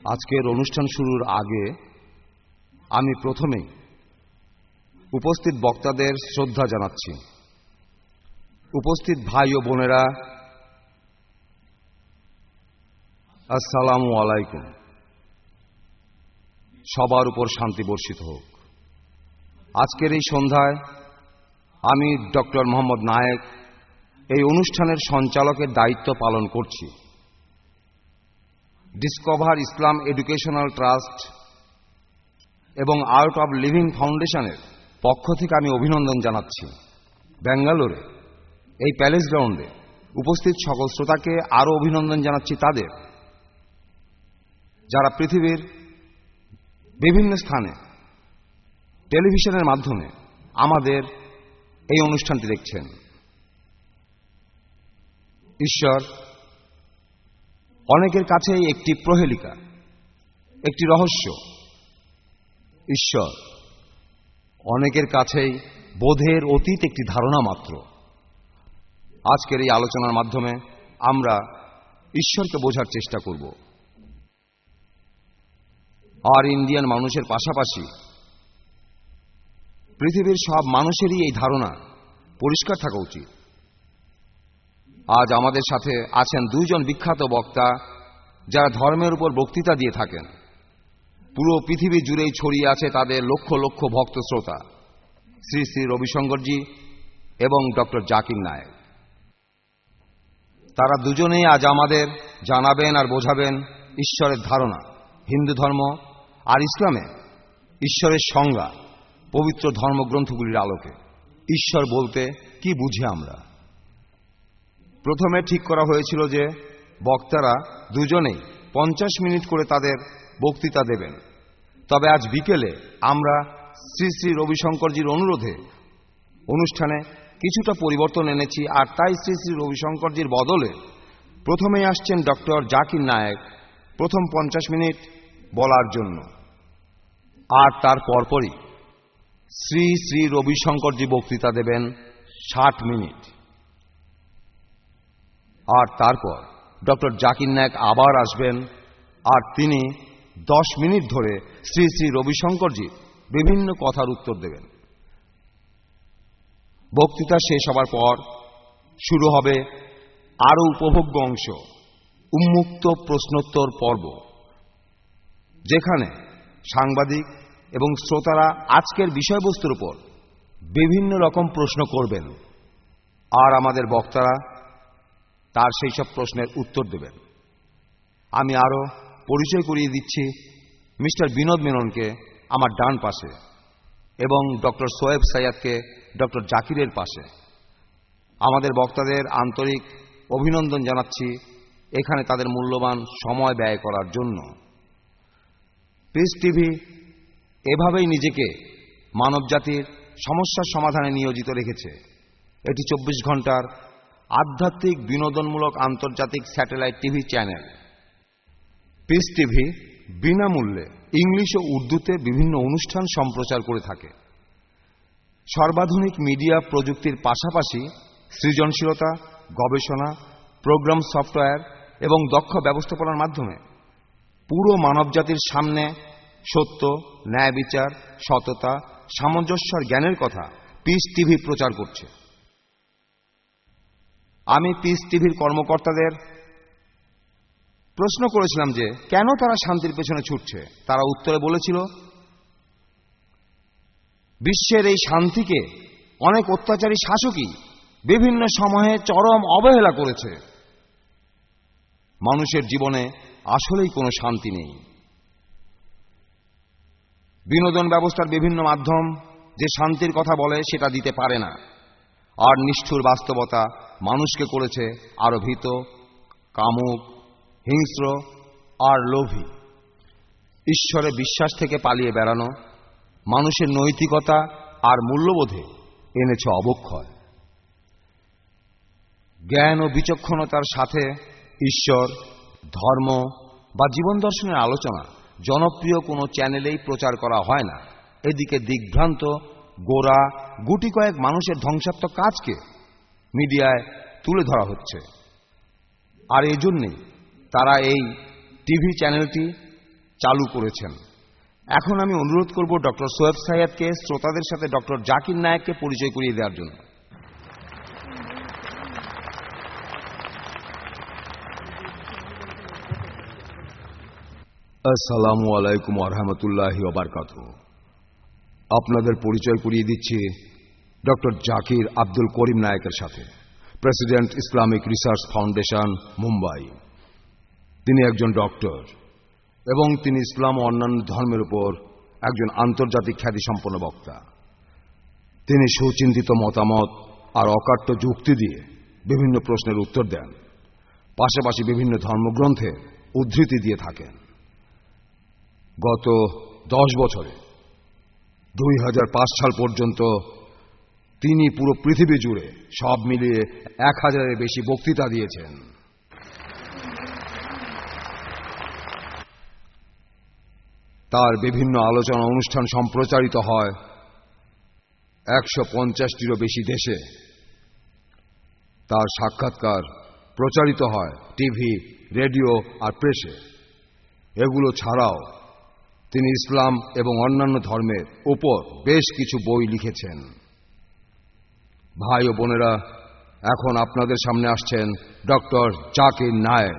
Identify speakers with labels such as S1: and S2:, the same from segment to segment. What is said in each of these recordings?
S1: আজকের অনুষ্ঠান শুরুর আগে আমি প্রথমেই উপস্থিত বক্তাদের শ্রদ্ধা জানাচ্ছি। উপস্থিত ভাই ও বোনেরা, আসসালামু আলাইকুম। সবার উপর শান্তি বর্ষিত হোক। আজকের এই সন্ধ্যায় আমি ডক্টর মোহাম্মদ নায়েক এই অনুষ্ঠানের সঞ্চালকের দায়িত্ব পালন করছি। ডিসকভার ইসলাম এডুকেশনাল ট্রাস্ট এবং আর্ট অব লিভিং ফাউন্ডেশনের পক্ষ থেকে আমি অভিনন্দন জানাচ্ছি। ব্যাঙ্গালোরে এই প্যালেস গ্রাউন্ডে উপস্থিত সকল শ্রোতাকে আরও অভিনন্দন জানাচ্ছি তাদের, যারা পৃথিবীর বিভিন্ন স্থানে টেলিভিশনের মাধ্যমে আমাদের এই অনুষ্ঠানটি দেখছেন। ঈশ্বর অনেকের কাছেই একটি প্রহেলিকা, একটি রহস্য। ঈশ্বর অনেকের কাছেই বোধের অতীত একটি ধারণা মাত্র। আজকের এই আলোচনার মাধ্যমে আমরা ঈশ্বরকে বোঝার চেষ্টা করব। আর ইন্ডিয়ান মানুষের পাশাপাশি পৃথিবীর সব মানুষেরই এই ধারণা পরিষ্কার থাকা উচিত। আজ আমাদের সাথে আছেন দুইজন বিখ্যাত বক্তা, যারা ধর্মের উপর বক্তৃতা দিয়ে থাকেন। পুরো পৃথিবী জুড়েই ছড়িয়ে আছে তাদের লক্ষ লক্ষ ভক্ত শ্রোতা, শ্রী শ্রী রবিশঙ্করজি এবং ডক্টর জাকির নায়েক। তারা দুজনেই আজ আমাদের জানাবেন আর বোঝাবেন ঈশ্বরের ধারণা, হিন্দু ধর্ম আর ইসলামে ঈশ্বরের সংজ্ঞা, পবিত্র ধর্মগ্রন্থগুলির আলোকে। ঈশ্বর বলতে কি বুঝি আমরা? প্রথমে ঠিক করা হয়েছিল যে বক্তারা দুজনেই 50 মিনিট করে তাদের বক্তৃতা দেবেন। তবে আজ বিকেলে আমরা শ্রী শ্রী রবিশঙ্করজির অনুরোধে অনুষ্ঠানে কিছুটা পরিবর্তন এনেছি, আর তাই শ্রী শ্রী রবিশঙ্করজির বদলে প্রথমেই আসছেন ডক্টর জাকির নায়েক প্রথম 50 মিনিট বলার জন্য, আর তার পরপরই শ্রী শ্রী রবিশঙ্করজি বক্তৃতা দেবেন 60 মিনিট। আর তারপর ডক্টর জাকির নায়েক আবার আসবেন, আর তিনি 10 মিনিট ধরে শ্রী শ্রী রবিশঙ্করজি বিভিন্ন কথার উত্তর দেবেন। বক্তৃতা শেষ হবার পর শুরু হবে আরও উপভোগ্য অংশ, উন্মুক্ত প্রশ্নোত্তর পর্ব, যেখানে সাংবাদিক এবং শ্রোতারা আজকের বিষয়বস্তুর উপর বিভিন্ন রকম প্রশ্ন করবেন, আর আমাদের বক্তারা তার সেই সব প্রশ্নের উত্তর দেবেন। আমি আরও পরিচয় করিয়ে দিচ্ছি মিস্টার বিনোদ মেননকে আমার ডান পাশে এবং ডক্টর সোয়েব সৈয়দকে ডক্টর জাকিরের পাশে। আমাদের বক্তাদের আন্তরিক অভিনন্দন জানাচ্ছি এখানে তাদের মূল্যবান সময় ব্যয় করার জন্য। পিস টিভি এভাবেই নিজেকে মানবজাতির সমস্যার সমাধানে নিয়োজিত রেখেছে। এটি 24 ঘন্টার আধ্যাত্মিক বিনোদনমূলক আন্তর্জাতিক satellite TV channel. Peace TV বিনামূল্যে ইংলিশ ও উর্দুতে বিভিন্ন অনুষ্ঠান সম্প্রচার করে থাকে। সর্বাধুনিক মিডিয়া প্রযুক্তির পাশাপাশি সৃজনশীলতা, গবেষণা, প্রোগ্রাম সফটওয়্যার এবং দক্ষ ব্যবস্থাপনার মাধ্যমে পুরো মানবজাতির সামনে সত্য, ন্যায় বিচার, সততা, সামঞ্জস্য আর জ্ঞানের কথা পিস টিভি প্রচার করছে। আমি পিস টিভির কর্মকর্তাদের প্রশ্ন করেছিলাম যে কেন তারা শান্তির পেছনে ছুটছে। তারা উত্তরে বলেছিল, বিশ্বের এই শান্তিকে অনেক অত্যাচারী শাসকই বিভিন্ন সময়ে চরম অবহেলা করেছে। মানুষের জীবনে আসলেই কোনো শান্তি নেই। বিনোদন ব্যবস্থার বিভিন্ন মাধ্যম যে শান্তির কথা বলে সেটা দিতে পারে না, আর নিষ্ঠুর বাস্তবতা মানুষকে করেছে আরো ভীত, কামুক, হিংস্র আর লোভী। ঈশ্বরে বিশ্বাস থেকে পালিয়ে বেড়ানো মানুষের নৈতিকতা আর মূল্যবোধে এনেছে অবক্ষয়। জ্ঞান ও বিচক্ষণতার সাথে ঈশ্বর, ধর্ম বা জীবন দর্শনের আলোচনা জনপ্রিয় কোনো চ্যানেলেই প্রচার করা হয় না। এদিকে দিগ্ভ্রান্ত, গোঁড়া, গুটি কয়েক মানুষের ধ্বংসাত্মক কাজকে মিডিয়ায় তুলে ধরা হচ্ছে। আর এজন্যই তারা এই টিভি চ্যানেলটি চালু করেছেন। এখন আমি অনুরোধ করব ডক্টর সোয়েব সাইয়াদকে শ্রোতাদের সাথে ডক্টর জাকির নায়েককে পরিচয় করিয়ে দেওয়ার জন্য। আসসালামু আলাইকুম ওয়া রাহমাতুল্লাহি ওয়া বারাকাতুহু। আপনাদের পরিচয় করিয়ে দিচ্ছি ডক্টর জাকির আব্দুল করিম নায়েকের সাথে, president Islamic research foundation, Mumbai. তিনি একজন ডক্টর এবং তিনি ইসলাম ও অন্যান্য ধর্মের উপর একজন আন্তর্জাতিক খ্যাতিসম্পন্ন বক্তা। তিনি সুচিন্তিত মতামত আর অকাট্য যুক্তি দিয়ে বিভিন্ন প্রশ্নের উত্তর দেন, পাশাপাশি বিভিন্ন ধর্মগ্রন্থে উদ্ধৃতি দিয়ে থাকেন। গত 10 বছরে 2005 সাল পর্যন্ত তিনি পুরো পৃথিবী জুড়ে সব মিলিয়ে 1000-এর বেশি বক্তৃতা দিয়েছেন। তার বিভিন্ন আলোচনা অনুষ্ঠান সম্প্রচারিত হয় 150-টিরও বেশি দেশে। তার সাক্ষাৎকার প্রচারিত হয় টিভি, রেডিও আর প্রেসে। এগুলো ছাড়াও তিনি ইসলাম এবং অন্যান্য ধর্মের উপর বেশ কিছু বই লিখেছেন। ভাই ও বোনেরা, এখন আপনাদের সামনে আসছেন ডক্টর জাকির নায়েক।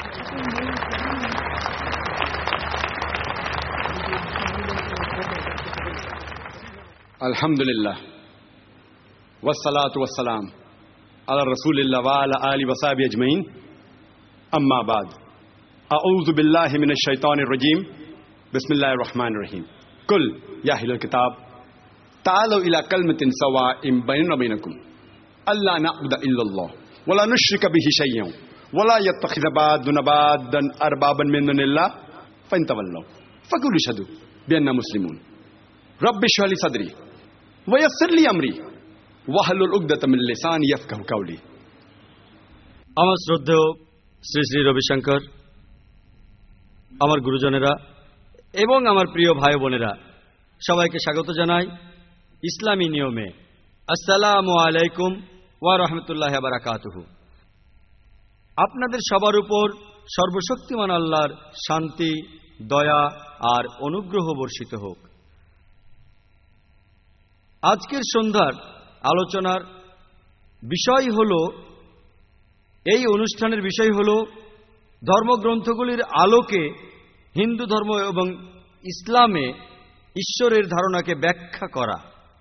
S2: আলহামদুলিল্লাহ ওয়াসসালাতু ওয়াসসালাম আলা রাসূলিল্লাহ ওয়া আলা আলিহি ওয়া সাহবিহি আজমাইন, আম্মা বাদ। আউযু বিল্লাহি মিনাশ শাইতানির রাজীম, বিসমিল্লাহির রহমানির রহিম। কুল ইয়া আহলাল কিতাব তাআলু ইলা কালিমাতিন সাওয়াইন বাইনানা ওয়া বাইনাকুম আল্লা না'বুদা ইল্লাল্লাহ ওয়া লা নুশরিকা বিহি শাইয়্যান ওয়া লা ইয়াত্তাখিযা বা'দুনা বা'দান আরবাবান মিন দুনিল্লাহ ফাইন তাওয়াল্লাউ ফাকুলু শাহাদু বিআন্না মুসলিমুন। রব্বি ইশরাহ লি সাদরি ওয়া ইয়াসসির লি আমরি ওয়াহলুল উকদাতাম মিন লিসানি ইয়াফকাহু কাওলি।
S3: আমার শ্রদ্ধেয় শ্রী শ্রী রবিশঙ্কর, আমার গুরুজনেরা এবং আমার প্রিয় ভাই বোনেরা, সবাইকে স্বাগত জানাই ইসলামী নিয়মে। আসসালামু আলাইকুম ওয়া রাহমাতুল্লাহি ওয়া বারাকাতুহু। আপনাদের সবার উপর সর্বশক্তিমান আল্লাহর শান্তি, দয়া আর অনুগ্রহ বর্ষিত হোক। আজকের সন্ধ্যার আলোচনার বিষয় হল, এই অনুষ্ঠানের বিষয় হল ধর্মগ্রন্থগুলির আলোকে হিন্দু ধর্ম এবং ইসলামে ঈশ্বরের ধারণাকে ব্যাখ্যা করা।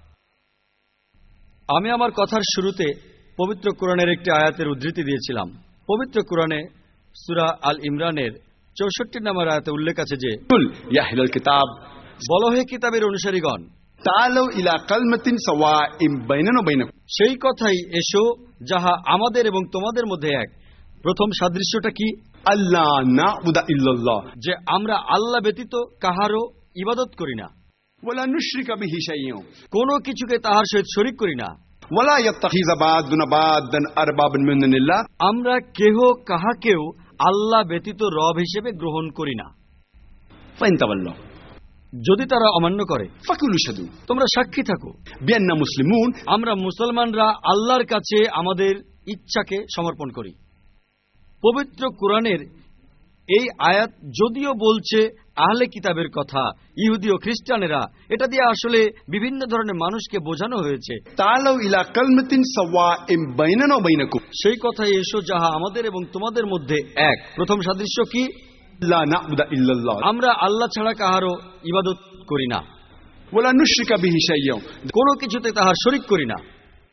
S3: আমি আমার কথার শুরুতে পবিত্র কোরআনের একটি আয়াতের উদ্ধৃতি দিয়েছিলাম। পবিত্র কোরআনে সূরা আল ইমরানের 64 নম্বর আয়াতে উল্লেখ আছে যে,
S2: কুল ইয়া আহলাল কিতাব,
S3: বলো হে কিতাবের অনুসারীগণ,
S2: তাআলু ইলা কালিমাতিন সাওয়াইন বাইনানা ওয়া বাইনাকুম,
S3: সেই কথাই এসো যাহা আমাদের এবং তোমাদের মধ্যে এক। প্রথম সাদৃশ্যটা কি?
S2: আল্লা না'বুদা ইল্লাল্লাহ,
S3: যে আমরা আল্লাহ ব্যতীত কাহারও ইবাদত করি না,
S2: ওয়া লা নুশরিকা বিহি শাইয়্যান,
S3: কোনো কিছুকে তাহার সহিত শরীক করি না,
S2: ওয়া লা ইয়াত্তাখিযা বা'দুনা বা'দান আরবাবান মিন দুনিল্লাহ,
S3: আমরা কেহ কাহাকেও আল্লাহ ব্যতীত রব হিসেবে গ্রহণ করি না।
S2: ফাইন তাওয়াল্লাউ,
S3: যদি তারা অমান্য করে
S2: ফাকুলু শাহাদু,
S3: তোমরা সাক্ষী থাকো
S2: বিআন্না মুসলিমুন,
S3: আমরা মুসলমানরা আল্লাহর কাছে আমাদের ইচ্ছাকে সমর্পণ করি। পবিত্র কোরআনের এই আয়াত যদিও বলছে আহলে কিতাবের কথা, ইহুদি ও খ্রিস্টানেরা, এটা দিয়ে আসলে বিভিন্ন ধরনের মানুষকে বোঝানো হয়েছে।
S2: তাআলু ইলা কালিমাতিন সাওয়াইন বাইনানা ওয়া বাইনাকুম,
S3: সেই কথাই এসো যাহা আমাদের এবং তোমাদের মধ্যে এক। প্রথম সাদৃশ্য কি?
S2: লা না'বুদা ইল্লাল্লাহ,
S3: আমরা আল্লাহ ছাড়া কাহারও ইবাদত করি না,
S2: ওয়া লা নুশরিকা বিহি শাইয়্যান,
S3: কোনো কিছুতে তাহার শরীক করি না।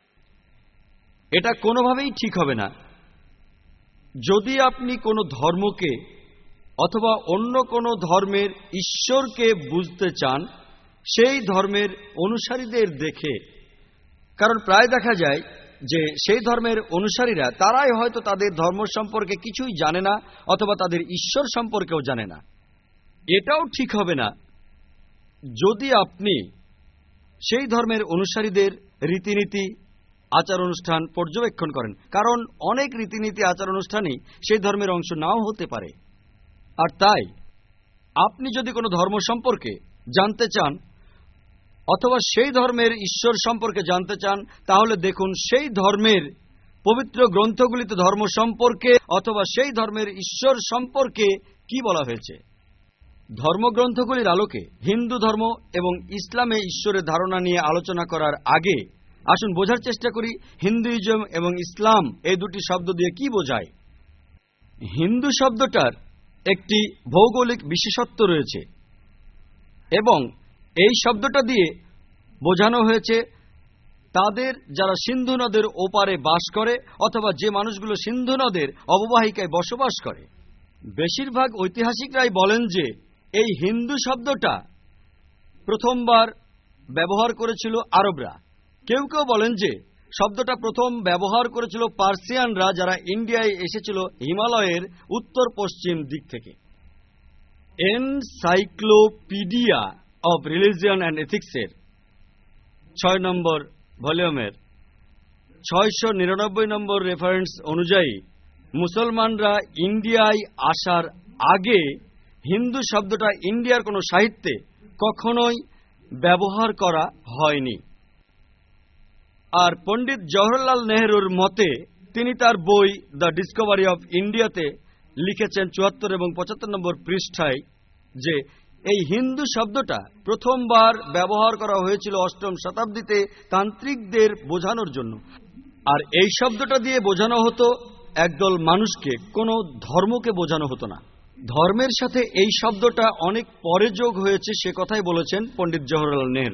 S3: এটা কোনোভাবেই ঠিক হবে না। যদি আপনি কোনো ধর্মকে অথবা অন্য কোনো ধর্মের ঈশ্বরকে বুঝতে চান, সেই ধর্মের অনুসারীদের দেখে, কারণ প্রায় দেখা যায় যে সেই ধর্মের অনুসারীরা তারাই হয়তো তাদের ধর্ম সম্পর্কে কিছুই জানে না অথবা তাদের ঈশ্বর সম্পর্কেও জানে না। এটাও ঠিক হবে না যদি আপনি সেই ধর্মের অনুসারীদের রীতিনীতি, আচার অনুষ্ঠান পর্যবেক্ষণ করেন, কারণ অনেক রীতিনীতি, আচার অনুষ্ঠানই সেই ধর্মের অংশ নাও হতে পারে। আর তাই আপনি যদি কোনো ধর্ম সম্পর্কে জানতে চান অথবা সেই ধর্মের ঈশ্বর সম্পর্কে জানতে চান, তাহলে দেখুন সেই ধর্মের পবিত্র গ্রন্থগুলিতে ধর্ম সম্পর্কে অথবা সেই ধর্মের ঈশ্বর সম্পর্কে কি বলা হয়েছে। ধর্মগ্রন্থগুলির আলোকে হিন্দু ধর্ম এবং ইসলামে ঈশ্বরের ধারণা নিয়ে আলোচনা করার আগে আসুন বোঝার চেষ্টা করি হিন্দুইজম এবং ইসলাম এই দুটি শব্দ দিয়ে কি বোঝায়। হিন্দু শব্দটার একটি ভৌগোলিক বিশেষত্ব রয়েছে এবং এই শব্দটা দিয়ে বোঝানো হয়েছে তাদের যারা সিন্ধু নদের ওপারে বাস করে অথবা যে মানুষগুলো সিন্ধু নদের অববাহিকায় বসবাস করে। বেশিরভাগ ঐতিহাসিকরাই বলেন যে এই হিন্দু শব্দটা প্রথমবার ব্যবহার করেছিল আরবরা। কেউ কেউ বলেন যে শব্দটা প্রথম ব্যবহার করেছিল পার্সিয়ানরা যারা ইন্ডিয়ায় এসেছিল হিমালয়ের উত্তর পশ্চিম দিক থেকে। এনসাইক্লোপিডিয়া অব রিলিজিয়ন অ্যান্ড এথিক্সের 6 নম্বর ভলিউমের 699 নম্বর রেফারেন্স অনুযায়ী মুসলমানরা ইন্ডিয়ায় আসার আগে হিন্দু শব্দটা ইন্ডিয়ার কোনো সাহিত্যে কখনোই ব্যবহার করা হয়নি। আর পণ্ডিত জওহরলাল নেহরুর মতে তিনি তার বই দ্য ডিসকভারি অফ ইন্ডিয়াতে লিখেছেন 74 এবং 75 নম্বর পৃষ্ঠায় যে এই হিন্দু শব্দটা প্রথমবার ব্যবহার করা হয়েছিল 8ম শতাব্দীতে তান্ত্রিকদের বোঝানোর জন্য। আর এই শব্দটা দিয়ে বোঝানো হতো একদল মানুষকে, কোনো ধর্মকে বোঝানো হতো না। ধর্মের সাথে এই শব্দটা অনেক পরে যোগ হয়েছে সে কথাই বলেছেন পণ্ডিত জওহরলাল নেহরু।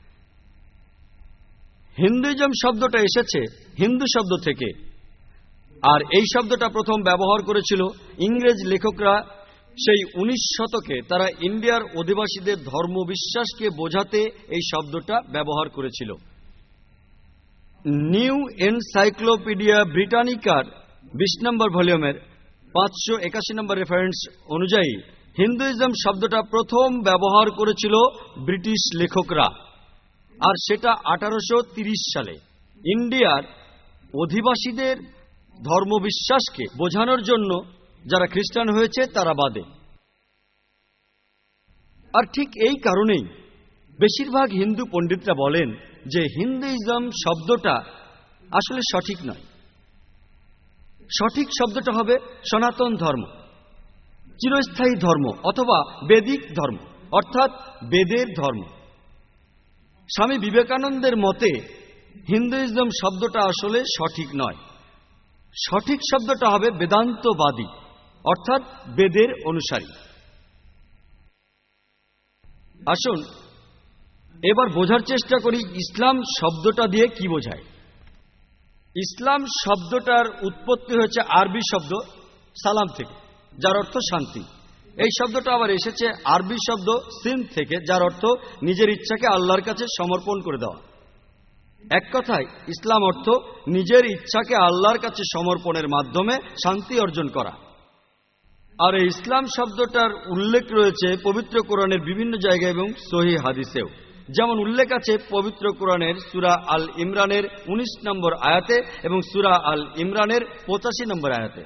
S3: হিন্দুইজম শব্দটা এসেছে হিন্দু শব্দ থেকে, আর এই শব্দটা প্রথম ব্যবহার করেছিল ইংরেজ লেখকরা সেই 19 শতকে। তারা ইন্ডিয়ার অধিবাসীদের ধর্মবিশ্বাসকে বোঝাতে এই শব্দটা ব্যবহার করেছিল। নিউ এনসাইক্লোপিডিয়া ব্রিটানিকার 20 নম্বর ভলিউমের 581 নম্বর রেফারেন্স অনুযায়ী হিন্দুইজম শব্দটা প্রথম ব্যবহার করেছিল ব্রিটিশ লেখকরা, আর সেটা 1830 সালে ইন্ডিয়ার অধিবাসীদের ধর্মবিশ্বাসকে বোঝানোর জন্য, যারা খ্রিস্টান হয়েছে তারা বাদে। আর ঠিক এই কারণেই বেশিরভাগ হিন্দু পণ্ডিতরা বলেন যে হিন্দুইজম শব্দটা আসলে সঠিক নয়। সঠিক শব্দটা হবে সনাতন ধর্ম, চিরস্থায়ী ধর্ম অথবা বেদিক ধর্ম, অর্থাৎ বেদের ধর্ম। স্বামী বিবেকানন্দের মতে হিন্দুইজম শব্দটা আসলে সঠিক নয়। সঠিক শব্দটা হবে বেদান্তবাদী, অর্থাৎ বেদের অনুসারী। আসুন এবার বোঝার চেষ্টা করি ইসলাম শব্দটা দিয়ে কি বোঝায়। ইসলাম শব্দটার উৎপত্তি হয়েছে আরবি শব্দ সালাম থেকে, যার অর্থ শান্তি। এই শব্দটা আবার এসেছে আরবি শব্দ সিন থেকে, যার অর্থ নিজের ইচ্ছাকে আল্লাহর কাছে সমর্পণ করে দেওয়া। এক কথায় ইসলাম অর্থ নিজের ইচ্ছাকে আল্লাহর কাছে সমর্পণের মাধ্যমে শান্তি অর্জন করা। আর এই ইসলাম শব্দটার উল্লেখ রয়েছে পবিত্র কোরআনের বিভিন্ন জায়গায় এবং সহিহ হাদিসেও। যেমন উল্লেখ আছে পবিত্র কোরআনের সূরা আল ইমরানের 19 নম্বর আয়াতে এবং সূরা আল ইমরানের 85 নম্বর আয়াতে।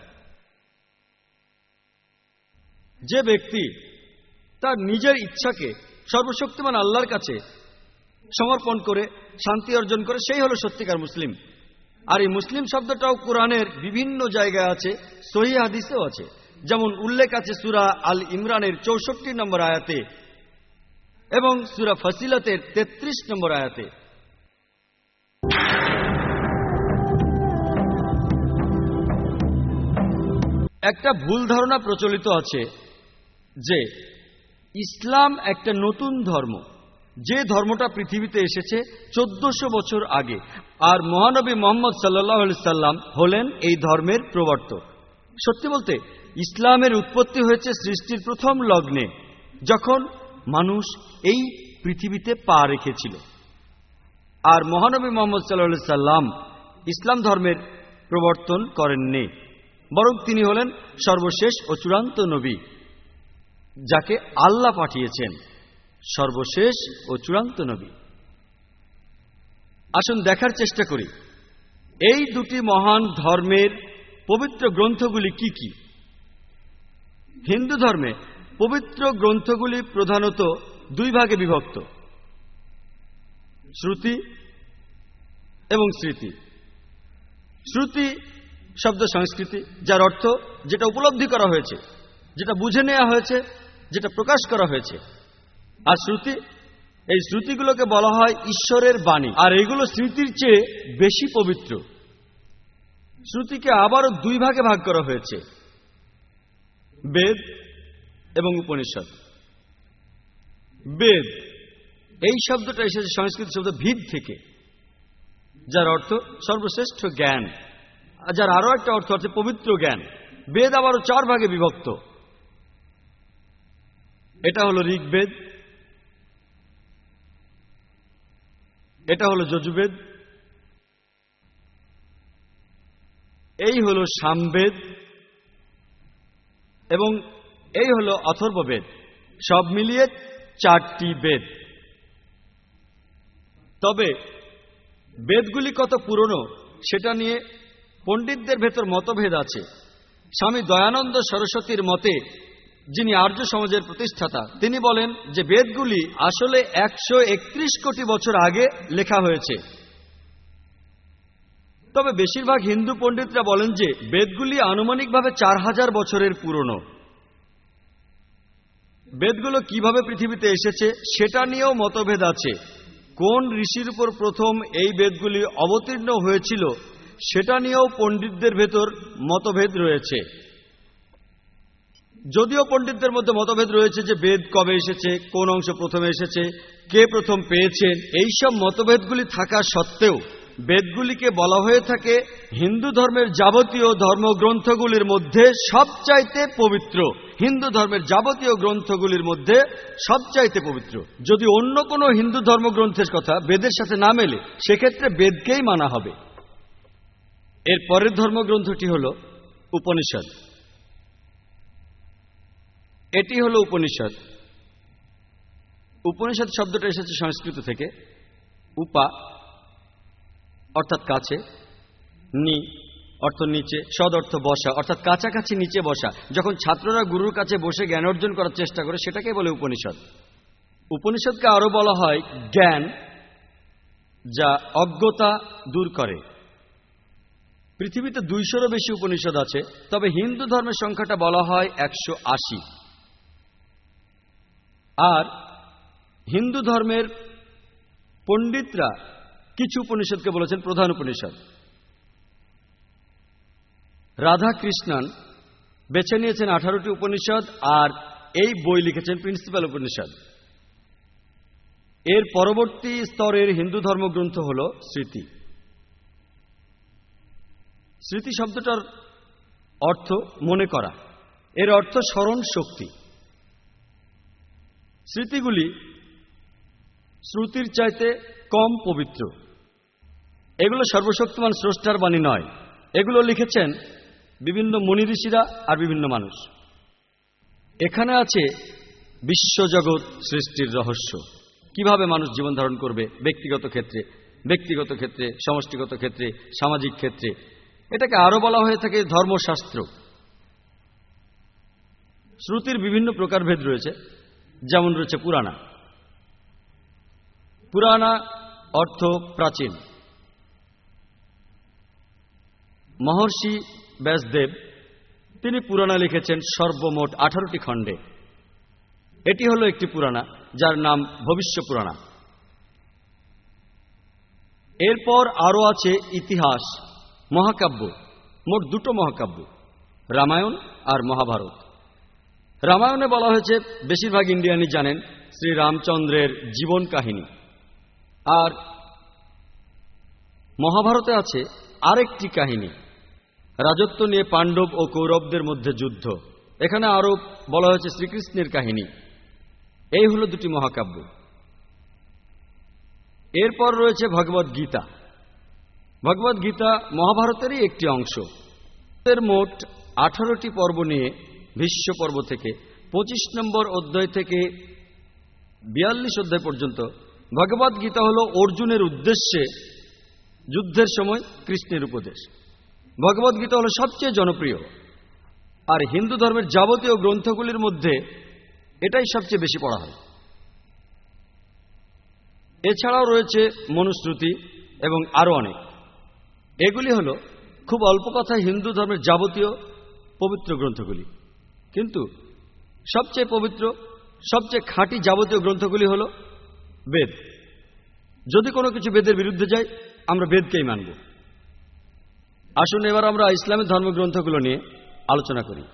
S3: যে ব্যক্তি তার নিজের ইচ্ছাকে সর্বশক্তিমান আল্লাহর কাছে সমর্পণ করে শান্তি অর্জন করে, সেই হলো সত্যিকার মুসলিম। আর এই মুসলিম শব্দটাও কোরআনের বিভিন্ন জায়গায় আছে, সহিহ হাদিসেও আছে। যেমন উল্লেখ আছে সূরা আল ইমরানের 64 নম্বর আয়াতে এবং সূরা ফসিলতের 33 নম্বর আয়াতে। একটা ভুল ধারণা প্রচলিত আছে যে ইসলাম একটা নতুন ধর্ম, যে ধর্মটা পৃথিবীতে এসেছে 1400 বছর আগে, আর মহানবী মুহাম্মদ সাল্লাল্লাহু আলাইহি সাল্লাম হলেন এই ধর্মের প্রবর্তক। সত্যি বলতে ইসলামের উৎপত্তি হয়েছে সৃষ্টির প্রথম লগ্নে, যখন মানুষ এই পৃথিবীতে পা রেখেছিল। আর মহানবী মুহাম্মদ সাল্লাল্লাহু আলাইহি সাল্লাম ইসলাম ধর্মের প্রবর্তন করেননি, বরং তিনি হলেন সর্বশেষ ও চূড়ান্ত নবী, যাকে আল্লাহ পাঠিয়েছেন, সর্বশেষ ও চূড়ান্ত নবী। আসুন দেখার চেষ্টা করি এই দুটি মহান ধর্মের পবিত্র গ্রন্থগুলি কি কি। হিন্দু ধর্মে পবিত্র গ্রন্থগুলি প্রধানত দুই ভাগে বিভক্ত, শ্রুতি এবং স্মৃতি। শ্রুতি শব্দ সংস্কৃতি, যার অর্থ যেটা উপলব্ধি করা হয়েছে, যেটা বুঝে নেওয়া হয়েছে, যেটা প্রকাশ করা হয়েছে। আর শ্রুতি, এই শ্রুতিগুলোকে বলা হয় ঈশ্বরের বাণী, আর এগুলো স্মৃতির চেয়ে বেশি পবিত্র। শ্রুতিকে আবারও দুই ভাগে ভাগ করা হয়েছে, বেদ এবং উপনিষদ। বেদ, এই শব্দটা এসেছে সংস্কৃত শব্দ ভিদ থেকে, যার অর্থ সর্বশ্রেষ্ঠ জ্ঞান, আর যার আরো একটা অর্থ আছে পবিত্র জ্ঞান। বেদ আবারও 4 ভাগে বিভক্ত। এটা হলো ঋগ্বেদ, এটা হলো যজুর্বেদ, এই হলো সামবেদ, এবং এই হলো অথর্ববেদ। সব মিলিয়ে 4টি বেদ। তবে বেদগুলি কত পুরনো সেটা নিয়ে পণ্ডিতদের ভেতর মতভেদ আছে। স্বামী দয়ানন্দ সরস্বতীর মতে, যিনি আর্য সমাজের প্রতিষ্ঠাতা, তিনি বলেন যে বেদগুলি আসলে 131 কোটি বছর আগে লেখা হয়েছে। তবে বেশিরভাগ হিন্দু পণ্ডিতরা বলেন যে বেদগুলি আনুমানিকভাবে 4000 বছরের পুরনো। বেদগুলো কিভাবে পৃথিবীতে এসেছে সেটা নিয়েও মতভেদ আছে। কোন ঋষির উপর প্রথম এই বেদগুলি অবতীর্ণ হয়েছিল সেটা নিয়েও পণ্ডিতদের ভেতর মতভেদ রয়েছে। যদিও পণ্ডিতদের মধ্যে মতভেদ রয়েছে যে বেদ কবে এসেছে, কোন অংশ প্রথমে এসেছে, কে প্রথম পেয়েছেন, এইসব মতভেদগুলি থাকা সত্ত্বেও বেদগুলিকে বলা হয়ে থাকে হিন্দু ধর্মের যাবতীয় ধর্মগ্রন্থগুলির মধ্যে সবচাইতে পবিত্র। হিন্দু ধর্মের যাবতীয় গ্রন্থগুলির মধ্যে সবচাইতে পবিত্র। যদি অন্য কোনো হিন্দু ধর্মগ্রন্থের কথা বেদের সাথে না মেলে, সেক্ষেত্রে বেদকেই মানা হবে। এর পরের ধর্মগ্রন্থটি হল উপনিষদ। এটি হল উপনিষদ। উপনিষদ শব্দটা এসেছে সংস্কৃত থেকে। উপা অর্থাৎ কাছে, নি অর্থ নিচে, সদ অর্থ বসা, অর্থাৎ কাছাকাছি নিচে বসা। যখন ছাত্ররা গুরুর কাছে বসে জ্ঞান অর্জন করার চেষ্টা করে সেটাকে বলে উপনিষদ। উপনিষদকে আরো বলা হয় জ্ঞান, যা অজ্ঞতা দূর করে। পৃথিবীতে 200-রও বেশি উপনিষদ আছে, তবে হিন্দু ধর্মের সংখ্যাটা বলা হয় 180। আর হিন্দু ধর্মের পণ্ডিতরা কিছু উপনিষদকে বলেছেন প্রধান উপনিষদ। রাধা কৃষ্ণন বেছে নিয়েছেন 18টি উপনিষদ, আর এই বই লিখেছেন প্রিন্সিপাল উপনিষদ। এর পরবর্তী স্তরের হিন্দু ধর্মগ্রন্থ হল স্মৃতি। স্মৃতি শব্দটার অর্থ মনে করা, এর অর্থ স্মরণ শক্তি। স্মৃতিগুলি শ্রুতির চাইতে কম পবিত্র। এগুলো সর্বশক্তিমান স্রষ্টার বাণী নয়, এগুলো লিখেছেন বিভিন্ন মুনি ঋষিরা আর বিভিন্ন মানুষ। এখানে আছে বিশ্বজগৎ সৃষ্টির রহস্য, কিভাবে মানুষ জীবন ধারণ করবে ব্যক্তিগত ক্ষেত্রে, সমষ্টিগত ক্ষেত্রে, সামাজিক ক্ষেত্রে। এটাকে আরো বলা হয়ে থাকে ধর্মশাস্ত্র। শ্রুতির বিভিন্ন প্রকারভেদ রয়েছে, যেমন রয়েছে পুরাণা। পুরাণা অর্থ প্রাচীন। মহর্ষি ব্যাসদেব তিনি পুরাণা লিখেছেন সর্বমোট 18টি খণ্ডে। এটি হলো একটি পুরাণা, যার নাম ভবিষ্য পুরাণা। এরপর আরো আছে ইতিহাস, মহাকাব্য, মোট 2টো মহাকাব্য, রামায়ণ আর মহাভারত। রামায়ণে বলা হয়েছে, বেশিরভাগ ইন্ডিয়ানই জানেন, শ্রী রামচন্দ্রের জীবন কাহিনী। আর মহাভারতে আছে আরেকটি কাহিনী, রাজত্ব নিয়ে পাণ্ডব ও কৌরবদের মধ্যে যুদ্ধ। এখানে আরো বলা হয়েছে শ্রীকৃষ্ণের কাহিনী। এই হলো 2টি মহাকাব্য। এরপর রয়েছে ভগবদ গীতা। ভগবদ গীতা মহাভারতেরই একটি অংশ। এর মোট 18টি পর্ব নিয়ে ভীষ্ম পর্ব থেকে 25 নম্বর অধ্যায় থেকে 42 অধ্যায় পর্যন্ত ভগবদ গীতা হল অর্জুনের উদ্দেশ্যে যুদ্ধের সময় কৃষ্ণের উপদেশ। ভগবদ গীতা হল সবচেয়ে জনপ্রিয়, আর হিন্দু ধর্মের যাবতীয় গ্রন্থগুলির মধ্যে এটাই সবচেয়ে বেশি পড়া হয়। এছাড়াও রয়েছে মনুস্মৃতি এবং আরো অনেক। এগুলি হল খুব অল্প কথায় হিন্দু ধর্মের যাবতীয় পবিত্র গ্রন্থগুলি। কিন্তু সবচেয়ে পবিত্র, সবচেয়ে খাঁটি যাবতীয় গ্রন্থগুলি হল বেদ। যদি কোনো কিছু বেদের বিরুদ্ধে যায়, আমরা বেদকেই মানব। আসুন এবার আমরা ইসলামের ধর্মগ্রন্থগুলো নিয়ে আলোচনা করি।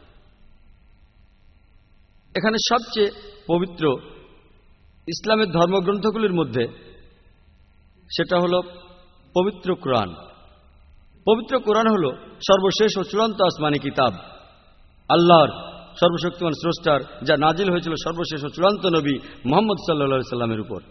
S3: এখানে সবচেয়ে পবিত্র ইসলামের ধর্মগ্রন্থগুলির মধ্যে সেটা হল পবিত্র কোরআন। পবিত্র কোরআন হল সর্বশেষ ও চূড়ান্ত আসমানি কিতাব, আল্লাহর সর্বশক্তিমান স্রষ্টার, যা নাজিল হয়েছিল সর্বশেষ ও চূড়ান্ত নবী মুহাম্মদ সাল্লাল্লাহু সাল্লামের উপর।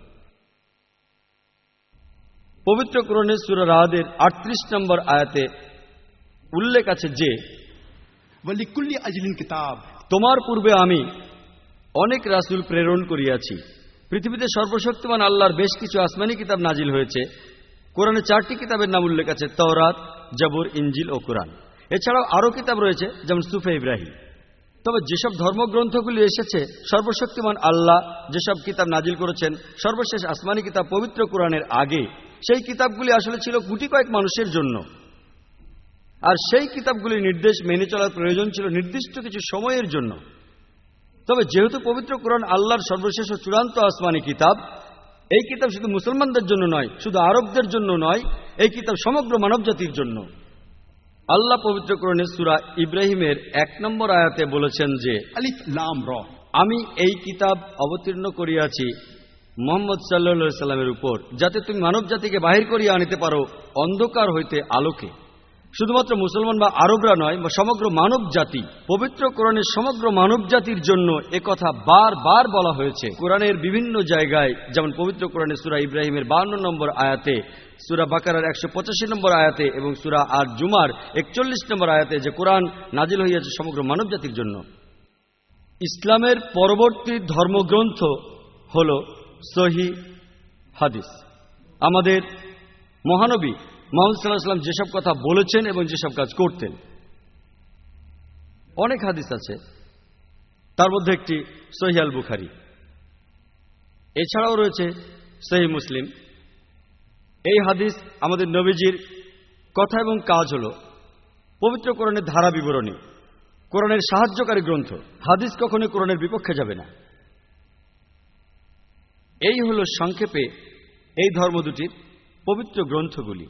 S3: পবিত্র কোরআনের সূরা রাদের 38 নম্বর আয়াতে উল্লেখ আছে যে
S2: ওয়ালিকুল্লি আজলিন কিতাব,
S3: তোমার পূর্বে আমি অনেক রাসূল প্রেরণ করিয়াছি। পৃথিবীতে সর্বশক্তিমান আল্লাহর বেশ কিছু আসমানি কিতাব নাজিল হয়েছে। কোরআনে 4টি কিতাবের নাম উল্লেখ আছে, তাওরাত, জাবুর, ইনজিল ও কোরআন। এছাড়াও আরও কিতাব রয়েছে, যেমন সুফে ইব্রাহিম। তবে যেসব ধর্মগ্রন্থগুলি এসেছে, সর্বশক্তিমান আল্লাহ যেসব কিতাব নাজিল করেছেন সর্বশেষ আসমানি কিতাব পবিত্র কোরআনের আগে, সেই কিতাবগুলি আসলে ছিল গুটি কয়েক মানুষের জন্য। আর সেই কিতাবগুলির নির্দেশ মেনে চলার প্রয়োজন ছিল নির্দিষ্ট কিছু সময়ের জন্য। তবে যেহেতু পবিত্র কোরআন আল্লাহর সর্বশেষ ও চূড়ান্ত আসমানি কিতাব, এই কিতাব শুধু মুসলমানদের জন্য নয়, শুধু আরবদের জন্য নয়, এই কিতাব সমগ্র মানবজাতির জন্য। আল্লাহ পবিত্র কোরআনে সূরা ইব্রাহিমের 1 নম্বর আয়াতে বলেছেন যে
S2: আলিফ লাম র,
S3: আমি এই কিতাব অবতীর্ণ করিয়াছি মুহাম্মদ সাল্লাল্লাহু আলাইহি সাল্লামের উপর, যাতে তুমি মানবজাতিকে বাহির করিয়া আনিতে পারো অন্ধকার হইতে আলোকে। শুধুমাত্র মুসলমান বা আরবরা নয়, বা সমগ্র মানব জাতি। পবিত্র কোরআনের সমগ্র মানব জাতির জন্য একথা বারবার বলা হয়েছে কোরআনের বিভিন্ন জায়গায়, যেমন পবিত্র কোরআনের সূরা ইব্রাহিমের 52 নম্বর আয়াতে, সূরা বাকারার 185 নম্বর আয়াতে এবং সূরা আর জুমার 41 নম্বর আয়াতে, যে কোরআন নাজিল হইয়াছে সমগ্র মানব জাতির জন্য। ইসলামের পরবর্তী ধর্মগ্রন্থ হল সহিহ হাদিস। আমাদের মহানবী মুহাম্মদ সাল্লাল্লাহু আলাইহি ওয়াসাল্লাম যেসব কথা বলেছেন এবং যেসব কাজ করতেন, অনেক হাদিস আছে। তার মধ্যে একটি সহিহ আল বুখারী, এছাড়াও রয়েছে সহিহ মুসলিম। এই হাদিস আমাদের নবীজির কথা এবং কাজ হল পবিত্র কোরআনের ধারা বিবরণী, কোরআনের সাহায্যকারী গ্রন্থ। হাদিস কখনোই কোরআনের বিপক্ষে যাবে না। এই হল সংক্ষেপে এই ধর্ম দুটির পবিত্র গ্রন্থগুলি।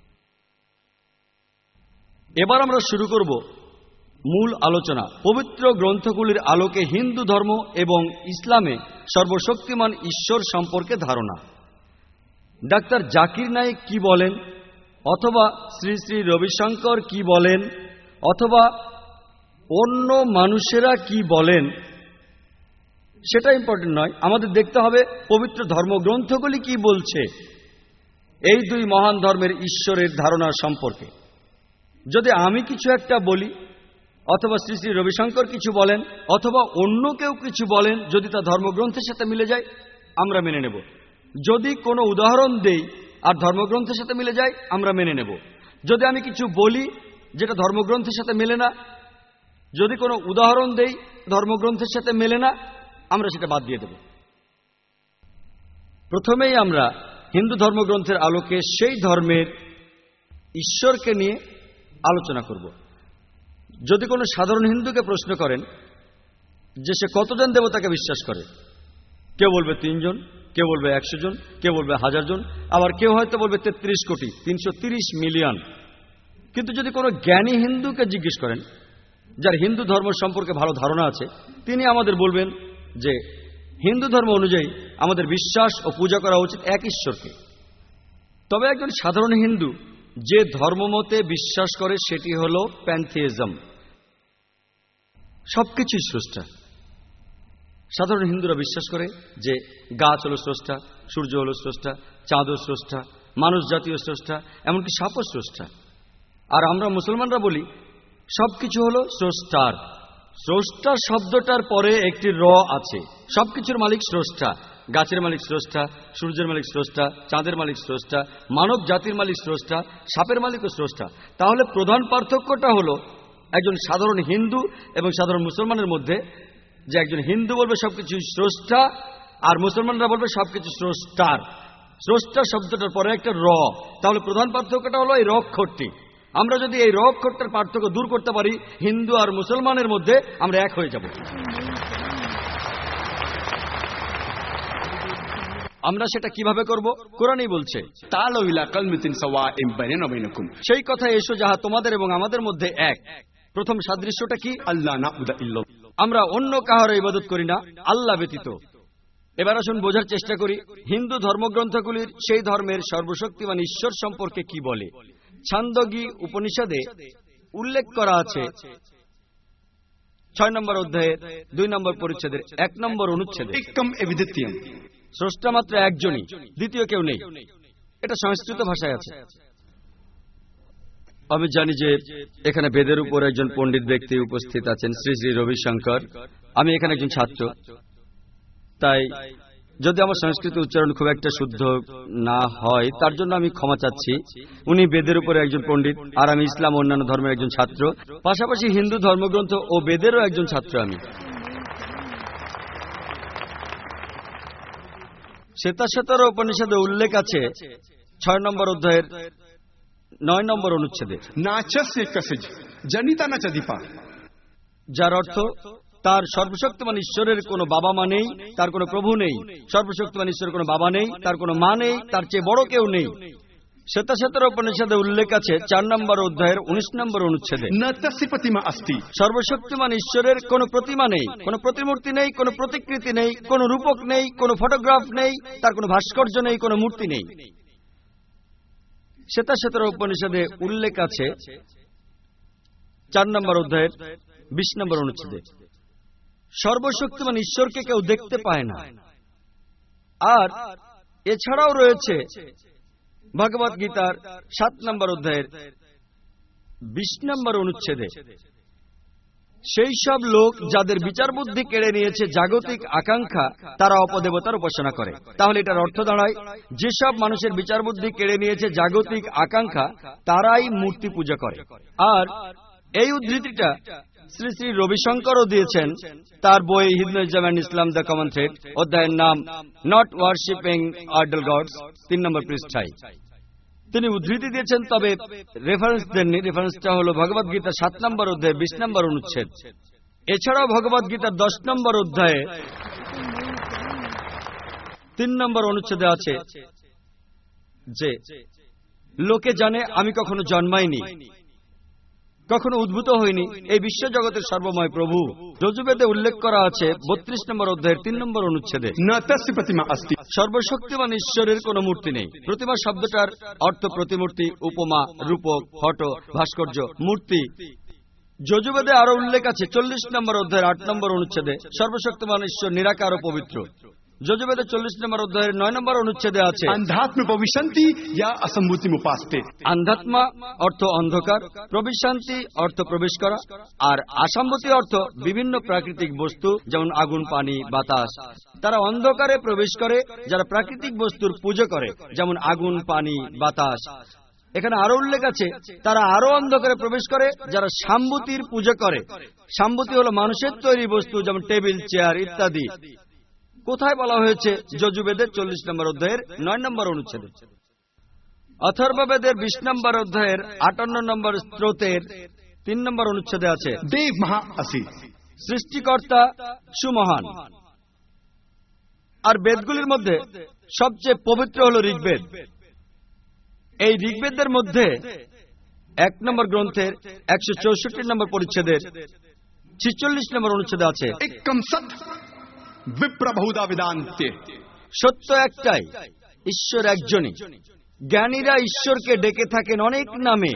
S3: এবার আমরা শুরু করব মূল আলোচনা, পবিত্র গ্রন্থগুলির আলোকে হিন্দু ধর্ম এবং ইসলামে সর্বশক্তিমান ঈশ্বর সম্পর্কে ধারণা। ডাক্তার জাকির নায়েক কি বলেন, অথবা শ্রী শ্রী রবিশঙ্কর কি বলেন, অথবা অন্য মানুষেরা কি বলেন, সেটা ইম্পর্টেন্ট নয়। আমাদের দেখতে হবে পবিত্র ধর্মগ্রন্থগুলি কি বলছে এই দুই মহান ধর্মের ঈশ্বরের ধারণা সম্পর্কে। যদি আমি কিছু একটা বলি, অথবা শ্রী শ্রী রবিশঙ্কর কিছু বলেন, অথবা অন্য কেউ কিছু বলেন, যদি তা ধর্মগ্রন্থের সাথে মিলে যায়, আমরা মেনে নেব। যদি কোনো উদাহরণ দেই আর ধর্মগ্রন্থের সাথে মিলে যায়, আমরা মেনে নেব। যদি আমি কিছু বলি যেটা ধর্মগ্রন্থের সাথে মেলে না, যদি কোনো উদাহরণ দেই ধর্মগ্রন্থের সাথে মেলে না, আমরা সেটা বাদ দিয়ে দেব। প্রথমেই আমরা হিন্দু ধর্মগ্রন্থের আলোকে সেই ধর্মের ঈশ্বরকে নিয়ে আলোচনা করব। যদি কোনো সাধারণ হিন্দুকে প্রশ্ন করেন যে সে কতজন দেবতাকে বিশ্বাস করে, কেউ বলবে 3 জন, কেউ বলবে 100 জন, কেউ বলবে 1000 জন, আবার কেউ হয়তো বলবে 33 কোটি 330 মিলিয়ন। কিন্তু যদি কোনো জ্ঞানী হিন্দুকে জিজ্ঞেস করেন, যার হিন্দু ধর্ম সম্পর্কে ভালো ধারণা আছে, তিনি আমাদের বলবেন যে হিন্দু ধর্ম অনুযায়ী আমাদের বিশ্বাস ও পূজা করা উচিত এক ঈশ্বরকে। তবে একজন সাধারণ হিন্দু যে ধর্মমতে বিশ্বাস করে সেটি হল প্যানথিইজম, সবকিছুই স্রষ্টা। সাধারণ হিন্দুরা বিশ্বাস করে যে গাছ হল স্রষ্টা, সূর্য হল স্রষ্টা, চাঁদও স্রষ্টা, মানুষ জাতীয় স্রষ্টা, এমনকি সাপও স্রষ্টা। আর আমরা মুসলমানরা বলি সবকিছু হল স্রষ্টার। স্রষ্টা শব্দটার পরে একটি র আছে। সবকিছুর মালিক স্রষ্টা। গাছের মালিক স্রষ্টা, সূর্যের মালিক স্রষ্টা, চাঁদের মালিক স্রষ্টা, মানব জাতির মালিক স্রষ্টা, সাপের মালিকও স্রষ্টা। তাহলে প্রধান পার্থক্যটা হলো একজন সাধারণ হিন্দু এবং সাধারণ মুসলমানের মধ্যে, যে একজন হিন্দু বলবে সবকিছু স্রষ্টা আর মুসলমানরা বলবে সবকিছু স্রষ্টার। স্রষ্টা শব্দটার পরে একটা র। তাহলে প্রধান পার্থক্যটা হলো এই র অক্ষরটি। আমরা যদি এই র অক্ষরটার পার্থক্য দূর করতে পারি, হিন্দু আর মুসলমানের মধ্যে আমরা এক হয়ে যাব। আমরা সেটা কিভাবে করব? কোরআনই বলছে,
S2: تعالوا إلى كلمة سواء بيننا وبينكم
S3: সেই কথায় এসো যাহা তোমাদের এবং আমাদের মধ্যে এক। প্রথম সাদৃশ্যটা কি?
S2: ألا نعبد إلا الله।
S3: আমরা অন্য কাহারও ইবাদত করি না আল্লাহ ব্যতীত। এবার আসুন বোঝার চেষ্টা করি হিন্দু ধর্মগ্রন্থগুলির সেই ধর্মের সর্বশক্তিমান ঈশ্বর সম্পর্কে কি বলে। ছান্দোগী উপনিষদে উল্লেখ করা আছে 6 নম্বর অধ্যায়ের 2 নম্বর পরিচ্ছেদের 1 নম্বর অনুচ্ছেদে,
S2: एकम एविदित्यम,
S3: স্রষ্টা মাত্র একজনই, দ্বিতীয় কেউ নেই। এটা সংস্কৃত ভাষায় আছে। আমি জানি যে এখানে বেদের উপর একজন পণ্ডিত ব্যক্তি উপস্থিত আছেন, শ্রী শ্রী রবিশঙ্কর। আমি এখানে একজন ছাত্র, তাই যদি আমার সংস্কৃত উচ্চারণ খুব একটা শুদ্ধ না হয় তার জন্য আমি ক্ষমা চাচ্ছি। উনি বেদের উপরে একজন পণ্ডিত, আর আমি ইসলাম অন্যান্য ধর্মের একজন ছাত্র, পাশাপাশি হিন্দু ধর্মগ্রন্থ ও বেদেরও একজন ছাত্র আমি। শ্বেতাশ্বতর উপনিষদে উল্লেখ আছে 6 নম্বর অধ্যায়ের 9 নম্বর অনুচ্ছেদে,
S2: नाचस्य कसिज जनिता न चदीपा,
S3: যার অর্থ তার সর্বশক্তিমান ঈশ্বরের কোনো বাবা মা নেই, তার কোনো প্রভু নেই। সর্বশক্তিমান ঈশ্বরের কোনো বাবা নেই, তার কোনো মা নেই, তার চেয়ে বড় কেউ নেই। শ্বেতাশ্বতর উপনিষদে উল্লেখ আছে 4 নম্বর অধ্যায়ের 19 নম্বর অনুচ্ছেদে,
S2: न तस्य प्रतिमा अस्ति,
S3: সর্বশক্তিমান ঈশ্বরের কোনো প্রতিমা নেই, কোনো প্রতিমূর্তি নেই, কোনো প্রতিকৃতি নেই, কোনো রূপক নেই, কোনো ফটোগ্রাফ নেই, তার কোনো ভাস্কর্য নেই, কোনো মূর্তি নেই। শ্বেতাশ্বতর উপনিষদে উল্লেখ আছে 4 নম্বর অধ্যায়ের 20 নম্বর অনুচ্ছেদে, সর্বশক্তিমান ঈশ্বরকে কেউ দেখতে পায় না। আর এছাড়াও রয়েছে ভগবত গীতার 7 নম্বর অধ্যায়ের 20 নম্বর অনুচ্ছেদে, সেই সব লোক যাদের বিচার বুদ্ধি কেড়ে নিয়েছে জাগতিক আকাঙ্ক্ষা, তারা অপদেবতার উপাসনা করে। তাহলে এটার অর্থ দাঁড়ায়, যেসব মানুষের বিচার বুদ্ধি কেড়ে নিয়েছে জাগতিক আকাঙ্ক্ষা, তারাই মূর্তি পূজা করে। আর এই উদ্ধৃতিটা শ্রী শ্রী রবিশঙ্করও দিয়েছেন তার বই Hinduism and Islam the common thread, অধ্যায়ের নাম নট ওয়ার্শিপিং আইডল গডস, 3 নম্বর পৃষ্ঠায় তিনি উদ্ধৃতি দিয়েছেন, তবে রেফারেন্স দেননি। রেফারেন্সটা হলো ভগবত গীতা 7 নম্বর অধ্যায় 20 নম্বর অনুচ্ছেদ। এছাড়াও ভগবত গীতার 10 নম্বর অধ্যায়ে 3 নম্বর অনুচ্ছেদে আছে যে লোকে জানে আমি কখনো জন্মাইনি, কখনো উদ্ভূত হয়নি, এই বিশ্বজগতের সর্বময় প্রভু। যজুর্বেদে উল্লেখ করা আছে 32 নম্বর অধ্যায়ের 3 নম্বর অনুচ্ছেদে,
S2: न तस्य प्रतिमा अस्ति,
S3: সর্বশক্তিমান ঈশ্বরের কোনো মূর্তি নেই। প্রতিমা শব্দটার অর্থ প্রতিমূর্তি, উপমা, রূপক, ফটো, ভাস্কর্য, মূর্তি। যজুর্বেদে আরো উল্লেখ আছে 40 নম্বর অধ্যায়ের 8 নম্বর অনুচ্ছেদে, সর্বশক্তিমান ঈশ্বর নিরাকার ও পবিত্র। যজুর্বেদে 40 নম্বর অধ্যায়ের 9 নম্বর অনুচ্ছেদে আছে
S2: अंधात्म भविष्यन्ति या असम्भूति मुपास्ते,
S3: আন্ধাত্মা অর্থ অন্ধকার, প্রবিশান্তি অর্থ প্রবেশ করা, আর আসাম্বতী অর্থ বিভিন্ন প্রাকৃতিক বস্তু যেমন আগুন, পানি, বাতাস। তারা অন্ধকারে প্রবেশ করে যারা প্রাকৃতিক বস্তুর পুজো করে, যেমন আগুন, পানি, বাতাস। এখানে আরো উল্লেখ আছে তারা আরো অন্ধকারে প্রবেশ করে যারা সাম্বুতির পুজো করে। সাম্বুতি হলো মানুষের তৈরি বস্তু, যেমন টেবিল, চেয়ার ইত্যাদি। কোথায় বলা হয়েছে? যজুর্বেদের 40 নম্বর অধ্যায়ের 9 নম্বর অনুচ্ছেদে। অথর্ববেদের 20 নম্বর অধ্যায়ের 58 নম্বর স্তোত্রের 3 নম্বর অনুচ্ছেদে আছে
S2: देव महा असि,
S3: সৃষ্টিকর্তা সুমহান। আর বেদগুলির মধ্যে সবচেয়ে পবিত্র হল ঋগ্বেদ। এই ঋগ্বেদের মধ্যে 1 নম্বর গ্রন্থের 164 নম্বর পরিচ্ছেদের 46 নম্বর অনুচ্ছেদে আছে
S2: एकम सत विप्र बहुधा वेदान्ते,
S3: সত্য একটাই, ঈশ্বর একজনই। জ্ঞানীরা ঈশ্বরকে ডেকে থাকেন অনেক নামে।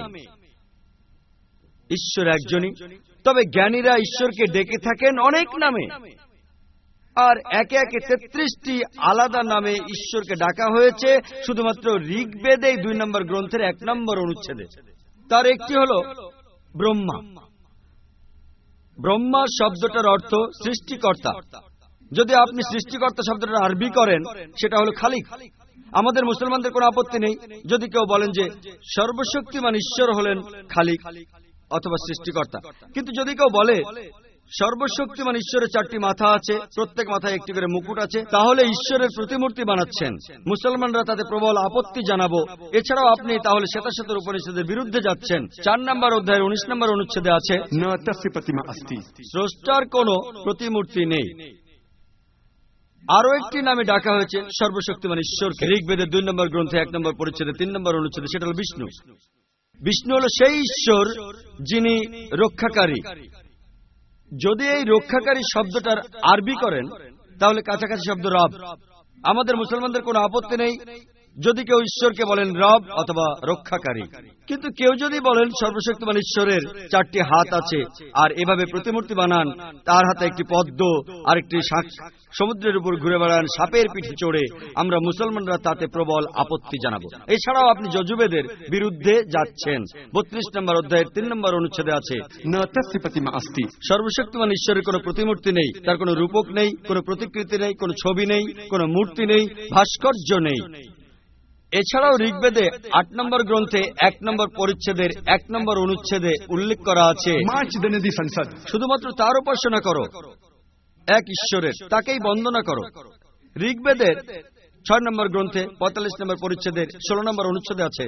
S3: ঈশ্বর একজনই, তবে জ্ঞানীরা ঈশ্বরকে ডেকে থাকেন অনেক নামে। আর একে একে 33টি আলাদা নামে ঈশ্বরকে ডাকা হয়েছে শুধুমাত্র ঋগ্বেদে 2 নম্বর গ্রন্থের 1 নম্বর অনুচ্ছেদে। তার একটি হল ব্রহ্মা। ব্রহ্মা শব্দটার অর্থ সৃষ্টিকর্তা। যদি আপনি সৃষ্টিকর্তা শব্দটার আরবি করেন, সেটা হলো খালিক। আমাদের মুসলমানদের কোনো আপত্তি নেই যদি কেউ বলেন যে সর্বশক্তিমান ঈশ্বর হলেন খালিক অথবা সৃষ্টিকর্তা। কিন্তু যদি কেউ বলে সর্বশক্তিমান ঈশ্বরের 4টি মাথা আছে, প্রত্যেক মাথায় একটি করে মুকুট আছে, তাহলে ঈশ্বরের প্রতিমূর্তি বানাচ্ছেন। মুসলমানরা তাতে প্রবল আপত্তি জানাবো। এছাড়াও আপনি তাহলে শ্বেতাশ্বতর উপনিষদের বিরুদ্ধে যাচ্ছেন। 4 নম্বর অধ্যায়ের 19 নম্বর অনুচ্ছেদে আছে
S2: न तस्य प्रतिमा अस्ति,
S3: স্রষ্টার কোনো প্রতিমূর্তি নেই। আরো একটি নামে ডাকা হয়েছে সর্বশক্তিমান ঈশ্বরকে। ঋগ্বেদের 2 নম্বর গ্রন্থে 1 নম্বর পরিচ্ছেদে 3 নম্বর অনুচ্ছেদে, সেটা হল বিষ্ণু। বিষ্ণু হল সেই ঈশ্বর যিনি রক্ষাকারী। যদি এই রক্ষাকারী শব্দটার আরবি করেন তাহলে কাছাকাছি শব্দ রব। আমাদের মুসলমানদের কোনো আপত্তি নেই যদি কেউ ঈশ্বরকে বলেন রব অথবা রক্ষাকারী, কিন্তু কেউ যদি বলেন সর্বশক্তিমান ঈশ্বরের 4টি হাত আছে আর এভাবে প্রতিমূর্তি বানান, তার হাতে একটি পদ্ম আর একটি শাঁখ, সমুদ্রের উপর ঘুরে বেড়ান সাপের পিঠে চড়ে, আমরা মুসলমানরা তাতে প্রবল আপত্তি জানাবো। এছাড়াও আপনি যজুবেদের বিরুদ্ধে যাচ্ছেন। 32 নম্বর অধ্যায়ের 3 নম্বর অনুচ্ছেদে আছে, সর্বশক্তিমান ঈশ্বরের কোনো প্রতিমূর্তি নেই, তার কোনো রূপক নেই, কোনো প্রতিকৃতি নেই, কোনো ছবি নেই, কোনো মূর্তি নেই, ভাস্কর্য নেই। এছাড়াও ঋগ্বেদে 8 নম্বর গ্রন্থে 1 নম্বর পরিচ্ছেদের 1 নম্বর অনুচ্ছেদে উল্লেখ করা আছে, শুধুমাত্র তার উপাসনা করো, এক ঈশ্বরের, তাকেই বন্দনা করো। ঋগ্বেদের 6 নম্বর গ্রন্থে 45 নম্বর পরিচ্ছেদের 16 নম্বর অনুচ্ছেদে আছে,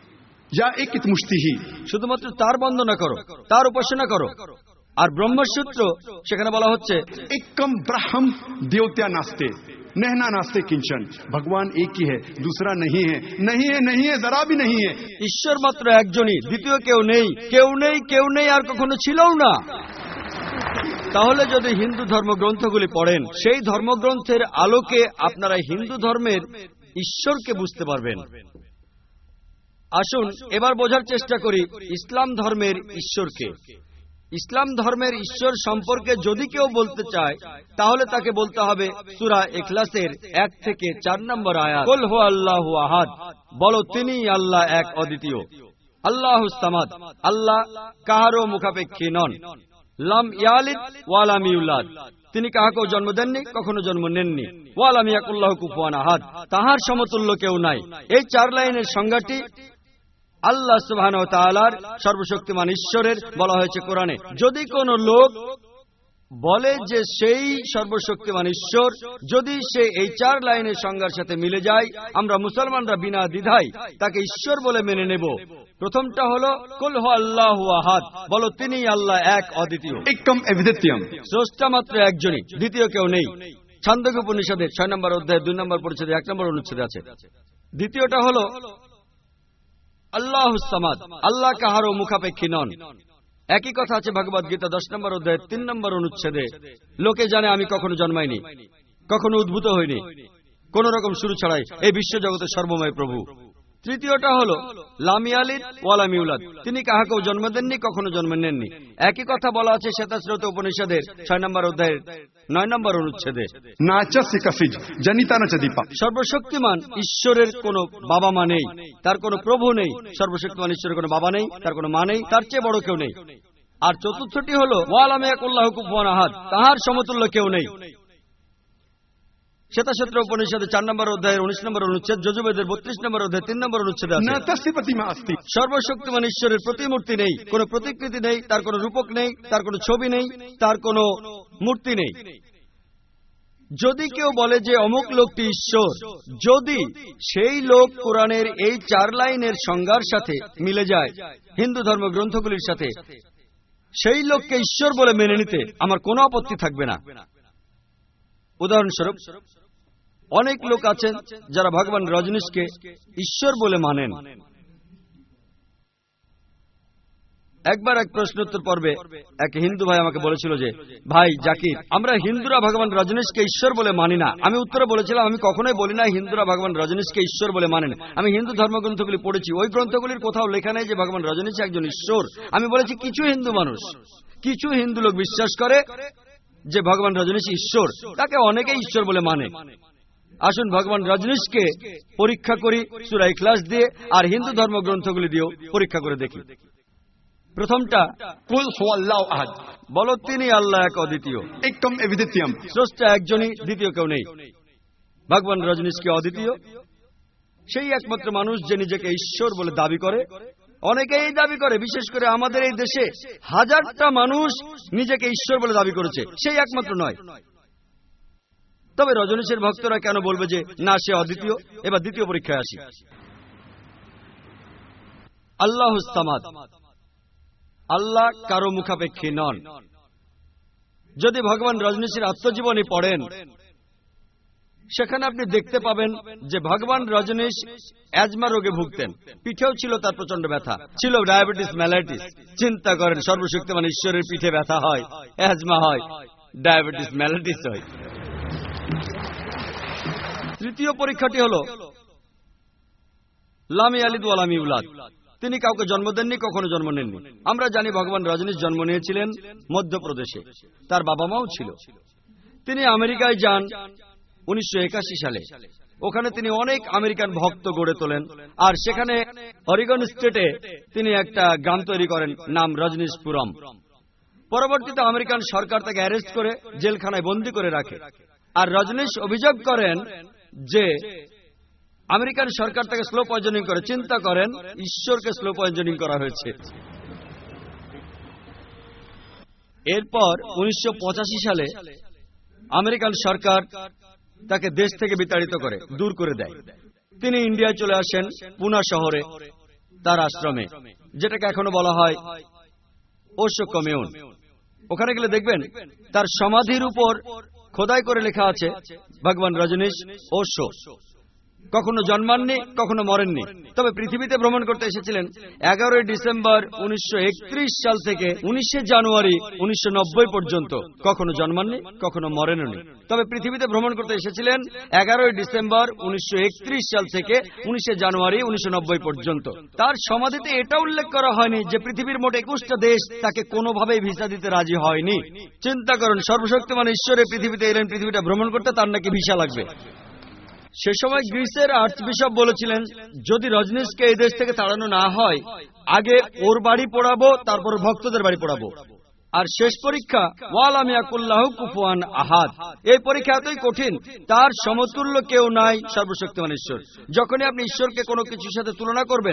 S3: শুধুমাত্র তার বন্দনা করো, তার উপাসনা করো। আর ব্রহ্মসূত্র সেখানে বলা হচ্ছে,
S2: एकम ब्रह्म देवत्या नास्ते नहना नास्ते किंचन, भगवान एक ही है, दूसरा नहीं है, नहीं है, नहीं है, जरा भी नहीं है।
S3: ঈশ্বর মাত্র একজনই, দ্বিতীয় কেউ নেই, কেউ নেই, কেউ নেই, আর কখনো ছিলও না। তাহলে যদি হিন্দু ধর্মগ্রন্থগুলি পড়েন, সেই ধর্মগ্রন্থের আলোকে আপনারা হিন্দু ধর্মের ঈশ্বরকে বুঝতে পারবেন। আসুন এবার বোঝার চেষ্টা করি ইসলাম ধর্মের ঈশ্বরকে। ইসলাম ধর্মের ঈশ্বর সম্পর্কে যদি কেউ বলতে চায় তাহলে তাকে বলতে হবে সূরা ইখলাসের 1 থেকে 4 নম্বর আয়াত, কুল হু আল্লাহু আহাদ, বলো তিনি আল্লাহ এক অদ্বিতীয়, আল্লাহুস সামাদ, আল্লাহ কাহারও মুখাপেক্ষী নন, লাম ইয়ালিদ ওয়া লাম ইউলাদ, তিনি কাহাকেও জন্ম দেননি, কখনো জন্ম নেননি, ওয়া লাম ইয়াকুল লাহু কুফুয়ান আহাদ, তাহার সমতুল্য কেউ নাই। এই 4 লাইনের সংজ্ঞাটি আল্লাহ সুবহানাহু ওয়া তাআলার সর্বশক্তিমান ঈশ্বরের বলা হয়েছে কোরআনে। যদি কোনো লোক বলে যে সেই সর্বশক্তিমান ঈশ্বর, যদি সে এই 4 লাইনের সংজ্ঞার সাথে মিলে যায়, আমরা মুসলমানরা বিনা দ্বিধায় তাকে ঈশ্বর বলে মেনে নেব। প্রথমটা হলো কুল হু আল্লাহু আহাদ, বলো তিনি আল্লাহ এক অদ্বিতীয়,
S2: एकम अद्वितीयम,
S3: স্রষ্টা মাত্র একজনই, দ্বিতীয় কেউ নেই। ছান্দোক্য উপনিষদের 6 নম্বর অধ্যায়ে 2 নম্বর পরিচ্ছেদে 1 নম্বর অনুচ্ছেদে আছে। দ্বিতীয়টা হলো আল্লাহুস সামাদ, আল্লাহ কাহারও মুখাপেক্ষী নন। একই কথা আছে ভগবদ গীতা 10 নম্বর অধ্যায়ে 3 নম্বর অনুচ্ছেদে, লোকে জানে আমি কখনো জন্মাইনি, কখনো উদ্ভূত হইনি, কোন রকম শুরু ছাড়াই এই বিশ্বজগতের সর্বময় প্রভু। তৃতীয়টা হলো লাম ইয়ালিদ ওয়া লাম ইউলাদ, তিনি কাহাকেও জন্ম দেননি, কখনো জন্ম নেননি। একই কথা বলা আছে শ্বেতাশ্রোত উপনিষদের 6 নম্বর অধ্যায়ের 9 নম্বর অনুচ্ছেদে, সর্বশক্তিমান ঈশ্বরের কোনো বাবা মা নেই, তার কোনো প্রভু নেই। সর্বশক্তিমান ঈশ্বরের কোনো বাবা নেই, তার কোনো মা নেই, তার চেয়ে বড় কেউ নেই। আর চতুর্থটি হলো ওয়া লাম ইয়াকুল লাহু কুফুয়ান আহাদ, তাহার সমতুল্য কেউ নেই। শ্বেতাশ্রোত উপনিষদে 4 নম্বর অধ্যায়ের 19 নম্বর অনুচ্ছেদ, যজুর্বেদের 32 নম্বর অধ্যায় 3 নম্বর অনুচ্ছেদে আছে, সর্বশক্তিমান ঈশ্বরের প্রতিমূর্তি নেই, কোনো প্রতিকৃতি নেই, তার কোনো রূপক নেই, তার কোনো ছবি নেই, তার কোনো মূর্তি নেই। যদি কেউ বলে যে অমুক লোকটি ঈশ্বর, যদি সেই লোক কোরআনের এই 4 লাইনের সংজ্ঞার সাথে মিলে যায়, হিন্দু ধর্মগ্রন্থগুলির সাথে, সেই লোককে ঈশ্বর বলে মেনে নিতে আমার কোনো আপত্তি থাকবে না। উদাহরণস্বরূপ, অনেক লোক আছেন যারা ভগবান রজনীশকে ঈশ্বর বলে মানেন। একবার এক প্রশ্নোত্তর পর্বে এক হিন্দু ভাই আমাকে বলেছিল যে, ভাই জাকির, আমরা হিন্দুরা ভগবান রজনীশকে ঈশ্বর বলে মানি না। আমি উত্তরে বলেছিলাম, আমি কখনোই বলি না হিন্দুরা ভগবান রজনীশকে ঈশ্বর বলে মানেন। আমি হিন্দু ধর্মগ্রন্থগুলি পড়েছি, ওই গ্রন্থগুলির কোথাও লেখা নেই যে ভগবান রজনীশ একজন ঈশ্বর। আমি বলেছি কিছু হিন্দু মানুষ, কিছু হিন্দু লোক বিশ্বাস করে যে ভগবান রজনীশ ঈশ্বর, তাকে অনেকেই ঈশ্বর বলে মানে। আসুন ভগবান রজনীশকে পরীক্ষা করি সূরা ইখলাস দিয়ে আর হিন্দু ধর্মগ্রন্থগুলি দিয়েও পরীক্ষা করে দেখি। প্রথমটা,
S2: কুল হু আল্লাহু আহাদ,
S3: বলো তিনি আল্লাহ এক অদ্বিতীয়,
S2: একম অদ্বিতীয়ম,
S3: স্রষ্টা একজনই, দ্বিতীয় কেউ নেই। ভগবান রজনীশ কি অদ্বিতীয়? সেই একমাত্র মানুষ যে নিজেকে ঈশ্বর বলে দাবি করে। অনেকেই দাবি করে, বিশেষ করে আমাদের এই দেশে 1000টা মানুষ নিজেকে ঈশ্বর বলে দাবি করেছে, সেই একমাত্র নয়। তবে রজনীশের ভক্তরা কেন বলবে যে না সে অদ্বিতীয়? এবার দ্বিতীয় পরীক্ষায় আসি। আল্লাহুস সামাদ, আল্লাহ কারো মুখাপেক্ষী নন। যদি ভগবান রজনীশের আত্মজীবনী পড়েন সেখানে আপনি দেখতে পাবেন যে ভগবান রজনীশ অ্যাজমা রোগে ভুগতেন, পিঠেও ছিল তার প্রচন্ড ব্যথা, ছিল ডায়াবেটিস ম্যালাইটিস। চিন্তা করেন, সর্বশক্তিমান ঈশ্বরের পিঠে ব্যথা হয়, অ্যাজমা হয়, ডায়াবেটিস ম্যালাইটিস হয়। তৃতীয় পরীক্ষাটি হল লাম ইয়ালিদ ওয়া লাম ইউলাদ। তিনি কাউকে জন্ম দেননি, কখনো জন্ম নেননি। আমরা জানি ভগবান রজনীশ জন্ম নিয়েছিলেন মধ্যপ্রদেশে, তার বাবা মাও ছিল। তিনি আমেরিকায় যান 1981 সালে। ওখানে তিনি অনেক আমেরিকান ভক্ত গড়ে তোলেন, আর সেখানে অরিগন স্টেটে তিনি একটা গ্রাম তৈরি করেন, নাম রজনীশপুরম। পরবর্তীতে আমেরিকান সরকার তাকে অ্যারেস্ট করে জেলখানায় বন্দী করে রাখে। আর রজনীশ অভিযোগ করেন যে আমেরিকান সরকার তাকে স্লো পয়জনিং করে। চিন্তা করেন, ঈশ্বরকে স্লো পয়জনিং করা হয়েছে। এরপর 1985 সালে আমেরিকান সরকার তাকে দেশ থেকে বিতাড়িত করে, দূর করে দেয়। তিনি ইন্ডিয়ায় চলে আসেন, পুনা শহরে তার আশ্রমে, যেটাকে এখনো বলা হয় ওশো কমিউন। ওখানে গেলে দেখবেন তার সমাধির উপর খোদাই করে লেখা আছে ভগবান রজনীশ ওশো। কখনো জন্মাননি, কখনো মরেননি, তবে পৃথিবীতে ভ্রমণ করতে এসেছিলেন 11 ডিসেম্বর 1931 সাল থেকে 19 জানুয়ারি 1990 পর্যন্ত। কখনো জন্মাননি, কখনো মরেননি, তবে পৃথিবীতে ভ্রমণ করতে এসেছিলেন 11 ডিসেম্বর 1931 সাল থেকে 19 জানুয়ারি 1990 পর্যন্ত। তার সমাধিতে এটা উল্লেখ করা হয়নি যে পৃথিবীর মোট 21টা দেশ তাকে কোনোভাবেই ভিসা দিতে রাজি হয়নি। চিন্তা করুন, সর্বশক্তিমান ঈশ্বরে পৃথিবীতে এলেন পৃথিবীটা ভ্রমণ করতে, তার নাকি ভিসা লাগবে। সে সময় গ্রিসের আর্চবিশপ বলেছিলেন, যদি রজনীশকে এই দেশ থেকে তাড়ানো না হয়, আগে ওর বাড়ি পোড়াবো, তারপর ভক্তদের বাড়ি পোড়াবো। আর শেষ পরীক্ষা ওয়ালাম ইয়াকুল্লাহু কুফুয়ান আহাদ। এই পরীক্ষা এতই কঠিন, তার সমতুল্য কেউ নাই সর্বশক্তিমান ঈশ্বর। যখনই আপনি ঈশ্বরকে কোনো কিছুর সাথে তুলনা করবেন,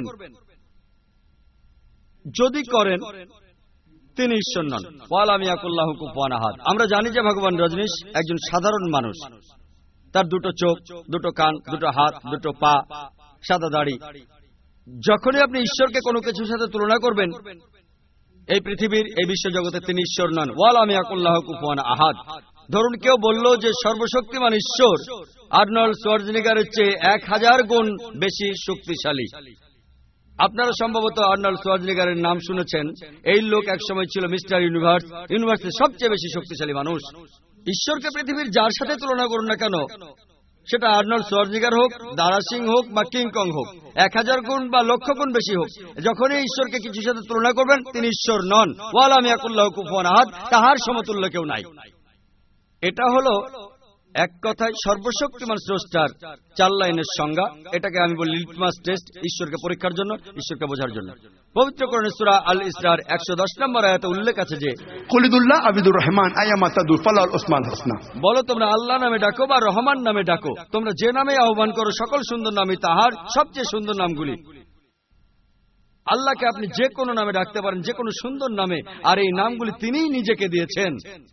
S3: যদি করেন, তিনি ঈশ্বর নন। ওয়ালাম ইয়াকুল্লাহু কুফুয়ান আহাদ। আমরা জানি যে ভগবান রজনীশ একজন সাধারণ মানুষ। তার দুটো চোখ, দুটো কান, দুটো হাত, দুটো পা, সাদা দাড়ি। যখনই আপনি ঈশ্বরকে কোনো কিছুর সাথে তুলনা করবেন, এই পৃথিবীর, এই বিশ্বজগতে তিনি ঈশ্বর নন। ওয়ালাম ইয়াকুল্লাহু কুফুয়ান আহাদ। ধরুন কেউ বলল যে সর্বশক্তিমান ঈশ্বর আর্নল্ড সোয়ার্জনেগারের চেয়ে 1000 গুণ বেশি শক্তিশালী। আপনারা সম্ভবত আর্নল্ড সোয়ার্জনেগারের নাম শুনেছেন। এই লোক একসময় ছিল মিস্টার ইউনিভার্স, ইউনিভার্সের সবচেয়ে বেশি শক্তিশালী মানুষ। ঈশ্বরকে পৃথিবীর যার সাথে তুলনা করুন না কেন, সেটা আর্নল্ড সোয়ার্জনেগার হোক, দারা সিং হোক বা কিংকং হোক, 1000 গুণ বা লক্ষ গুণ বেশি হোক, যখনই ঈশ্বরকে কিছুর সাথে তুলনা করবেন, তিনি ঈশ্বর নন। ওয়ালাম ইয়াকুল্লাহু কুফুয়ান আহাদ। তাহার সমতুল্য কেউ নাই। এটা হলো এক কথায় সর্বশক্তিমান স্রষ্টার 4 লাইনের সংজ্ঞা। এটাকে আমি বলি লিটমাস টেস্ট, ঈশ্বরকে পরীক্ষার জন্য, ঈশ্বরকে বোঝার জন্য। পবিত্র কোরআনে সূরা আল ইসরার 110 নম্বর আয়াতে উল্লেখ আছে যে
S2: কুলিদুল্লাহ আবিদুর রহমান আয়ামা তাদু ফালাল উসমান হাসনা।
S3: বলো, তোমরা আল্লাহ নামে ডাকো বা রহমান নামে ডাকো, তোমরা যে নামে আহ্বান করো, সকল সুন্দর নামই তাহার, সবচেয়ে সুন্দর নামগুলি। আল্লাহকে আপনি যে কোনো নামে ডাকতে পারেন, যে কোনো সুন্দর নামে, আর এই নামগুলি তিনিই নিজেকে দিয়েছেন।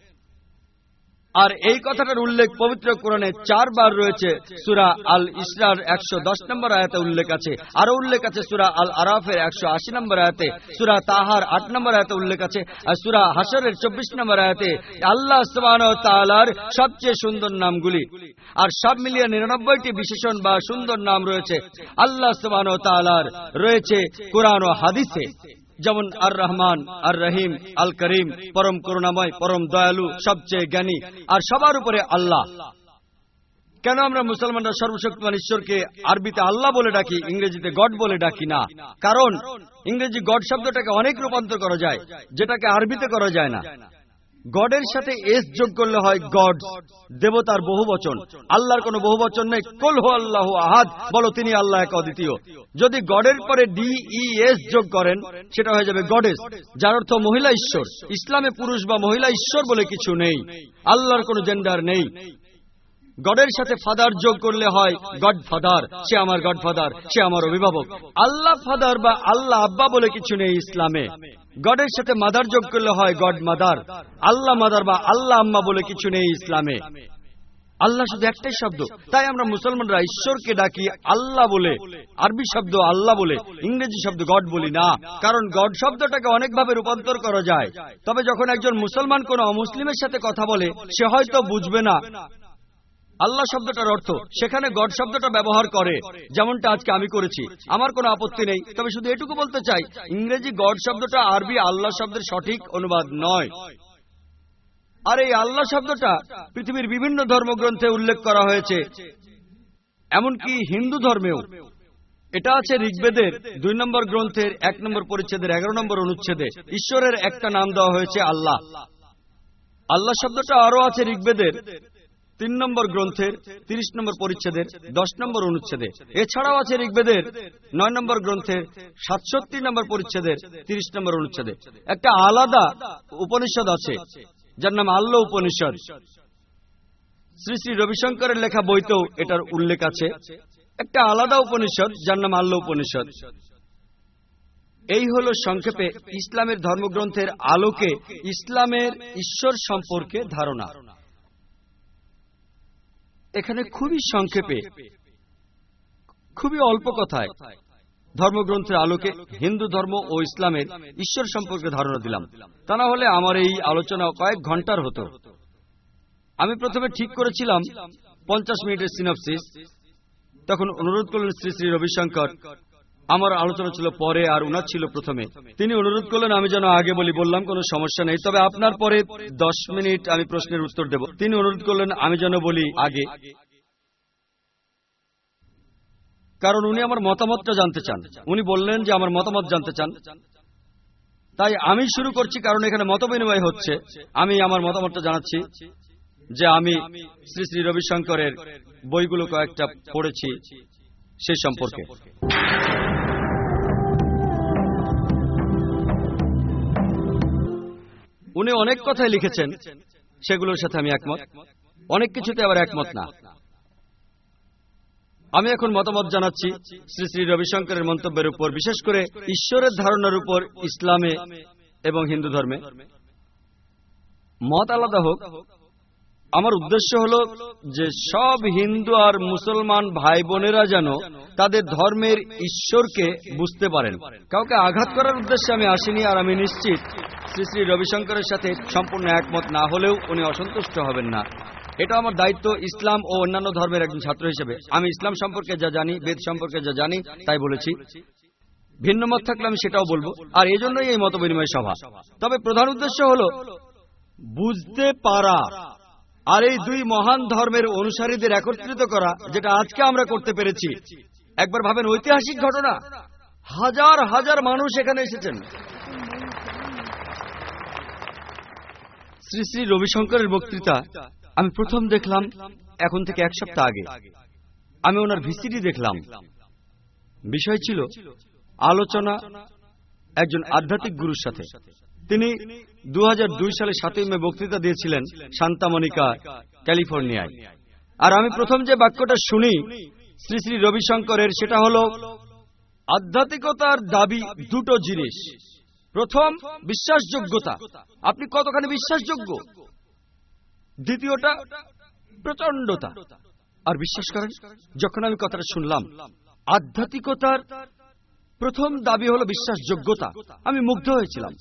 S3: আর এই কথাটার উল্লেখ পবিত্র কোরআনে 4 বার রয়েছে। সূরা আল ইসরার 110 নম্বর আয়াতে উল্লেখ আছে, আরো উল্লেখ আছে সূরা আল আরাফের 180 নম্বর আয়াতে, সূরা তাহার 8 নম্বর আয়াতে উল্লেখ আছে, আর সূরা হাশরের 24 নম্বর আয়াতে আল্লাহ সুবহানাহু ওয়া তাআলার সবচেয়ে সুন্দর নামগুলি। আর সব মিলিয়ে 99টি বিশেষণ বা সুন্দর নাম রয়েছে আল্লাহ সুবহানাহু ওয়া তাআলার, রয়েছে কোরআন ও হাদিসে, যেমন আর রহমান, আর রহিম, আল করিম, পরম করুণাময়, পরম দয়ালু, সবচেয়ে জ্ঞানী, আর সবার উপরে আল্লাহ। কেন আমরা মুসলমানরা সর্বশক্তিমান ঈশ্বরকে আরবিতে আল্লাহ বলে ডাকি, ইংরেজিতে গড বলে ডাকি না? কারণ ইংরেজি গড শব্দটাকে অনেক রূপান্তর করা যায়, যেটাকে আরবিতে করা যায় না। গডের সাথে এস যোগ করলে হয় গড, দেবতার বহু বচন। আল্লাহর কোনো বহু বচন নেই। কুল হু আল্লাহু আহাদ, বলো তিনি আল্লাহ এক অদ্বিতীয়। যদি গডের পরে DES যোগ করেন, সেটা হয়ে যাবে গডেস, যার অর্থ মহিলা ঈশ্বর। ইসলামে পুরুষ বা মহিলা ঈশ্বর বলে কিছু নেই, আল্লাহর কোনো জেন্ডার নেই। গডের সাথে ফাদার যোগ করলে হয় গড ফাদার, সে আমার গড ফাদার, সে আমার অভিভাবক। আল্লাহ ফাদার বা আল্লাহ আব্বা বলে কিছু নেই ইসলামে। গডের সাথে মাদার যোগ করলে হয় গড মাদার। আল্লাহ মাদার বা আল্লাহ আম্মা বলে কিছু নেই ইসলামে। আল্লাহ শুধু একটাই শব্দ। তাই আমরা মুসলমানরা ঈশ্বরকে ডাকি আল্লাহ বলে, আরবি শব্দ আল্লাহ বলে, ইংরেজি শব্দ গড বলি না। কারণ গড শব্দটাকে অনেকভাবে রূপান্তর করা যায়। তবে যখন একজন মুসলমান কোন অমুসলিমের সাথে কথা বলে, সে হয়তো বুঝবে না আল্লাহ শব্দটার অর্থ সেখানে গড শব্দটা ব্যবহার করে, যেমনটা আজকে আমি করেছি। আমার কোনো আপত্তি নেই, তবে শুধু এটুকু বলতে চাই, ইংরেজি গড শব্দটা আরবি আল্লাহ শব্দের সঠিক অনুবাদ নয়। আর এই আল্লাহ শব্দটা পৃথিবীর বিভিন্ন ধর্মগ্রন্থে উল্লেখ করা হয়েছে, এমনকি হিন্দু ধর্মেও। এটা আছে ঋগ্বেদের 2 নম্বর গ্রন্থের 1 নম্বর পরিচ্ছেদের 11 নম্বর অনুচ্ছেদে। ঈশ্বরের একটা নাম দেওয়া হয়েছে আল্লাহ। আল্লাহ শব্দটা আরো আছে ঋগ্বেদের 3 নম্বর গ্রন্থের 30 নম্বর পরিচ্ছেদের 10 নম্বর অনুচ্ছেদে। এছাড়াও আছে ঋগ্বেদের 9 নম্বর গ্রন্থের 67 নম্বর পরিচ্ছেদের 30 নম্বর অনুচ্ছেদে। একটা আলাদা উপনিষদ আছে যার নাম আল্লাহ উপনিষদ। শ্রী শ্রী রবিশঙ্করের লেখা বইতেও এটার উল্লেখ আছে। একটা আলাদা উপনিষদ যার নাম আল্লাহ উপনিষদ। এই হলো সংক্ষেপে ইসলামের ধর্মগ্রন্থের আলোকে ইসলামের ঈশ্বর সম্পর্কে ধারণা। এখানে খুবই সংক্ষেপে, খুবই অল্প কথায় ধর্মগ্রন্থের আলোকে হিন্দু ধর্ম ও ইসলামের ঈশ্বর সম্পর্কে ধারণা দিলাম। তা না হলে আমার এই আলোচনা কয়েক ঘন্টার হতো। আমি প্রথমে ঠিক করেছিলাম 50 মিনিটের সিনপসিস। তখন অনুরোধ করলেন শ্রী শ্রী রবিশঙ্কর। আমার আলোচনা ছিল পরে আর উনার ছিল প্রথমে। তিনি অনুরোধ করলেন আমি যেন আগে বলি। বললাম কোনো সমস্যা নেই, তবে আপনার পরে 10 মিনিট আমি প্রশ্নের উত্তর দেব। তিনি অনুরোধ করলেন আমি যেন বলি আগে, কারণ উনি আমার মতামতটা জানতে চান। উনি বললেন যে আমার মতামত জানতে চান, তাই আমি শুরু করছি, কারণ এখানে মত বিনিময় হচ্ছে। আমি আমার মতামতটা জানাচ্ছি যে আমি শ্রী শ্রী রবিশঙ্করের বইগুলো কয়েকটা পড়েছি সে সম্পর্কে। উনি অনেক কথাই লিখেছেন, সেগুলোর সাথে আমি একমত, অনেক কিছুতে আবার একমত না। আমি এখন মতামত জানাচ্ছি শ্রী শ্রী রবিশঙ্করের মন্তব্যের উপর, বিশেষ করে ঈশ্বরের ধারণার উপর ইসলামে এবং হিন্দু ধর্মে। মত আলাদা হোক, আমার উদ্দেশ্য হল যে সব হিন্দু আর মুসলমান ভাই বোনেরা যেন তাদের ধর্মের ঈশ্বরকে বুঝতে পারেন। কাউকে আঘাত করার উদ্দেশ্যে আমি আসিনি। আর আমি নিশ্চিত শ্রী শ্রী রবিশঙ্করের সাথে সম্পূর্ণ একমত না হলেও উনি অসন্তুষ্ট হবেন না। এটা আমার দায়িত্ব ইসলাম ও অন্যান্য ধর্মের একজন ছাত্র হিসেবে। আমি ইসলাম সম্পর্কে যা জানি, বেদ সম্পর্কে যা জানি তাই বলেছি। ভিন্ন মত থাকলে আমি সেটাও বলবো, আর এজন্যই এই মত বিনিময় সভা। তবে প্রধান উদ্দেশ্য হল বুঝতে পারা আর এই দুই মহান ধর্মের অনুসারীদের একত্রিত করা, যেটা আজকে আমরা করতে পেরেছি। একবার ভাবেন, ঐতিহাসিক ঘটনা, হাজার হাজার মানুষ এখানে এসেছেন। শ্রী শ্রী রবিশঙ্করের বক্তৃতা আমি প্রথম দেখলাম এখন থেকে 1 সপ্তাহ আগে। আমি ওনার ভিসিডি দেখলাম। বিষয় ছিল আলোচনা একজন আধ্যাত্মিক গুরুর সাথে। তিনি 2002 সালে 7ই মে বক্তৃতা দিয়েছিলেন সান্তা মনিকা, ক্যালিফোর্নিয়ায়। আর আমি প্রথম যে বাক্যটা শুনি শ্রী শ্রী রবিশঙ্করের, সেটা হল আধ্যাত্মিকতার দাবি দুটো জিনিস। প্রথম, বিশ্বাসযোগ্যতা। আপনি কতখানি বিশ্বাসযোগ্য। দ্বিতীয়টা প্রচন্ডতা। আর বিশ্বাস করেন, যখন আমি কথাটা শুনলাম, আধ্যাত্মিকতার প্রথম দাবি হলো বিশ্বাসযোগ্যতা, আমি মুগ্ধ হয়েছিলাম।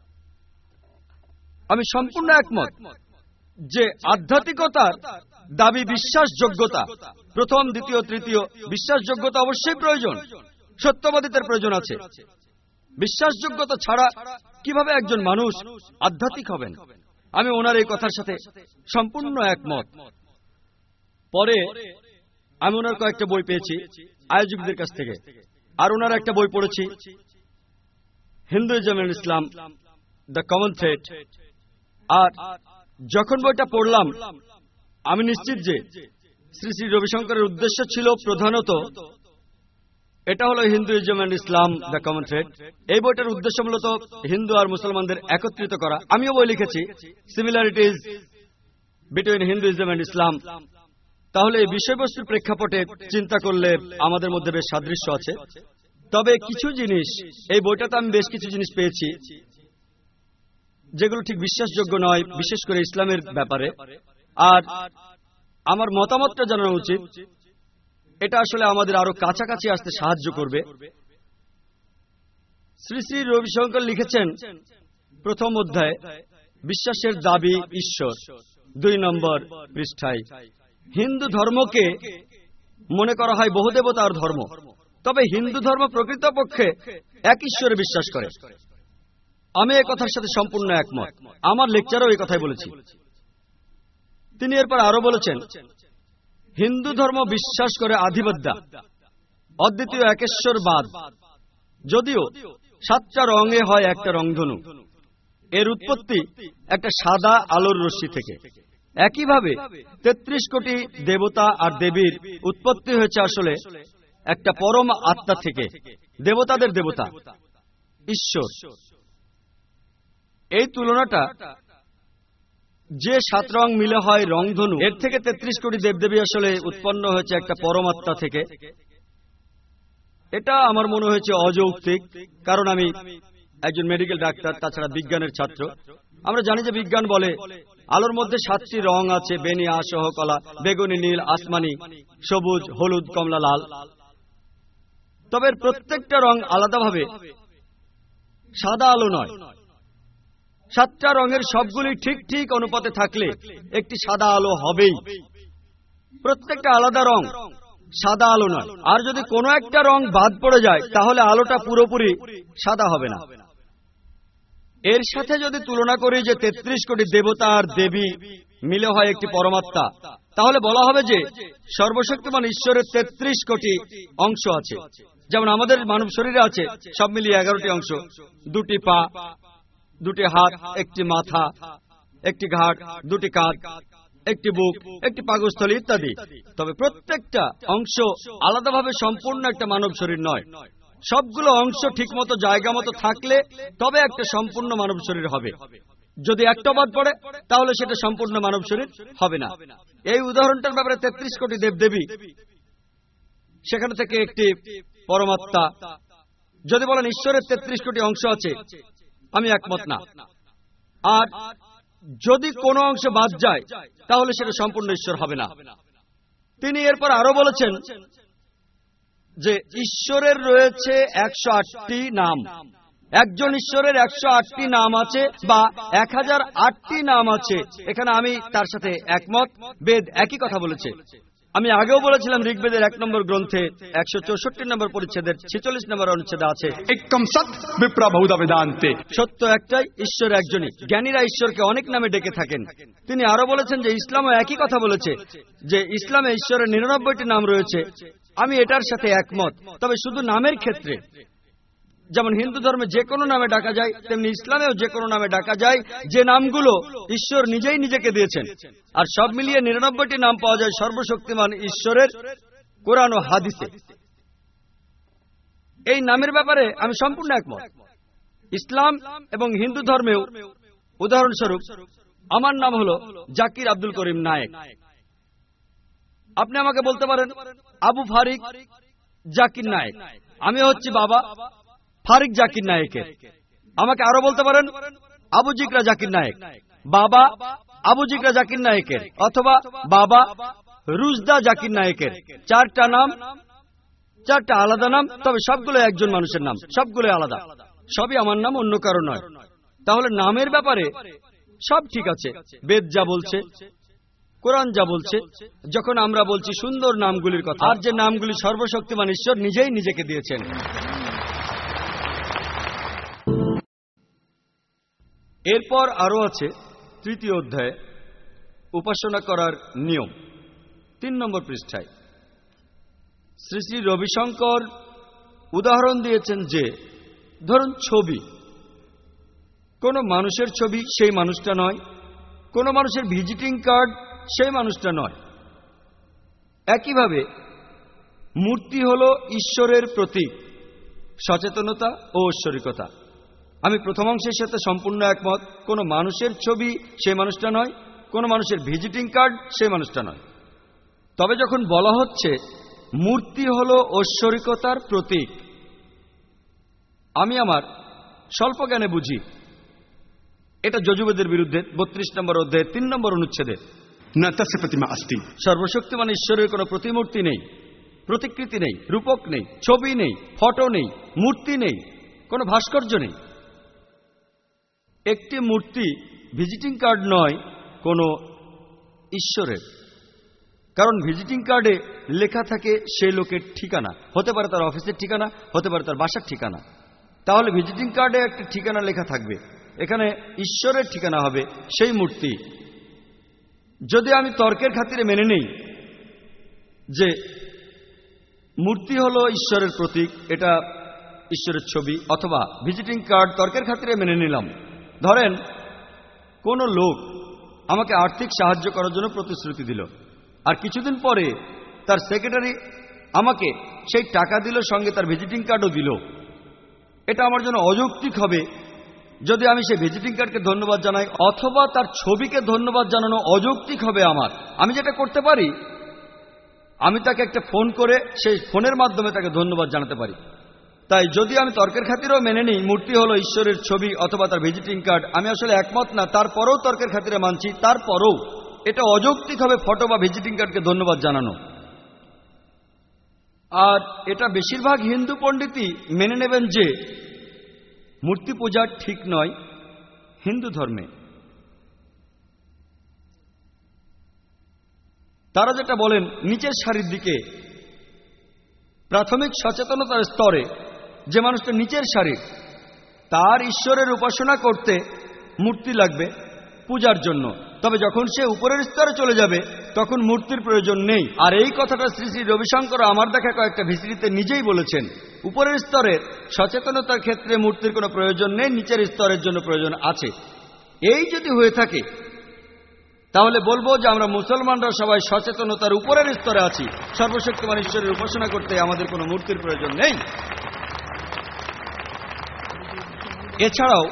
S3: আমি সম্পূর্ণ একমত যে আধ্যাত্মিকতার দাবি বিশ্বাসযোগ্যতা। প্রথম, দ্বিতীয়, তৃতীয় বিশ্বাসযোগ্যতা অবশ্যই প্রয়োজন। সত্যবাদিতার প্রয়োজন আছে। বিশ্বাসযোগ্যতা ছাড়া কিভাবে একজন মানুষ আধ্যাত্মিক হবেন? আমি ওনার এই কথার সাথে সম্পূর্ণ একমত। পরে আমি ওনার কয়েকটা বই পেয়েছি আয়োজকদের কাছ থেকে, আর ওনার একটা বই পড়েছি, Hinduism and Islam, the common thread. আর যখন বইটা পড়লাম, আমি নিশ্চিত যে শ্রী শ্রী রবিশঙ্করের উদ্দেশ্য ছিল প্রধানত, এটা হলো Hinduism and Islam, the common thread. এই বইটার উদ্দেশ্য মূলত হিন্দু আর মুসলমানদের একত্রিত করা। আমিও বই লিখেছি, similarities between Hinduism and Islam. তাহলে এই বিষয়বস্তুর প্রেক্ষাপটে চিন্তা করলে আমাদের মধ্যে বেশ সাদৃশ্য আছে। তবে কিছু জিনিস, এই বইটাতে আমি বেশ কিছু জিনিস পেয়েছি যেগুলো ঠিক বিশ্বাসযোগ্য নয়, বিশেষ করে ইসলামের ব্যাপারে। আর আমার মতামতটা জানানো উচিত। এটা আসলে আমাদের আরো কাছাকাছি আসতে সাহায্য করবে। শ্রী শ্রী রবিশঙ্কর লিখেছেন প্রথম অধ্যায়ে, বিশ্বাসের দাবি ঈশ্বর, 2 নম্বর পৃষ্ঠায়, হিন্দু ধর্মকে মনে করা হয় বহুদেবতার ধর্ম, তবে হিন্দু ধর্ম প্রকৃতপক্ষে এক ঈশ্বরে বিশ্বাস করে। আমি এই কথার সাথে সম্পূর্ণ একমত। আমার লেকচারেও এই কথাই বলেছি। তিনি এরপর আরো বলেছেন, হিন্দু ধর্ম বিশ্বাস করে আধিপত্যা, অদ্বিতীয় একেশ্বরবাদ, যদিও 7টা রঙে হয় একটা রংধনু। এর উৎপত্তি একটা সাদা আলোর রশ্মি থেকে। একইভাবে 33 কোটি দেবতা আর দেবীর উৎপত্তি হয়েছে আসলে একটা পরম আত্মা থেকে, দেবতাদের দেবতা ঈশ্বর। এই তুলনাটা যে 7 রং মিলে হয় রংধনু, এর থেকে 33 কোটি দেবদেবী আসলে উৎপন্ন হয়েছে একটা পরমাত্মা থেকে, এটা আমার মনে হয়েছে অযৌক্তিক। কারণ আমি একজন মেডিকেল ডাক্তার, তাছাড়া বিজ্ঞানের ছাত্র। আমরা জানি যে বিজ্ঞান বলে আলোর মধ্যে 7টি রং আছে, বেনি, আসহ, কলা, বেগুনি, নীল, আসমানি, সবুজ, হলুদ, কমলা, লাল। তবে এর প্রত্যেকটা রং আলাদাভাবে সাদা আলো নয়। 7টা রঙের সবগুলি ঠিক ঠিক অনুপাতে থাকলে একটি সাদা আলো হবেই। প্রত্যেকটা আলাদা রং, সাদা আলো নয়। আর যদি কোনো একটা রং বাদ পড়ে যায় তাহলে আলোটা পুরোপুরি সাদা হবে না। এর সাথে যদি তুলনা করি যে 33 কোটি দেবতা আর দেবী মিলে হয় একটি পরমাত্মা, তাহলে বলা হবে যে সর্বশক্তিমান ঈশ্বরের 33 কোটি অংশ আছে। যেমন আমাদের মানব শরীরে আছে সব মিলিয়ে 11টি অংশ, 2টি পা, 2টি হাত, একটি মাথা, একটি ঘাড়, 2টি কাঁধ, একটি বুক, একটি পাকস্থলী ইত্যাদি। তবে প্রত্যেকটা অংশ আলাদাভাবে সম্পূর্ণ একটা মানব শরীর নয়। সবগুলো অংশ ঠিকমতো জায়গা মতো থাকলে তবে একটা সম্পূর্ণ মানব শরীর হবে। যদি একটা বাদ পড়ে তাহলে সেটা সম্পূর্ণ মানব শরীর হবে না। এই উদাহরণটার ব্যাপারে 33 কোটি দেবদেবী, সেখানে থেকে একটি পরমাত্মা। যদি বলেন ঈশ্বরের 33 কোটি অংশ আছে, আমি একমত না। আর যদি কোনো অংশ বাদ যায় তাহলে সেটা সম্পূর্ণ ঈশ্বর হবে না। তিনি এরপর আরো বলেছেন যে ঈশ্বরের রয়েছে 108টি নাম। একজন ঈশ্বরের 108টি নাম আছে বা 1008টি নাম আছে। এখানে আমি তার সাথে একমত। বেদ একই কথা বলেছে। আমি আগেও বলেছিলাম ঋগ্বেদের 1 নম্বর গ্রন্থে 164 নম্বর পরিচ্ছেদের 46 নম্বর অনুচ্ছেদে আছে,
S2: একম সৎ বিপ্রা বহুধা বেদান্তে,
S3: সত্য একটাই, ঈশ্বর একজনই। জ্ঞানীরা ঈশ্বরকে অনেক নামে ডেকে থাকেন। তিনি আরো বলেছেন যে ইসলামও একই কথা বলেছে, যে ইসলামে ঈশ্বরের 99টি নাম রয়েছে। আমি এটার সাথে একমত, তবে শুধু নামের ক্ষেত্রে। যেমন হিন্দু ধর্মে যে কোনো নামে ডাকা যায়, তেমনি ইসলামেও যে কোনো নামে ডাকা যায়, যে নামগুলো ঈশ্বর নিজেই নিজেকে দিয়েছেন। আর সব মিলিয়ে 99টি নাম পাওয়া যায় সর্বশক্তিমান ঈশ্বরের কোরআন ও হাদিসে। এই নামের ব্যাপারে আমি সম্পূর্ণ একমত। ইসলাম এবং হিন্দু ধর্মেও উদাহরণস্বরূপ আমার নাম হলো জাকির আব্দুল করিম নায়েক। আপনি আমাকে বলতে পারেন আবু ফারিক জাকির নায়েক। আমি হচ্ছি বাবা ফারিক জাকির নায়েকের। আমাকে আরো বলতে পারেন আবু জিকরা জাকির নায়েক, বাবা আবু জিকরা জাকির নায়েকের, অথবা বাবা রুজদা জাকির নায়েকের। 4টা নাম, 4টা আলাদা নাম, তবে সবগুলো একজন মানুষের নাম, সবগুলো আলাদা। সবই আমার নাম, অন্য কারো নয়। তাহলে নামের ব্যাপারে সব ঠিক আছে। বেদ যা বলছে, কোরআন যা বলছে, যখন আমরা বলছি সুন্দর নামগুলির কথা, আর যে নামগুলি সর্বশক্তিমান ঈশ্বর নিজেই নিজেকে দিয়েছেন। এরপর আরো আছে 3য় অধ্যায়ে উপাসনা করার নিয়ম, 3 নম্বর পৃষ্ঠায়। শ্রী শ্রী রবিশঙ্কর উদাহরণ দিয়েছেন যে ধরুন ছবি, কোন মানুষের ছবি সেই মানুষটা নয়, কোন মানুষের ভিজিটিং কার্ড সেই মানুষটা নয়। একইভাবে মূর্তি হল ঈশ্বরের প্রতীক, সচেতনতা ও ঐশ্বরিকতা। আমি প্রথম অংশের সাথে সম্পূর্ণ একমত। কোন মানুষের ছবি সেই মানুষটা নয়, কোন মানুষের ভিজিটিং কার্ড সেই মানুষটা নয়। তবে যখন বলা হচ্ছে মূর্তি হল ঐশ্বরিকতার প্রতীক, আমি আমার স্বল্প জ্ঞানে বুঝি এটা যজুবেদের বিরুদ্ধে 32 নম্বর অধ্যায়ে 3 নম্বর অনুচ্ছেদে।
S2: না তস্য প্রতিমা অস্তি,
S3: সর্বশক্তিমান ঈশ্বরের কোনো প্রতিমূর্তি নেই, প্রতিকৃতি নেই, রূপক নেই, ছবি নেই, ফটো নেই, মূর্তি নেই, কোনো ভাস্কর্য নেই। একটি মূর্তি ভিজিটিং কার্ড নয় কোনো ঈশ্বরের। কারণ ভিজিটিং কার্ডে লেখা থাকে সেই লোকের ঠিকানা, হতে পারে তার অফিসের ঠিকানা, হতে পারে তার বাসার ঠিকানা। তাহলে ভিজিটিং কার্ডে একটা ঠিকানা লেখা থাকবে, এখানে ঈশ্বরের ঠিকানা হবে সেই মূর্তি। যদি আমি তর্কের খাতিরে মেনে নেই যে মূর্তি হলো ঈশ্বরের প্রতীক, এটা ঈশ্বরের ছবি, অথবা ভিজিটিং কার্ড তর্কের খাতিরে মেনে নিলাম। ধরেন কোনো লোক আমাকে আর্থিক সাহায্য করার জন্য প্রতিশ্রুতি দিল, আর কিছুদিন পরে তার সেক্রেটারি আমাকে সেই টাকা দিল, সঙ্গে তার ভিজিটিং কার্ডও দিল। এটা আমার জন্য অযৌক্তিক হবে যদি আমি সেই ভিজিটিং কার্ডকে ধন্যবাদ জানাই, অথবা তার ছবিকে ধন্যবাদ জানানো অযৌক্তিক হবে আমার। আমি যেটা করতে পারি, আমি তাকে একটা ফোন করে সেই ফোনের মাধ্যমে তাকে ধন্যবাদ জানাতে পারি। তাই যদি আমি তর্কের খাতিরেও মেনে নিই মূর্তি হলো ঈশ্বরের ছবি অথবা তার ভিজিটিং কার্ড, আমি আসলে একমত না, তারপরেও তর্কের খাতিরে মানছি, তারপরেও এটা অযৌক্তিক হবে ফটো বা ভিজিটিং কার্ডকে ধন্যবাদ জানানো। আর এটা বেশিরভাগ হিন্দু পণ্ডিতই মেনে নেবেন যে মূর্তি পূজা ঠিক নয় হিন্দু ধর্মে। তারা যেটা বলেন, নিচের সারির দিকে প্রাথমিক সচেতনতার স্তরে যে মানুষটা নিচের সারির, তার ঈশ্বরের উপাসনা করতে মূর্তি লাগবে পূজার জন্য। তবে যখন সে উপরের স্তরে চলে যাবে তখন মূর্তির প্রয়োজন নেই। আর এই কথাটা শ্রী শ্রী রবিশঙ্কর আমার দেখা কয়েকটা ভিসিডিতে নিজেই বলেছেন। উপরের স্তরের সচেতনতার ক্ষেত্রে মূর্তির কোনো প্রয়োজন নেই, নিচের স্তরের জন্য প্রয়োজন আছে। এই যদি হয়ে থাকে তাহলে বলবো যে আমরা মুসলমানরা সবাই সচেতনতার উপরের স্তরে আছি। সর্বশক্তিমান ঈশ্বরের উপাসনা করতে আমাদের কোনো মূর্তির প্রয়োজন নেই। এছাড়াও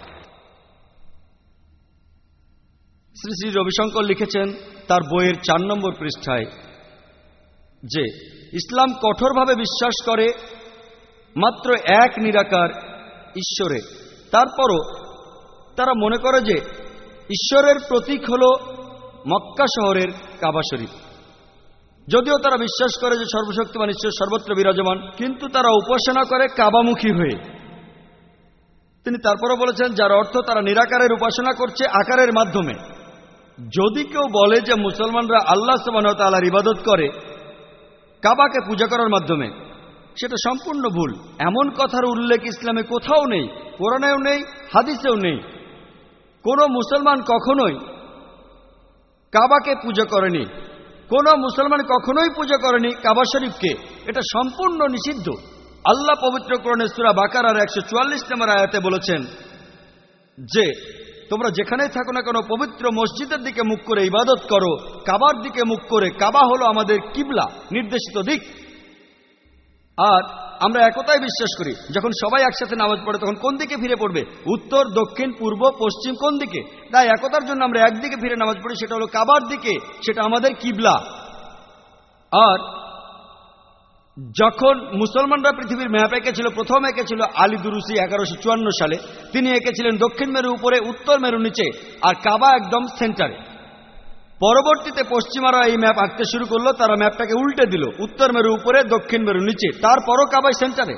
S3: শ্রী শ্রী রবিশঙ্কর লিখেছেন তার বইয়ের 4 নম্বর পৃষ্ঠায় যে ইসলাম কঠোরভাবে বিশ্বাস করে মাত্র এক নিরাকার ঈশ্বরে। তারপরও তারা মনে করে যে ঈশ্বরের প্রতীক হল মক্কা শহরের কাবা শরীফ। যদিও তারা বিশ্বাস করে যে সর্বশক্তিমান ঈশ্বর সর্বত্র বিরাজমান, কিন্তু তারা উপাসনা করে কাবামুখী হয়ে। তিনি তারপরও বলেছেন যার অর্থ তারা নিরাকারের উপাসনা করছে আকারের মাধ্যমে। যদি কেউ বলে যে মুসলমানরা আল্লাহ সুবহানাহু ওয়া তাআলার ইবাদত করে কাবাকে পূজা করার মাধ্যমে, সেটা সম্পূর্ণ ভুল। এমন কথার উল্লেখ ইসলামে কোথাও নেই, কোরআনেও নেই, হাদিসেও নেই। কোন মুসলমান কখনোই কাবাকে পূজা করেনি, কোন মুসলমান কখনোই পূজা করেনি কাবা শরীফকে। এটা সম্পূর্ণ নিষিদ্ধ। আল্লাহ পবিত্র কোরআনে সূরা বাকারার 144 নম্বর আয়াতে বলেছেন যে তোমরা যেখানেই থাকো না কেন পবিত্র মসজিদের দিকে মুখ করে ইবাদত করো, কাবার দিকে মুখ করে। কাবা হলো আমাদের কিবলা, নির্দেশিত দিক। আর আমরা একতায় বিশ্বাস করি। যখন সবাই একসাথে নামাজ পড়ে তখন কোন দিকে ফিরে পড়বে? উত্তর, দক্ষিণ, পূর্ব, পশ্চিম, কোন দিকে? তাই একতার জন্য আমরা একদিকে ফিরে নামাজ পড়ি, সেটা হলো কাবার দিকে, সেটা আমাদের কিবলা। আর যখন মুসলমানরা পৃথিবীর ম্যাপ এঁকেছিল, প্রথম এঁকেছিল আলী দুরুসি 1154 সালে। তিনি এঁকেছিলেন দক্ষিণ মেরু উপরে, উত্তর মেরু নিচে, আর কাবা একদম সেন্টারে। পরবর্তীতে পশ্চিমারা এই ম্যাপ আঁকতে শুরু করলো, তারা ম্যাপটাকে উল্টে দিল, উত্তর মেরু উপরে, দক্ষিণ মেরু নিচে, তারপরও কাবায় সেন্টারে।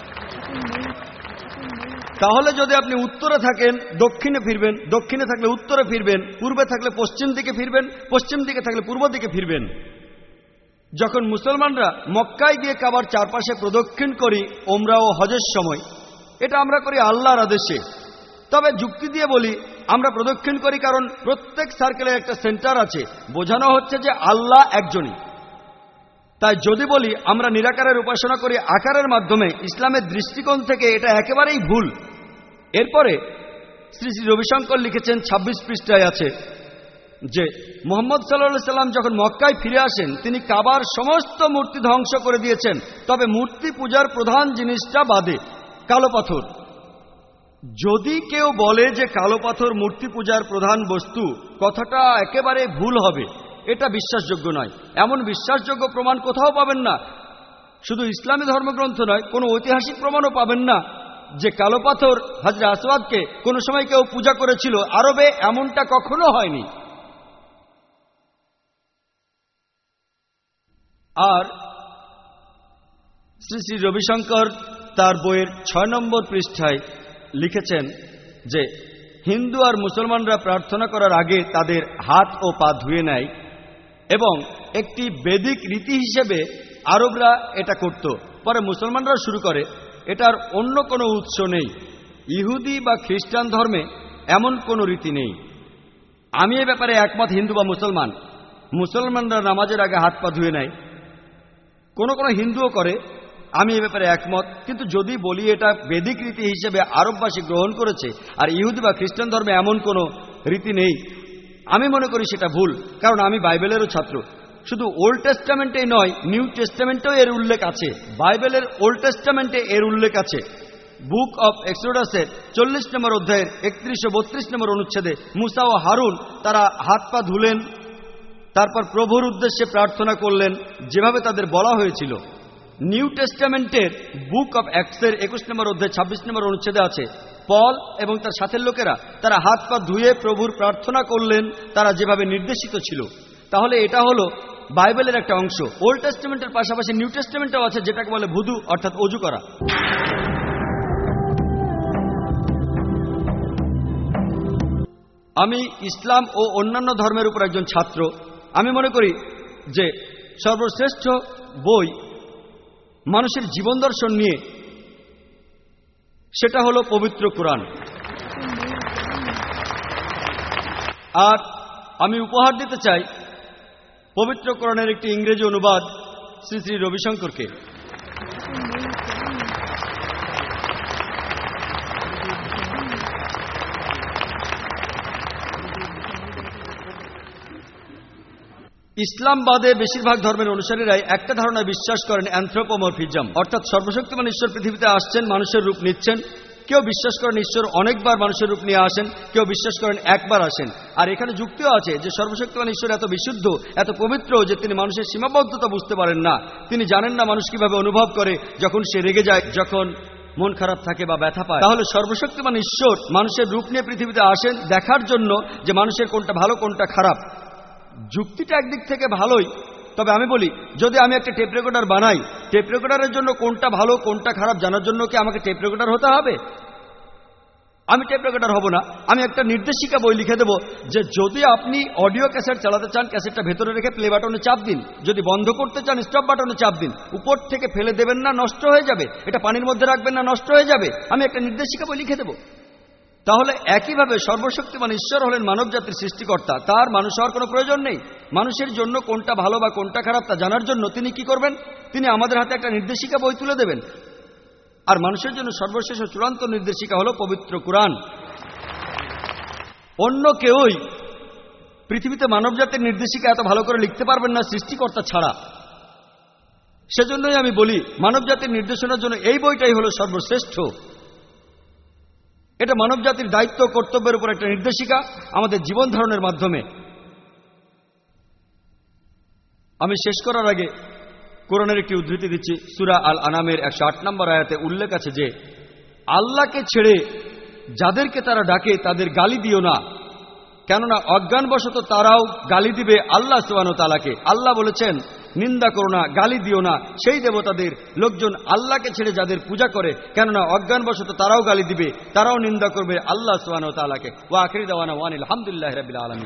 S3: তাহলে যদি আপনি উত্তরে থাকেন দক্ষিণে ফিরবেন, দক্ষিণে থাকলে উত্তরে ফিরবেন, পূর্বে থাকলে পশ্চিম দিকে ফিরবেন, পশ্চিম দিকে থাকলে পূর্ব দিকে ফিরবেন। যখন মুসলমানরা মক্কায় গিয়ে কাবার চারপাশে প্রদক্ষিণ করি ওমরা ও হজের সময়, এটা আমরা করি আল্লাহর আদেশে। তবে যুক্তি দিয়ে বলি আমরা প্রদক্ষিণ করি কারণ প্রত্যেক সার্কেলের একটা সেন্টার আছে, বোঝানো হচ্ছে যে আল্লাহ একজনই। তাই যদি বলি আমরা নিরাকারের উপাসনা করি আকারের মাধ্যমে, ইসলামের দৃষ্টিকোণ থেকে এটা একেবারেই ভুল। এরপরে শ্রী শ্রী রবিশঙ্কর লিখেছেন 26 পৃষ্ঠায় আছে যে মুহাম্মদ সাল্লাল্লাহু আলাইহি সাল্লাম যখন মক্কায় ফিরে আসেন তিনি কাবার সমস্ত মূর্তি ধ্বংস করে দিয়েছেন, তবে মূর্তি পূজার প্রধান জিনিসটা বাদে, কালো পাথর। যদি কেউ বলে যে কালো পাথর মূর্তি পূজার প্রধান বস্তু, কথাটা একেবারে ভুল হবে। এটা বিশ্বাসযোগ্য নয়। এমন বিশ্বাসযোগ্য প্রমাণ কোথাও পাবেন না। শুধু ইসলামী ধর্মগ্রন্থ নয়, কোনো ঐতিহাসিক প্রমাণও পাবেন না যে কালো পাথর হাজরে আসওয়াদকে কোনো সময় কেউ পূজা করেছিল। আরবে এমনটা কখনো হয়নি। আর শ্রী শ্রী রবিশঙ্কর তার বইয়ের 6 নম্বর পৃষ্ঠায় লিখেছেন যে হিন্দু আর মুসলমানরা প্রার্থনা করার আগে তাদের হাত ও পা ধুয়ে নেয় এবং একটি বেদিক রীতি হিসেবে আরবরা এটা করত, পরে মুসলমানরাও শুরু করে। এটার অন্য কোনো উৎস নেই। ইহুদি বা খ্রিস্টান ধর্মে এমন কোনো রীতি নেই। আমি এ ব্যাপারে একমত। হিন্দু বা মুসলমান, মুসলমানরা নামাজের আগে হাত পা ধুয়ে নেয়, কোনো কোনো হিন্দুও করে, আমি এ ব্যাপারে একমত। কিন্তু যদি বলি এটা বেদিক রীতি হিসেবে আরববাসী গ্রহণ করেছে আর ইহুদি বা খ্রিস্টান ধর্মে এমন কোনো রীতি নেই, আমি মনে করি সেটা ভুল। কারণ আমি বাইবেলেরও ছাত্র। শুধু ওল্ড টেস্টামেন্টেই নয়, নিউ টেস্টামেন্টেও এর উল্লেখ আছে। বাইবেলের ওল্ড টেস্টামেন্টে এর উল্লেখ আছে। বুক অব এক্সোডাসের 40 নম্বর অধ্যায়ের 31 ও 32 নম্বর অনুচ্ছেদে মুসা ও হারুন তারা হাত পা ধুলেন, তারপর প্রভুর উদ্দেশ্যে প্রার্থনা করলেন যেভাবে তাদের বলা হয়েছিল। নিউ টেস্টামেন্টের বুক অব অ্যাক্টসের 21 নম্বর অধ্যায় 26 নম্বর অনুচ্ছেদে আছে, পল এবং তার সাথের লোকেরা তারা হাত পা ধুয়ে প্রভুর প্রার্থনা করলেন তারা যেভাবে নির্দেশিত ছিল। তাহলে এটা হলো বাইবেলের একটা অংশ। ওল্ড টেস্টামেন্টের পাশাপাশি নিউ টেস্টামেন্টও আছে, যেটাকে বলে ভুদু, অর্থাৎ অজু করা। আমি ইসলাম ও অন্যান্য ধর্মের উপর একজন ছাত্র। আমি মনে করি যে সর্বশ্রেষ্ঠ বই মানুষের জীবন দর্শন নিয়ে, সেটা হলো পবিত্র কোরআন। আর আমি উপহার দিতে চাই পবিত্র কোরআনের একটি ইংরেজি অনুবাদ শ্রী শ্রী রবিশঙ্করকে। ইসলাম বাদে বেশিরভাগ ধর্মের অনুসারীরাই একটা ধারণায় বিশ্বাস করেন, অ্যানথ্রোপোমরফিজম, অর্থাৎ সর্বশক্তিমান ঈশ্বর পৃথিবীতে আসছেন, মানুষের রূপ নিচ্ছেন। কেউ বিশ্বাস করেন ঈশ্বর অনেকবার মানুষের রূপ নিয়ে আসেন, কেউ বিশ্বাস করেন একবার আসেন। আর এখানে যুক্তিও আছে যে সর্বশক্তিমান ঈশ্বর এত বিশুদ্ধ, এত পবিত্র যে তিনি মানুষের সীমাবদ্ধতা বুঝতে পারেন না। তিনি জানেন না মানুষ কিভাবে অনুভব করে যখন সে রেগে যায়, যখন মন খারাপ থাকে বা ব্যথা পায়। তাহলে সর্বশক্তিমান ঈশ্বর মানুষের রূপ নিয়ে পৃথিবীতে আসেন দেখার জন্য যে মানুষের কোনটা ভালো কোনটা খারাপ। যুক্তিটা একদিক থেকে ভালোই, তবে আমি বলি যদি আমি একটা টেপ রেকর্ডার বানাই, টেপ রেকর্ডারের জন্য কোনটা ভালো কোনটা খারাপ জানার জন্য কি আমাকে টেপ রেকর্ডার হতে হবে? আমি টেপ রেকর্ডার হব না। আমি একটা নির্দেশিকা বই লিখে দেব যে যদি আপনি অডিও ক্যাসেট চালাতে চান, ক্যাসেটটা ভেতরে রেখে প্লে বাটনে চাপ দিন, যদি বন্ধ করতে চান স্টপ বাটনে চাপ দিন, উপর থেকে ফেলে দেবেন না, নষ্ট হয়ে যাবে, এটা পানির মধ্যে রাখবেন না, নষ্ট হয়ে যাবে। আমি একটা নির্দেশিকা বই লিখে দেব। তাহলে একইভাবে সর্বশক্তিমান ঈশ্বর হলেন মানব জাতির সৃষ্টিকর্তা, তার মানুষ হওয়ার কোনো প্রয়োজন নেই। মানুষের জন্য কোনটা ভালো বা কোনটা খারাপ তা জানার জন্য তিনি কি করবেন? তিনি আমাদের হাতে একটা নির্দেশিকা বই তুলে দেবেন। আর মানুষের জন্য সর্বশেষ ও চূড়ান্ত নির্দেশিকা হলো পবিত্র কোরআন। অন্য কেউই পৃথিবীতে মানব জাতির নির্দেশিকা এত ভালো করে লিখতে পারবেন না সৃষ্টিকর্তা ছাড়া। সেজন্যই আমি বলি মানব জাতির নির্দেশনার জন্য এই বইটাই হলো সর্বশ্রেষ্ঠ। এটা মানব জাতির দায়িত্ব কর্তব্যের উপর একটা নির্দেশিকা আমাদের জীবন ধারণের মাধ্যমে। আমি শেষ করার আগে কোরআনের একটি উদ্ধৃতি দিচ্ছি। সূরা আল আনামের 108 নম্বর আয়াতে উল্লেখ আছে যে আল্লাহকে ছেড়ে যাদেরকে তারা ডাকে তাদের গালি দিও না, কেননা অজ্ঞানবশত তারাও গালি দিবে আল্লাহ সুবহানাহু ওয়া তাআলাকে। আল্লাহ বলেছেন নিন্দা করো না, গালি দিও না সেই দেবতাদের। লোকজন আল্লাহকে ছেড়ে যাদের পূজা করে, কেননা অজ্ঞানবশত তারাও গালি দিবে, তারাও নিন্দা করবে আল্লাহ সুবহানাহু ওয়া তাআলাকে। ওয়া আখিরু দাওয়ানা ওয়া আলহামদুলিল্লাহি রাব্বিল আলামিন।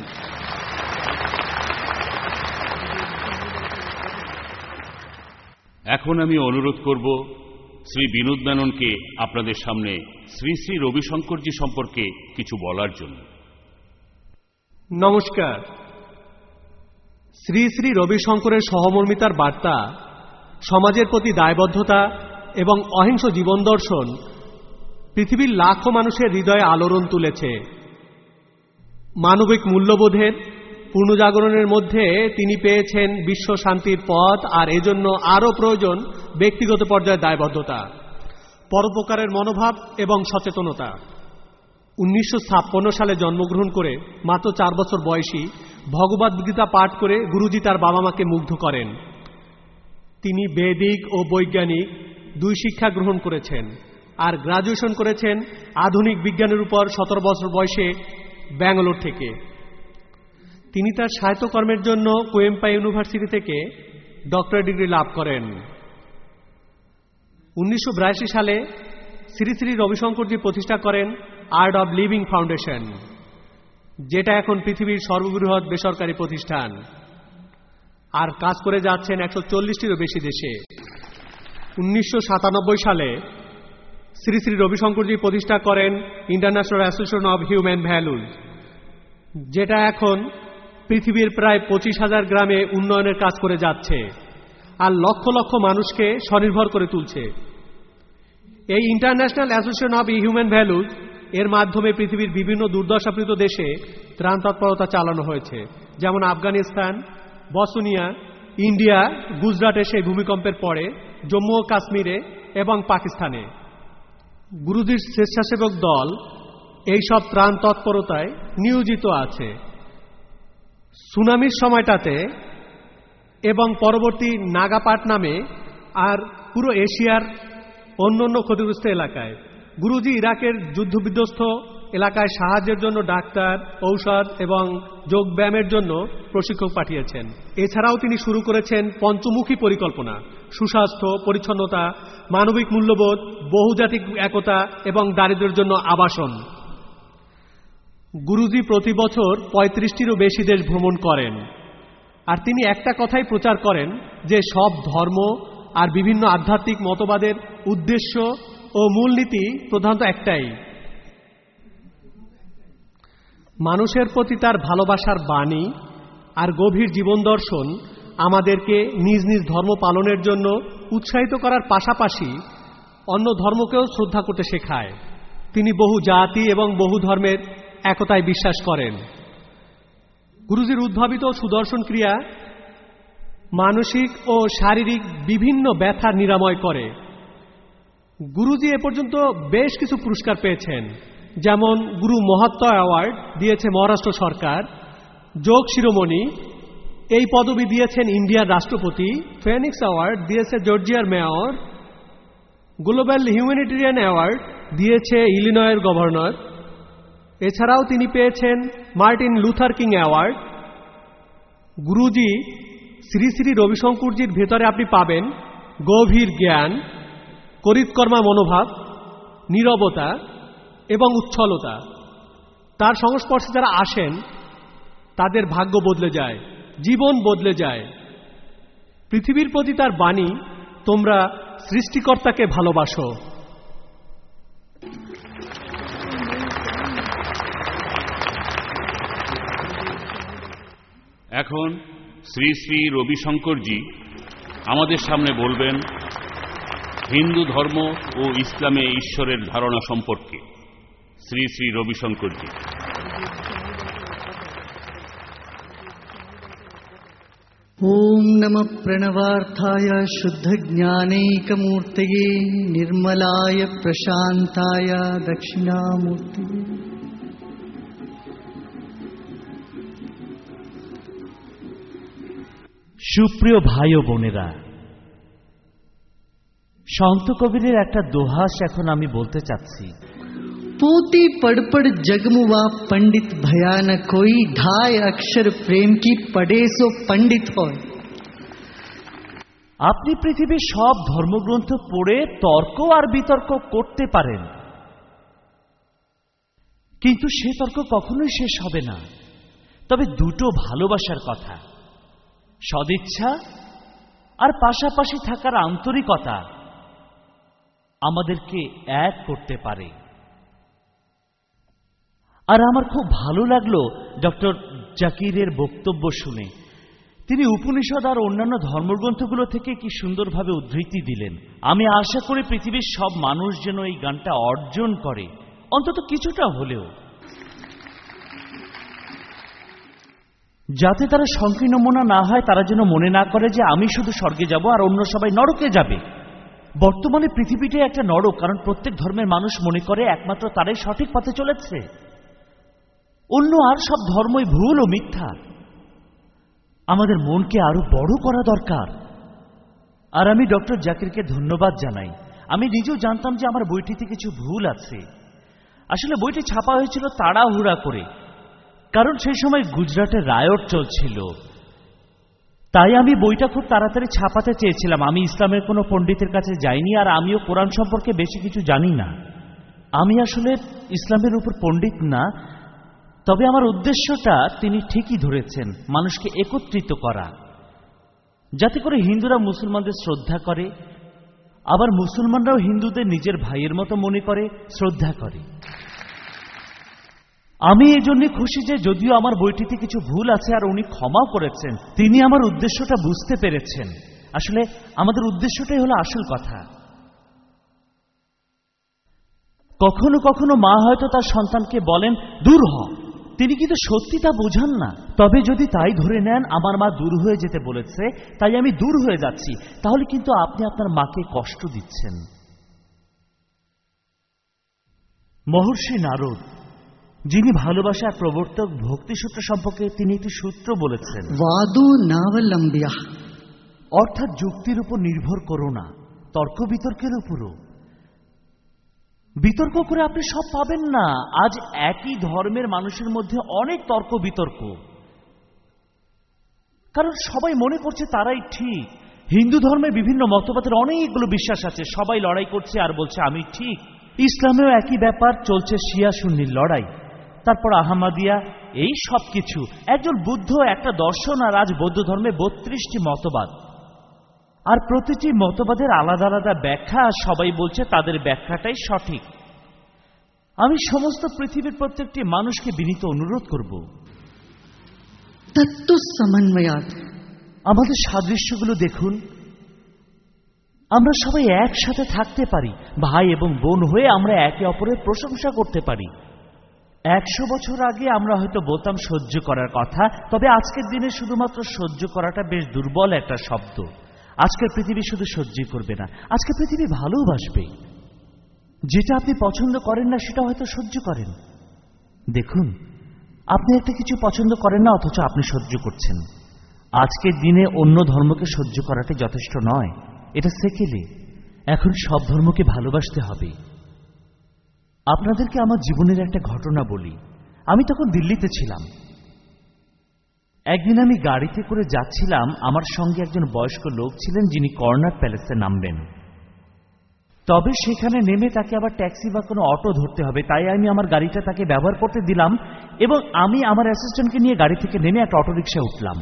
S4: এখন আমি অনুরোধ করব শ্রী বিনোদ মেননকে আপনাদের সামনে শ্রী শ্রী রবিশঙ্করজি সম্পর্কে কিছু বলার জন্য।
S5: নমস্কার। শ্রী শ্রী রবিশঙ্করের সহমর্মিতার বার্তা, সমাজের প্রতি দায়বদ্ধতা এবং অহিংস জীবন দর্শন পৃথিবীর লাখো মানুষের হৃদয়ে আলোড়ন তুলেছে। মানবিক মূল্যবোধের পুনর্জাগরণের মধ্যে তিনি পেয়েছেন বিশ্ব শান্তির পথ, আর এজন্য আরও প্রয়োজন ব্যক্তিগত পর্যায়ে দায়বদ্ধতা, পরোপকারের মনোভাব এবং সচেতনতা। 1956 সালে জন্মগ্রহণ করে মাত্র 4 বছর বয়সী ভগবদ্গীতা পাঠ করে গুরুজি তার বাবা মাকে মুগ্ধ করেন। তিনি বৈদিক ও বৈজ্ঞানিক দুই শিক্ষা গ্রহণ করেছেন আর গ্রাজুয়েশন করেছেন আধুনিক বিজ্ঞানের উপর 17 বছর বয়সে ব্যাঙ্গালোর থেকে। তিনি তার সাহিত্যকর্মের জন্য কোয়েম্পা ইউনিভার্সিটি থেকে ডক্টরেট ডিগ্রি লাভ করেন। 1982 সালে শ্রী শ্রী রবিশঙ্করজি প্রতিষ্ঠা করেন আর্ট অব লিভিং ফাউন্ডেশন, যেটা এখন পৃথিবীর সর্ববৃহৎ বেসরকারি প্রতিষ্ঠান। আর কাজ করে যাচ্ছেন 140টিরও বেশি দেশে। 1997 সালে শ্রী শ্রী রবিশঙ্করজি প্রতিষ্ঠা করেন International Association of Human Values, যেটা এখন পৃথিবীর প্রায় 25,000 গ্রামে উন্নয়নের কাজ করে যাচ্ছে আর লক্ষ লক্ষ মানুষকে স্বনির্ভর করে তুলছে। এই International Association of Human Values এর মাধ্যমে পৃথিবীর বিভিন্ন দুর্দশাপ্রাপ্ত দেশে ত্রাণ তৎপরতা চালানো হয়েছে, যেমন আফগানিস্তান, বসনিয়া, ইন্ডিয়া, গুজরাটে সেই ভূমিকম্পের পরে, জম্মু ও কাশ্মীরে এবং পাকিস্তানে। গুরুজির স্বেচ্ছাসেবক দল এই সব ত্রাণ তৎপরতায় নিয়োজিত আছে। সুনামির সময়টাতে এবং পরবর্তী নাগাপাট নামে আর পুরো এশিয়ার অন্যান্য ক্ষতিগ্রস্ত এলাকায় গুরুজি ইরাকের যুদ্ধবিধ্বস্ত এলাকায় সাহায্যের জন্য ডাক্তার, ঔষধ এবং যোগব্যায়ামের জন্য প্রশিক্ষক পাঠিয়েছেন। এছাড়াও তিনি শুরু করেছেন পঞ্চমুখী পরিকল্পনা: সুস্বাস্থ্য, পরিচ্ছন্নতা, মানবিক মূল্যবোধ, বহুজাতিক একতা এবং দারিদ্র্যের জন্য আবাসন। গুরুজি প্রতি বছর 35টিরও বেশি দেশ ভ্রমণ করেন, আর তিনি একটা কথাই প্রচার করেন যে সব ধর্ম আর বিভিন্ন আধ্যাত্মিক মতবাদের উদ্দেশ্য ও মূলনীতি প্রধানত একটাই, মানুষের প্রতি তার ভালোবাসার বাণী আর গভীর জীবন দর্শন আমাদেরকে নিজ নিজ ধর্ম পালনের জন্য উৎসাহিত করার পাশাপাশি অন্য ধর্মকেও শ্রদ্ধা করতে শেখায়। তিনি বহু জাতি এবং বহু ধর্মের একতায় বিশ্বাস করেন। গুরুজির উদ্ভাবিত সুদর্শন ক্রিয়া মানসিক ও শারীরিক বিভিন্ন ব্যথা নিরাময় করে। গুরুজি এ পর্যন্ত বেশ কিছু পুরস্কার পেয়েছেন, যেমন গুরু মহাত্ম অ্যাওয়ার্ড দিয়েছে মহারাষ্ট্র সরকার, যোগ শিরোমণি এই পদবি দিয়েছেন ইন্ডিয়ার রাষ্ট্রপতি, ফেনিক্স অ্যাওয়ার্ড দিয়েছে জর্জিয়ার মেয়র, গ্লোবাল হিউম্যানিটেরিয়ান অ্যাওয়ার্ড দিয়েছে ইলিনয়ের গভর্নর। এছাড়াও তিনি পেয়েছেন Martin Luther King award. Guruji Shri Shri রবিশঙ্করজির ভেতরে আপনি পাবেন গভীর জ্ঞান, করিতকর্মা মনোভাব, নীরবতা এবং উচ্ছলতা। তার সংস্পর্শে যারা আসেন তাদের ভাগ্য বদলে যায়, জীবন বদলে যায়। পৃথিবীর প্রতি তার বাণী, তোমরা সৃষ্টিকর্তাকে ভালোবাসো।
S4: এখন শ্রী শ্রী রবিশঙ্করজি আমাদের সামনে বলবেন হিন্দু ধর্ম ও ইসলামে ঈশ্বরের ধারণা সম্পর্কে। শ্রী শ্রী রবিশঙ্করজি।
S6: ओम नमः प्रणवार्थाय शुद्ध ज्ञानैकमूर्तये निर्मलाय प्रशांताय दक्षिणामूर्तये।
S7: সুপ্রিয় ভাই ও বোনেরা, সন্ত কবিরের একটা দোহাস এখন আমি বলতে চাচ্ছি।
S6: पोती पढ़ पढ़ जगमुआ पंडित भया न कोई, ढाई अक्षर प्रेम की पढ़े सो पंडित हो।
S7: আপনি পৃথিবীর সব ধর্মগ্রন্থ পড়ে তর্ক আর বিতর্ক করতে পারেন, কিন্তু সে তর্ক কখনোই শেষ হবে না। তবে দুটো ভালোবাসার কথা, সদিচ্ছা আর পাশাপাশি থাকার আন্তরিকতা আমাদেরকে এক করতে পারে। আর আমার খুব ভালো লাগলো ডক্টর জাকিরের বক্তব্য শুনে। তিনি উপনিষদ আর অন্যান্য ধর্মগ্রন্থগুলো থেকে কি সুন্দরভাবে উদ্ধৃতি দিলেন। আমি আশা করি পৃথিবীর সব মানুষ যেন এই গানটা অর্জন করে, অন্তত কিছুটা হলেও, যাতে তারা সংকীর্ণ মনা না হয়। তারা যেন মনে না করে যে আমি শুধু স্বর্গে যাব আর অন্য সবাই নরকে যাবে। বর্তমানে পৃথিবীটাই একটা নরক, কারণ প্রত্যেক ধর্মের মানুষ মনে করে একমাত্র তারাই সঠিক পথে চলেছে, অন্য আর সব ধর্মই ভুল ও মিথ্যা। আমাদের মনকে আরো বড় করা দরকার। আর আমি ডক্টর জাকিরকে ধন্যবাদ জানাই। আমি নিজেও জানতাম যে আমার বইটিতে কিছু ভুল আছে। আসলে বইটি ছাপা হয়েছিল তাড়াহুড়া করে, কারণ সেই সময় গুজরাটে রায়ট চলছিল। তাই আমি বইটা খুব তাড়াতাড়ি ছাপাতে চেয়েছিলাম। আমি ইসলামের কোনো পণ্ডিতের কাছে যাইনি, আর আমিও কোরআন সম্পর্কে বেশি কিছু জানি না। আমি আসলে ইসলামের উপর পণ্ডিত না, তবে আমার উদ্দেশ্যটা তিনি ঠিকই ধরেছেন, মানুষকে একত্রিত করা। যাতে করে হিন্দুরা মুসলমানদের শ্রদ্ধা করে, আবার মুসলমানরাও হিন্দুদের নিজের ভাইয়ের মতো মনে করে, শ্রদ্ধা করে। আমি এজন্য খুশি যে যদিও আমার বইটিতে কিছু ভুল আছে আর উনি ক্ষমাও করেছেন, তিনি আমার উদ্দেশ্যটা বুঝতে পেরেছেন। আসলে আমাদের উদ্দেশ্যটাই হলো আসল কথা। কখনো কখনো মা হয়তো তার সন্তানকে বলেন দূর হ, তিনি কিন্তু সত্যি তা বোঝান না। তবে যদি তাই ধরে নেন আমার মা দূর হয়ে যেতে বলেছে তাই আমি দূর হয়ে যাচ্ছি, তাহলে কিন্তু আপনি আপনার মাকে কষ্ট দিচ্ছেন। মহর্ষি নারদ, যিনি ভালোবাসার প্রবর্তক, ভক্তিসূত্র সম্পর্কে তিনি একটি সূত্র বলেছেন,
S6: वादो नावलंब्या,
S7: অর্থাৎ যুক্তির উপর নির্ভর করো না, তর্ক বিতর্কের উপরও। বিতর্ক করে আপনি সব পাবেন না। আজ একই ধর্মের মানুষের মধ্যে অনেক তর্ক বিতর্ক, কারণ সবাই মনে করছে তারাই ঠিক। হিন্দু ধর্মে বিভিন্ন মতবাদের অনেকগুলো বিশ্বাস আছে, সবাই লড়াই করছে আর বলছে আমি ঠিক। ইসলামেও একই ব্যাপার চলছে, শিয়া সুন্নির লড়াই, তারপর আহমদিয়া, এই সব কিছু। একজন বুদ্ধ, একটা দর্শন, আর আজ বৌদ্ধ ধর্মে 32টি মতবাদ, আর প্রতিটি মতবাদের আলাদা আলাদা ব্যাখ্যা, আর সবাই বলছে তাদের ব্যাখ্যাটাই সঠিক। আমি সমস্ত পৃথিবীর প্রত্যেকটি মানুষকে বিনীত অনুরোধ করব,
S6: तत्व समन्वयात्,
S7: আমাদের সাদৃশ্যগুলো দেখুন। আমরা সবাই একসাথে থাকতে পারি, ভাই এবং বোন হয়ে আমরা একে অপরের প্রশংসা করতে পারি। 100 বছর আগে আমরা হয়তো বলতাম সহ্য করার কথা, তবে আজকের দিনে শুধুমাত্র সহ্য করাটা বেশ দুর্বল একটা শব্দ। আজকের পৃথিবী শুধু সহ্যই করবে না, আজকের পৃথিবী ভালোবাসবে। যেটা আপনি পছন্দ করেন না সেটা হয়তো সহ্য করেন। দেখুন, আপনি একটা কিছু পছন্দ করেন না অথচ আপনি সহ্য করছেন। আজকের দিনে অন্য ধর্মকে সহ্য করাটা যথেষ্ট নয়, এটা সেকেলে। এখন সব ধর্মকে ভালোবাসতে হবে। আপনাদেরকে আমার জীবনের একটা ঘটনা বলি। আমি তখন দিল্লিতে ছিলাম। একদিন আমি গাড়িতে করে যাচ্ছিলাম, আমার সঙ্গে একজন বয়স্ক লোক ছিলেন যিনি কর্নার প্যালেসে নামবেন। তবে সেখানে নেমে তাকে আবার ট্যাক্সি বা কোনো অটো ধরতে হবে, তাই আমি আমার গাড়িটা তাকে ব্যবহার করতে দিলাম এবং আমি আমার অ্যাসিস্ট্যান্টকে নিয়ে গাড়ি থেকে নেমে একটা অটোরিকশায় উঠলাম।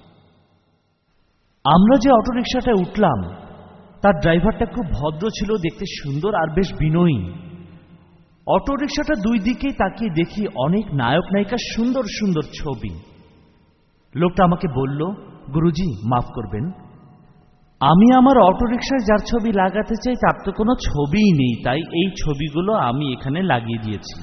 S7: আমরা যে অটোরিকশাটায় উঠলাম তার ড্রাইভারটা খুব ভদ্র ছিল, দেখতে সুন্দর আর বেশ বিনয়ী। অটোরিকশাটা দুই দিকেই তাকিয়ে দেখি অনেক নায়ক নায়িকার সুন্দর সুন্দর ছবি। লোকটা আমাকে বলল, গুরুজি মাফ করবেন, আমি আমার অটোরিকশায় যার ছবি লাগাতে চাই তার তো কোনো ছবিই নেই, তাই এই ছবিগুলো আমি এখানে লাগিয়ে দিয়েছি।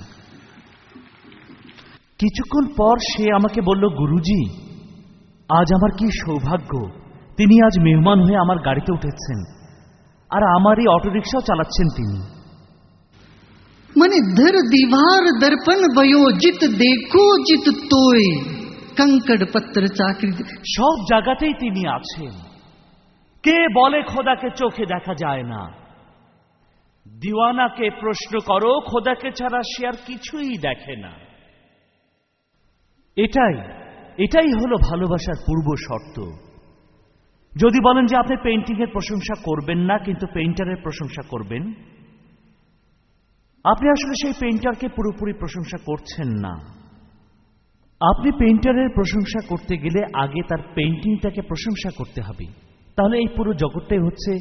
S7: কিছুক্ষণ পর সে আমাকে বলল, গুরুজি আজ আমার কি সৌভাগ্য, তিনি আজ মেহমান হয়ে আমার গাড়িতে উঠেছেন আর আমার এই অটোরিকশাও চালাচ্ছেন তিনি।
S6: माने धर दीवार दर्पण वयोजित देखो जित तोय कंकड़ पत्थर चाकरी,
S7: সব জায়গাতেই তিনি আছেন। কে বলে খোদাকে চোখে দেখা যায় না? দিওয়ানাকে প্রশ্ন করো, খোদাকে ছাড়া সে আর কিছুই দেখে না। এটাই হলো ভালোবাসার পূর্ব শর্ত। যদি বলেন যে আপনি পেইন্টিং এর প্রশংসা করবেন না কিন্তু পেইন্টারের প্রশংসা করবেন, আপনি আসলে সেই পেইন্টারকে পুরোপুরি প্রশংসা করছেন না। আপনি পেইন্টারের প্রশংসা করতে গেলে আগে তার পেইন্টিংটাকে প্রশংসা করতে হবে, তাহলে এই পুরো জগৎটাই হচ্ছে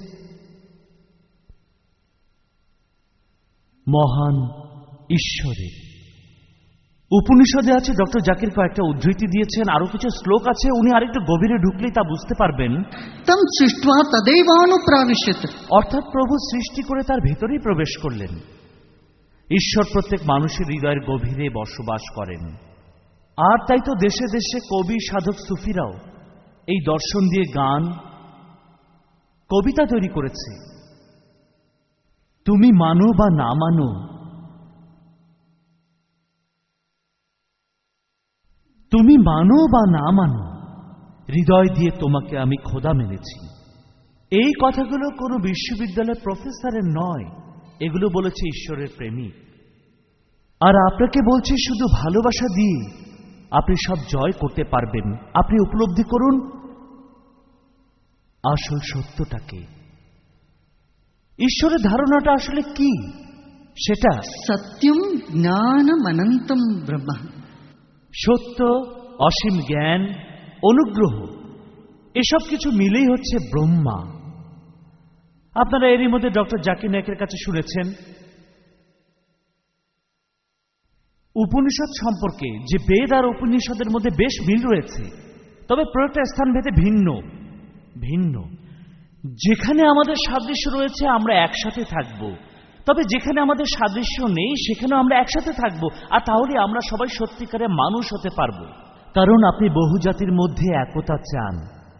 S7: মহান ঈশ্বরের। উপনিষদে আছে, ডক্টর জাকির কয়েকটা উদ্ধৃতি দিয়েছেন, আরো কিছু শ্লোক আছে, উনি আরেকটু গভীরে ঢুকলেই তা বুঝতে পারবেন।
S6: তম সৃष्ट्वा तदैवानुप्राविशत्,
S7: অর্থাৎ প্রভু সৃষ্টি করে তার ভেতরেই প্রবেশ করলেন। ঈশ্বর প্রত্যেক মানুষের হৃদয়ের গভীরে বসবাস করেন। আর তাই তো দেশে দেশে কবি, সাধক, সুফিরাও এই দর্শন দিয়ে গান, কবিতা তৈরি করেছে। তুমি মানো বা না মানো, তুমি মানো বা না মানো, হৃদয় দিয়ে তোমাকে আমি খোদা মেনেছি। এই কথাগুলো কোনো বিশ্ববিদ্যালয়ের প্রফেসরের নয়, এগুলো বলেছে ঈশ্বরের প্রেমিক। আর আপনাকে বলছি, শুধু ভালোবাসা দিয়ে আপনি সব জয় করতে পারবেন। আপনি উপলব্ধি করুন আসল সত্যটাকে। ঈশ্বরের ধারণাটা আসলে কি সেটা
S6: सत्यम ज्ञानम अनंतम ब्रह्म,
S7: সত্য, অসীম জ্ঞান, অনুগ্রহ, এসব কিছু মিলেই হচ্ছে ব্রহ্মা। আপনারা এরই মধ্যে ডক্টর জাকির নায়েকের কাছে শুনেছেন উপনিষদ সম্পর্কে, যে বেদ আর উপনিষদের মধ্যে বেশ মিল রয়েছে, তবে প্রয়োগটা স্থানভেদে ভিন্ন ভিন্ন। যেখানে আমাদের সাদৃশ্য রয়েছে আমরা একসাথে থাকব, তবে যেখানে আমাদের সাদৃশ্য নেই সেখানেও আমরা একসাথে থাকব, আর তাহলে আমরা সবাই সত্যিকারে মানুষ হতে পারব। কারণ আপনি বহু জাতির মধ্যে একতা চান।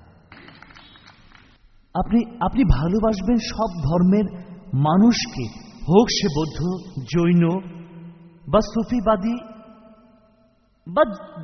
S7: আপনি ভালোবাসবেন সব ধর্মের মানুষকে, হোক সে বৌদ্ধ, জৈন বা সুফিবাদী বা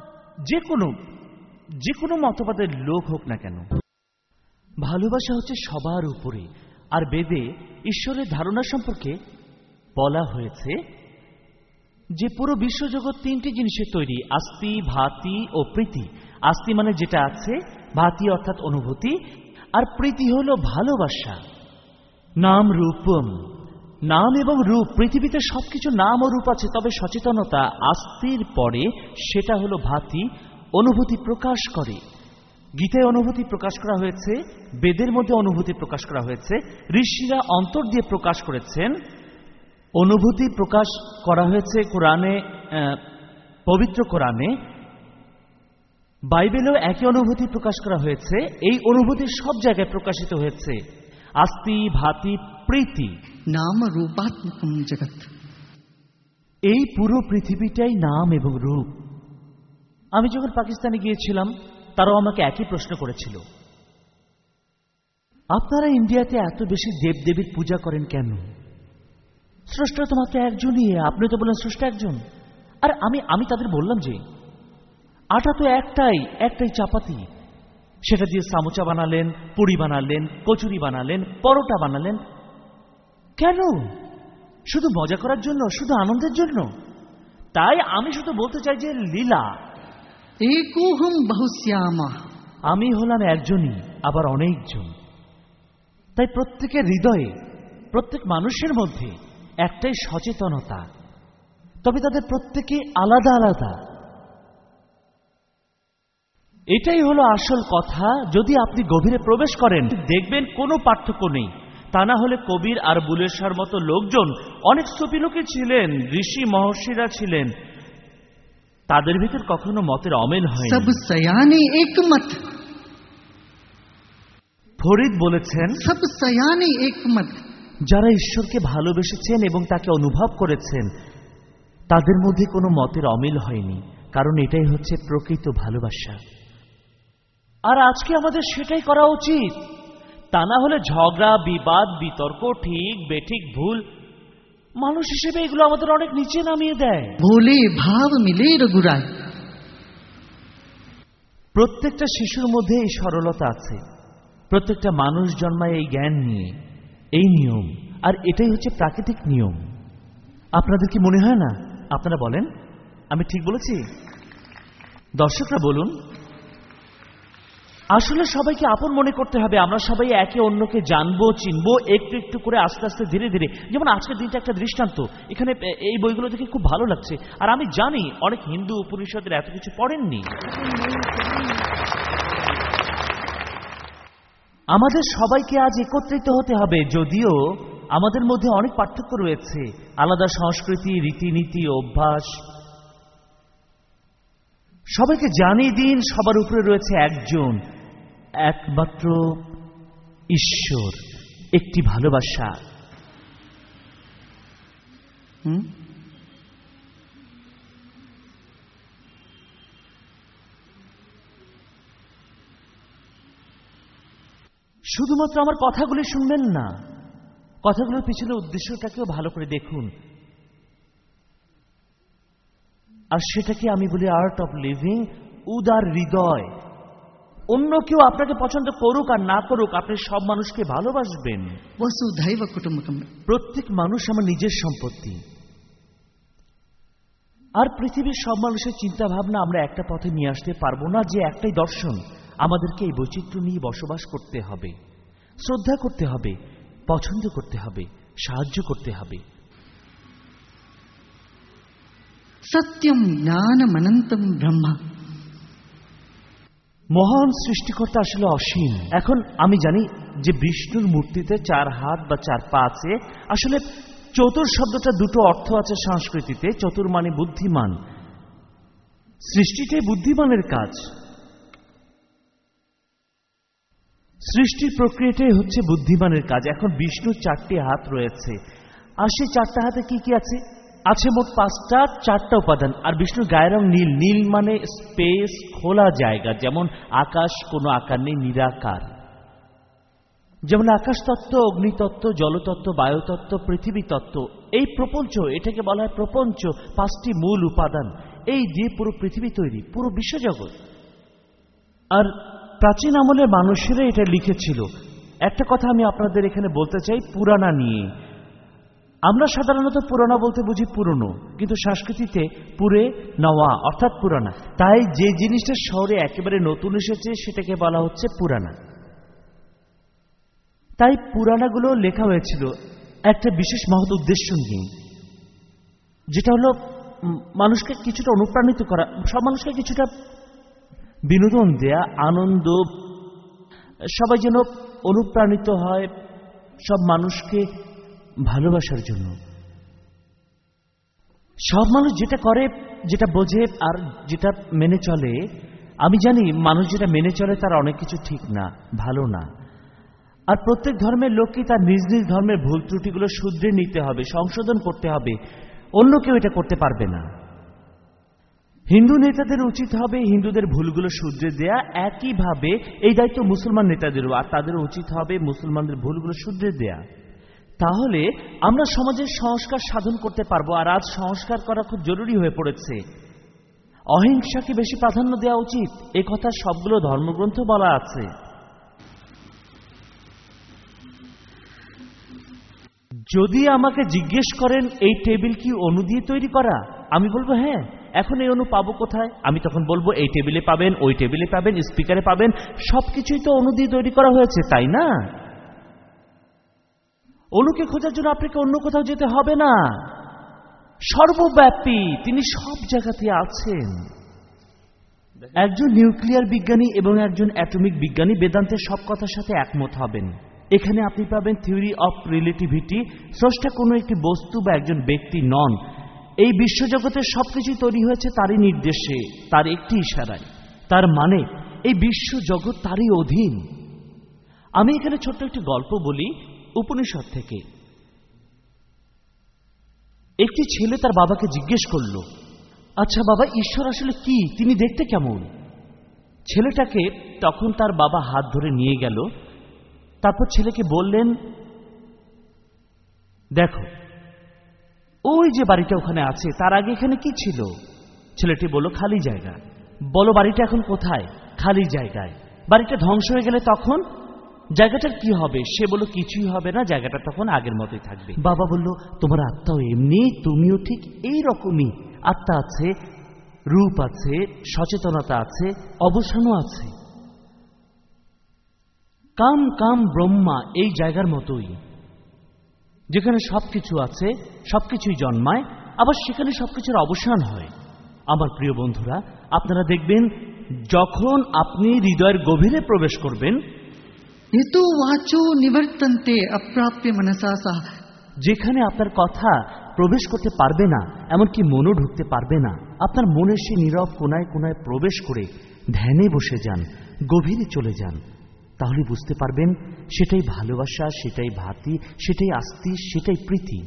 S7: যে কোনো মতবাদের লোক হোক না কেন। ভালোবাসা হচ্ছে সবার উপরে। আর বেদে ঈশ্বরের ধারণা সম্পর্কে বলা হয়েছে যে পুরো বিশ্বজগৎ তিনটি জিনিসের তৈরি: আস্তি, ভাতি ও প্রীতি। আস্তি মানে যেটা আছে, ভাতি অর্থাৎ অনুভূতি, আর প্রীতি হল ভালোবাসা। নাম রূপম, নাম এবং রূপ। পৃথিবীতে সবকিছু নাম ও রূপ আছে, তবে সচেতনতা আস্তির পরে সেটা হলো ভাতি, অনুভূতি প্রকাশ করে। গীতায় অনুভূতি প্রকাশ করা হয়েছে, বেদের মধ্যে অনুভূতি প্রকাশ করা হয়েছে, ঋষিরা অন্তর দিয়ে প্রকাশ করেছেন। অনুভূতি প্রকাশ করা হয়েছে কোরআনে, পবিত্র কোরআনে। বাইবেলেও একই অনুভূতি প্রকাশ করা হয়েছে। এই অনুভূতি সব জায়গায় প্রকাশিত হয়েছে। আস্তি, ভাতি, প্রীতি।
S6: नाम रूपात्मकम जगत।
S7: এই পুরো পৃথিবীটাই নাম এবং রূপ। আমি যখন পাকিস্তানে গিয়েছিলাম তারাও আমাকে একই প্রশ্ন করেছিল, আপনারা ইন্ডিয়াতে এত বেশি দেবদেবীর পূজা করেন কেন? স্রষ্টা তো মাত্র একজনই, আপনি তো বলেন স্রষ্টা একজন। আর আমি তাদের বললাম যে আটা তো একটাই চাপাতি, সেটা দিয়ে সামোচা বানালেন, পুরি বানালেন, কচুরি বানালেন, পরোটা বানালেন। কেন? শুধু মজা করার জন্য, শুধু আনন্দের জন্য? তাই আমি শুধু বলতে চাই যে লীলা।
S6: एकोहम बहुश्यामा।
S7: আমি হলাম একজনই, আবার অনেকজন। তাই প্রত্যেকের হৃদয়ে, প্রত্যেক মানুষের মধ্যে একটাই সচেতনতা, তবে তাদের প্রত্যেকে আলাদা আলাদা। এটাই হলো আসল কথা। যদি আপনি গভীরে প্রবেশ করেন দেখবেন কোনো পার্থক্য নেই। তা না হলে কবির আর বুলের শাহর মতো লোকজন, অনেক সুফি লোকে ছিলেন, ঋষি মহর্ষিরা ছিলেন, তাদের ভিতর কখনো মতের অমিল হয়।
S6: সব সয়ানে একমত।
S7: ফরিদ বলেছেন,
S6: সব সয়ানে একমত।
S7: যারা ঈশ্বরকে ভালোবেসেছেন এবং তাকে অনুভব করেছেন তাদের মধ্যে কোনো মতের অমিল হয়নি, কারণ এটাই হচ্ছে প্রকৃত ভালোবাসা। আর আজকে আমাদের সেটাই করা উচিত। তা না হলে ঝগড়া, বিবাদ, বিতর্ক, ঠিক বেঠিক, ভুল, মানুষ হিসেবে এগুলো আমাদের অনেক নিচে নামিয়ে দেয়।
S6: ভোলে ভাব মিলে রঘুরায়।
S7: প্রত্যেকটা শিশুর মধ্যে এই সরলতা আছে। প্রত্যেকটা মানুষ জন্মায় এই জ্ঞান নিয়ে, এই নিয়ম। আর এটাই হচ্ছে প্রাকৃতিক নিয়ম। আপনাদের কি মনে হয় না? আপনারা বলেন, আমি ঠিক বলেছি? দর্শকরা বলুন। আসলে সবাইকে আপন মনে করতে হবে। আমরা সবাই একে অন্যকে জানবো, চিনবো, একটু একটু করে, আস্তে আস্তে, ধীরে ধীরে। যেমন আজকের দিনটা একটা দৃষ্টান্ত। এখানে এই বইগুলো দেখে খুব ভালো লাগছে। আর আমি জানি অনেক হিন্দু উপনিষদের এত কিছু পড়েননি। আমাদের সবাইকে আজ একত্রিত হতে হবে। যদিও আমাদের মধ্যে অনেক পার্থক্য রয়েছে, আলাদা সংস্কৃতি, রীতিনীতি, অভ্যাস, সবাইকে জানিয়ে দিন সবার উপরে রয়েছে একজন, একমাত্র ঈশ্বর, একটি ভালোবাসা। শুধুমাত্র আমার কথাগুলি শুনবেন না, কথাগুলোর পিছনে উদ্দেশ্যটাকেও ভালো করে দেখুন। আর সেটাকে আমি বলি আর্ট অফ লিভিং, উদার হৃদয়। অন্য কেউ আপনাকে পছন্দ করুক আর না করুক, আপনি সব মানুষকে ভালোবাসবেন।
S6: বসুধৈব কুটুম্বকম।
S7: প্রত্যেক মানুষ আমার নিজের সম্পত্তি। আর পৃথিবীর সব মানুষের চিন্তা ভাবনা আমরা একটা পথে নিয়ে আসতে পারবো না, যে একটাই দর্শন। আমাদেরকে এই বৈচিত্র্য নিয়ে বসবাস করতে হবে, শ্রদ্ধা করতে হবে, পছন্দ করতে হবে, সাহায্য করতে হবে।
S6: সত্যম জ্ঞানম অনন্তম ব্রহ্ম।
S7: মহান সৃষ্টিকর্তা আসলে অসীম। এখন আমি জানি যে বিষ্ণুর মূর্তিতে 4 হাত বা 4 পা আছে। আসলে চতুর শব্দটা দুটো অর্থ আছে সংস্কৃতিতে। চতুর মানে বুদ্ধিমান। সৃষ্টিটাই বুদ্ধিমানের কাজ। সৃষ্টির প্রক্রিয়াটাই হচ্ছে বুদ্ধিমানের কাজ। এখন বিষ্ণুর 4টি হাত রয়েছে, আর সেই 4টা হাতে কি কি আছে? আছে মোট 5টা, 4টা উপাদান। আর বিষ্ণুর গায়ের রং নীল। নীল মানে স্পেস, খোলা জায়গা। যেমন আকাশ কোনো আকার নেই, নিরাকার। যেমন আকাশ তত্ত্ব, অগ্নিতত্ত্ব, জলতত্ত্ব, বায়ুতত্ত্ব, পৃথিবী তত্ত্ব, এই প্রপঞ্চ, এটাকে বলা হয় প্রপঞ্চ। 5টি মূল উপাদান, এই দিয়ে পুরো পৃথিবী তৈরি, পুরো বিশ্বজগৎ। আর প্রাচীন আমলের মানুষেরা এটা লিখেছিল। একটা কথা আমি আপনাদের এখানে বলতে চাই পুরানা নিয়ে। আমরা সাধারণত পুরানা বলতে বুঝি পুরনো, কিন্তু সংস্কৃতিতে পুরে নওয়া অর্থাৎ পুরানা। তাই যে জিনিসটা শহরে একেবারে নতুন এসেছে সেটাকে বলা হচ্ছে পুরানা। তাই পুরানাগুলো লেখা হয়েছিল একটা বিশেষ মহৎ উদ্দেশ্য নিয়ে, যেটা হলো মানুষকে কিছুটা অনুপ্রাণিত করা, সব মানুষকে কিছুটা বিনোদন দেয়া, আনন্দ, সবাই যেন অনুপ্রাণিত হয়, সব মানুষকে ভালোবাসার জন্য। সব মানুষ যেটা করে, যেটা বোঝে আর যেটা মেনে চলে, আমি জানি মানুষ যেটা মেনে চলে তার অনেক কিছু ঠিক না, ভালো না। আর প্রত্যেক ধর্মের লোককে তার নিজ নিজ ধর্মের ভুল ত্রুটিগুলো শুধরে নিতে হবে, সংশোধন করতে হবে। অন্য কেউ এটা করতে পারবে না। হিন্দু নেতাদের উচিত হবে হিন্দুদের ভুলগুলো শুধরে দেয়া, একইভাবে এই দায়িত্ব মুসলমান নেতাদেরও, আর তাদের উচিত হবে মুসলমানদের ভুলগুলো শুধরে দেয়া। তাহলে আমরা সমাজের সংস্কার সাধন করতে পারবো। আর আজ সংস্কার করা খুব জরুরি হয়ে পড়েছে। অহিংসাকে বেশি প্রাধান্য দেওয়া উচিত, এ কথা সবগুলো ধর্মগ্রন্থ বলা আছে। যদি আমাকে জিজ্ঞেস করেন এই টেবিল কি অণু দিয়ে তৈরি করা, আমি বলবো হ্যাঁ। এখন এই অণু পাবো কোথায়? আমি তখন বলবো এই টেবিলে পাবেন, ওই টেবিলে পাবেন, স্পিকারে পাবেন, সবকিছুই তো অণু দিয়ে তৈরি করা হয়েছে, তাই না? অণুকে খোঁজার জন্য আপনাকে অন্য কোথাও যেতে হবে না। সর্বব্যাপী, তিনি সব জায়গাতে আছেন। একজন নিউক্লিয়ার বিজ্ঞানী এবং একজন অ্যাটমিক বিজ্ঞানী বেদান্তের সব কথার সাথে একমত হবেন। এখানে আপনি পাবেন থিওরি অফ রিলেটিভিটি। স্রষ্টা কোনো একটি বস্তু বা একজন ব্যক্তি নন। এই বিশ্বজগতের সবকিছু তৈরি হয়েছে তারই নির্দেশে, তার একটি ইশারায়। তার মানে এই বিশ্বজগৎ তারই অধীন। আমি এখানে ছোট্ট একটি গল্প বলি উপনিষদ থেকে। একটি ছেলে তার বাবাকে জিজ্ঞেস করল, আচ্ছা বাবা, ঈশ্বর আসলে কি? তিনি দেখতে কেমন? ছেলেটাকে তখন তার বাবা হাত ধরে নিয়ে গেল। তারপর ছেলেকে বললেন, দেখো ওই যে বাড়িটা ওখানে আছে, তার আগে এখানে কি ছিল? ছেলেটি বলল, খালি জায়গা। বলো বাড়িটা এখন কোথায়? খালি জায়গায়। বাড়িটা ধ্বংস হয়ে গেলে তখন জায়গাটার কি হবে? সে বলল, কিছুই হবে না, জায়গাটা তখন আগের মতোই থাকবে। বাবা বলল, তোমার আত্মাও এমনি, তুমিও ঠিক এই রকমই। আত্মা আছে, রূপ আছে, সচেতনতা আছে, অবসানও আছে। কাম কাম ব্রহ্মা এই জায়গার মতোই, যেখানে সবকিছু আছে, সবকিছুই জন্মায়, আবার সেখানে সবকিছুর অবসান হয়। আমার প্রিয় বন্ধুরা, আপনারা দেখবেন যখন আপনি হৃদয়ের গভীরে প্রবেশ করবেন,
S6: हेतु वाचो निवर्तन्ते अप्राप्य मनसा सह,
S7: যেখানে আপনার কথা প্রবেশ করতে পারবে না, এমনকি মনও ঢুকতে পারবে না, আপনার মনের সেই নীরব কোনায় কোনায় প্রবেশ করে ধ্যানে বসে যান, গভীরে চলে যান, তাহলে বুঝতে পারবেন সেটাই ভালোবাসা, সেটাই ভাতি, সেটাই আস্তি, সেটাই প্রীতি।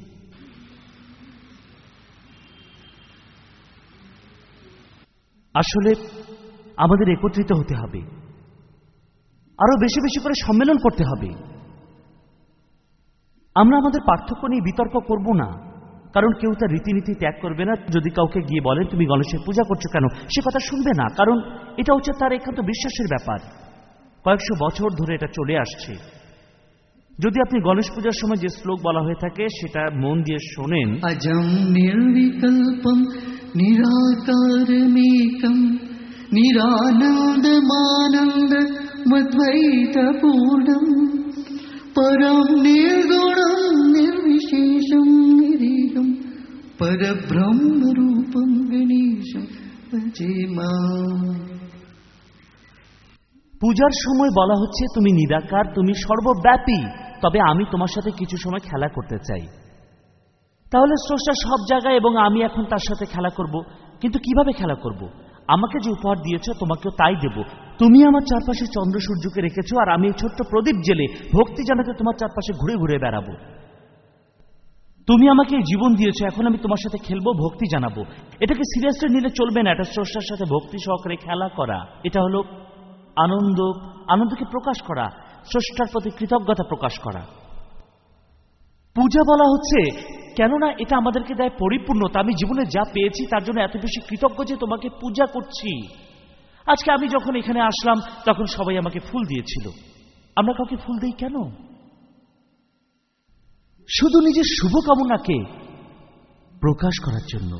S7: আসলে আমাদের একত্রিত হতে হবে, আরো বেশি বেশি করে সম্মেলন করতে হবে। আমরা আমাদের পার্থক্য নিয়ে বিতর্ক করব না, কারণ কেউ তার রীতিনীতি ত্যাগ করবে না। যদি কাউকে গিয়ে বলেন তুমি গণেশের পূজা করছো কেন, সে কথা শুনবে না, কারণ এটা হচ্ছে তার একান্ত বিশ্বাসের ব্যাপার। কয়েকশো বছর ধরে এটা চলে আসছে। যদি আপনি গণেশ পূজার সময় যে শ্লোক বলা হয়ে থাকে সেটা মন দিয়ে শোনেন,
S6: अजं निर्विकल्पं निराकारमेकं निरानन्दमानन्दमद्वैतपूर्णं परं निर्गुणं निर्विशेषं निरीहं परब्रह्मरूपं गणेशं भजे माम्।
S7: পূজার সময় বলা হচ্ছে তুমি নিরাকার, তুমি সর্বব্যাপী, তবে আমি তোমার সাথে কিছু সময় খেলা করতে চাই। তাহলে স্রষ্টা সব জায়গায় এবং আমি এখন তার সাথে খেলা করব, কিন্তু কিভাবে খেলা করব? আমাকে যে উপহার দিয়েছ তোমাকেও তাই দেব। তুমি আমার চারপাশে চন্দ্র সূর্যকে রেখেছ, আর আমি এই ছোট্ট প্রদীপ জেলে ভক্তি জানাতে তোমার চারপাশে ঘুরে ঘুরে বেড়াবো। তুমি আমাকে এই জীবন দিয়েছ, এখন আমি তোমার সাথে খেলবো, ভক্তি জানাবো। এটাকে সিরিয়াসলি নিলে চলবে না। এটা স্রষ্টার সাথে ভক্তি সহকারে খেলা করা। এটা হলো আনন্দকে প্রকাশ করা, স্রষ্টার প্রতি কৃতজ্ঞতা প্রকাশ করা। পূজা বলা হচ্ছে কেননা এটা আমাদেরকে দেয় পরিপূর্ণতা। আমি জীবনে যা পেয়েছি তার জন্য এত বেশি কৃতজ্ঞ যে তোমাকে পূজা করছি। আজকে আমি যখন এখানে আসলাম তখন সবাই আমাকে ফুল দিয়েছিল। আমরা কাউকে ফুল দেই কেন? শুধু নিজের শুভকামনাকে প্রকাশ করার জন্য।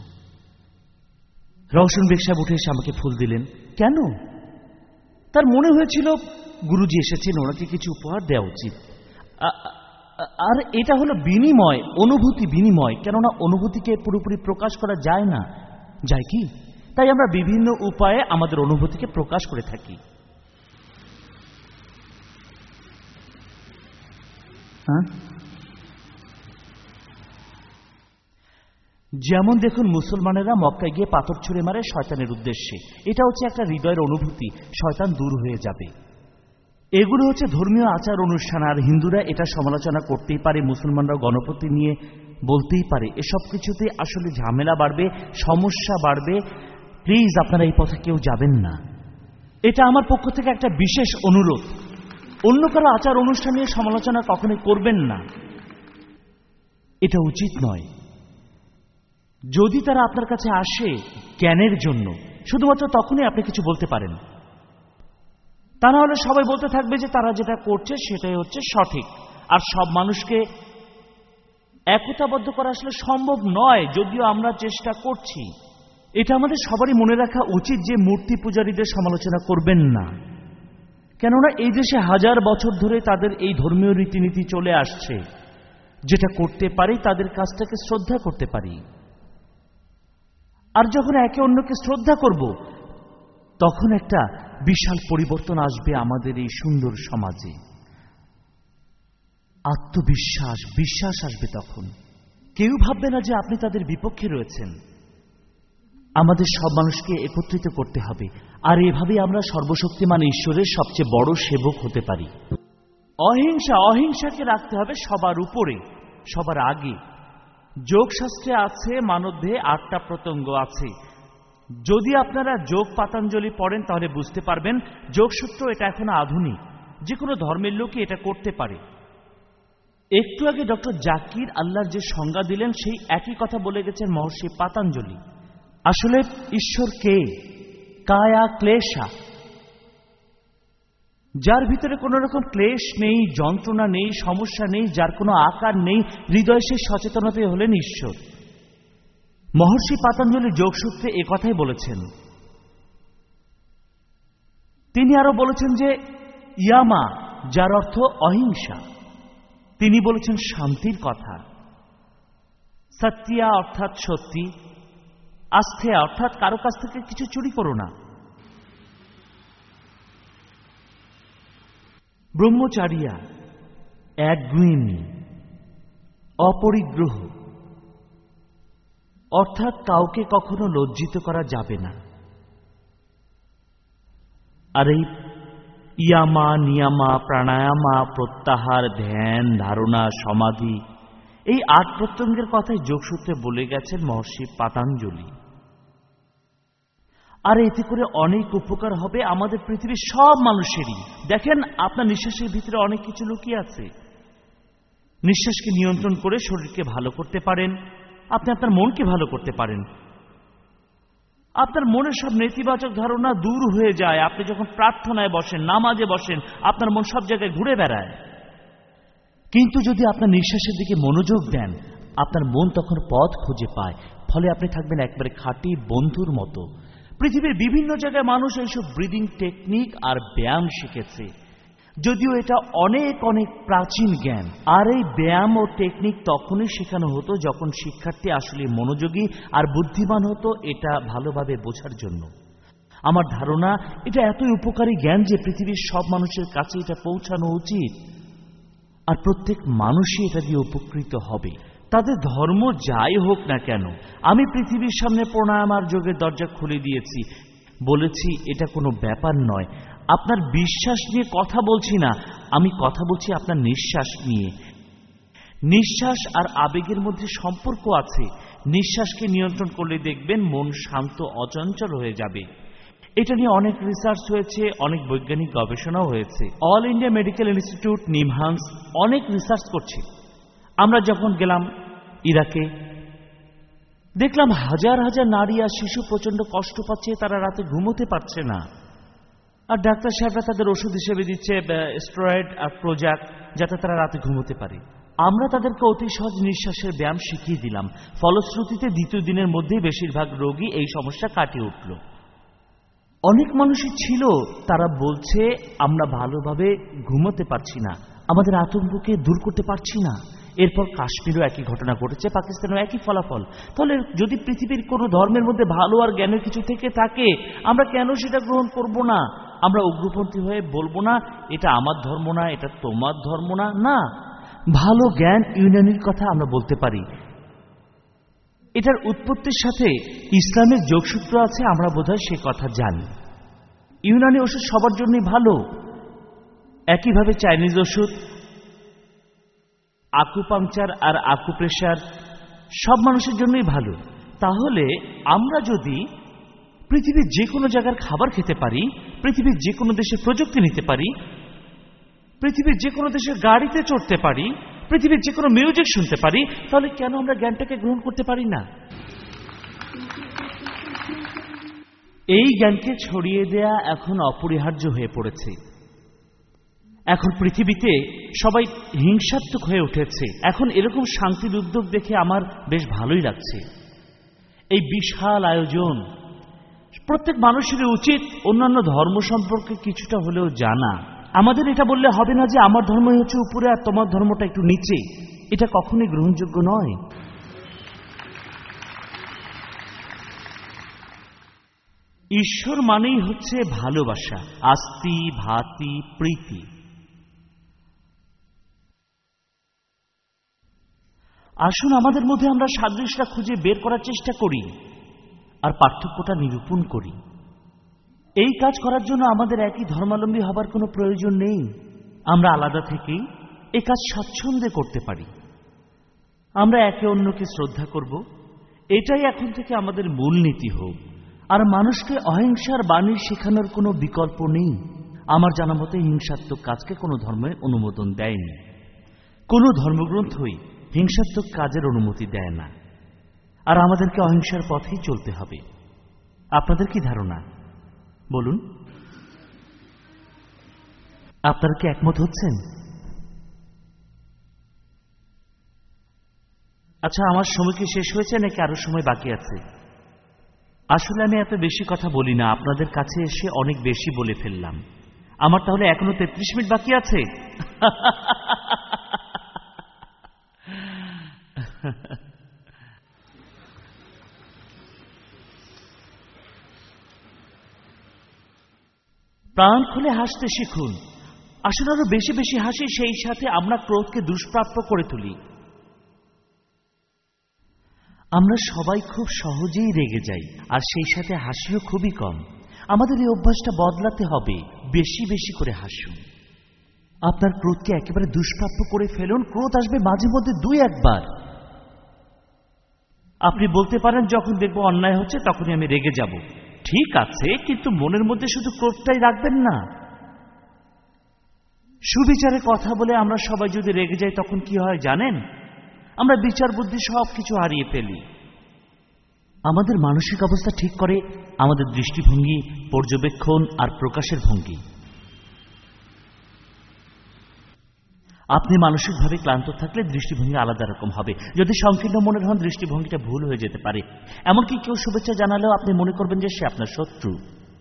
S7: রওশন বেগ সাহেব উঠে এসে আমাকে ফুল দিলেন কেন? তার মনে হয়েছিল গুরুজি এসেছেন, ওনাকে কিছু উপহার দেওয়া উচিত। আর এটা হলো বিনিময়, অনুভূতি বিনিময়। কেননা অনুভূতিকে পুরোপুরি প্রকাশ করা যায় না, যায় কি? তাই আমরা বিভিন্ন উপায়ে আমাদের অনুভূতিকে প্রকাশ করে থাকি। যেমন দেখুন, মুসলমানেরা মক্কায় গিয়ে পাথর ছুঁড়ে মারে শয়তানের উদ্দেশ্যে। এটা হচ্ছে একটা হৃদয়ের অনুভূতি, শয়তান দূর হয়ে যাবে। এগুলো হচ্ছে ধর্মীয় আচার অনুষ্ঠান। আর হিন্দুরা এটা সমালোচনা করতেই পারে, মুসলমানরা গণপতি নিয়ে বলতেই পারে। এসব কিছুতে আসলে ঝামেলা বাড়বে, সমস্যা বাড়বে। প্লিজ আপনারা এই পথে কেউ যাবেন না। এটা আমার পক্ষ থেকে একটা বিশেষ অনুরোধ। অন্য কারো আচার অনুষ্ঠান নিয়ে সমালোচনা কখনোই করবেন না, এটা উচিত নয়। যদি তারা আপনার কাছে আসে জ্ঞানের জন্য, শুধুমাত্র তখনই আপনি কিছু বলতে পারেন। তা না হলে সবাই বলতে থাকবে যে তারা যেটা করছে সেটাই হচ্ছে সঠিক। আর সব মানুষকে একতাবদ্ধ করা আসলে সম্ভব নয়, যদিও আমরা চেষ্টা করছি। এটা আমাদের সবারই মনে রাখা উচিত যে মূর্তি পূজারীদের সমালোচনা করবেন না। কেননা এই দেশে হাজার বছর ধরে তাদের এই ধর্মীয় রীতিনীতি চলে আসছে। যেটা করতে পারি তাদের কাজটাকে শ্রদ্ধা করতে পারি। আর যখন একে অন্যকে শ্রদ্ধা করব, তখন একটা বিশাল পরিবর্তন আসবে আমাদের এই সুন্দর সমাজে। আত্মবিশ্বাস, বিশ্বাস আসবে। তখন কেউ ভাববে না যে আপনি তাদের বিপক্ষে রয়েছেন। আমাদের সব মানুষকে একত্রিত করতে হবে, আর এভাবেই আমরা সর্বশক্তিমান ঈশ্বরের সবচেয়ে বড় সেবক হতে পারি। অহিংসাকে রাখতে হবে সবার উপরে, সবার আগে। যোগশাস্ত্রে আছে মানবদেহে 8টা প্রত্যঙ্গ আছে। যদি আপনারা যোগ পাতাঞ্জলি পড়েন তাহলে বুঝতে পারবেন যোগসূত্র এটা এখনো আধুনিক, যে কোনো ধর্মের লোকই এটা করতে পারে। একটু আগে ডক্টর জাকির আল্লাহর যে সংজ্ঞা দিলেন সেই একই কথা বলে গেছেন মহর্ষি পাতাঞ্জলি। আসলে ঈশ্বর কে? কায়া ক্লেশা, যার ভিতরে কোন রকম ক্লেশ নেই, যন্ত্রণা নেই, সমস্যা নেই, যার কোনো আকার নেই, হৃদয় সেই সচেতনতাই হলেন ঈশ্বর। মহর্ষি পাতাঞ্জলি যোগসূত্রে এ কথাই বলেছেন। তিনি আরো বলেছেন যে ইয়ামা, যার অর্থ অহিংসা। তিনি বলেছেন শান্তির কথা। সত্যিয়া অর্থাৎ সত্যি, আস্থেয়া অর্থাৎ কারো কাছ থেকে কিছু চুরি করো না। ব্রহ্মচারিয়া একগুঁয়েমি, অপরিগ্রহ অর্থাৎ কাউকে কখনো লজ্জিত করা যাবে না। আর এই ইয়ামা, নিয়ামা, প্রাণায়ামা, প্রত্যাহার, ধ্যান, ধারণা, সমাধি, এই 8 প্রত্যঙ্গের কথাই যোগসূত্রে বলে গেছেন মহর্ষি পাতাঞ্জলি। আর এতে করে অনেক উপকার হবে আমাদের পৃথিবীর সব মানুষেরই। দেখেন, আপনার নিঃশ্বাসের ভিতরে অনেক কিছু লুকিয়ে আছে। নিঃশ্বাসকে নিয়ন্ত্রণ করে শরীরকে ভালো করতে পারেন, আপনি আপনার মনকে ভালো করতে পারেন। আপনার মনের সব নেতিবাচক ধারণা দূর হয়ে যায়। আপনি যখন প্রার্থনায় বসেন, নামাজে বসেন, আপনার মন সব জায়গায় ঘুরে বেড়ায়। কিন্তু যদি আপনার নিঃশ্বাসের দিকে মনোযোগ দেন, আপনার মন তখন পথ খুঁজে পায়। ফলে আপনি থাকবেন একবারে খাঁটি বন্ধুর মতো। পৃথিবীর বিভিন্ন জায়গায় মানুষ এইসব ব্রিদিং টেকনিক আর ব্যায়াম শিখেছে, যদিও এটা অনেক অনেক প্রাচীন জ্ঞান। আর এই ব্যায়াম ও টেকনিক তখনই শেখানো হতো যখন শিক্ষার্থী আসলে মনোযোগী আর বুদ্ধিমান হতো, এটা ভালোভাবে বোঝার জন্য। আমার ধারণা এটা এতই উপকারী জ্ঞান যে পৃথিবীর সব মানুষের কাছে এটা পৌঁছানো উচিত, আর প্রত্যেক মানুষই এটা দিয়ে উপকৃত হবে, তাদের ধর্ম যাই হোক না কেন। আমি পৃথিবীর সামনে প্রাণায়াম আর যোগের দরজা খুলে দিয়েছি, বলেছি এটা কোনো ব্যাপার নয়। আপনার বিশ্বাস নিয়ে কথা বলছি না, আমি কথা বলছি আপনার নিঃশ্বাস নিয়ে। নিঃশ্বাস আর আবেগের মধ্যে সম্পর্ক আছে। নিঃশ্বাসকে নিয়ন্ত্রণ করলে দেখবেন মন শান্ত, অচঞ্চল হয়ে যাবে। এটা নিয়ে অনেক রিসার্চ হয়েছে, অনেক বৈজ্ঞানিক গবেষণাও হয়েছে। All India Medical Institute, NIMHANS অনেক রিসার্চ করছে। আমরা যখন গেলাম ইরাকে, দেখলাম হাজার হাজার নারী আর শিশু প্রচন্ড কষ্ট পাচ্ছে, তারা রাতে ঘুমোতে পারছে না, আর ডাক্তার সাহেবরা তাদের ওষুধ হিসেবে দিচ্ছে স্টেরয়েড আর প্রোজাক, যাতে তারা রাতে ঘুমোতে পারে। আমরা তাদেরকে অতি সহজ নিঃশ্বাসের ব্যায়াম শিখিয়ে দিলাম। ফলশ্রুতিতে দ্বিতীয় দিনের মধ্যেই বেশিরভাগ রোগী এই সমস্যা কাটিয়ে উঠল। অনেক মানুষই ছিল তারা বলছে আমরা ভালোভাবে ঘুমোতে পারছি না, আমাদের আতঙ্ককে দূর করতে পারছি না। এরপর কাশ্মীরও একই ঘটনা ঘটেছে, পাকিস্তানেও একই ফলাফল। তাহলে যদি পৃথিবীর কোনো ধর্মের মধ্যে ভালো আর জ্ঞানের কিছু থেকে থাকে, আমরা কেন সেটা গ্রহণ করব না? আমরা উগ্রপন্থী হয়ে বলবো না এটা আমার ধর্ম না, এটা তোমার ধর্ম না। না, ভালো জ্ঞান ইউনানির কথা আমরা বলতে পারি। এটার উৎপত্তির সাথে ইসলামের যোগসূত্র আছে, আমরা বোধহয় সে কথা জানি। ইউনানি ওষুধ সবার জন্যই ভালো। একইভাবে চাইনিজ ওষুধ, আকুপাংচার আর আকুপ্রেশার সব মানুষের জন্যই ভালো। তাহলে আমরা যদি পৃথিবীর যে কোনো জায়গার খাবার খেতে পারি, পৃথিবীর যে কোনো দেশের প্রযুক্তি নিতে পারি, পৃথিবীর যে কোনো দেশের গাড়িতে চড়তে পারি, পৃথিবীর যে কোনো মিউজিক শুনতে পারি, তাহলে কেন আমরা জ্ঞানটাকে গ্রহণ করতে পারি না? এই জ্ঞানকে ছড়িয়ে দেয়া এখন অপরিহার্য হয়ে পড়েছে। এখন পৃথিবীতে সবাই হিংসাত্মক হয়ে উঠেছে। এখন এরকম শান্তির উদ্যোগ দেখে আমার বেশ ভালোই লাগছে। এই বিশাল আয়োজন, প্রত্যেক মানুষের উচিত অন্যান্য ধর্ম সম্পর্কে কিছুটা হলেও জানা। আমাদের এটা বললে হবে না যে আমার ধর্মই হচ্ছে উপরে আর তোমার ধর্মটা একটু নিচে। এটা কখনোই গ্রহণযোগ্য নয়। ঈশ্বর মানেই হচ্ছে ভালোবাসা, আস্তি ভাতি প্রীতি। আসুন আমাদের মধ্যে আমরা সাদৃশ্যটা খুঁজে বের করার চেষ্টা করি আর পার্থক্যটা নিরূপণ করি। এই কাজ করার জন্য আমাদের একই ধর্মাবলম্বী হবার কোনো প্রয়োজন নেই। আমরা আলাদা থেকেই এই কাজ স্বাচ্ছন্দ্যে করতে পারি। আমরা একে অন্যকে শ্রদ্ধা করব, এটাই এখন থেকে আমাদের মূলনীতি হোক। আর মানুষকে অহিংসার বাণী শেখানোর কোনো বিকল্প নেই। আমার জানা মতে হিংসাত্মক কাজকে কোনো ধর্মে অনুমোদন দেয়নি। কোনো ধর্মগ্রন্থই হিংসাত্মক কাজের অনুমতি দেয় না। আর আমাদেরকে অহিংসার পথেই চলতে হবে। আপনাদের কি ধারণা বলুন? আপনারা কি একমত হচ্ছেন? আচ্ছা, আমার সময় কি শেষ হয়েছে নাকি আরো সময় বাকি আছে? আসলে আমি এত বেশি কথা বলি না, আপনাদের কাছে এসে অনেক বেশি বলে ফেললাম। আমার তাহলে এখনো 33 মিনিট বাকি আছে। প্রাণ খুলে হাসতে শিখুন। আসলে আরো বেশি বেশি হাসি, সেই সাথে আমরা ক্রোধকে দুষ্প্রাপ্য করে তুলি। আমরা সবাই খুব সহজেই রেগে যাই, আর সেই সাথে হাসিও খুবই কম। আমাদের এই অভ্যাসটা বদলাতে হবে। বেশি বেশি করে হাসুন। আপনার ক্রোধকে একেবারে দুষ্প্রাপ্য করে ফেলুন। ক্রোধ আসবে মাঝে মধ্যে 2-1 বার। আপনি বলতে পারেন যখন দেখবো অন্যায় হচ্ছে তখনই আমি রেগে যাব। ঠিক আছে, কিন্তু মনের মধ্যে শুধু ক্রোধটাই রাখবেন না। সুবিচারে কথা বলে আমরা সবাই যদি রেগে যাই তখন কি হয় জানেন? আমরা বিচার বুদ্ধি সবকিছু হারিয়ে ফেলি। আমাদের মানসিক অবস্থা ঠিক করে আমাদের দৃষ্টিভঙ্গি, পর্যবেক্ষণ আর প্রকাশের ভঙ্গি। আপনি মানসিকভাবে ক্লান্ত থাকলে দৃষ্টিভঙ্গি আলাদা রকম হবে। যদি সংকীর্ণ মনের হন, দৃষ্টিভঙ্গিটা ভুল হয়ে যেতে পারে। এমনকি কেউ শুভেচ্ছা জানালেও আপনি মনে করবেন যে সে আপনার শত্রু।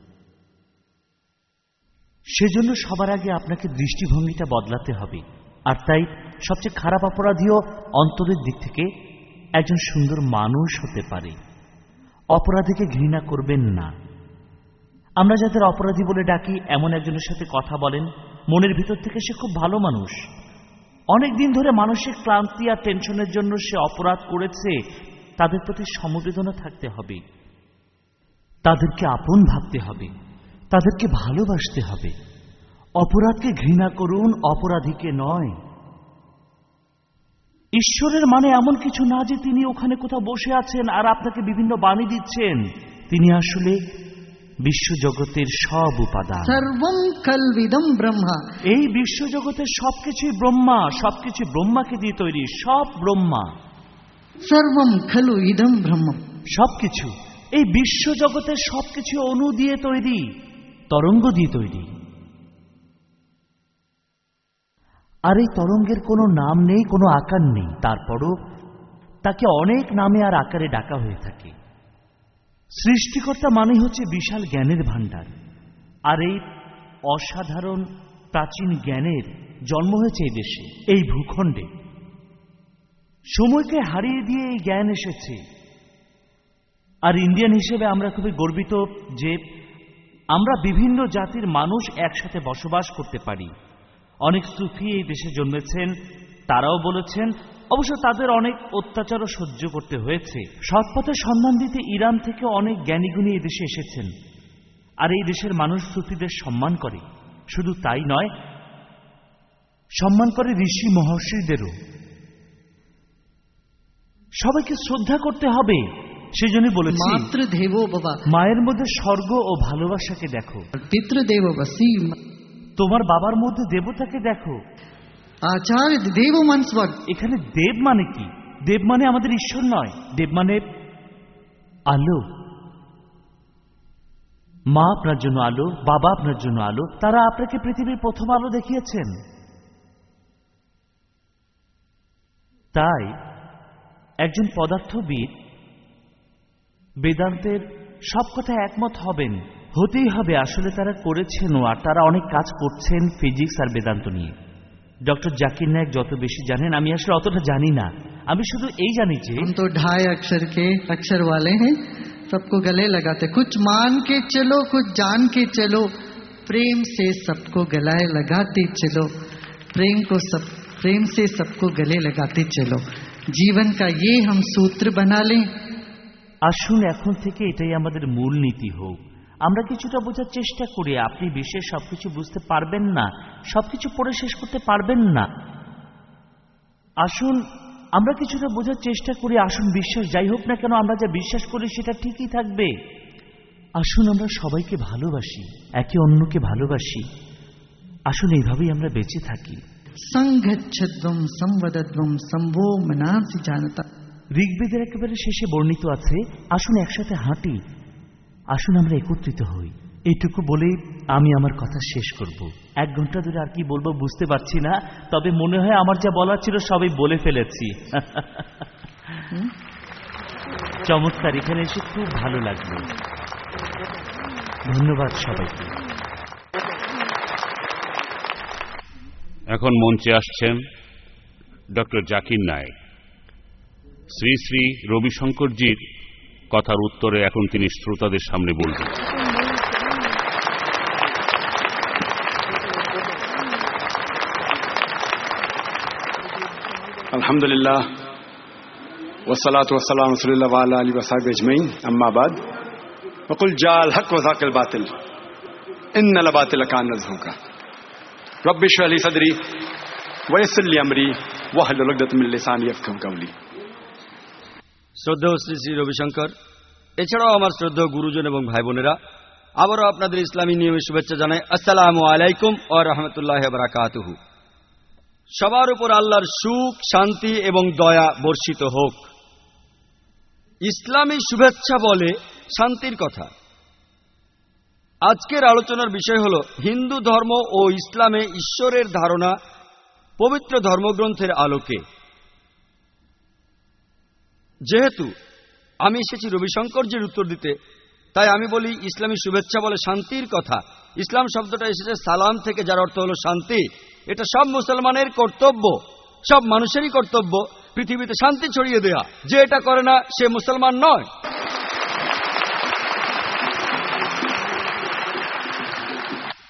S7: সেজন্য সবার আগে আপনাকে দৃষ্টিভঙ্গিটা বদলাতে হবে। আর তাই সবচেয়ে খারাপ অপরাধীও অন্তরের দিক থেকে একজন সুন্দর মানুষ হতে পারে। অপরাধীকে ঘৃণা করবেন না। আমরা যাদের অপরাধী বলে ডাকি এমন একজনের সাথে কথা বলেন, মনের ভিতর থেকে সে খুব ভালো মানুষ, অনেকদিন ধরে মানসিক ক্লান্তি আর টেনশনের জন্য সে অপরাধ করেছে, তাদের প্রতি সমবেদনা থাকতে হবে, তাদেরকে আপন ভাবতে হবে, তাদেরকে ভালোবাসতে হবে। অপরাধকে ঘৃণা করুন, অপরাধীকে নয়। ঈশ্বরের মানে এমন কিছু না যে তিনি ওখানে কোথাও বসে আছেন আর আপনাকে বিভিন্ন বাণী দিচ্ছেন। তিনি আসলে বিশ্বজগতের সব উপাদান।
S6: सर्वं खल्विदं ब्रह्मा।
S7: এই বিশ্বজগতের সবকিছুই ব্রহ্মা, সবকিছু ব্রহ্মাকে দিয়ে তৈরি, সব ব্রহ্মা।
S6: सर्वं खलु इदं ब्रह्म।
S7: সবকিছু, এই বিশ্বজগতের সবকিছু অণু দিয়ে তৈরি, তরঙ্গ দিয়ে তৈরি। আর এই তরঙ্গের কোনো নাম নেই, কোনো আকার নেই, তারপরও তাকে অনেক নামে আর আকারে ডাকা হয়ে থাকে। সৃষ্টিকর্তা মানে হচ্ছে বিশাল জ্ঞানের ভাণ্ডার, আর এই অসাধারণ প্রাচীন জ্ঞানের জন্ম হয়েছে এই দেশে, এই ভূখণ্ডে। সময়কে হারিয়ে দিয়ে এই জ্ঞান এসেছে। আর ইন্ডিয়ান হিসেবে আমরা খুবই গর্বিত যে আমরা বিভিন্ন জাতির মানুষ একসাথে বসবাস করতে পারি। অনেক সুফি এই দেশে জন্মেছেন, তারাও বলেছেন, অবশ্য তাদের অনেক অত্যাচারও সহ্য করতে হয়েছে। সৎপথের সন্ধান দিতে ইরান থেকে অনেক জ্ঞানীগুণী এই দেশে এসেছেন, আর এই দেশের মানুষ সুফিদের সম্মান করে। শুধু তাই নয়, সম্মান করে ঋষি মহর্ষিদেরও। সবাইকে শ্রদ্ধা করতে হবে। সেজন্য বলেছি,
S6: मातृदेवो भव।
S7: মায়ের মধ্যে স্বর্গ ও ভালোবাসাকে দেখো,
S6: पितृदेवो वसी।
S7: তোমার বাবার মধ্যে দেবতাকে দেখো।
S6: आचार्य देवो मनस्वग।
S7: এখানে দেব মানে কি? দেব মানে আমাদের ঈশ্বর নয়, দেব মানে আলো। মা আপনার জন্য আলো, বাবা আপনার জন্য আলো, তারা আপনাকে পৃথিবীর প্রথম আলো দেখিয়েছেন। তাই একজন পদার্থবিদ বেদান্তের সব কথা একমত হবেন, হতেই হবে। আসলে তারা করেছেনও, আর তারা অনেক কাজ করছেন ফিজিক্স আর বেদান্ত নিয়ে। ডক্টর জাকির নায়েক যত বেশি জানেন, আমি আসলে অতটা জানি না। আমি শুধু এই জানি যে
S6: हम तो 2.5 अक्षर के अक्षर वाले हैं, सबको गले लगाते। कुछ मान के चलो, कुछ जान के चलो, प्रेम से सबको गलाए लगाते चलो। प्रेम से सबको गले लगाते चलो। जीवन का ये हम सूत्र बना लें।
S7: আসুন এখন থেকে এটাই আমাদের মূল নীতি হোক। আমরা কিছুটা বোঝার চেষ্টা করি। আপনি বিশ্বের সবকিছু বুঝতে পারবেন না, সবকিছু পড়ে শেষ করতে পারবেন না। আসুন আমরা কিছুটা বোঝার চেষ্টা করি। আসুন বিশ্বাস যাই হোক না কেন, আমরা যা বিশ্বাস করি সেটা ঠিকই থাকবে। আসুন আমরা সবাইকে ভালোবাসি, একে অন্যকে ভালোবাসি। আসুন এইভাবেই আমরা বেঁচে থাকি।
S6: संगच्छध्वं संवदध्वं संभो मनांसि जानता।
S7: ঋগ্বেদের একেবারে শেষে বর্ণিত আছে, আসুন একসাথে হাঁটি, আসুন আমরা একত্রিত হই। এইটুকু বলেই আমি আমার কথা শেষ করব। 1 ঘন্টা ধরে আর কি বলবো বুঝতে পারছি না, তবে মনে হয় আমার যা বলার ছিল সবই বলে ফেলেছি। চমৎকার, এখানে এসে খুব ভালো লাগলো। ধন্যবাদ সবাইকে।
S4: এখন মঞ্চে আসছেন ডক্টর জাকির নায়েক। শ্রী শ্রী রবিশঙ্করজির কথার উত্তরে এখন তিনি শ্রোতাদের সামনে বলবেন।
S2: अल्हम्दुलिल्लाह वस्सलातु वस्सलामु रसूलिल्लाह व अला आलिहि व सहाबिहि अजमईन, अम्मा बाद। वकुल जाल हक व ज़ाक़िल बातिल इन्नल बातिल कान ज़हूका। रब्बि इश्रह ली सदरी व यस्सिर ली अमरी वहलुल उक़दतम मिन लिसानी यफ़क़हू क़ौली।
S3: শ্রদ্ধেয় শ্রী শ্রী রবিশঙ্কর, এছাড়াও আমার শ্রদ্ধেয় গুরুজন এবং ভাই বোনেরা, আবারও আপনাদের ইসলামী নিয়মে শুভেচ্ছা জানাই। আসসালামু আলাইকুম ওয়া রাহমাতুল্লাহি ওয়া বারাকাতুহু। সবার উপর আল্লাহর সুখ, শান্তি এবং দয়া বর্ষিত হোক। ইসলামী শুভেচ্ছা বলে শান্তির কথা। আজকের আলোচনার বিষয় হল হিন্দু ধর্ম ও ইসলামে ঈশ্বরের ধারণা পবিত্র ধর্মগ্রন্থের আলোকে। যেহেতু আমি এসেছি রবিশঙ্করজির উত্তর দিতে, তাই আমি বলি ইসলামী শুভেচ্ছা বলে শান্তির কথা। ইসলাম শব্দটা এসেছে সালাম থেকে, যার অর্থ হলো শান্তি। এটা সব মুসলমানের কর্তব্য, সব মানুষেরই কর্তব্য পৃথিবীতে শান্তি ছড়িয়ে দেয়া। যে এটা করে না সে মুসলমান নয়।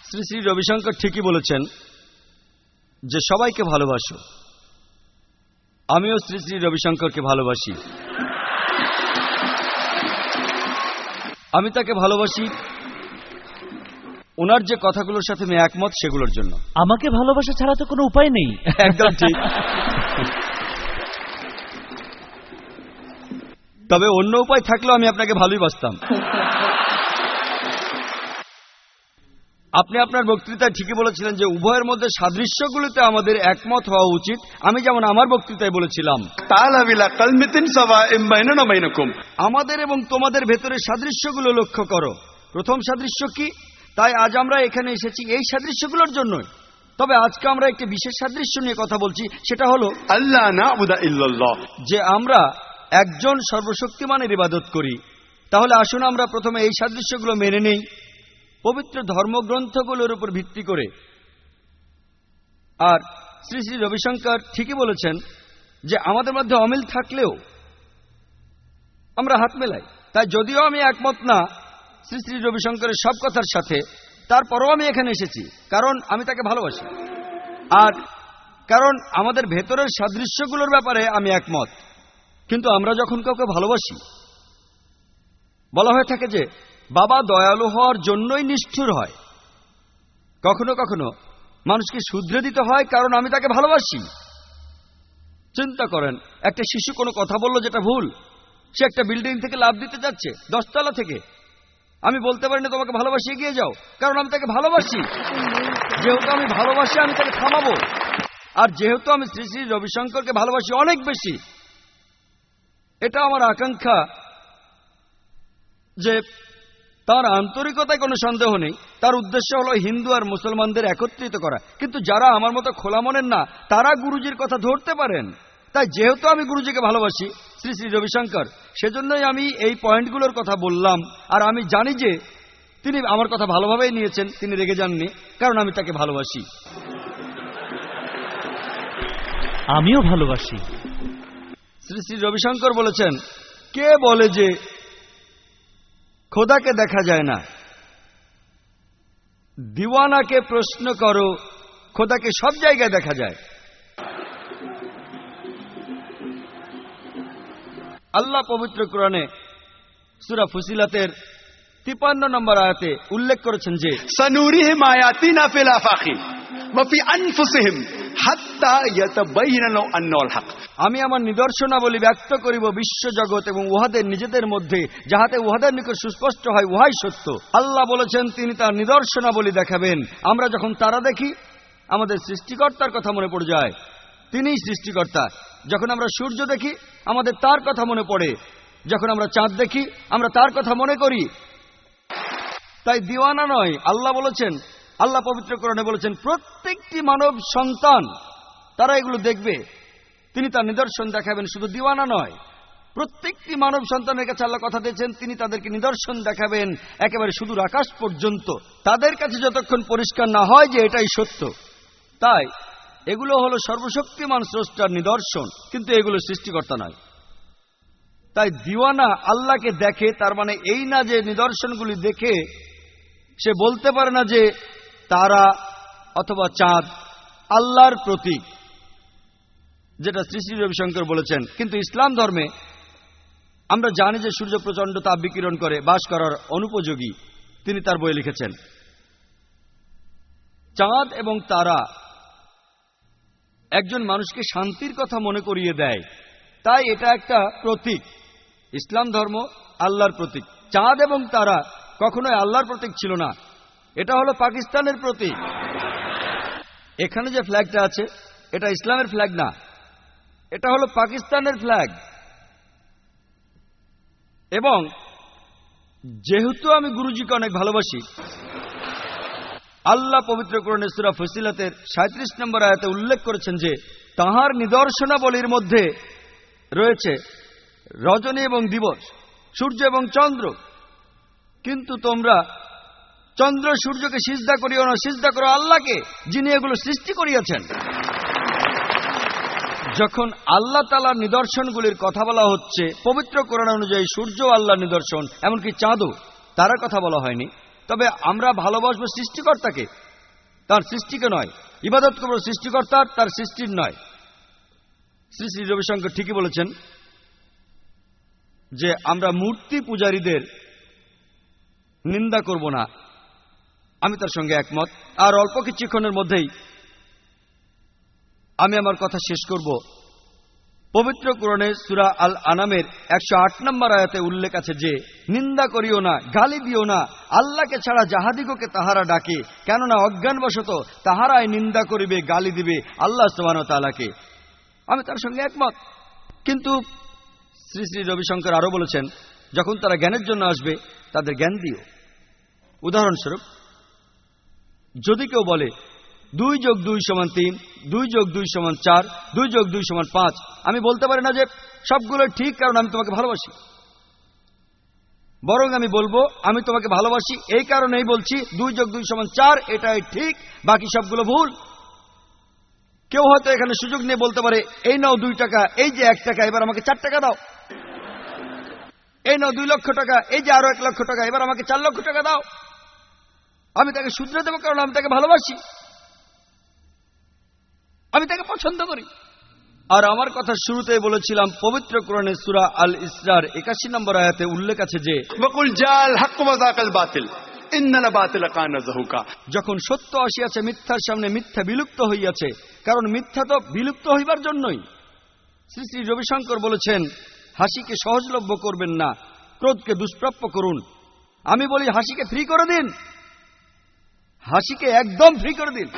S3: শ্রী শ্রী রবিশঙ্কর ঠিকই বলেছেন যে সবাইকে ভালোবাসো। আমিও শ্রী শ্রী রবিশঙ্করকে ভালোবাসি। আমি তাকে ভালোবাসি ওনার যে কথাগুলোর সাথে আমি একমত সেগুলোর জন্য।
S7: আমাকে ভালোবাসা ছাড়া তো কোনো উপায় নেই।
S3: একদম ঠিক। তবে অন্য উপায় থাকলেও আমি আপনাকে ভালোই বাসতাম। আপনি আপনার বক্তৃতায় ঠিকই বলেছিলেন যে উভয়ের মধ্যে সাদৃশ্যগুলিতে আমাদের একমত হওয়া উচিত। আমি যেমন আমার বক্তৃতায় বলেছিলাম আমাদের এবং তোমাদের ভেতরে সাদৃশ্যগুলো লক্ষ্য করো। প্রথম সাদৃশ্য কি? তাই আজ আমরা এখানে এসেছি এই সাদৃশ্যগুলোর জন্যই। তবে আজকে আমরা একটি বিশেষ সাদৃশ্য নিয়ে কথা বলছি, সেটা হলো আল্লাহ না'বুদা ইল্লাল্লাহ, যে আমরা একজন সর্বশক্তিমানের ইবাদত করি। তাহলে আসুন আমরা প্রথমে এই সাদৃশ্যগুলো মেনে নেই পবিত্র ধর্মগ্রন্থগুলোর উপর ভিত্তি করে। আর শ্রী শ্রী রবিশঙ্কর ঠিকই বলেছেন যে আমাদের মধ্যে অমিল থাকলেও আমরা হাত মেলাই। তাই যদিও আমি একমত না শ্রী শ্রী রবিশঙ্করের সব কথার সাথে, তারপরও আমি এখানে এসেছি কারণ আমি তাকে ভালোবাসি, আর কারণ আমাদের ভেতরের সাদৃশ্যগুলোর ব্যাপারে আমি একমত। কিন্তু আমরা যখন কাউকে ভালোবাসি, বলা হয়ে থাকে যে বাবা দয়ালু হওয়ার জন্যই নিষ্ঠুর হয়। কখনো কখনো মানুষকে শুধরে দিতে হয় কারণ আমি তাকে ভালোবাসি। চিন্তা করেন, একটা শিশু কোনো কথা বলল যেটা ভুল, সে একটা বিল্ডিং থেকে লাফ দিতে যাচ্ছে 10 তলা থেকে। আমি বলতে পারি না তোমাকে ভালোবাসি, এগিয়ে যাও, কারণ আমি তাকে ভালোবাসি। যেহেতু আমি ভালোবাসি আমি তাকে থামাবো। আর যেহেতু আমি শ্রী শ্রী রবিশঙ্করকে ভালোবাসি অনেক বেশি, এটা আমার আকাঙ্ক্ষা যে তার আন্তরিকতায় কোনো সন্দেহ নেই। তার উদ্দেশ্য হলো হিন্দু আর মুসলমানদের একত্রিত করা। কিন্তু যারা আমার মতো খোলা মনের না, তারা গুরুজির কথা ধরতে পারেন। তাই যেহেতু আমি গুরুজিকে ভালোবাসি, শ্রী শ্রী রবিশঙ্কর, সেজন্যই আমি এই পয়েন্টগুলোর কথা বললাম। আর আমি জানি যে তিনি আমার কথা ভালোভাবেই নিয়েছেন, তিনি রেগে যাননি, কারণ আমি তাকে ভালোবাসি।
S7: আমিও ভালোবাসি।
S3: শ্রী শ্রী রবিশঙ্কর বলেছেন, কে বলে যে খোদাকে দেখা যায় না? দিওয়ানাকে প্রশ্ন করো, খোদাকে সব জায়গায় দেখা যায়। আল্লাহ পবিত্র কোরআনে সূরা ফুসিলাতের 53 নম্বর আয়াতে উল্লেখ করেছেন যে
S2: সানুরিহিম আয়াতিনা ফিল আফাকি ওয়া ফি আনফুসিহিম হাত্তা ইয়াতাবায়্যানা লাহু আন্নাহুল হক।
S3: আমি আমার নিদর্শনাবলী ব্যক্ত করিব বিশ্বজগৎ এবং উহাদের নিজেদের মধ্যে, যাহাতে উহাদের নিকট সুস্পষ্ট হয় উহাই সত্য। আল্লাহ বলেছেন তিনি তার নিদর্শনাবলী দেখাবেন। আমরা যখন তারা দেখি আমাদের সৃষ্টিকর্তার কথা মনে পড়ে যায়, তিনিই সৃষ্টিকর্তা। যখন আমরা সূর্য দেখি আমাদের তার কথা মনে পড়ে, যখন আমরা চাঁদ দেখি আমরা তার কথা মনে করি। তাই দিওয়ানা নয়, আল্লাহ বলেছেন, আল্লাহ পবিত্র কোরআনে বলেছেন প্রত্যেকটি মানব সন্তান তারা এগুলো দেখবে, তিনি তার নিদর্শন দেখাবেন। শুধু দিওয়ানা নয়, প্রত্যেকটি মানব সন্তানের কাছে আল্লাহ কথা দিয়েছেন তিনি তাদেরকে নিদর্শন দেখাবেন, একেবারে সুদূর আকাশ পর্যন্ত, তাদের কাছে যতক্ষণ পরিষ্কার না হয় যে এটাই সত্য। তাই এগুলো হলো সর্বশক্তিমান স্রষ্টার নিদর্শন, কিন্তু এগুলো সৃষ্টিকর্তা নয়। তাই দিওয়ানা আল্লাহকে দেখে, তার মানে এই না যে নিদর্শনগুলি দেখে সে বলতে পারে না যে তারা অথবা চাঁদ আল্লাহর প্রতীক, যেটা শ্রী শ্রী রবিশঙ্কর বলেছেন। কিন্তু ইসলাম ধর্মে আমরা জানি যে সূর্য প্রচণ্ড তাপ বিকিরণ করে, বাস করার অনুপযোগী। তিনি তার বই লিখেছেন। চাঁদ এবং তারা একজন মানুষকে শান্তির কথা মনে করিয়ে দেয়, তাই এটা একটা প্রতীক। ইসলাম ধর্ম আল্লাহর প্রতীক। চাঁদ এবং তারা কখনোই আল্লাহর প্রতীক ছিল না, এটা হলো পাকিস্তানের প্রতীক। এখানে যে ফ্ল্যাগটা আছে এটা ইসলামের ফ্ল্যাগ না, এটা হলো পাকিস্তানের ফ্ল্যাগ। এবং যেহেতু আমি গুরুজিকে অনেক ভালোবাসি, আল্লাহ পবিত্র কোরআনে সূরা ফুসিলাতের 37 নম্বর আয়াতে উল্লেখ করেছেন যে তাঁহার নিদর্শনাবলীর মধ্যে রয়েছে রজনী এবং দিবস, সূর্য এবং চন্দ্র। কিন্তু তোমরা চন্দ্র সূর্যকে সিজদা করিও না, সিজদা করো আল্লাহকে, যিনি এগুলো সৃষ্টি করিয়াছেন। যখন আল্লাহ তাআলার নিদর্শনগুলির কথা বলা হচ্ছে, পবিত্র কোরআন অনুযায়ী সূর্য আল্লাহর নিদর্শন, এমনকি চাঁদও, তার কথা বলা হয়নি। তবে আমরা ভালোবাসবো সৃষ্টিকর্তাকে, তার সৃষ্টিকে নয়। ইবাদত করবো সৃষ্টিকর্তার, তার সৃষ্টির নয়। শ্রী শ্রী রবিশঙ্কর ঠিকই বলেছেন যে আমরা মূর্তি পূজারীদের নিন্দা করব না। আমি তার সঙ্গে একমত। আর অল্প কিছুক্ষণের মধ্যেই আমি আমার কথা শেষ করব। পবিত্র কোরআনে সূরা আল আনামের 108 নম্বর আয়াতে উল্লেখ আছে যে নিন্দা করিও না, গালি দিও না আল্লাহকে ছাড়া যাহাদিগকে তাহারা ডাকে, কেননা অজ্ঞানবশত তাহারাই নিন্দা করিবে, গালি দিবে আল্লাহ সুবহানাহু ওয়া তাআলাকে। আমি তার সঙ্গে একমত। কিন্তু শ্রী শ্রী রবিশঙ্কর আরো বলেছেন, যখন তারা জ্ঞানের জন্য আসবে তাদের জ্ঞান দিও। উদাহরণস্বরূপ, যদি কেউ বলে 2 + 2 = 3, 2 + 2 = 4, 2 + 2 = 5, আমি বলতে পারি না যে সবগুলো ঠিক কারণ আমি তোমাকে ভালোবাসি। বরং আমি বলবো আমি তোমাকে ভালোবাসি এই কারণেই বলছি 2 + 2 = 4, এটাই ঠিক, বাকি সবগুলো ভুল। কেউ হয়তো এখানে সুযোগ নিয়ে বলতে পারে, এই নাও 2 টাকা, এই যে 1 টাকা, এবার আমাকে 4 টাকা দাও। এই নাও 2 লক্ষ টাকা, এই যে আরো 1 লক্ষ টাকা, এবার আমাকে 4 লক্ষ টাকা দাও। আমি তাকে শুধরে দেবো কারণ আমি তাকে ভালোবাসি, আমি তাকে পছন্দ করি। আর আমার কথা শুরুতেই বলেছিলাম, পবিত্র কোরআনে সূরা আল ইসরার 81 নম্বর আয়াতে উল্লেখ আছে যে
S2: ওয়াকুল জাল হক ওয়া যাকাল বাতিল ইন্নাল বাতিল কানা যাহুকা।
S3: যখন সত্য আসিয়াছে মিথ্যার সামনে মিথ্যা বিলুপ্ত হইয়াছে, কারণ মিথ্যা তো বিলুপ্ত হইবার জন্যই। শ্রী শ্রী রবিশঙ্কর বলেছেন, হাসিকে সহজলভ্য করবেন না, ক্রোধকে দুষ্প্রাপ্য করুন। আমি বলি হাসিকে ফ্রি করে দিন, হাসিকে একদম ফ্রি করে দিন।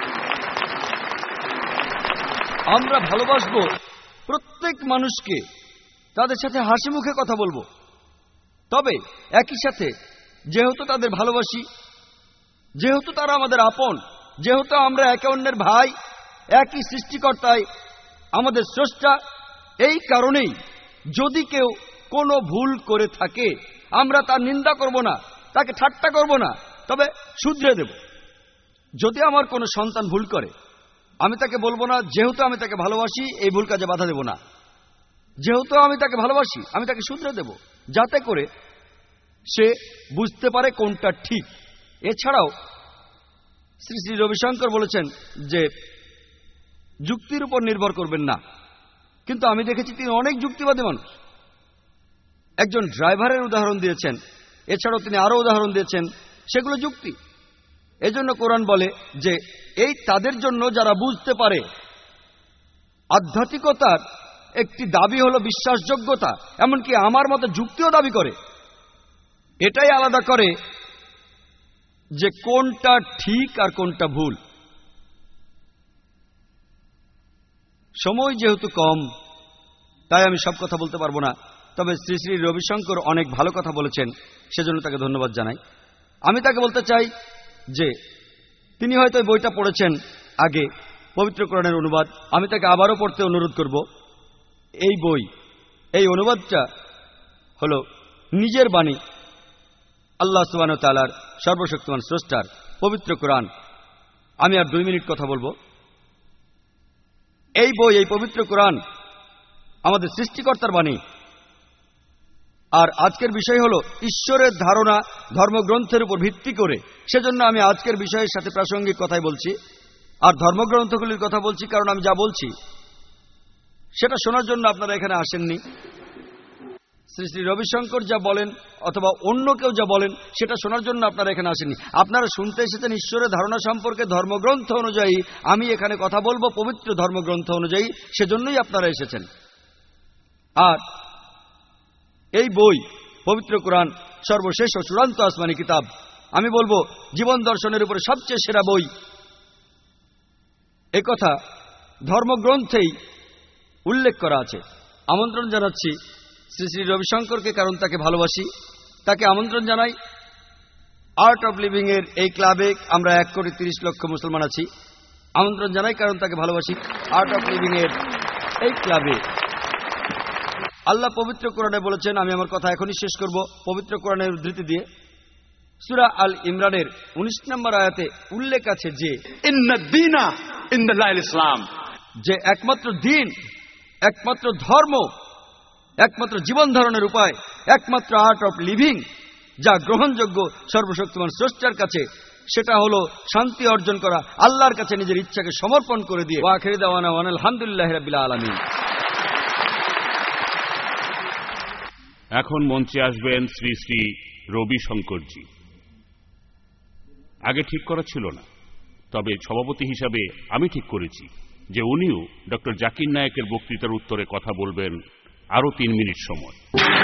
S3: আমরা ভালোবাসবো প্রত্যেক মানুষকে, তাদের সাথে হাসি মুখে কথা বলবো। তবে একই সাথে যেহেতু তাদের ভালোবাসি, যেহেতু তারা আমাদের আপন, যেহেতু আমরা একে অন্যের ভাই, একই সৃষ্টিকর্তায় আমাদের স্রষ্টা, এই কারণেই যদি কেউ কোনো ভুল করে থাকে আমরা তার নিন্দা করব না, তাকে ঠাট্টা করব না, তবে শুধরে দেব। যদি আমার কোনো সন্তান ভুল করে আমি তাকে বলবো না যেহেতু আমি তাকে ভালোবাসি এই ভুল কাজে বাধা দেব না। যেহেতু আমি তাকে ভালোবাসি আমি তাকে শুধরে দেব, যাতে করে সে বুঝতে পারে কোনটা ঠিক। এছাড়াও শ্রী শ্রী রবিশঙ্কর বলেছেন যে যুক্তির উপর নির্ভর করবেন না, কিন্তু আমি দেখেছি তিনি অনেক যুক্তিবাদী মানুষ। একজন ড্রাইভারের উদাহরণ দিয়েছেন, এছাড়াও তিনি আরো উদাহরণ দিয়েছেন, সেগুলো যুক্তি। এজন্য কোরআন বলে যে এই তাদের জন্য যারা বুঝতে পারে। আধ্যাত্মিকতার একটি দাবি হলো বিশ্বাসযোগ্যতা, এমনকি আমার মতো যুক্তিও দাবি করে। এটাই আলাদা করে যে কোনটা ঠিক আর কোনটা ভুল। সময় যেহেতু কম তাই আমি সব কথা বলতে পারবো না, তবে শ্রী শ্রী রবিশঙ্কর অনেক ভালো কথা বলেছেন, সেজন্য তাকে ধন্যবাদ জানাই। আমি তাকে বলতে চাই যে তিনি হয়তো এই বইটা পড়েছেন আগে, পবিত্র কোরআনের অনুবাদ, আমি তাকে আবারও পড়তে অনুরোধ করব। এই বই, এই অনুবাদটা হলো নিজের বাণী, আল্লাহ সুবহানাহু ওয়া তাআলার, সর্বশক্তিমান স্রষ্টার পবিত্র কোরআন। আমি আর 2 মিনিট কথা বলবো। এই বই, এই পবিত্র কোরআন আমাদের সৃষ্টিকর্তার বাণী। আর আজকের বিষয় হলো ঈশ্বরের ধারণা ধর্মগ্রন্থের উপর ভিত্তি করে। সেজন্য আমি আজকের বিষয়ের সাথে প্রাসঙ্গিক কথাই বলছি আর ধর্মগ্রন্থগুলির কথা বলছি, কারণ আমি যা বলছি সেটা শোনার জন্য আপনারা এখানে আসেননি। শ্রী শ্রী রবিশঙ্কর যা বলেন অথবা অন্য কেউ যা বলেন সেটা শোনার জন্য আপনারা এখানে আসেননি। আপনারা শুনতে এসেছেন ঈশ্বরের ধারণা সম্পর্কে ধর্মগ্রন্থ অনুযায়ী। আমি এখানে কথা বলবো পবিত্র ধর্মগ্রন্থ অনুযায়ী, সেজন্যই আপনারা এসেছেন। আর এই বই, পবিত্র কোরআন, সর্বশেষ ও চূড়ান্ত আসমানি কিতাব। আমি বলবো জীবন দর্শনের উপরে সবচেয়ে সেরা বই। একথা ধর্মগ্রন্থেই উল্লেখ করা আছে। আমন্ত্রণ জানাচ্ছি শ্রী শ্রী রবিশঙ্করকে, কারণ তাকে ভালোবাসি। তাকে আমন্ত্রণ জানাই আর্ট অফ লিভিং এর এই ক্লাবে। আমরা 1,30,00,000 মুসলমান আছি। আমন্ত্রণ জানাই কারণ তাকে ভালোবাসি আর্ট অফ লিভিং এর এই ক্লাবে। আল্লাহ পবিত্র কোরআনে বলেছেন, আমি আমার কথা এখনই শেষ করব পবিত্র কোরআনের উদ্ধৃতি দিয়ে। সূরা আল ইমরানের 19 নম্বর আয়াতে উল্লেখ আছে যে
S2: ইন্নাদ-দীনা ইনদাল্লাহিল ইসলাম,
S3: যে একমাত্র দিন, একমাত্র ধর্ম, একমাত্র জীবন ধারণের উপায়, একমাত্র আর্ট অফ লিভিং যা গ্রহণযোগ্য সর্বশক্তিমান স্রষ্টার কাছে, সেটা হলো শান্তি অর্জন করা, আল্লাহর কাছে নিজের ইচ্ছাকে সমর্পণ করে দিয়ে। ওয়া আখিরু দাওয়ানা আলহামদুলিল্লাহি রাব্বিল আলামিন।
S4: এখন মঞ্চে আসবেন শ্রী শ্রী রবি শঙ্করজি। আগে ঠিক করা ছিল না, তবে সভাপতি হিসাবে আমি ঠিক করেছি যে উনিও ডক্টর জাকির নায়েকের বক্তৃতার উত্তরে কথা বলবেন আরো 3 মিনিট সময়।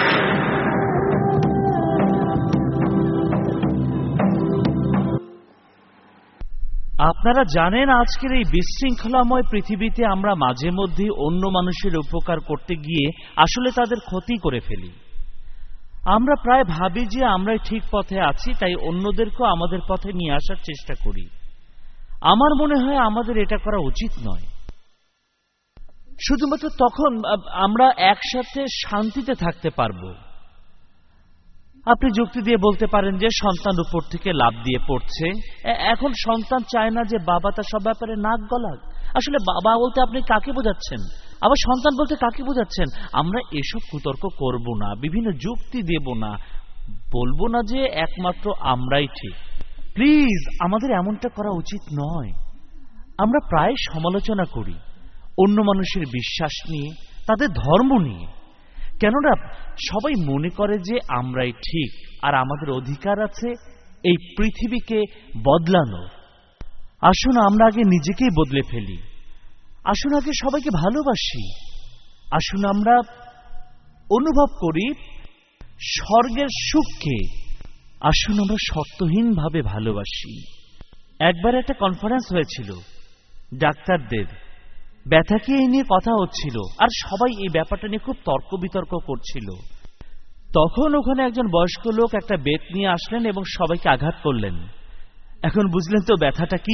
S7: আপনারা জানেন, আজকের এই বিশৃঙ্খলাময় পৃথিবীতে আমরা মাঝে মধ্যে অন্য মানুষের উপকার করতে গিয়ে আসলে তাদের ক্ষতি করে ফেলি। আমরা প্রায় ভাবি যে আমরাই ঠিক পথে আছি, তাই অন্যদেরকেও আমাদের পথে নিয়ে আসার চেষ্টা করি। আমার মনে হয় আমাদের এটা করা উচিত নয়। শুধুমাত্র তখন আমরা একসাথে শান্তিতে থাকতে পারব। আপনি যুক্তি দিয়ে বলতে পারেন যে সন্তান উপর থেকে লাফ দিয়ে পড়ছে, এখন সন্তান চায় না যে বাবা তার সব ব্যাপারে নাক গলাক। আসলে বাবা বলতে আপনি কাকে বোঝাচ্ছেন, আবার সন্তান বলতে কাকে বোঝাচ্ছেন? আমরা এসব কুতর্ক করব না, বিভিন্ন যুক্তি দেব না, বলবো না যে একমাত্র আমরাই ঠিক। প্লিজ, আমাদের এমনটা করা উচিত নয়। আমরা প্রায় সমালোচনা করি অন্য মানুষের বিশ্বাস নিয়ে, তাদের ধর্ম নিয়ে, কেননা সবাই মনে করে যে আমরাই ঠিক আর আমাদের অধিকার আছে এই পৃথিবীকে বদলানোর। আসুন আমরা আগে নিজেকেই বদলে ফেলি। আসুন আগে সবাইকে ভালোবাসি। আসুন আমরা অনুভব করি স্বর্গের সুখকে। আসুন আমরা শর্তহীনভাবে ভালোবাসি। একবার একটা কনফারেন্স হয়েছিল ডাক্তারদের, ব্যথাকে এই নিয়ে কথা হচ্ছিল, আর সবাই এই ব্যাপারটা নিয়ে খুব তর্ক বিতর্ক করছিল। তখন ওখানে একজন বয়স্ক লোক একটা বেত নিয়ে আসলেন এবং সবাইকে আঘাত করলেন। এখন বুঝলেন তো ব্যথাটা কি?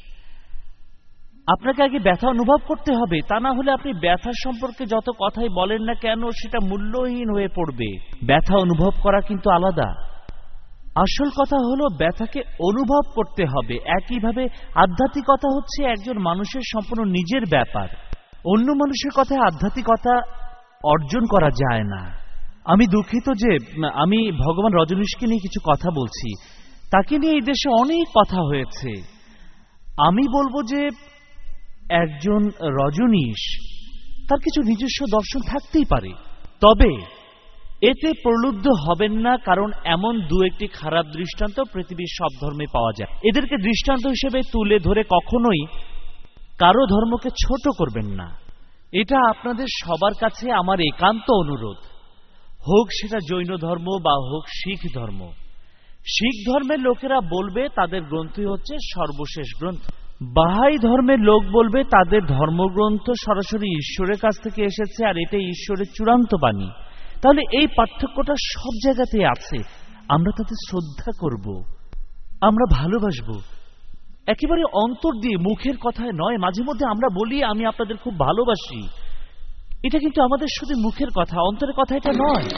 S7: আপনাকে আগে ব্যথা অনুভব করতে হবে, তা না হলে আপনি ব্যথা সম্পর্কে যত কথাই বলেন না কেন সেটা মূল্যহীন হয়ে পড়বে। ব্যথা অনুভব করা কিন্তু আলাদা। আসল কথা হলো ব্যথাকে অনুভব করতে হবে। একইভাবে আধ্যাত্মিকতা হচ্ছে একজন মানুষের সম্পূর্ণ নিজের ব্যাপার। অন্য মানুষের কথায় আধ্যাত্মিকতা অর্জন করা যায় না। আমি দুঃখিত যে আমি ভগবান রজনীশকে নিয়ে কিছু কথা বলছি। তাকে নিয়ে এই দেশে অনেক কথা হয়েছে। আমি বলবো যে একজন রজনীশ, তার কিছু নিজস্ব দর্শন থাকতেই পারে, তবে এতে প্রলুব্ধ হবেন না, কারণ এমন 2-1টি খারাপ দৃষ্টান্ত পৃথিবীর সব ধর্মে পাওয়া যায়। এদেরকে দৃষ্টান্ত হিসেবে তুলে ধরে কখনোই কারো ধর্মকে ছোট করবেন না। এটা আপনাদের সবার কাছে আমার একান্ত অনুরোধ, হোক সেটা জৈন ধর্ম বা হোক শিখ ধর্ম। শিখ ধর্মের লোকেরা বলবে তাদের গ্রন্থই হচ্ছে সর্বশেষ গ্রন্থ। বাহাই ধর্মের লোক বলবে তাদের ধর্মগ্রন্থ সরাসরি ঈশ্বরের কাছ থেকে এসেছে আর এটাই ঈশ্বরের চূড়ান্ত বাণী। তাহলে এই পার্থক্যটা সব জায়গাতেই আছে। আমরা তাদের শ্রদ্ধা করব, আমরা ভালোবাসবো, একেবারে অন্তর দিয়ে, মুখের কথায় নয়। মাঝে মধ্যে আমরা বলি আমি আপনাদের খুব ভালোবাসি, এটা কিন্তু আমাদের শুধু মুখের কথা, অন্তরের কথা এটা নয়।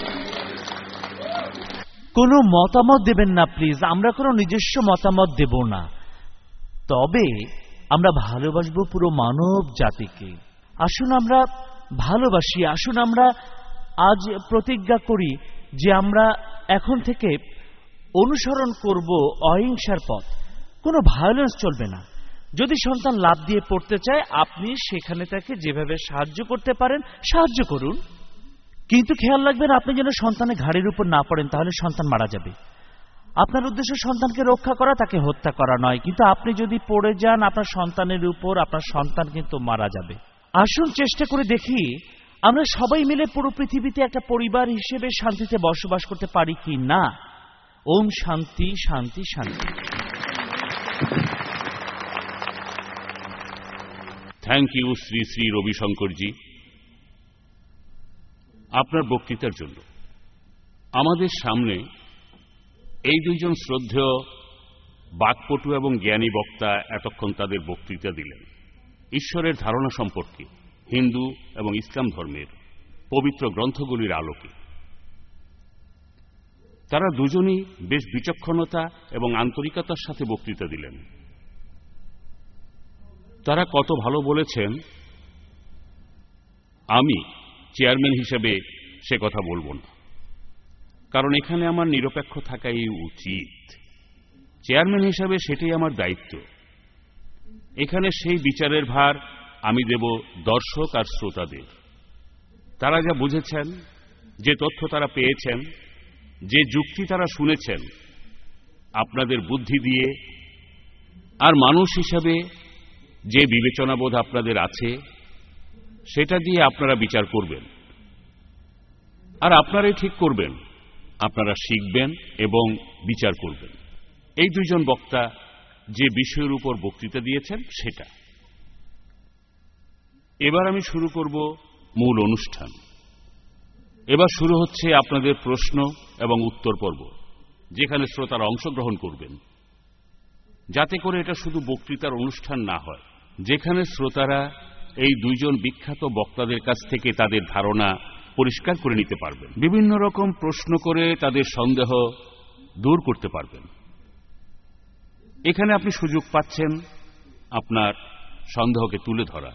S7: কোনো মতামত দেবেন না প্লিজ, আমরা কোনো নিজস্ব মতামত দেব না, তবে আমরা ভালোবাসবো পুরো মানব জাতিকে। আসুন আমরা ভালোবাসি। আসুন আমরা আজ প্রতিজ্ঞা করি যে আমরা এখন থেকে অনুসরণ করব অহিংসার পথ। কোনো ভায়োলেন্স চলবে না। যদি সন্তান লাফ দিয়ে পড়তে চায়, আপনি সেখানে তাকে যেভাবে সাহায্য করতে পারেন সাহায্য করুন, কিন্তু খেয়াল রাখবেন আপনি যেন সন্তানের ঘাড়ের উপর না পড়েন, তাহলে সন্তান মারা যাবে। আপনার উদ্দেশ্য সন্তানকে রক্ষা করা, তাকে হত্যা করা নয়, কিন্তু আপনি যদি পড়ে যান আপনার সন্তানের উপর, আপনার সন্তান কিন্তু মারা যাবে। আসুন চেষ্টা করে দেখি আমরা সবাই মিলে পুরো পৃথিবীতে একটা পরিবার হিসেবে শান্তিতে বসবাস করতে পারি কি না। ওম শান্তি শান্তি শান্তি।
S4: থ্যাংক ইউ শ্রী শ্রী রবিশঙ্করজি, আপনার বক্তৃতার জন্য। আমাদের সামনে এই দুইজন শ্রদ্ধেয় বাকপটু এবং জ্ঞানী বক্তা এতক্ষণ তাদের বক্তৃতা দিলেন ঈশ্বরের ধারণা সম্পর্কে হিন্দু এবং ইসলাম ধর্মের পবিত্র গ্রন্থগুলির আলোকে। তারা দুজনই বেশ বিচক্ষণতা এবং আন্তরিকতার সাথে বক্তৃতা দিলেন। তারা কত ভালো বলেছেন, আমি চেয়ারম্যান হিসেবে সে কথা বলবো না। কারণ এখানে আমার নিরপেক্ষ থাকাই উচিত। চেয়ারম্যান হিসাবে সেটাই আমার দায়িত্ব। এখানে সেই বিচারের ভার আমি দেব দর্শক আর শ্রোতাদের। তারা যা বুঝেছেন, যে তথ্য তারা পেয়েছেন, যে যুক্তি তারা শুনেছেন, আপনাদের বুদ্ধি দিয়ে আর মানুষ হিসাবে যে বিবেচনাবোধ আপনাদের আছে, সেটা দিয়ে আপনারা বিচার করবেন। আর আপনারাই ঠিক করবেন, আপনারা শিখবেন এবং বিচার করবেন। এই দুইজন বক্তা যে বিষয়ের উপর বক্তৃতা দিয়েছেন সেটা। এবার আমি শুরু করব মূল অনুষ্ঠান। এবার শুরু হচ্ছে আপনাদের প্রশ্ন এবং উত্তর পর্ব, যেখানে শ্রোতারা অংশগ্রহণ করবেন, যাতে করে এটা শুধু বক্তৃতার অনুষ্ঠান না হয়, যেখানে শ্রোতারা এই দুইজন বিখ্যাত বক্তাদের কাছ থেকে তাদের ধারণা পরিষ্কার করে নিতে পারবেন, বিভিন্ন রকম প্রশ্ন করে তাদের সন্দেহ দূর করতে পারবেন। এখানে আপনি সুযোগ পাচ্ছেন আপনার সন্দেহকে তুলে ধরার,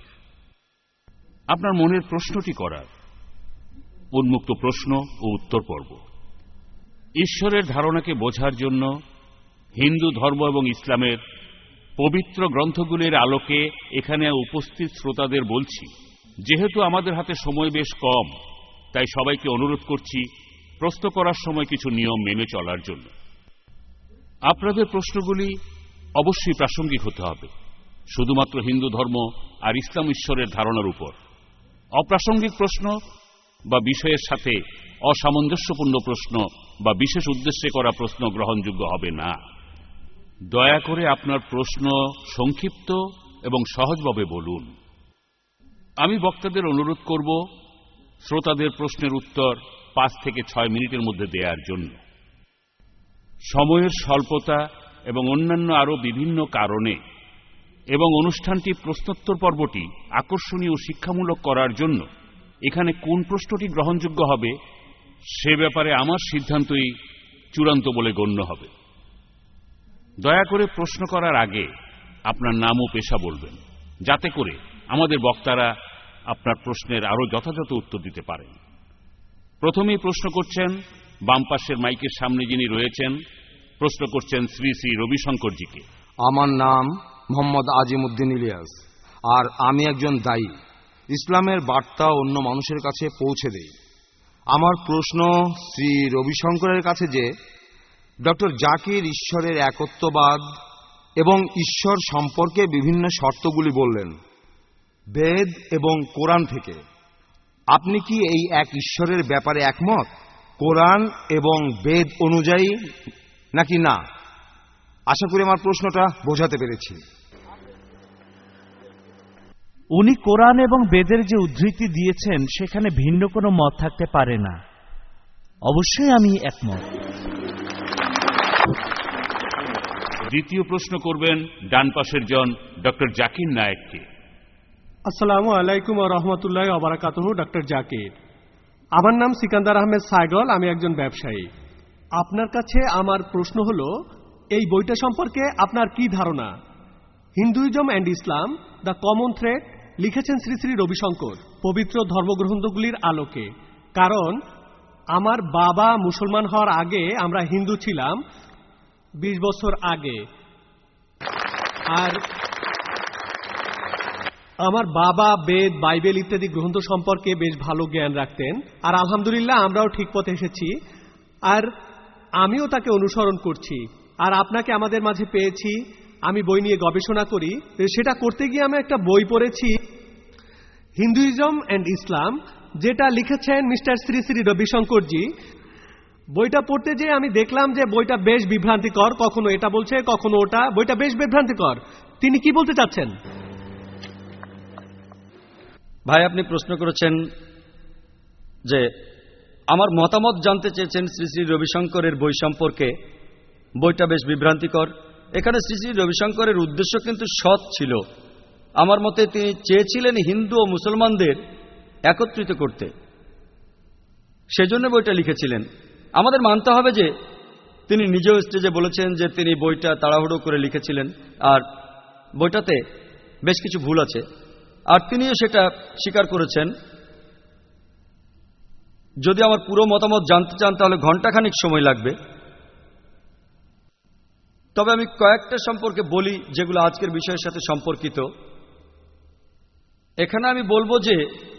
S4: আপনার মনের প্রশ্নটি করার। উন্মুক্ত প্রশ্ন ও উত্তর পর্ব। ঈশ্বরের ধারণাকে বোঝার জন্য হিন্দু ধর্ম এবং ইসলামের পবিত্র গ্রন্থগুলির আলোকে এখানে উপস্থিত শ্রোতাদের বলছি, যেহেতু আমাদের হাতে সময় বেশ কম, তাই সবাইকে অনুরোধ করছি প্রশ্ন করার সময় কিছু নিয়ম মেনে চলার জন্য। আপনাদের প্রশ্নগুলি অবশ্যই প্রাসঙ্গিক হতে হবে, শুধুমাত্র হিন্দু ধর্ম আর ইসলাম ঈশ্বরের ধারণার উপর। অপ্রাসঙ্গিক প্রশ্ন বা বিষয়ের সাথে অসামঞ্জস্যপূর্ণ প্রশ্ন বা বিশেষ উদ্দেশ্যে করা প্রশ্ন গ্রহণযোগ্য হবে না। দয়া করে আপনার প্রশ্ন সংক্ষিপ্ত এবং সহজভাবে বলুন। আমি বক্তাদের অনুরোধ করব শ্রোতাদের প্রশ্নের উত্তর 5 থেকে 6 মিনিটের মধ্যে দেওয়ার জন্য। সময়ের স্বল্পতা এবং অন্যান্য আরও বিভিন্ন কারণে এবং অনুষ্ঠানটি প্রশ্নোত্তর পর্বটি আকর্ষণীয় ও শিক্ষামূলক করার জন্য এখানে কোন প্রশ্নটি গ্রহণযোগ্য হবে সে ব্যাপারে আমার সিদ্ধান্তই চূড়ান্ত বলে গণ্য হবে। দয়া করে প্রশ্ন করার আগে আপনার নাম ও পেশা বলবেন, যাতে করে আমাদের বক্তারা আপনার প্রশ্নের আরও যথাযথ উত্তর দিতে পারেন। প্রথমেই প্রশ্ন করছেন বাম পাশের মাইকের সামনে যিনি রয়েছেন, প্রশ্ন করছেন শ্রী শ্রী রবিশঙ্করজিকে।
S1: আমার নাম মোহাম্মদ আজিমউদ্দিন ইলিয়াস, আর আমি একজন দায়ী। ইসলামের বার্তা অন্য মানুষের কাছে পৌঁছে দেই। আমার প্রশ্ন শ্রী রবিশঙ্করের কাছে যে ডক্টর জাকির ঈশ্বরের একত্ববাদ এবং ঈশ্বর সম্পর্কে বিভিন্ন শর্তগুলি বললেন বেদ এবং কোরআন থেকে। আপনি কি এই এক ঈশ্বরের ব্যাপারে একমত, কোরআন এবং বেদ অনুযায়ী নাকি না? আশা করি আমার প্রশ্নটা বোঝাতে পেরেছি।
S7: উনি কোরআন এবং বেদের যে উদ্ধৃতি দিয়েছেন সেখানে ভিন্ন কোনো মত থাকতে পারে না। অবশ্যই আমি একমত।
S4: দ্বিতীয় প্রশ্ন করবেন ডান পাশের জন ডক্টর জাকির নায়েককে।
S5: আসসালামু আলাইকুম ওয়া রাহমাতুল্লাহি ওয়া বারাকাতুহু। ডক্টর জাকির, আমার নাম সিকান্দার আহমেদ সাইগল, আমি একজন ব্যবসায়ী। আপনার কাছে আমার প্রশ্ন হলো, এই বইটা সম্পর্কে আপনার কি ধারণা? Hinduism and Islam, the common thread, লিখেছেন শ্রী শ্রী রবিশঙ্কর পবিত্র ধর্মগ্রন্থগুলির আলোকে। কারণ আমার বাবা মুসলমান হওয়ার আগে আমরা হিন্দু ছিলাম, 20 বছর আগে। আর আমার বাবা বেদ, বাইবেল ইত্যাদি গ্রন্থ সম্পর্কে বেশ ভালো জ্ঞান রাখতেন, আর আলহামদুলিল্লাহ আমরাও ঠিক পথে এসেছি, আর আমিও তাকে অনুসরণ করছি। আর আপনাকে আমাদের মাঝে পেয়েছি, আমি বই নিয়ে গবেষণা করি। সেটা করতে গিয়ে আমি একটা বই পড়েছি, হিন্দুইজম অ্যান্ড ইসলাম, যেটা লিখেছেন মিস্টার শ্রী শ্রী রবিশঙ্করজি। বইটা পড়তে যেয়ে আমি দেখলাম যে বইটা বেশ বিভ্রান্তিকর, কখনো এটা বলছে কখনো ওটা, বইটা বেশ বিভ্রান্তিকর। তিনি কি বলতে চাচ্ছেন?
S3: ভাই, আপনি প্রশ্ন করেছেন যে আমার মতামত জানতে চেয়েছেন শ্রী শ্রী রবিশঙ্করের বই সম্পর্কে। বইটা বেশ বিভ্রান্তিকর। এখানে শ্রী শ্রী রবিশঙ্করের উদ্দেশ্য কিন্তু সৎ ছিল। আমার মতে তিনি চেয়েছিলেন হিন্দু ও মুসলমানদের একত্রিত করতে, সেজন্য বইটা লিখেছিলেন। আমাদের মানতে হবে যে তিনি নিজেও স্টেজে বলেছেন যে তিনি বইটা তাড়াহুড়ো করে লিখেছিলেন, আর বইটাতে বেশ কিছু ভুল আছে, আর তিনিও সেটা স্বীকার করেছেন। যদি আমার পুরো মতামত জানতে চান তাহলে ঘণ্টাখানিক সময় লাগবে। তবে আমি কয়েকটা সম্পর্কে বলি যেগুলো আজকের বিষয়ের সাথে সম্পর্কিত। এখানে আমি বলবো যে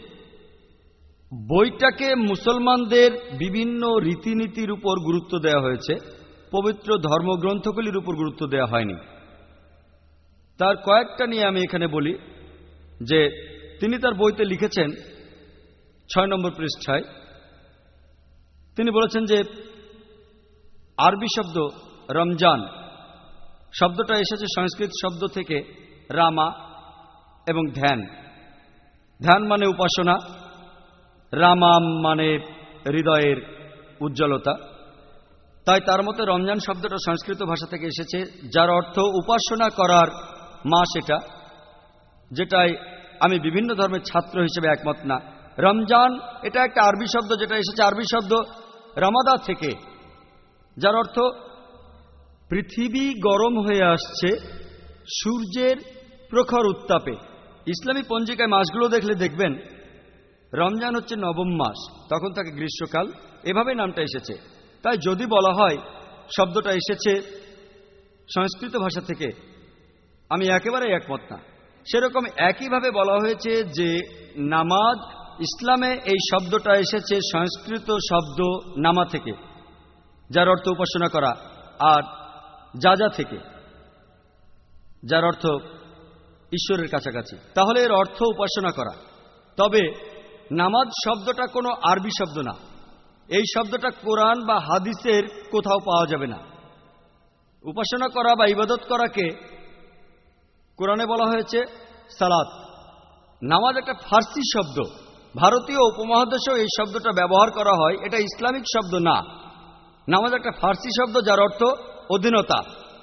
S3: বইটাকে মুসলমানদের বিভিন্ন রীতিনীতির উপর গুরুত্ব দেওয়া হয়েছে, পবিত্র ধর্মগ্রন্থগুলির উপর গুরুত্ব দেওয়া হয়নি। তার কয়েকটা নিয়ে আমি এখানে বলি যে তিনি তার বইতে লিখেছেন 6 নম্বর পৃষ্ঠায় তিনি বলেছেন যে আরবি শব্দ রমজান শব্দটা এসেছে সংস্কৃত শব্দ থেকে রামা এবং ধ্যান। ধ্যান মানে উপাসনা, রামাম মানে হৃদয়ের উজ্জ্বলতা। তাই তার মতে রমজান শব্দটা সংস্কৃত ভাষা থেকে এসেছে, যার অর্থ উপাসনা করার মাস। যেটাই আমি বিভিন্ন ধর্মের ছাত্র হিসেবে একমত না। রমজান এটা একটা আরবি শব্দ যেটা এসেছে আরবি শব্দ রামাদা থেকে, যার অর্থ পৃথিবী গরম হয়ে আসছে সূর্যের প্রখর উত্তাপে। ইসলামী পঞ্জিকায় মাসগুলো দেখলে দেখবেন রমজান হচ্ছে নবম মাস, তখন থাকে গ্রীষ্মকাল, এভাবে নামটা এসেছে। তাই যদি বলা হয় শব্দটা এসেছে সংস্কৃত ভাষা থেকে, আমি একেবারে একমত না। সেরকম একইভাবে বলা হয়েছে যে নামাজ, ইসলামে এই শব্দটা এসেছে সংস্কৃত শব্দ নামা থেকে, যার অর্থ উপাসনা করা, আর যা থেকে, যার অর্থ ঈশ্বরের কাছাকাছি। তাহলে এর অর্থ উপাসনা করা। তবে নামাজ শব্দটা কোনো আরবি শব্দ না। এই শব্দটা কোরআন বা হাদিসের কোথাও পাওয়া যাবে না। উপাসনা করা বা ইবাদত করাকে কোরআনে বলা হয়েছে সালাত। নামাজ একটা ফার্সি শব্দ, ভারতীয় উপমহাদেশেও এই শব্দটা ব্যবহার করা হয়, এটা ইসলামিক শব্দ না। নামাজ একটা ফার্সি শব্দ যার অর্থ অধীনতা।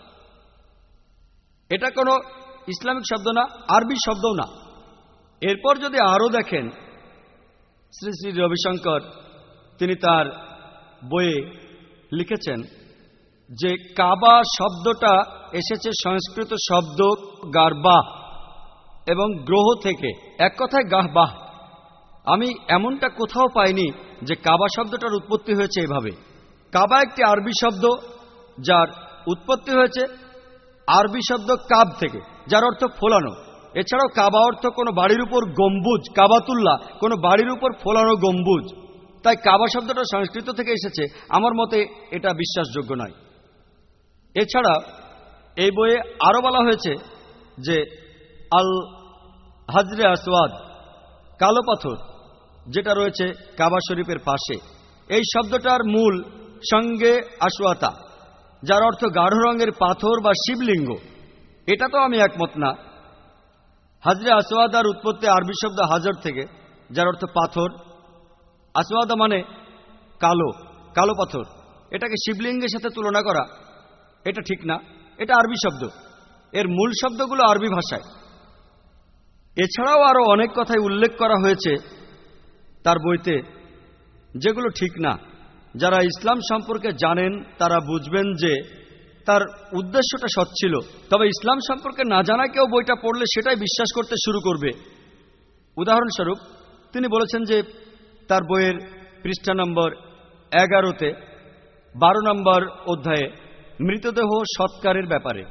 S3: এটা কোনো ইসলামিক শব্দ না, আরবি শব্দও না। এরপর যদি আরও দেখেন, শ্রী শ্রী রবিশঙ্কর তিনি তার বইয়ে লিখেছেন যে কাবা শব্দটা এসেছে সংস্কৃত শব্দ গারবাহ এবং গ্রহ থেকে, এক কথায় গাহবাহ। আমি এমনটা কোথাও পাইনি যে কাবা শব্দটার উৎপত্তি হয়েছে এভাবে। কাবা একটি আরবি শব্দ যার উৎপত্তি হয়েছে আরবি শব্দ কাব থেকে, যার অর্থ ফোলানো। এছাড়াও কাবা অর্থ কোনো বাড়ির উপর গম্বুজ, কাবাতুল্লাহ কোনো বাড়ির উপর ফোলানো গম্বুজ। তাই কাবা শব্দটা সংস্কৃত থেকে এসেছে, আমার মতে এটা বিশ্বাসযোগ্য নয়। এছাড়া এই বইয়ে আরও বলা হয়েছে যে আল হাজরে আসওয়াদ, কালো পাথর যেটা রয়েছে কাবা শরীফের পাশে, এই শব্দটার মূল সঙ্গে আসওয়াতা, যার অর্থ গাঢ় রঙের পাথর বা শিবলিঙ্গ। এটা তো আমি একমত না। হাজরে আসওয়াদার উৎপত্তি আরবি শব্দ হাজর থেকে, যার অর্থ পাথর। আসওয়াদা মানে কালো, কালো পাথর। এটাকে শিবলিঙ্গের সাথে তুলনা করা এটা ঠিক না, এটা আরবি শব্দ। এর মূল শব্দগুলো আরবি ভাষায়। এছাড়াও আরও অনেক কথাই উল্লেখ করা হয়েছে তার বইতে যেগুলো ঠিক না। যারা ইসলাম সম্পর্কে জানেন তারা বুঝবেন যে তার উদ্দেশ্যটা সৎ ছিল। তবে ইসলাম সম্পর্কে না জানা কেউ বইটা পড়লে সেটাই বিশ্বাস করতে শুরু করবে। উদাহরণস্বরূপ তিনি বলেছেন যে তার বইয়ের পৃষ্ঠা নম্বর 11-তে 12 নম্বর অধ্যায়ে মৃতদেহ সৎকারের ব্যাপারে।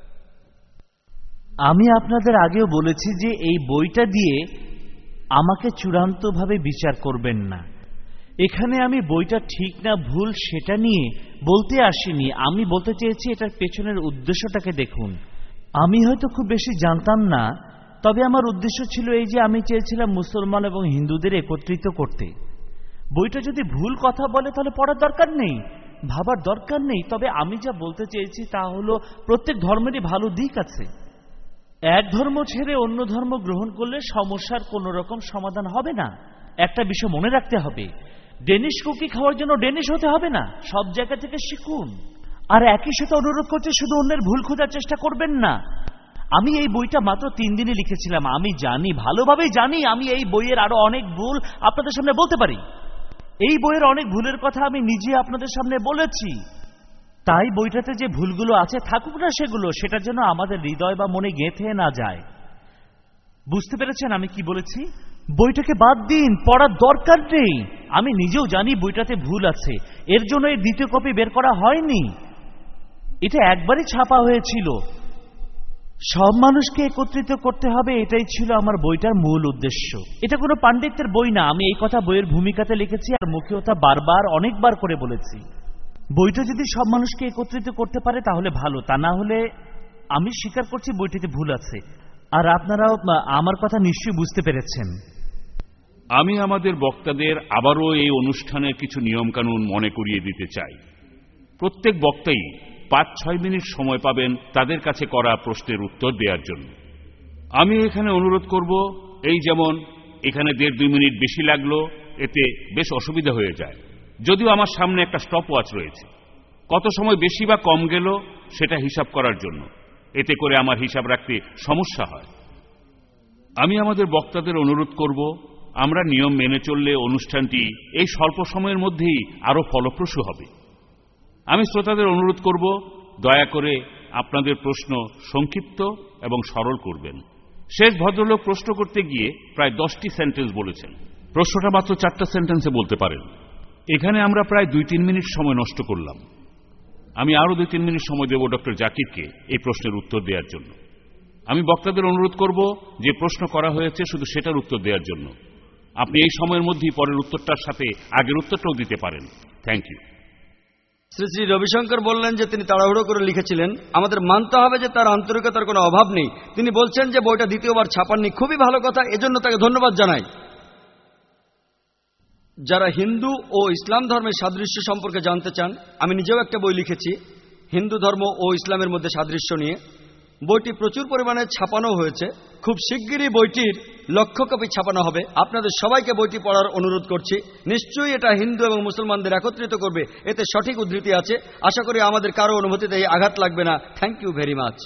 S7: আমি আপনাদের আগেও বলেছি যে এই বইটা দিয়ে আমাকে চূড়ান্তভাবে বিচার করবেন না। এখানে আমি বইটা ঠিক না ভুল সেটা নিয়ে বলতে আসিনি। আমি বলতে চেয়েছি এটার পেছনের উদ্দেশ্যটাকে দেখুন। আমি হয়তো খুব বেশি জানতাম না, তবে আমার উদ্দেশ্য ছিল এই যে আমি চেয়েছিলাম মুসলমান এবং হিন্দুদের একত্রিত করতে। বইটা যদি ভুল কথা বলে তাহলে পড়ার দরকার নেই, ভাবার দরকার নেই। তবে আমি যা বলতে চেয়েছি তা হলো প্রত্যেক ধর্মেরই ভালো দিক আছে। এক ধর্ম ছেড়ে অন্য ধর্ম গ্রহণ করলে সমস্যার কোনো রকম সমাধান হবে না। একটা বিষয় মনে রাখতে হবে, ডেনিশ কুকি খাওয়ার জন্য ডেনিশ হতে হবে না। সব জায়গা থেকে শিখুন। আর একই সাথে অনুরোধ করতে শুধু অন্যের ভুল খোঁজার চেষ্টা করবেন না। আমি এই বইটা মাত্র 3 দিনে লিখেছিলাম। আমি জানি, ভালোভাবেই জানি, আমি এই বইয়ের আরো অনেক ভুল আপনাদের সামনে বলতে পারি। এই বইয়ের অনেক ভুলের কথা আমি নিজে আপনাদের সামনে বলেছি। তাই বইটাতে যে ভুলগুলো আছে থাকুক না সেগুলো, সেটার জন্য আমাদের হৃদয় বা মনে গেঁথে না যায়। বুঝতে পেরেছেন আমি কি বলেছি? বইটাকে বাদ দিন, পড়ার দরকার নেই। আমি নিজেও জানি বইটাতে ভুল আছে, এর জন্য এর দ্বিতীয় কপি বের করা হয়নি। এটা একবারই ছাপা হয়েছিল। সব মানুষকে একত্রিত করতে হবে, এটাই ছিল আমার বইটার মূল উদ্দেশ্য। এটা কোনো পাণ্ডিত্যের বই না, আমি এই কথা বইয়ের ভূমিকাতে লিখেছি আর মুখেও তা বারবার অনেকবার করে বলেছি। বইটা যদি সব মানুষকে একত্রিত করতে পারে তাহলে ভালো, তা না হলে আমি স্বীকার করছি বইটিতে ভুল আছে। আর আপনারাও আমার কথা নিশ্চয়ই বুঝতে পেরেছেন।
S4: আমি আমাদের বক্তাদের আবারও এই অনুষ্ঠানের কিছু নিয়মকানুন মনে করিয়ে দিতে চাই। প্রত্যেক বক্তাই ৫-৬ মিনিট সময় পাবেন তাদের কাছে করা প্রশ্নের উত্তর দেওয়ার জন্য। আমি এখানে অনুরোধ করব, এই যেমন এখানে ১.৫-২ মিনিট বেশি লাগলো, এতে বেশ অসুবিধা হয়ে যায়। যদিও আমার সামনে একটা স্টপ ওয়াচ রয়েছে, কত সময় বেশি বা কম গেল সেটা হিসাব করার জন্য, এতে করে আমার হিসাব রাখতে সমস্যা হয়। আমি আমাদের বক্তাদের অনুরোধ করব, আমরা নিয়ম মেনে চললে অনুষ্ঠানটি এই স্বল্প সময়ের মধ্যেই আরো ফলপ্রসূ হবে। আমি শ্রোতাদের অনুরোধ করব, দয়া করে আপনাদের প্রশ্ন সংক্ষিপ্ত এবং সরল করবেন। শেষ ভদ্রলোক প্রশ্ন করতে গিয়ে প্রায় 10টি সেন্টেন্স বলেছেন, প্রশ্নটা মাত্র 4টা সেন্টেন্সে বলতে পারেন। এখানে আমরা প্রায় 2-3 মিনিট সময় নষ্ট করলাম। আমি আরো 2-3 মিনিট সময় দেব ডক্টর জাকিরকে এই প্রশ্নের উত্তর দেওয়ার জন্য। আমি বক্তাদের অনুরোধ করব, যে প্রশ্ন করা হয়েছে শুধু সেটার উত্তর দেওয়ার জন্য। আপনি এই সময়ের মধ্যেই পরের উত্তরটার সাথে আগের উত্তরটাও দিতে পারেন। Thank you.
S3: শ্রী শ্রী রবিশঙ্কর বললেন যে তিনি তাড়াহুড়ো করে লিখেছিলেন। আমাদের মানতে হবে যে তার আন্তরিকতার কোনো অভাব নেই। তিনি বলছেন যে বইটা দ্বিতীয়বার ছাপাননি, খুবই ভালো কথা, এজন্য তাকে ধন্যবাদ জানাই। যারা হিন্দু ও ইসলাম ধর্মের সাদৃশ্য সম্পর্কে জানতে চান, আমি নিজেও একটা বই লিখেছি হিন্দু ধর্ম ও ইসলামের মধ্যে সাদৃশ্য নিয়ে। বইটি প্রচুর পরিমাণে ছাপানো হয়েছে, খুব শিগগিরই বইটির 1,00,000 কপি ছাপানো হবে। আপনাদের সবাইকে বইটি পড়ার অনুরোধ করছি। নিশ্চয়ই এটা হিন্দু এবং মুসলমানদের একত্রিত করবে, এতে সঠিক উদ্ধৃতি আছে। আশা করি আমাদের কারো অনুভূতিতে এই আঘাত লাগবে না। Thank you very much.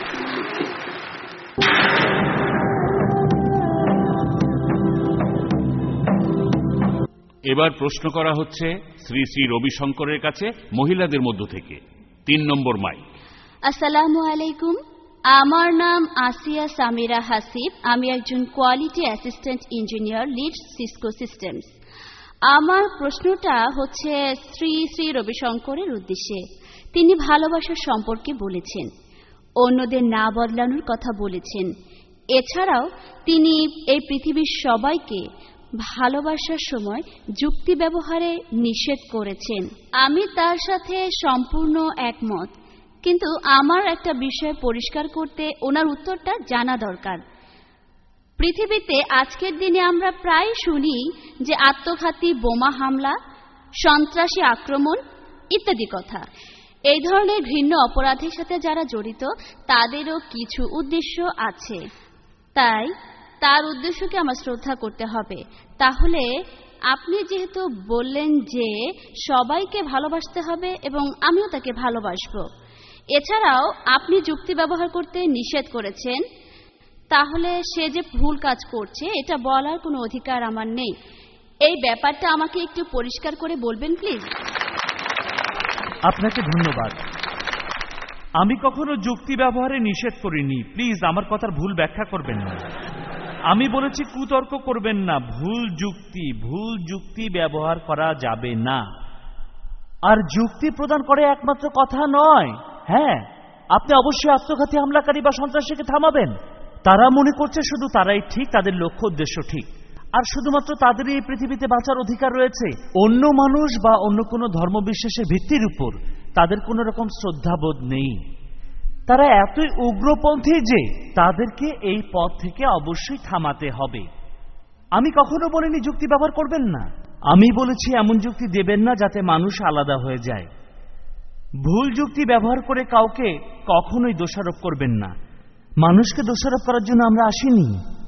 S4: এবার প্রশ্ন করা হচ্ছে শ্রী শ্রী রবিশঙ্করের কাছে মহিলাদের মধ্য থেকে। 3 নম্বর মাইক।
S8: আসসালামু আলাইকুম, আমার নাম আসিয়া সামিরা হাসিব। আমি একজন quality assistant engineer, lead Cisco Systems. আমার প্রশ্নটা হচ্ছে শ্রী শ্রী রবিশঙ্করের উদ্দেশ্যে। তিনি ভালোবাসার সম্পর্কে বলেছেন, অন্যদের না বদলানোর কথা বলেছেন। এছাড়াও তিনি এই পৃথিবীর সবাইকে ভালোবাসার সময় যুক্তি ব্যবহারে নিষেধ করেছেন। আমি তার সাথে সম্পূর্ণ একমত, কিন্তু আমার একটা বিষয় পরিষ্কার করতে ওনার উত্তরটা জানা দরকার। পৃথিবীতে আজকের দিনে আমরা প্রায় শুনি যে আত্মঘাতী বোমা হামলা, সন্ত্রাসী আক্রমণ ইত্যাদি কথা। এই ধরনের ঘৃণ্য অপরাধের সাথে যারা জড়িত তাদেরও কিছু উদ্দেশ্য আছে, তাই তার উদ্দেশ্যকে আমার শ্রদ্ধা করতে হবে। তাহলে আপনি যেহেতু বললেন যে সবাইকে ভালোবাসতে হবে এবং আমিও তাকে ভালোবাসবো, এছাড়াও আপনি যুক্তি ব্যবহার করতে নিষেধ করেছেন, তাহলে সে যে ভুল কাজ করছে এটা বলার কোনো অধিকার আমার নেই। এই ব্যাপারটা আমাকে একটু পরিষ্কার করে বলবেন প্লিজ।
S7: আপনাকে ধন্যবাদ। আমি কখনো যুক্তি ব্যবহারে নিষেধ করিনি, প্লিজ আমার কথার ভুল ব্যাখ্যা করবেন না। আমি বলেছি কুতর্ক করবেন না, ভুল যুক্তি ব্যবহার করা যাবে না। আর যুক্তি প্রদান করে একমাত্র কথা নয়। হ্যাঁ, আপনি অবশ্যই আত্মঘাতী হামলাকারী বা সন্ত্রাসীকে থামাবেন। তারা মনে করছে শুধু তারাই ঠিক, তাদের লক্ষ্য উদ্দেশ্য ঠিক, আর শুধুমাত্র তাদেরই এই পৃথিবীতে বাঁচার অধিকার রয়েছে। অন্য মানুষ বা অন্য কোনো ধর্মবিশ্বাসের ভিত্তির উপর তাদের কোনো রকম শ্রদ্ধাবোধ নেই। তারা এতই উগ্রপন্থী যে তাদেরকে এই পথ থেকে অবশ্যই থামাতে হবে। আমি কখনো বলিনি যুক্তি ব্যবহার করবেন না, আমি বলেছি এমন যুক্তি দেবেন না যাতে মানুষ আলাদা হয়ে যায়। ভুল যুক্তি ব্যবহার করে কাউকে কখনোই দোষারোপ করবেন না। মানুষকে দোষারোপ করার জন্য আমরা আসিনি।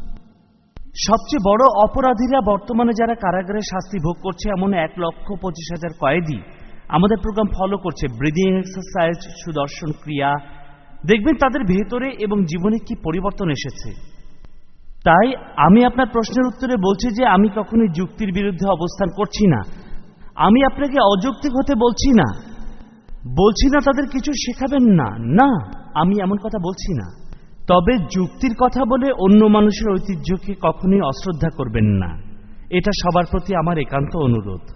S7: সবচেয়ে বড় অপরাধীরা বর্তমানে যারা কারাগারে শাস্তি ভোগ করছে, এমন 1,25,000 কয়েদি আমাদের প্রোগ্রাম ফলো করছে, ব্রিদিং এক্সারসাইজ, সুদর্শন ক্রিয়া। দেখবেন তাদের ভেতরে এবং জীবনে কি পরিবর্তন এসেছে। তাই আমি আপনার প্রশ্নের উত্তরে বলছি যে আমি কখনোই যুক্তির বিরুদ্ধে অবস্থান করছি না। আমি আপনাকে অযৌক্তিক হতে বলছি না তাদের কিছু শেখাবেন না, না, আমি এমন কথা বলছি না। তবে যুক্তির কথা বলে অন্য মানুষের ঐতিহ্যকে কখনোই অশ্রদ্ধা করবেন না, এটা সবার প্রতি আমার একান্ত অনুরোধ।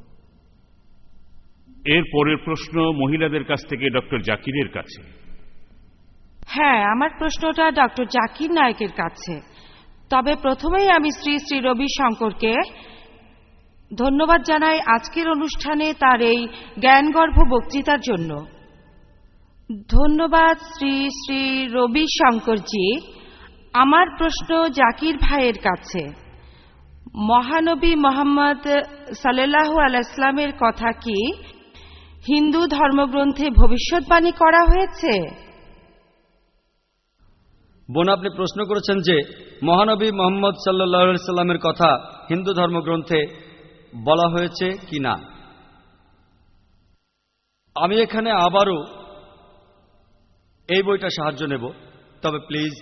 S4: এর পরের প্রশ্ন মহিলাদের কাছ থেকে ডক্টর জাকিরের কাছে।
S9: হ্যাঁ, আমার প্রশ্নটা ডক্টর জাকির নায়েকের কাছে। তবে প্রথমেই আমি শ্রী শ্রী রবিশঙ্করকে ধন্যবাদ জানাই আজকের অনুষ্ঠানে তার এই জ্ঞানগর্ভ বক্তৃতার জন্য। ধন্যবাদ শ্রী শ্রী রবিশঙ্করজি। আমার প্রশ্ন জাকির ভাইয়ের কাছে। মহানবী মোহাম্মদ সাল্লাল্লাহু আলাইহি ওয়াসাল্লামের কথা কি হিন্দু ধর্মগ্রন্থে ভবিষ্যৎবাণী করা হয়েছে?
S3: বোন, আপনি প্রশ্ন করেছেন যে মহানবী মোহাম্মদ সাল্লাল্লাহু আলাইহি সাল্লামের কথা হিন্দু ধর্মগ্রন্থে বলা হয়েছে কি না। আমি এখানে আবারও এই বইটা সাহায্য নেব, তবে প্লিজ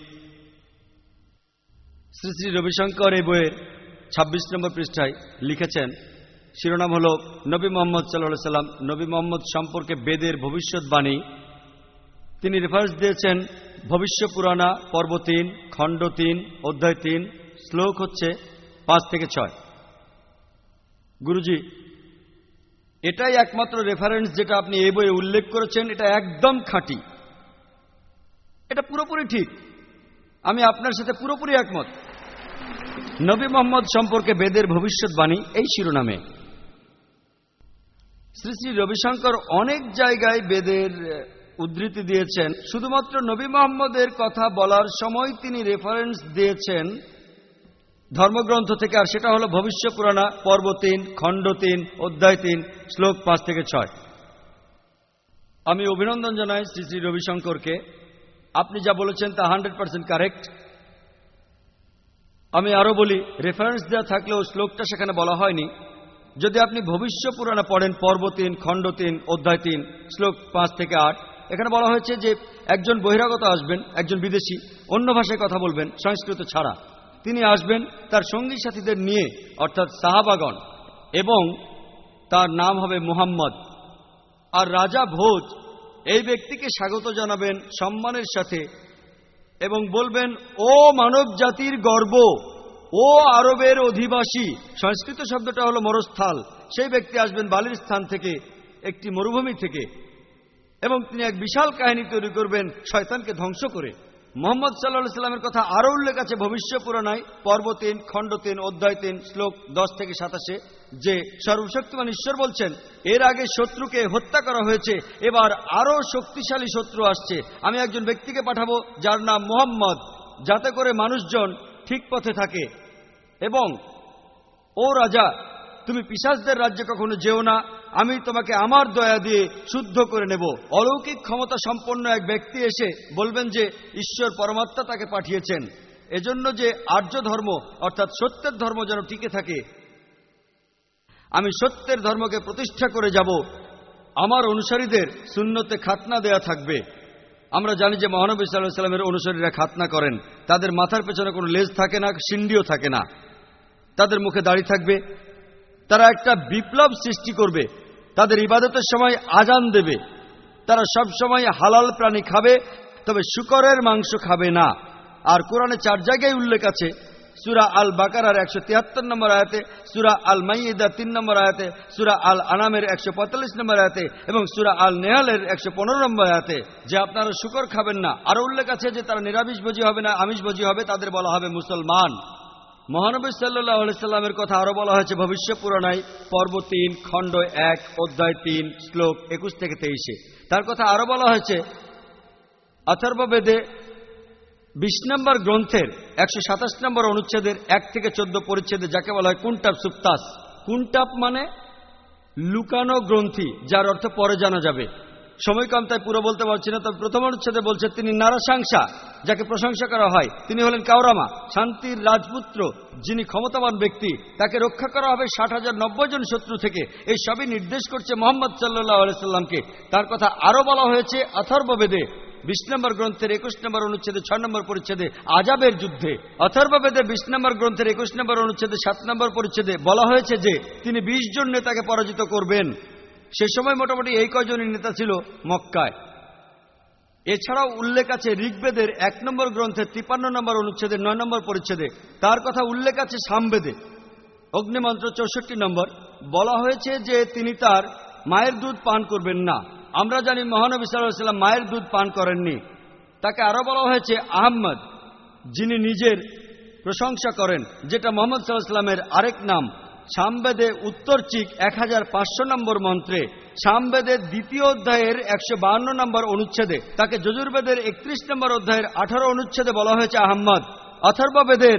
S3: শ্রী শ্রী রবিশঙ্কর এই বইয়ের ২৬ নম্বর পৃষ্ঠায় লিখেছেন, শিরোনাম হল নবী মোহাম্মদ সাল্লাল্লাহু আলাইহি সাল্লাম, নবী মোহাম্মদ সম্পর্কে বেদের ভবিষ্যৎবাণী। তিনি রেফারেন্স দিয়েছেন ভবিষ্য পুরাণা পর্ব ৩, খণ্ড ৩, অধ্যায় ৩, শ্লোক হচ্ছে ৫ থেকে ৬। গুরুজি, এটাই একমাত্র রেফারেন্স যেটা আপনি এই বইয়ে উল্লেখ করেছেন। এটা একদম খাঁটি, এটা পুরোপুরি ঠিক। আমি আপনার সাথে পুরোপুরি একমত। নবী মোহাম্মদ সম্পর্কে বেদের ভবিষ্যৎবাণী এই শিরোনামে। শ্রী শ্রী রবিশঙ্কর অনেক জায়গায় বেদের উদ্ধৃতি দিয়েছেন, শুধুমাত্র নবী মোহাম্মদের কথা বলার সময় তিনি রেফারেন্স দিয়েছেন ধর্মগ্রন্থ থেকে, আর সেটা হলো ভবিষ্য পুরাণা পর্ব ৩, খণ্ড ৩, অধ্যায় ৩, শ্লোক ৫ থেকে ৬। আমি অভিনন্দন জানাই শ্রী শ্রী রবিশঙ্করকে। আপনি যা বলেছেন তা 100% কারেক্ট। আমি আরো বলি, রেফারেন্স দেওয়া থাকলেও শ্লোকটা সেখানে বলা হয়নি। যদি আপনি ভবিষ্য পুরাণা পড়েন পর্ব ৩, খণ্ড ৩, অধ্যায় ৩, শ্লোক ৫ থেকে ৮, এখানে বলা হয়েছে যে একজন বহিরাগত আসবেন, একজন বিদেশি, অন্য ভাষায় কথা বলবেন সংস্কৃত ছাড়া। তিনি আসবেন তার সঙ্গী সাথীদের নিয়ে, অর্থাৎ সাহাবাগণ, এবং তার নাম হবে মুহাম্মদ। আর রাজা ভোজ এই ব্যক্তিকে স্বাগত জানাবেন সম্মানের সাথে এবং বলবেন, ও মানব জাতির গর্ব, ও আরবের অধিবাসী। সংস্কৃত শব্দটা হলো মরুস্থল। সেই ব্যক্তি আসবেন বালির স্থান থেকে, একটি মরুভূমি থেকে, এবং তিনি এক বিশাল কাহিনী তৈরি করবেন শয়তানকে ধ্বংস করে। মোহাম্মদ সাল্লাল্লাহু আলাইহি সাল্লামের কথা আরো উল্লেখ আছে ভবিষ্য পুরাণায় পর্ব ৩, খণ্ড ৩, অধ্যায় ৩, শ্লোক ১০ থেকে ২৭, যে সর্বশক্তিমান ঈশ্বর বলছেন, এর আগে শত্রুকে হত্যা করা হয়েছে, এবার আরো শক্তিশালী শত্রু আসছে। আমি একজন ব্যক্তিকে পাঠাবো যার নাম মুহাম্মদ, যাতে করে মানুষজন ঠিক পথে থাকে। এবং ও রাজা, তুমি পিশাচদের রাজ্যে কখনো যেও না, আমি তোমাকে আমার দয়া দিয়ে শুদ্ধ করে নেব। অলৌকিক ক্ষমতা সম্পন্ন এক ব্যক্তি এসে বলবেন যে ঈশ্বর পরমাত্মা তাকে পাঠিয়েছেন, এজন্য যে আর্য ধর্ম অর্থাৎ সত্যের ধর্ম যেন টিকে থাকে। আমি সত্যের ধর্মকে প্রতিষ্ঠা করে যাব। আমার অনুসারীদের সুন্নতে খাতনা দেয়া থাকবে। আমরা জানি যে মহানবী সাল্লাল্লাহু আলাইহি সাল্লামের অনুসারীরা খাতনা করেন। তাদের মাথার পেছনে কোনো লেজ থাকে না, সিন্ডিও থাকে না, তাদের মুখে দাড়ি থাকবে। তারা একটা বিপ্লব সৃষ্টি করবে। তাদের ইবাদতের সময় আজান দেবে। তারা সব সময় হালাল প্রাণী খাবে, তবে শূকরের মাংস খাবে না। আর কোরআনে ৪ জায়গায় উল্লেখ আছে, সূরা আল বাকারার ১৭৩ নম্বর আয়াতে, সূরা আল মাইদার ৩ নম্বর আয়াতে, সূরা আল আনামের ১৪৫ নম্বর আয়াতে এবং সূরা আল নেহালের ১১৫ নম্বর আয়াতে, যে আপনারা শূকর খাবেন না। আরো উল্লেখ আছে যে তারা নিরামিষভোজী হবে না, আমিষভোজী হবে, তাদের বলা হবে মুসলমান। মহানবী সাল্লাল্লাহু আলাইহি সাল্লামের কথা আরো বলা হয়েছে ভবিষ্য পুরাণায় পর্ব ৩, খণ্ড ১, অধ্যায় ৩, শ্লোক ২১ থেকে ২৩। তার কথা আরো বলা হয়েছে অথর্ববেদে ২০ নম্বর গ্রন্থের ১২৭ নম্বর অনুচ্ছেদের ১ থেকে ১৪ পরিচ্ছেদে, যাকে বলা হয় কুন্টাপ সুপ্তাস। কুন্টাপ মানে লুকানো গ্রন্থি, যার অর্থ পরে জানা যাবে। সময় কম তাই পুরো বলতে পারছি না, তবে প্রথম অনুচ্ছেদে বলছে তিনি নারাশংসা, যাকে প্রশংসা করা হয়। তিনি হলেন কাউরামা, শান্তির রাজপুত্র, যিনি ক্ষমতাবান ব্যক্তি। তাকে রক্ষা করা হবে ৬০,০৯০ জন শত্রু থেকে। এই সবই নির্দেশ করছে মোহাম্মদ সাল্লাল্লাহু আলাইহি সাল্লামকে। তার কথা আরো বলা হয়েছে অথর্ববেদে ২০ নম্বর গ্রন্থের ২১ নম্বর অনুচ্ছেদে ৬ নম্বর পরিচ্ছেদে আজাবের যুদ্ধে। অথর্ববেদের ২০ নম্বর গ্রন্থের ২১ নম্বর অনুচ্ছেদে ৭ নম্বর পরিচ্ছেদে বলা হয়েছে যে তিনি ২০ জন নেতাকে পরাজিত করবেন। সে সময় মোটামুটি এই কয়জনই নেতা ছিল মক্কায়। এছাড়াও উল্লেখ আছে ঋগ্বেদের 1 নম্বর গ্রন্থের 53 নম্বর অনুচ্ছেদের 9 নম্বর পরিচ্ছেদে। তার কথা উল্লেখ আছে সামবেদে অগ্নিমন্ত্র 64 নম্বর। বলা হয়েছে যে তিনি তার মায়ের দুধ পান করবেন না। আমরা জানি মহানবী সাল্লাল্লাহু আলাইহি ওয়াসাল্লাম মায়ের দুধ পান করেননি। তাকে আরো বলা হয়েছে আহমদ, যিনি নিজের প্রশংসা করেন, যেটা মোহাম্মদ সাল্লাল্লাহু আলাইহি ওয়াসাল্লামের আরেক নাম। সামবেদে উত্তরচিক 1500 নম্বর মন্ত্রে, সামবেদের 2য় অধ্যায়ের 152 নম্বর অনুচ্ছেদে, তাকে যজুর্বেদের 31 নম্বর অধ্যায়ের 18 অনুচ্ছেদে বলা হয়েছে আহম্মদ। অথর্ববেদের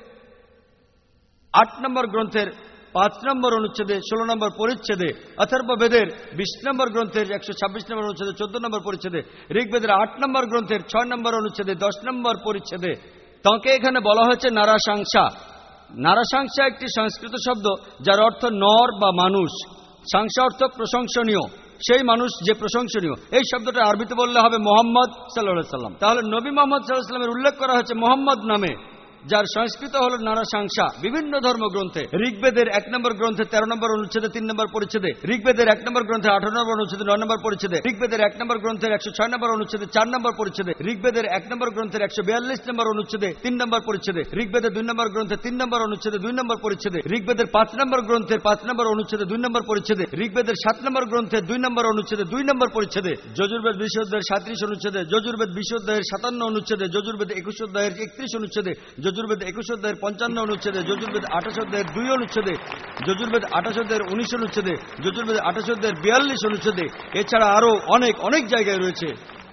S3: 8 নম্বর গ্রন্থের 5 নম্বর অনুচ্ছেদে 16 নম্বর পরিচ্ছেদে, অথর্ববেদের 20 নম্বর গ্রন্থের 126 নম্বর অনুচ্ছেদে 14 নম্বর পরিচ্ছেদে, ঋগ্বেদের 8 নম্বর গ্রন্থের 6 নম্বর অনুচ্ছেদে 10 নম্বর পরিচ্ছেদে তাঁকে এখানে বলা হয়েছে নারাশংসা। নারাশংসা একটি সংস্কৃত শব্দ যার অর্থ নর বা মানুষ। সংসা অর্থ প্রশংসনীয়, সেই মানুষ যে প্রশংসনীয়। এই শব্দটা আরবিতে বললে হবে মোহাম্মদ সাল্লাল্লাহু আলাইহি ওয়াসাল্লাম। তাহলে নবী মোহাম্মদ সাল্লাল্লাহু আলাইহি ওয়াসাল্লামের উল্লেখ করা হয়েছে মোহাম্মদ নামে, যার সংস্কৃত হল নারাশংসা। বিভিন্ন ধর্মগ্রন্থে ঋগ্বেদের 1 নম্বর গ্রন্থে 13 নম্বর অনুচ্ছেদে 3 নম্বর পরিচ্ছেদে, ঋগ্বেদের 1 নম্বর গ্রন্থে 18 নম্বর অনুচ্ছেদে 9 নম্বর পরিচ্ছেদে, ঋগ্বেদের 1 নম্বর গ্রন্থের 106 নম্বর অনুচ্ছেদে 4 নম্বর পরিচ্ছেদে, ঋগ্বেদের 1 নম্বর গ্রন্থের 142 নম্বর অনুচ্ছেদে 3 নম্বর পরিচ্ছেদে, ঋগ্বেদের 2 নম্বর গ্রন্থে 3 নম্বর অনুচ্ছেদে 2 নম্বর পরিচ্ছেদে, ঋগ্বেদের 5 নম্বর গ্রন্থের 5 নম্বর অনুচ্ছেদে 2 নম্বর পরিচ্ছেদে, ঋগ্বেদের 7 নম্বর গ্রন্থের 2 নম্বর অনুচ্ছেদে 2 নম্বর পরিচ্ছেদে, যজুর্বেদ 20 অধ্যায়ের 37 অনুচ্ছেদে, যজুর্বেদ 20 অধ্যায়ের 57 অনুচ্ছেদে, যজুর্বেদ 21 অধ্যায়ের 31 অনুচ্ছেদে, যজুর্বেদ 21 অধ্যায়ের 55 অনুচ্ছেদে, যজুর্বেদ 28 অধ্যায়ের 2 অনুচ্ছেদে, যজুর্বেদ 28 অধ্যায়ের 19 অনুচ্ছেদে, যজুর্বেদ 28 অধ্যায়ের 42 অনুচ্ছেদে। এছাড়া আরো অনেক অনেক জায়গায় রয়েছে।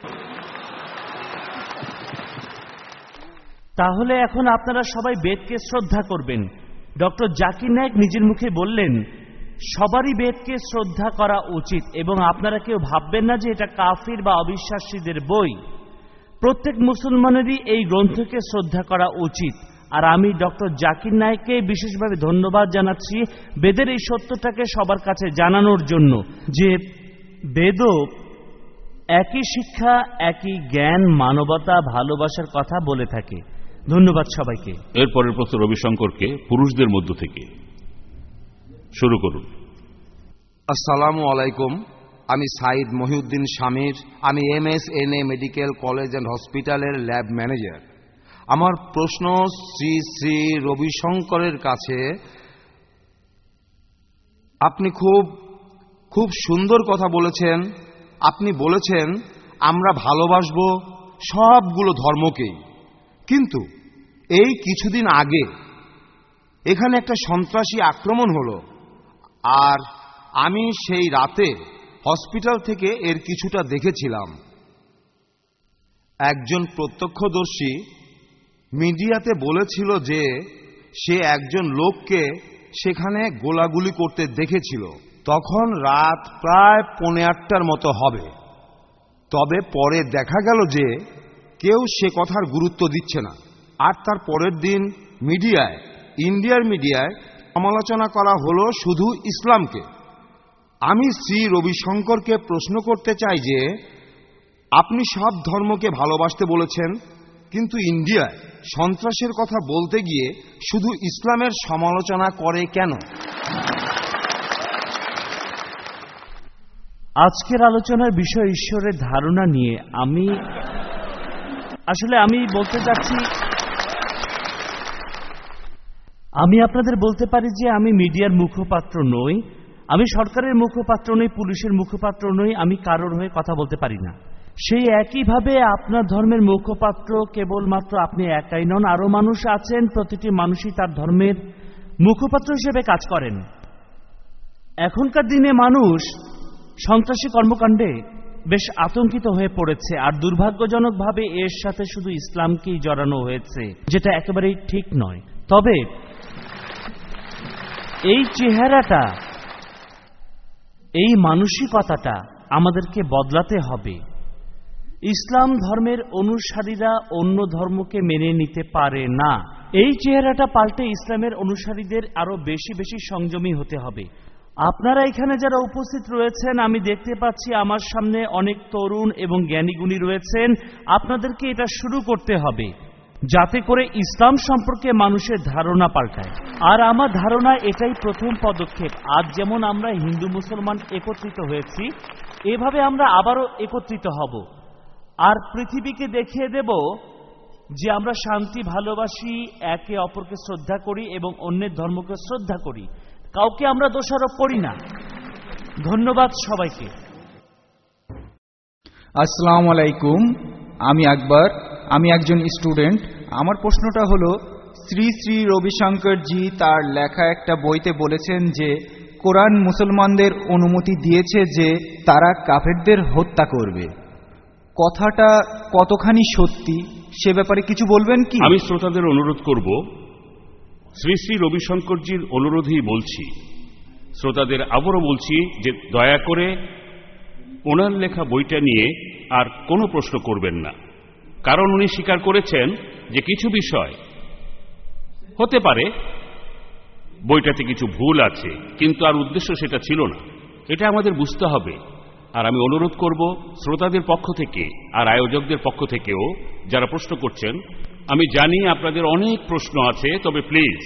S7: তাহলে এখন আপনারা সবাই বেদকে শ্রদ্ধা করবেন। ডক্টর জাকির নায়েক নিজের মুখে বললেন সবারই বেদকে শ্রদ্ধা করা উচিত, এবং আপনারা কেউ ভাববেন না যে এটা কাফির বা অবিশ্বাসীদের বই। প্রত্যেক মুসলমানেরই এই গ্রন্থকে শ্রদ্ধা করা উচিত। আর আমি ডক্টর জাকির নায়েককে বিশেষভাবে ধন্যবাদ জানাচ্ছি বেদের এই সত্যটাকে সবার কাছে জানানোর জন্য, যে বেদও একই শিক্ষা, একই জ্ঞান, মানবতা, ভালোবাসার কথা বলে থাকে। ধন্যবাদ সবাইকে।
S4: এরপরের প্রশ্ন রবিশঙ্করকে পুরুষদের মধ্য থেকে। শুরু করুন।
S1: আসসালামু আলাইকুম, আমি সাইদ মহিউদ্দিন শামির। আমি MSNA মেডিকেল কলেজ অ্যান্ড হসপিটালের ল্যাব ম্যানেজার। আমার প্রশ্ন শ্রী শ্রী রবিশঙ্করের কাছে। আপনি খুব সুন্দর কথা বলেছেন। আপনি বলেছেন আমরা ভালোবাসবো সবগুলো ধর্মকেই, কিন্তু এই কিছুদিন আগে এখানে একটা সন্ত্রাসী আক্রমণ হলো, আর আমি সেই রাতে হসপিটাল থেকে এর কিছুটা দেখেছিলাম। একজন প্রত্যক্ষদর্শী মিডিয়াতে বলেছিল যে সে একজন লোককে সেখানে গোলাগুলি করতে দেখেছিল। তখন রাত প্রায় 8:45 মতো হবে। তবে পরে দেখা গেল যে কেউ সে কথার গুরুত্ব দিচ্ছে না। আর তার পরের দিন মিডিয়ায়, ইন্ডিয়ার মিডিয়ায় সমালোচনা করা হলো শুধু ইসলামকে। আমি শ্রী রবিশঙ্করকে প্রশ্ন করতে চাই যে আপনি সব ধর্মকে ভালোবাসতে বলেছেন, কিন্তু ইন্ডিয়ায় সন্ত্রাসের কথা বলতে গিয়ে শুধু ইসলামের সমালোচনা করে কেন?
S7: আজকের আলোচনার বিষয় ঈশ্বরের ধারণা নিয়ে। আমি বলতে চাচ্ছি, আমি আপনাদের বলতে পারি যে আমি মিডিয়ার মুখপাত্র নই, আমি সরকারের মুখপাত্র নই, পুলিশের মুখপাত্র নই, আমি কারোর হয়ে কথা বলতে পারি না। সেই একইভাবে আপনার ধর্মের মুখপাত্র কেবলমাত্র আপনি একাই নন, আরো মানুষ আছেন। প্রতিটি মানুষই তার ধর্মের মুখপাত্র হিসেবে কাজ করেন। এখনকার দিনে মানুষ সন্ত্রাসী কর্মকাণ্ডে বেশ আতঙ্কিত হয়ে পড়েছে, আর দুর্ভাগ্যজনকভাবে এর সাথে শুধু ইসলামকেই জড়ানো হয়েছে, যেটা একেবারেই ঠিক নয়। তবে এই চেহারাটা, এই মানসিকতাটা আমাদেরকে বদলাতে হবে। ইসলাম ধর্মের অনুসারীরা অন্য ধর্মকে মেনে নিতে পারে না। এই চেহারাটা পাল্টে ইসলামের অনুসারীদের আরো বেশি বেশি সংযমী হতে হবে। আপনারা এখানে যারা উপস্থিত রয়েছেন, আমি দেখতে পাচ্ছি আমার সামনে অনেক তরুণ এবং জ্ঞানীগুণী রয়েছেন। আপনাদেরকে এটা শুরু করতে হবে যাতে করে ইসলাম সম্পর্কে মানুষের ধারণা পাল্টায়। আর আমার ধারণা এটাই প্রথম পদক্ষেপ। আজ যেমন আমরা হিন্দু মুসলমান একত্রিত হয়েছি, এভাবে আমরা আবারও একত্রিত হব। আর পৃথিবীকে দেখিয়ে দেব যে আমরা শান্তি ভালোবাসি, একে অপরকে শ্রদ্ধা করি এবং অন্যের ধর্মকে শ্রদ্ধা করি, কাউকে আমরা দোষারোপ করি না। ধন্যবাদ সবাইকে।
S10: আসসালামু আলাইকুম, আমি আকবর, আমি একজন স্টুডেন্ট। আমার প্রশ্নটা হলো, শ্রী শ্রী রবিশঙ্করজি তার লেখা একটা বইতে বলেছেন যে কোরআন মুসলমানদের অনুমতি দিয়েছে যে তারা কাফেরদের হত্যা করবে। কথাটা কতখানি সত্যি সে ব্যাপারে কিছু বলবেন কি?
S4: আমি শ্রোতাদের অনুরোধ করব, শ্রী শ্রী রবিশঙ্করজির অনুরোধেই বলছি, শ্রোতাদের আবারও বলছি যে দয়া করে ওনার লেখা বইটা নিয়ে আর কোনো প্রশ্ন করবেন না। কারণ উনি স্বীকার করেছেন যে কিছু বিষয় হতে পারে বইটাতে কিছু ভুল আছে, কিন্তু আর উদ্দেশ্য সেটা ছিল না, এটা আমাদের বুঝতে হবে। আর আমি অনুরোধ করব শ্রোতাদের পক্ষ থেকে আর আয়োজকদের পক্ষ থেকেও যারা প্রশ্ন করছেন, আমি জানি আপনাদের অনেক প্রশ্ন আছে, তবে প্লিজ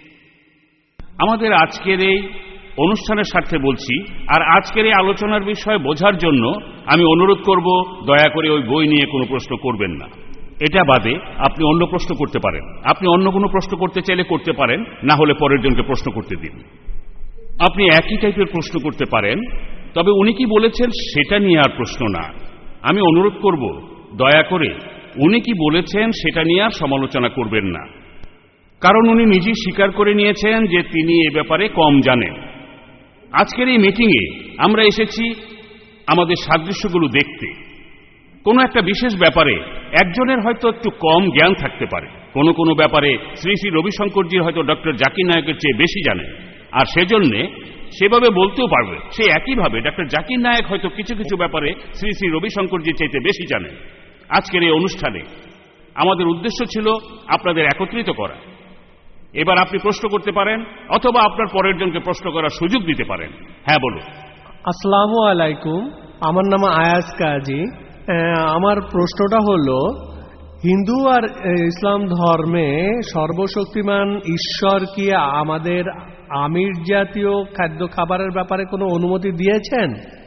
S4: আমাদের আজকের এই অনুষ্ঠানের স্বার্থে বলছি, আর আজকের এই আলোচনার বিষয় বোঝার জন্য আমি অনুরোধ করব দয়া করে ওই বই নিয়ে কোনো প্রশ্ন করবেন না। এটা বাদে আপনি অন্য প্রশ্ন করতে পারেন, আপনি অন্য কোনো প্রশ্ন করতে চাইলে করতে পারেন, না হলে পরের জনকে প্রশ্ন করতে দিন। আপনি একই টাইপের প্রশ্ন করতে পারেন, তবে উনি কি বলেছেন সেটা নিয়ে আর প্রশ্ন না। আমি অনুরোধ করব দয়া করে উনি কি বলেছেন সেটা নিয়ে আর সমালোচনা করবেন না, কারণ উনি নিজেই স্বীকার করে নিয়েছেন যে তিনি এ ব্যাপারে কম জানেন। আজকের এই মিটিংয়ে আমরা এসেছি আমাদের সাদৃশ্যগুলো দেখতে। কোনো একটা বিশেষ ব্যাপারে একজনের হয়তো একটু কম জ্ঞান থাকতে পারে, কোনো কোনো ব্যাপারে শ্রী শ্রী রবিশঙ্করজি হয়তো ডক্টর জাকির নায়কের চেয়ে বেশি জানেন, আর সেজন্যে সেভাবে বলতেও পারবে। সে একইভাবে ডক্টর জাকির নায়ক হয়তো কিছু কিছু ব্যাপারে শ্রী শ্রী রবিশঙ্করজির চাইতে বেশি জানেন। আজকের এই অনুষ্ঠানে আমাদের উদ্দেশ্য ছিল আপনাদের একত্রিত করা। এবার আপনি প্রশ্ন করতে পারেন, অথবা আপনার পরের জনকে প্রশ্ন করার সুযোগ দিতে পারেন। হ্যাঁ, বলুন।
S5: আসসালামু আলাইকুম, আমার নাম আয়াজ কাজী। আমার প্রশ্নটা হলো, হিন্দু আর ইসলাম ধর্মে সর্বশক্তিমান ঈশ্বর কি আমাদের আমিষ জাতীয় খাদ্য খাবারের ব্যাপারে কোনো অনুমতি দিয়েছেন?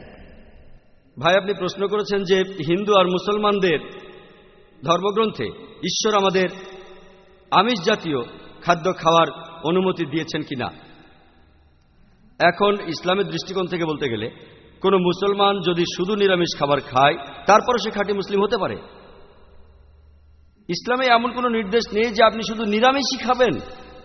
S3: ভাই, আপনি প্রশ্ন করেছেন যে হিন্দু আর মুসলমানদের ধর্মগ্রন্থে ঈশ্বর আমাদের আমিষ জাতীয় খাদ্য খাওয়ার অনুমতি দিয়েছেন কিনা। এখন ইসলামের দৃষ্টিকোণ থেকে বলতে গেলে কোনো মুসলমান যদি শুধু নিরামিষ খাবার খায় তারপরে সে খাঁটি মুসলিম হতে পারে। ইসলামে এমন কোনো নির্দেশ নেই যে আপনি শুধু নিরামিষই খাবেন।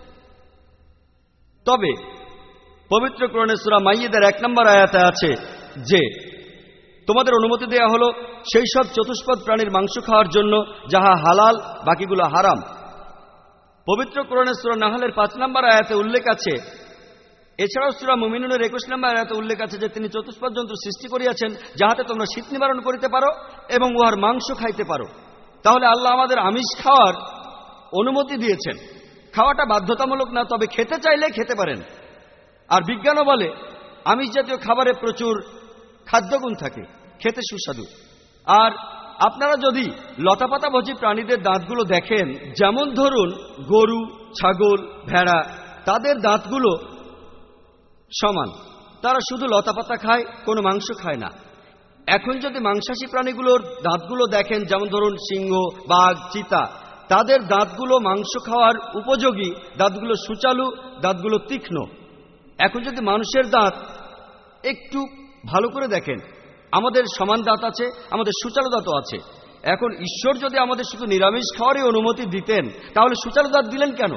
S3: তবে পবিত্র কোরআনে সূরা মাইয়েদার 1 নম্বর আয়াতে আছে যে তোমাদের অনুমতি দেয়া হলো সেই সব চতুষ্পদ প্রাণীর মাংস খাওয়ার জন্য যাহা হালাল, বাকিগুলো হারাম। পবিত্র কোরআনে সূরা নাহলের 5 নম্বর আয়াতে উল্লেখ আছে, এছাড়াও সূরা মুমিনুনের 21 নম্বর আয়াতে উল্লেখ আছে যে তিনি চতুষ্পদ জন্তু সৃষ্টি করিয়াছেন যাহাতে তোমরা শীত নিবারণ করিতে পারো এবং উহার মাংস খাইতে পারো। তাহলে আল্লাহ আমাদের আমিষ খাওয়ার অনুমতি দিয়েছেন। খাওয়াটা বাধ্যতামূলক না, তবে খেতে চাইলে খেতে পারেন। আর বিজ্ঞানও বলে আমিষ জাতীয় খাবারে প্রচুর খাদ্যগুণ থাকে, খেতে সুস্বাদু। আর আপনারা যদি লতাপাতাভোজী প্রাণীদের দাঁতগুলো দেখেন, যেমন ধরুন গরু, ছাগল, ভেড়া, তাদের দাঁতগুলো সমান, তারা শুধু লতাপাতা খায়, কোনো মাংস খায় না। এখন যদি মাংসাশী প্রাণীগুলোর দাঁতগুলো দেখেন, যেমন ধরুন সিংহ, বাঘ, চিতা, তাদের দাঁতগুলো মাংস খাওয়ার উপযোগী, দাঁতগুলো সুচালু, দাঁতগুলো তীক্ষ্ণ। এখন যদি মানুষের দাঁত একটু ভালো করে দেখেন, আমাদের সমান দাঁত আছে, আমাদের সুচালু দাঁতও আছে। এখন ঈশ্বর যদি আমাদের শুধু নিরামিষ খাওয়ারই অনুমতি দিতেন, তাহলে সুচালু দাঁত দিলেন কেন?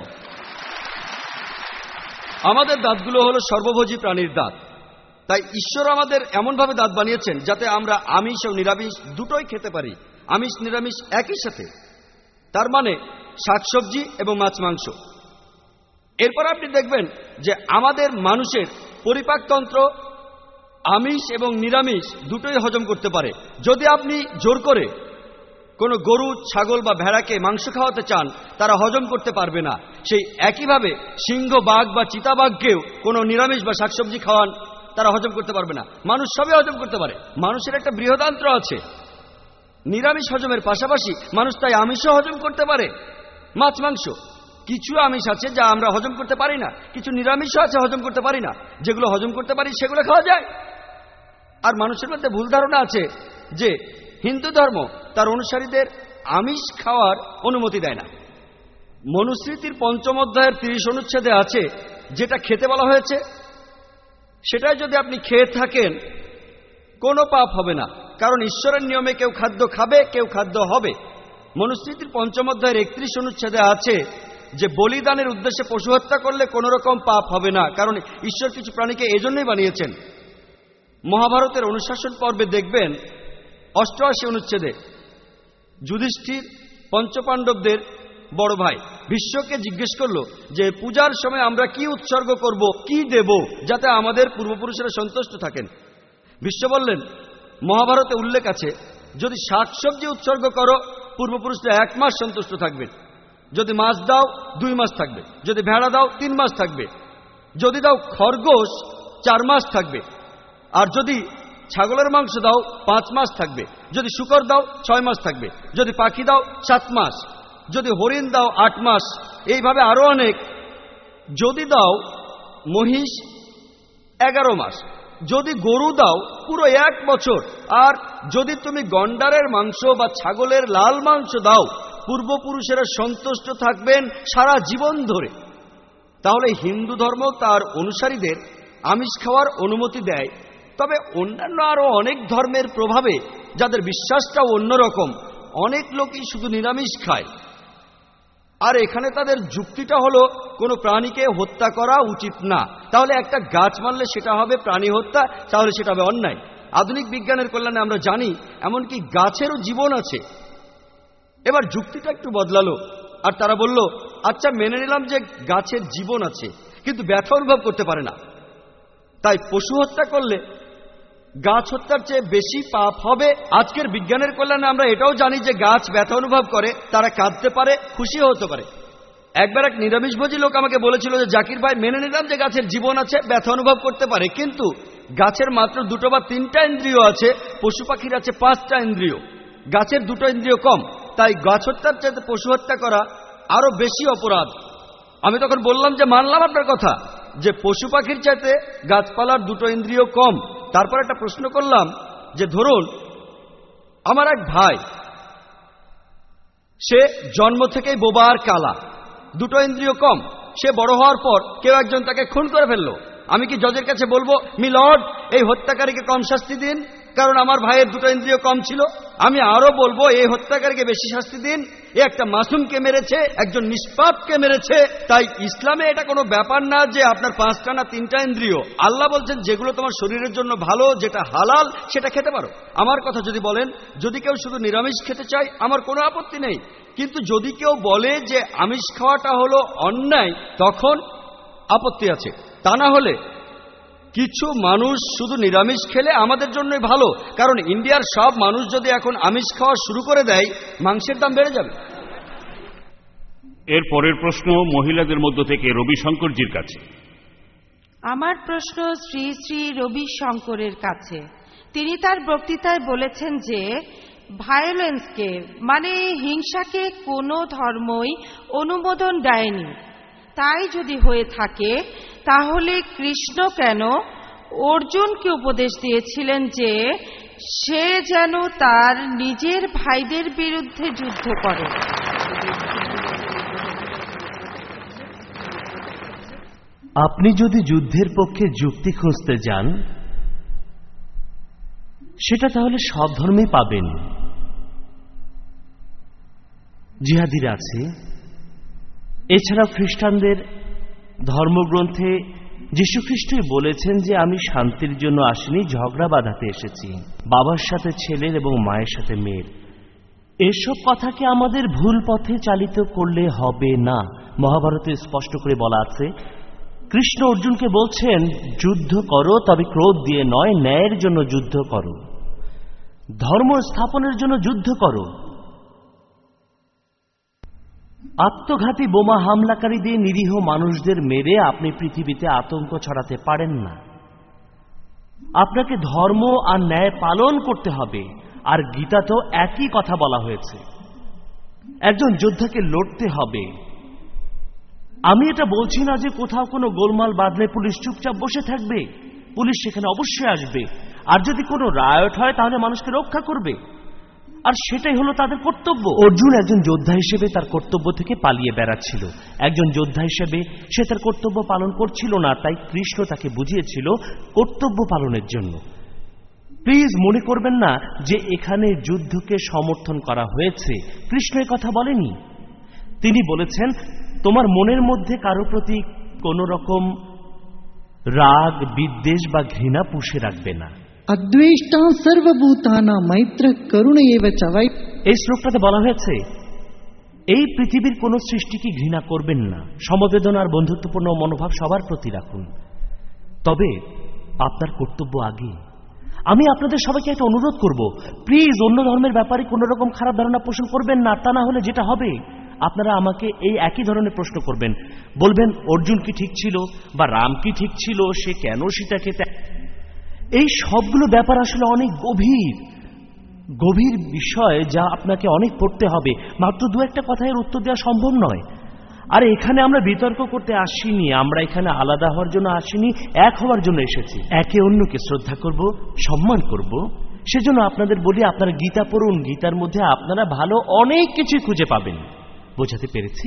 S3: আমাদের দাঁতগুলো হলো সর্বভোজী প্রাণীর দাঁত। তাই ঈশ্বর আমাদের এমনভাবে দাঁত বানিয়েছেন যাতে আমরা আমিষ ও নিরামিষ দুটোই খেতে পারি, আমিষ নিরামিষ একই সাথে। তার মানে শাকসবজি এবং মাছ মাংস। এরপর আপনি দেখবেন যে আমাদের মানুষের পরিপাকতন্ত্র আমিষ এবং নিরামিষ দুটোই হজম করতে পারে। যদি আপনি জোর করে কোনো গরু, ছাগল বা ভেড়াকে মাংস খাওয়াতে চান, তারা হজম করতে পারবে না। সেই একইভাবে সিংহ, বাঘ বা চিতাবাঘকেও কোনো নিরামিষ বা শাকসবজি খাওয়ান, তারা হজম করতে পারবে না। মানুষ সবই হজম করতে পারে। মানুষের একটা বৃহদান্ত্র আছে। নিরামিষ হজমের পাশাপাশি মানুষ তাই আমিষও হজম করতে পারে। মাছ মাংস, কিছু আমিষ আছে যা আমরা হজম করতে পারি না, কিছু নিরামিষও আছে হজম করতে পারি না। যেগুলো হজম করতে পারি সেগুলো খাওয়া যায়। আর মানুষের মধ্যে ভুল ধারণা আছে যে হিন্দু ধর্ম তার অনুসারীদের আমিষ খাওয়ার অনুমতি দেয় না। মনুস্মৃতির ৫ম অধ্যায়ের ৩০ অনুচ্ছেদে আছে যেটা খেতে বলা হয়েছে, সেটাই যদি আপনি খেয়ে থাকেন কোনো পাপ হবে না, কারণ ঈশ্বরের নিয়মে কেউ খাদ্য খাবে, কেউ খাদ্য হবে। মনুস্মৃতির ৫ম অধ্যায়ের ৩১ অনুচ্ছেদে আছে যে বলিদানের উদ্দেশ্যে পশু হত্যা করলে কোনো রকম পাপ হবে না, কারণ ঈশ্বর কিছু প্রাণীকে এজন্যই বানিয়েছেন। মহাভারতের অনুশাসন পর্বে দেখবেন ৮৮ অনুচ্ছেদে যুধিষ্ঠির পঞ্চপাণ্ডবদের বড় ভাই বিশ্বকে জিজ্ঞেস করল যে পূজার সময় আমরা কি উৎসর্গ করব, কি দেব, যাতে আমাদের পূর্বপুরুষেরা সন্তুষ্ট থাকেন। বিশ্ব বললেন, মহাভারতে উল্লেখ আছে যদি শাকসবজি উৎসর্গ করো পূর্বপুরুষরা 1 মাস সন্তুষ্ট থাকবেন, যদি মাছ দাও 2 মাস থাকবে, যদি ভেড়া দাও 3 মাস থাকবে, যদি দাও খরগোশ 4 মাস থাকবে, আর যদি ছাগলের মাংস দাও 5 মাস থাকবে, যদি শূকর দাও 6 মাস থাকবে, যদি পাখি দাও 7 মাস, যদি হরিণ দাও 8 মাস, এইভাবে আরো অনেক। যদি দাও মহিষ 11 মাস, যদি গরু দাও পুরো 1 বছর, আর যদি তুমি গন্ডারের মাংস বা ছাগলের লাল মাংস দাও পূর্বপুরুষেরা সন্তুষ্ট থাকবেন সারা জীবন ধরে। তাহলে হিন্দু ধর্ম তার অনুসারীদের আমিষ খাওয়ার অনুমতি দেয়। তবে অন্যান্য আরো অনেক ধর্মের প্রভাবে যাদের বিশ্বাসটাও অন্যরকম, অনেক লোকই শুধু নিরামিষ খায়। আর এখানে তাদের যুক্তিটা হলো কোনো প্রাণীকে হত্যা করা উচিত না, তাহলে একটা গাছ মারলে সেটা হবে প্রাণী হত্যা, তাহলে সেটা হবে অন্যায়। আধুনিক বিজ্ঞানের কল্যাণে আমরা জানি এমনকি গাছেরও জীবন আছে। এবার যুক্তিটা একটু বদলালো, আর তারা বলল আচ্ছা মেনে নিলাম যে গাছের জীবন আছে, কিন্তু ব্যথা অনুভব করতে পারে না, তাই পশু হত্যা করলে গাছ হত্যার চেয়ে বেশি পাপ হবে। আজকের বিজ্ঞানের কল্যাণে আমরা এটাও জানি যে গাছ ব্যথা অনুভব করে, তারা কাঁদতে পারে, খুশিও হতে পারে। একবার এক নিরামিষভোজী লোক আমাকে বলেছিল যে জাকির ভাই, মেনে নিলাম যে গাছের জীবন আছে, ব্যথা অনুভব করতে পারে, কিন্তু গাছের মাত্র 2টো বা 3টা ইন্দ্রিয় আছে, পশু পাখির আছে 5টা ইন্দ্রিয়, গাছের 2টো ইন্দ্রিয় কম, তাই গাছ হত্যার চাইতে পশু হত্যা করা আরো বেশি অপরাধ। আমি তখন বললাম যে মানলাম আপনার কথা যে পশু পাখির চাইতে গাছপালার 2টো ইন্দ্রিয় কম। তারপর একটা প্রশ্ন করলাম যে ধরুন আমার এক ভাই, সে জন্ম থেকেই বোবা আর কালা, 2টো ইন্দ্রিয় কম, সে বড় হওয়ার পর কেউ একজন তাকে খুন করে ফেললো, আমি কি জজের কাছে বলবো মি লর্ড এই হত্যাকারীকে কম শাস্তি দিন কারণ আমার ভাইয়ের 2টো ইন্দ্রিয় কম ছিল? আমি আরো বলবো এই হত্যাকারীকে বেশি শাস্তি দিন, এ একটা মাসুমকে মেরেছে, একজন নিষ্পাপকে মেরেছে। তাই ইসলামে এটা কোনো ব্যাপার না যে আপনার 5টা না 3টা ইন্দ্রিয়। আল্লাহ বলছেন যেগুলো তোমার শরীরের জন্য ভালো, যেটা হালাল, সেটা খেতে পারো। আমার কথা যদি বলেন, যদি কেউ শুধু নিরামিষ খেতে চায় আমার কোনো আপত্তি নেই, কিন্তু যদি কেউ বলে যে আমিষ খাওয়াটা হলো অন্যায়, তখন আপত্তি আছে। তা না হলে কিছু মানুষ শুধু নিরামিষ খেলে আমাদের জন্যই ভালো, কারণ ইন্ডিয়ার সব মানুষ যদি এখন আমিষ খাওয়া শুরু করে দেয় মাংসের দাম বেড়ে যাবে।
S4: এর পরের প্রশ্ন মহিলাদের মধ্য থেকে রবিশঙ্করজির কাছে।
S9: আমার প্রশ্ন শ্রী শ্রী রবিশঙ্করের কাছে। তিনি তার বক্তৃতায় বলেছেন যে ভায়োলেন্সকে মানে হিংসাকে কোনো ধর্মই অনুমোদন দেয়নি। তাই যদি হয়ে থাকে তাহলে কৃষ্ণ কেন অর্জুনকে উপদেশ দিয়েছিলেন যে সে যেন তার নিজের ভাইদের বিরুদ্ধে যুদ্ধ করে?
S7: আপনি যদি যুদ্ধের পক্ষে যুক্তি খুঁজতে যান সেটা তাহলে সব ধর্মেই পাবেন। জিহাদিরা আছে, এছাড়া খ্রিস্টানদের ধর্মগ্রন্থে যীশুখ্রিস্টই বলেছেন যে আমি শান্তির জন্য আসিনি, ঝগড়া বাঁধাতে এসেছি, বাবার সাথে ছেলের এবং মায়ের সাথে মেয়ের। এসব কথাকে আমাদের ভুল পথে চালিত করলে হবে না। মহাভারতে স্পষ্ট করে বলা আছে, কৃষ্ণ অর্জুনকে বলছেন যুদ্ধ করো, তবে ক্রোধ দিয়ে নয়, ন্যায়ের জন্য যুদ্ধ করো, ধর্ম স্থাপনের জন্য যুদ্ধ করো। আত্মঘাতী বোমা হামলাকারী দিয়ে নিরীহ মানুষদের মেরে আপনি পৃথিবীতে আতঙ্ক ছড়াতে পারেন না। আপনাকে ধর্ম আর ন্যায় পালন করতে হবে। আর গীতা তো একই কথা বলা হয়েছে, একজন যোদ্ধাকে লড়তে হবে। আমি এটা বলছি না যে কোথাও কোনো গোলমাল বাঁধলে পুলিশ চুপচাপ বসে থাকবে, পুলিশ সেখানে অবশ্যই আসবে। আর যদি কোনো রায়ট হয় তাহলে মানুষকে রক্ষা করবে। আর সেটাই হলো তাদের কর্তব্য। অর্জুন একজন যোদ্ধা হিসেবে তার কর্তব্য থেকে পালিয়ে বেড়াচ্ছিল। একজন যোদ্ধা হিসেবে সে তার কর্তব্য পালন করছিল না, তাই কৃষ্ণ তাকে বুঝিয়েছিল কর্তব্য পালনের জন্য। প্লিজ মনে করবেন না যে এখানে যুদ্ধকে সমর্থন করা হয়েছে। কৃষ্ণ এ কথা বলেনি। তিনি বলেছেন তোমার মনের মধ্যে কারো প্রতি কোন রকম রাগ, বিদ্বেষ বা ঘৃণা পুষে রাখবে না।
S6: अद्वेष्टा सर्वभूताना मैत्र करुण एव च वै।
S7: এই শ্লোকটাতে বলা হয়েছে এই পৃথিবীর কোন সৃষ্টিকে ঘৃণা করবেন না, সমবেদনা আর বন্ধুত্বপূর্ণ মনোভাব সবার প্রতি রাখুন। তবে আপনার কর্তব্য আগে। আমি আপনাদের সবাইকে একটা অনুরোধ করব, প্লিজ অন্য ধর্মের ব্যাপারে কোন রকম খারাপ ধারণা পোষণ করবেন না। তা না হলে যেটা হবে, আপনারা আমাকে এই একই ধরনের প্রশ্ন করবেন, বলবেন অর্জুন কি ঠিক ছিল বা রাম কি ঠিক ছিল, সে কেন সীতাকে। এই সবগুলো ব্যাপার আসলে অনেক গভীর বিষয়, যা আপনাকে অনেক পড়তে হবে। মাত্র দু একটা কথায় উত্তর দেওয়া সম্ভব নয়। আর এখানে আমরা বিতর্ক করতে আসিনি, আমরা এখানে আলাদা হওয়ার জন্য আসিনি, এক হওয়ার জন্য এসেছি। একে অন্যকে শ্রদ্ধা করব, সম্মান করব। সেজন্য আপনাদের বলি, আপনারা গীতা পড়ুন। গীতার মধ্যে আপনারা ভালো অনেক কিছু খুঁজে পাবেন। বোঝাতে পেরেছি?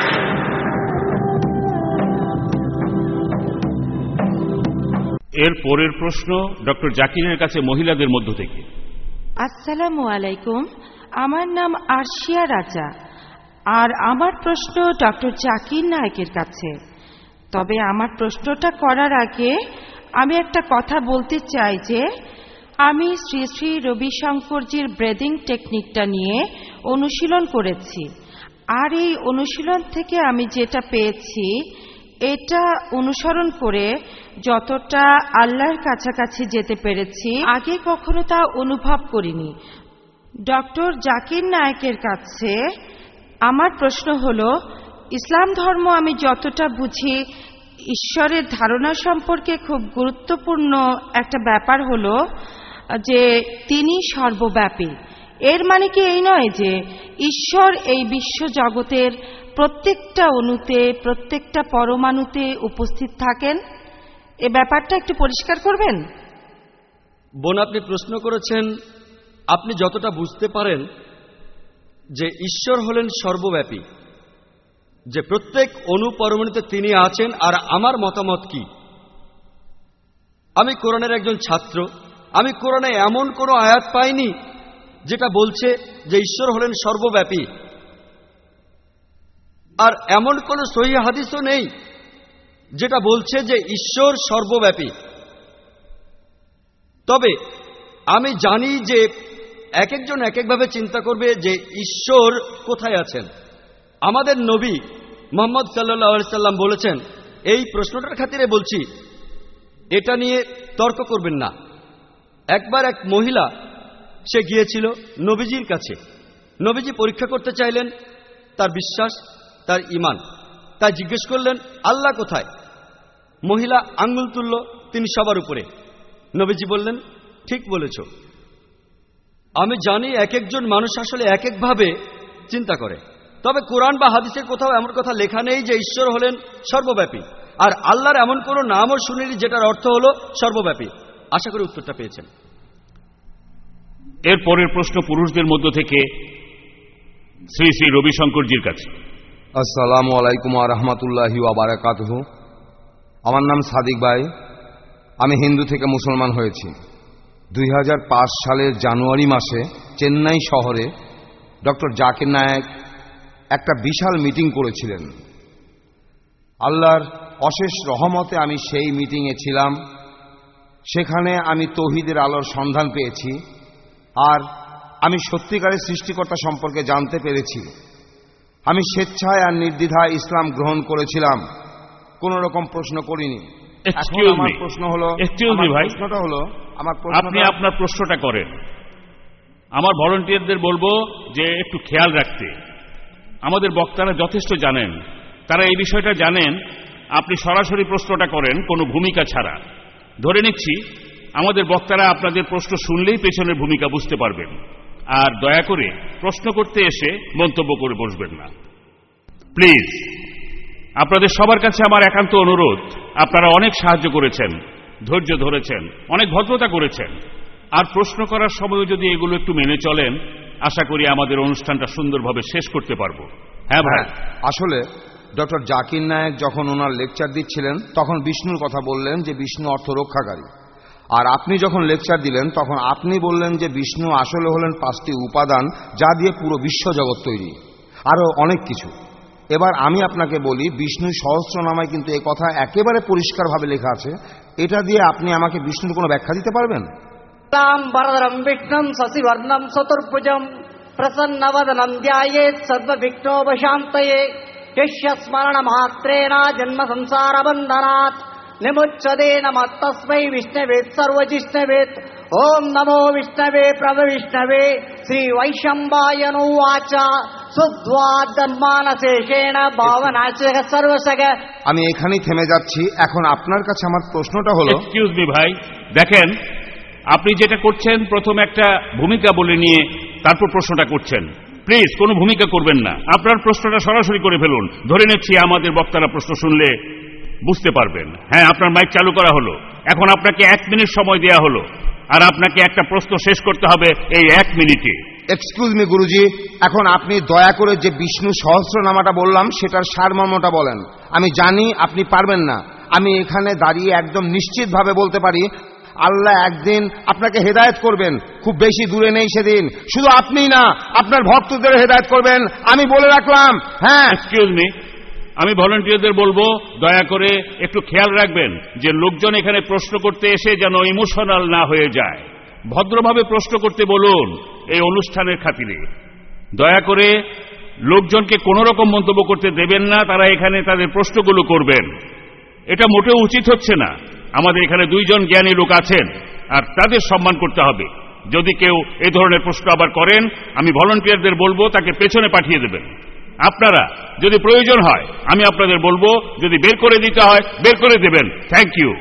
S4: এর পরের প্রশ্ন ডক্টর জাকিরের কাছে মহিলাদের মধ্য থেকে।
S9: আসসালামু আলাইকুম, আমার নাম আরশিয়া রাজা, আর আমার প্রশ্ন ডক্টর জাকির নায়েকের কাছে। তবে আমার প্রশ্নটা করার আগে আমি একটা কথা বলতে চাই যে আমি শ্রী শ্রী রবিশঙ্করজির ব্রেদিং টেকনিকটা নিয়ে অনুশীলন করেছি, আর এই অনুশীলন থেকে আমি যেটা পেয়েছি এটা অনুসরণ করে যতটা আল্লাহর কাছাকাছি যেতে পেরেছি, আগে কখনো তা অনুভব করিনি। ডক্টর জাকির নায়েকের কাছে আমার প্রশ্ন হলো, ইসলাম ধর্ম আমি যতটা বুঝি ঈশ্বরের ধারণা সম্পর্কে খুব গুরুত্বপূর্ণ একটা ব্যাপার হলো যে তিনি সর্বব্যাপী। এর মানে কি এই নয় যে ঈশ্বর এই বিশ্ব জগতের প্রত্যেকটা অণুতে, প্রত্যেকটা পরমাণুতে উপস্থিত থাকেন? এ ব্যাপারটা একটু পরিষ্কার করবেন।
S3: বোন, আপনি প্রশ্ন করেছেন, আপনি যতটা বুঝতে পারেন যে ঈশ্বর হলেন সর্বব্যাপী, যে প্রত্যেক অণু পরমাণুতে তিনি আছেন, আর আমার মতামত কি। আমি কোরআনের একজন ছাত্র। আমি কোরআনে এমন কোনো আয়াত পাইনি যেটা বলছে যে ঈশ্বর হলেন সর্বব্যাপী, আর এমন কোনো সহিহ হাদিসও নেই যেটা বলছে যে ঈশ্বর সর্বব্যাপী। তবে আমি জানি যে এক একজন এক একভাবে চিন্তা করবে যে ঈশ্বর কোথায় আছেন। আমাদের নবী মুহাম্মদ সাল্লাল্লাহু আলাইহি সাল্লাম বলেছেন, এই প্রশ্নটার খাতিরে বলছি, এটা নিয়ে তর্ক করবেন না। একবার এক মহিলা, সে গিয়েছিল নবীজির কাছে। নবীজি পরীক্ষা করতে চাইলেন তার বিশ্বাস, তার ঈমান। তাই জিজ্ঞেস করলেন, আল্লাহ কোথায়? মহিলা আঙ্গুল তুলল, তিনি সবার উপরে। নবীজি বললেন, ঠিক বলেছ। আমি জানি এক একজন মানুষ আসলে এক একভাবে চিন্তা করে, তবে কোরআন বা হাদিসের কোথাও এমন কথা লেখা নেই যে ঈশ্বর হলেন সর্বব্যাপী, আর আল্লাহর এমন কোনো নামও শুনিনি যেটার অর্থ হলো সর্বব্যাপী। আশা করি উত্তরটা পেয়েছেন।
S4: এর পরের প্রশ্ন পুরুষদের মধ্য থেকে শ্রী শ্রী রবিশঙ্করজির কাছে।
S1: আসসালামু আলাইকুম ওয়া রাহমাতুল্লাহি ওয়া বারাকাতুহু। আমার নাম সাদিক ভাই। আমি হিন্দু থেকে মুসলমান হয়েছি। 2005 সালের জানুয়ারি মাসে চেন্নাই শহরে ডক্টর জাকির নায়েক একটা বিশাল মিটিং করেছিলেন। আল্লাহর অশেষ রহমতে আমি সেই মিটিংয়ে ছিলাম। সেখানে আমি তৌহিদের আলোর সন্ধান পেয়েছি, আর আমি সত্যিকারের সৃষ্টিকর্তা সম্পর্কে জানতে পেরেছি। আমি স্বেচ্ছায় আর নির্দ্বিধায় ইসলাম গ্রহণ করেছিলাম, কোন রকম প্রশ্ন করিনি। আমার প্রশ্ন হলো,
S4: আপনি আপনার প্রশ্নটা করেন। আমার ভলান্টিয়ারদের বলবো যে একটু খেয়াল রাখতে। আমাদের বক্তারা যথেষ্ট জানেন, তারা এই বিষয়টা জানেন। আপনি সরাসরি প্রশ্নটা করেন কোনো ভূমিকা ছাড়া। ধরে নিচ্ছি আমাদের বক্তারা আপনাদের প্রশ্ন শুনলেই পেছনের ভূমিকা বুঝতে পারবেন। আর দয়া করে প্রশ্ন করতে এসে মন্তব্য করে বসবেন না, প্লিজ। আপনাদের সবার কাছে আমার একান্ত অনুরোধ, আপনারা অনেক সাহায্য করেছেন, ধৈর্য ধরেছেন, অনেক ভদ্রতা করেছেন, আর প্রশ্ন করার সময় যদি এগুলো একটু মেনে চলেন আশা করি আমাদের অনুষ্ঠানটা সুন্দরভাবে শেষ করতে পারবো। হ্যাঁ ভাই,
S1: আসলে ডক্টর জাকির নায়েক যখন ওনার লেকচার দিচ্ছিলেন তখন বিষ্ণুর কথা বললেন যে বিষ্ণু অর্থ রক্ষাকারী, আর আপনি যখন লেকচার দিলেন তখন আপনি বললেন যে বিষ্ণু আসলে হলেন 5টি উপাদান যা দিয়ে পুরো বিশ্বজগৎ তৈরি, আরো অনেক কিছু। এবার আমি আপনাকে বলি, বিষ্ণু সহস্রনামায় কিন্তু এই কথা একেবারে পরিষ্কারভাবে লেখা আছে। এটা দিয়ে আপনি আমাকে বিষ্ণুর কোনো ব্যাখ্যা দিতে পারবেন?
S11: বরদরম বিষ্ণুম শশিবর্ণম চতুর্ভুজম প্রসন্নবদনম ধ্যায়েৎ সর্ববিঘ্নোপশান্তয়ে यस्य स्मरणमात्रेण जन्म संसारबन्धनात् निमुच्यते नमः तस्मै विष्णवे सर्वजिष्णवे। ओम नमो विष्णवे प्रभविष्णवे। श्रीवैशम्पायन उवाच सुद्वादन्मानशेषेण भावनाशः सर्वसग।
S1: আমি এখানেই থেমে যাচ্ছি। এখন আপনার কাছে আমার প্রশ্নটা হলো,
S4: এক্সকিউজ মি ভাই, দেখেন আপনি যেটা করছেন, প্রথম একটা ভূমিকা বলে নিয়ে তারপর প্রশ্নটা করছেন। প্লিজ কোনো ভূমিকা করবেন না, আপনার প্রশ্নটা সরাসরি করে ফেলুন। ধরে নিচ্ছি আমাদের বক্তারা প্রশ্ন শুনলে বুঝতে পারবেন। হ্যাঁ, আপনার মাইক চালু করা হলো। এখন আপনাকে 1 মিনিট সময় দেয়া হলো, আর আপনাকে একটা প্রশ্ন শেষ করতে হবে এই 1 মিনিটে।
S1: এক্সকিউজ মি গুরুজি, এখন আপনি দয়া করে যে বিষ্ণু সহস্রনামাটা বললাম সেটার সারমর্মটা বলেন। আমি জানি আপনি পারবেন না। আমি এখানে দাঁড়িয়ে একদম নিশ্চিতভাবে বলতে পারি, আল্লাহ একদিন আপনাকে হেদায়েত করবেন। খুব বেশি দূরে নেই সেদিন। শুধু আপনিই না, আপনার ভক্তদের হেদায়েত করবেন, আমি বলে রাখলাম। হ্যাঁ,
S4: এক্সকিউজ মি, আমি ভলান্টিয়ারদের বলবো দয়া করে একটু খেয়াল রাখবেন যে লোকজন এখানে প্রশ্ন করতে এসে যেন ইমোশনাল না হয়ে যায়। ভদ্রভাবে প্রশ্ন করতে বলুন এই অনুষ্ঠানের খাতিরে। দয়া করে লোকজনকে কোনো রকম মন্তব্য করতে দেবেন না, তারা এখানে তাদের প্রশ্নগুলো করবেন। এটা মোটেও উচিত হচ্ছে না। আমাদের এখানে 2 জন জ্ঞানী লোক আছেন, আর তাদের সম্মান করতে হবে। যদি কেউ এই ধরনের প্রশ্ন আবার করেন, আমি ভলান্টিয়ারদের বলবো তাকে পেছনে পাঠিয়ে দেবেন। আপনারা যদি প্রয়োজন হয় আমি আপনাদের বলবো, যদি বের করে দিতে হয় বের করে দেবেন। Thank you.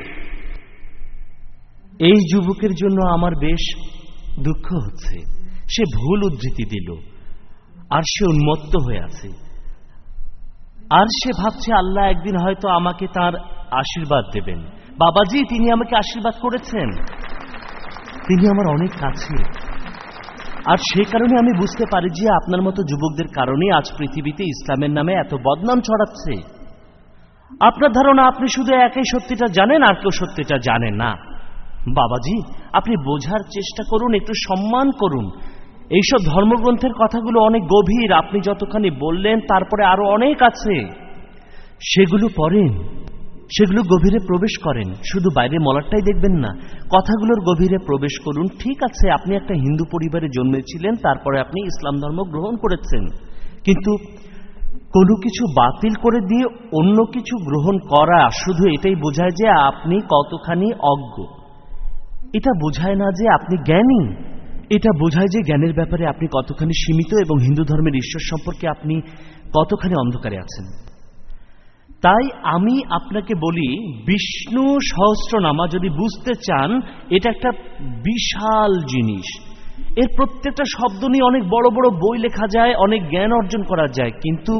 S7: এই যুবকের জন্য আমার বেশ দুঃখ হচ্ছে। সে ভুল উদ্ধৃতি দিল, আর সে উন্মত্ত হয়ে আছে, আর সে ভাবছে আল্লাহ একদিন হয়তো আমাকে তার আশীর্বাদ দেবেন। বাবাজি, তিনি আমাকে আশীর্বাদ করেছেন, তিনি আমার অনেক কাছে, আর সে কারণে আমি বুঝতে পারি যে আপনার মতো যুবকদের কারণে আজ পৃথিবীতে ইসলামের নামে এত বদনাম ছড়াচ্ছে। আপনার ধারণা আপনি শুধু একই সত্যিটা জানেন, আর কেউ সত্যিটা জানে না। বাবাজি, আপনি বোঝার চেষ্টা করুন, একটু সম্মান করুন। এইসব ধর্মগ্রন্থের কথাগুলো অনেক গভীর। আপনি যতখানি বললেন তারপরে আরো অনেক আছে, সেগুলো পড়েন, সেগুলো গভীরে প্রবেশ করেন। শুধু বাইরে মলারটাই দেখবেন না, কথাগুলোর গভীরে প্রবেশ করুন। ঠিক আছে, আপনি একটা হিন্দু পরিবারে জন্মেছিলেন, তারপরে আপনি ইসলাম ধর্ম গ্রহণ করেছেন, কিন্তু কোনো কিছু বাতিল করে দিয়ে অন্য কিছু গ্রহণ করা শুধু এটাই বোঝায় যে আপনি কতখানি অজ্ঞ। এটা বোঝায় না যে আপনি জ্ঞানী। এটা বোঝায় যে জ্ঞানের ব্যাপারে আপনি কতখানি সীমিত এবং হিন্দু ধর্মের ঈশ্বর সম্পর্কে আপনি কতখানি অন্ধকারে আছেন। তাই আমি আপনাকে বলি, বিষ্ণু সহস্রনামা যদি বুঝতে চান, এটা একটা বিশাল জিনিস। এর প্রত্যেকটা শব্দ নিয়ে অনেক বড় বড় বই লেখা যায়, অনেক জ্ঞান অর্জন করা যায়, কিন্তু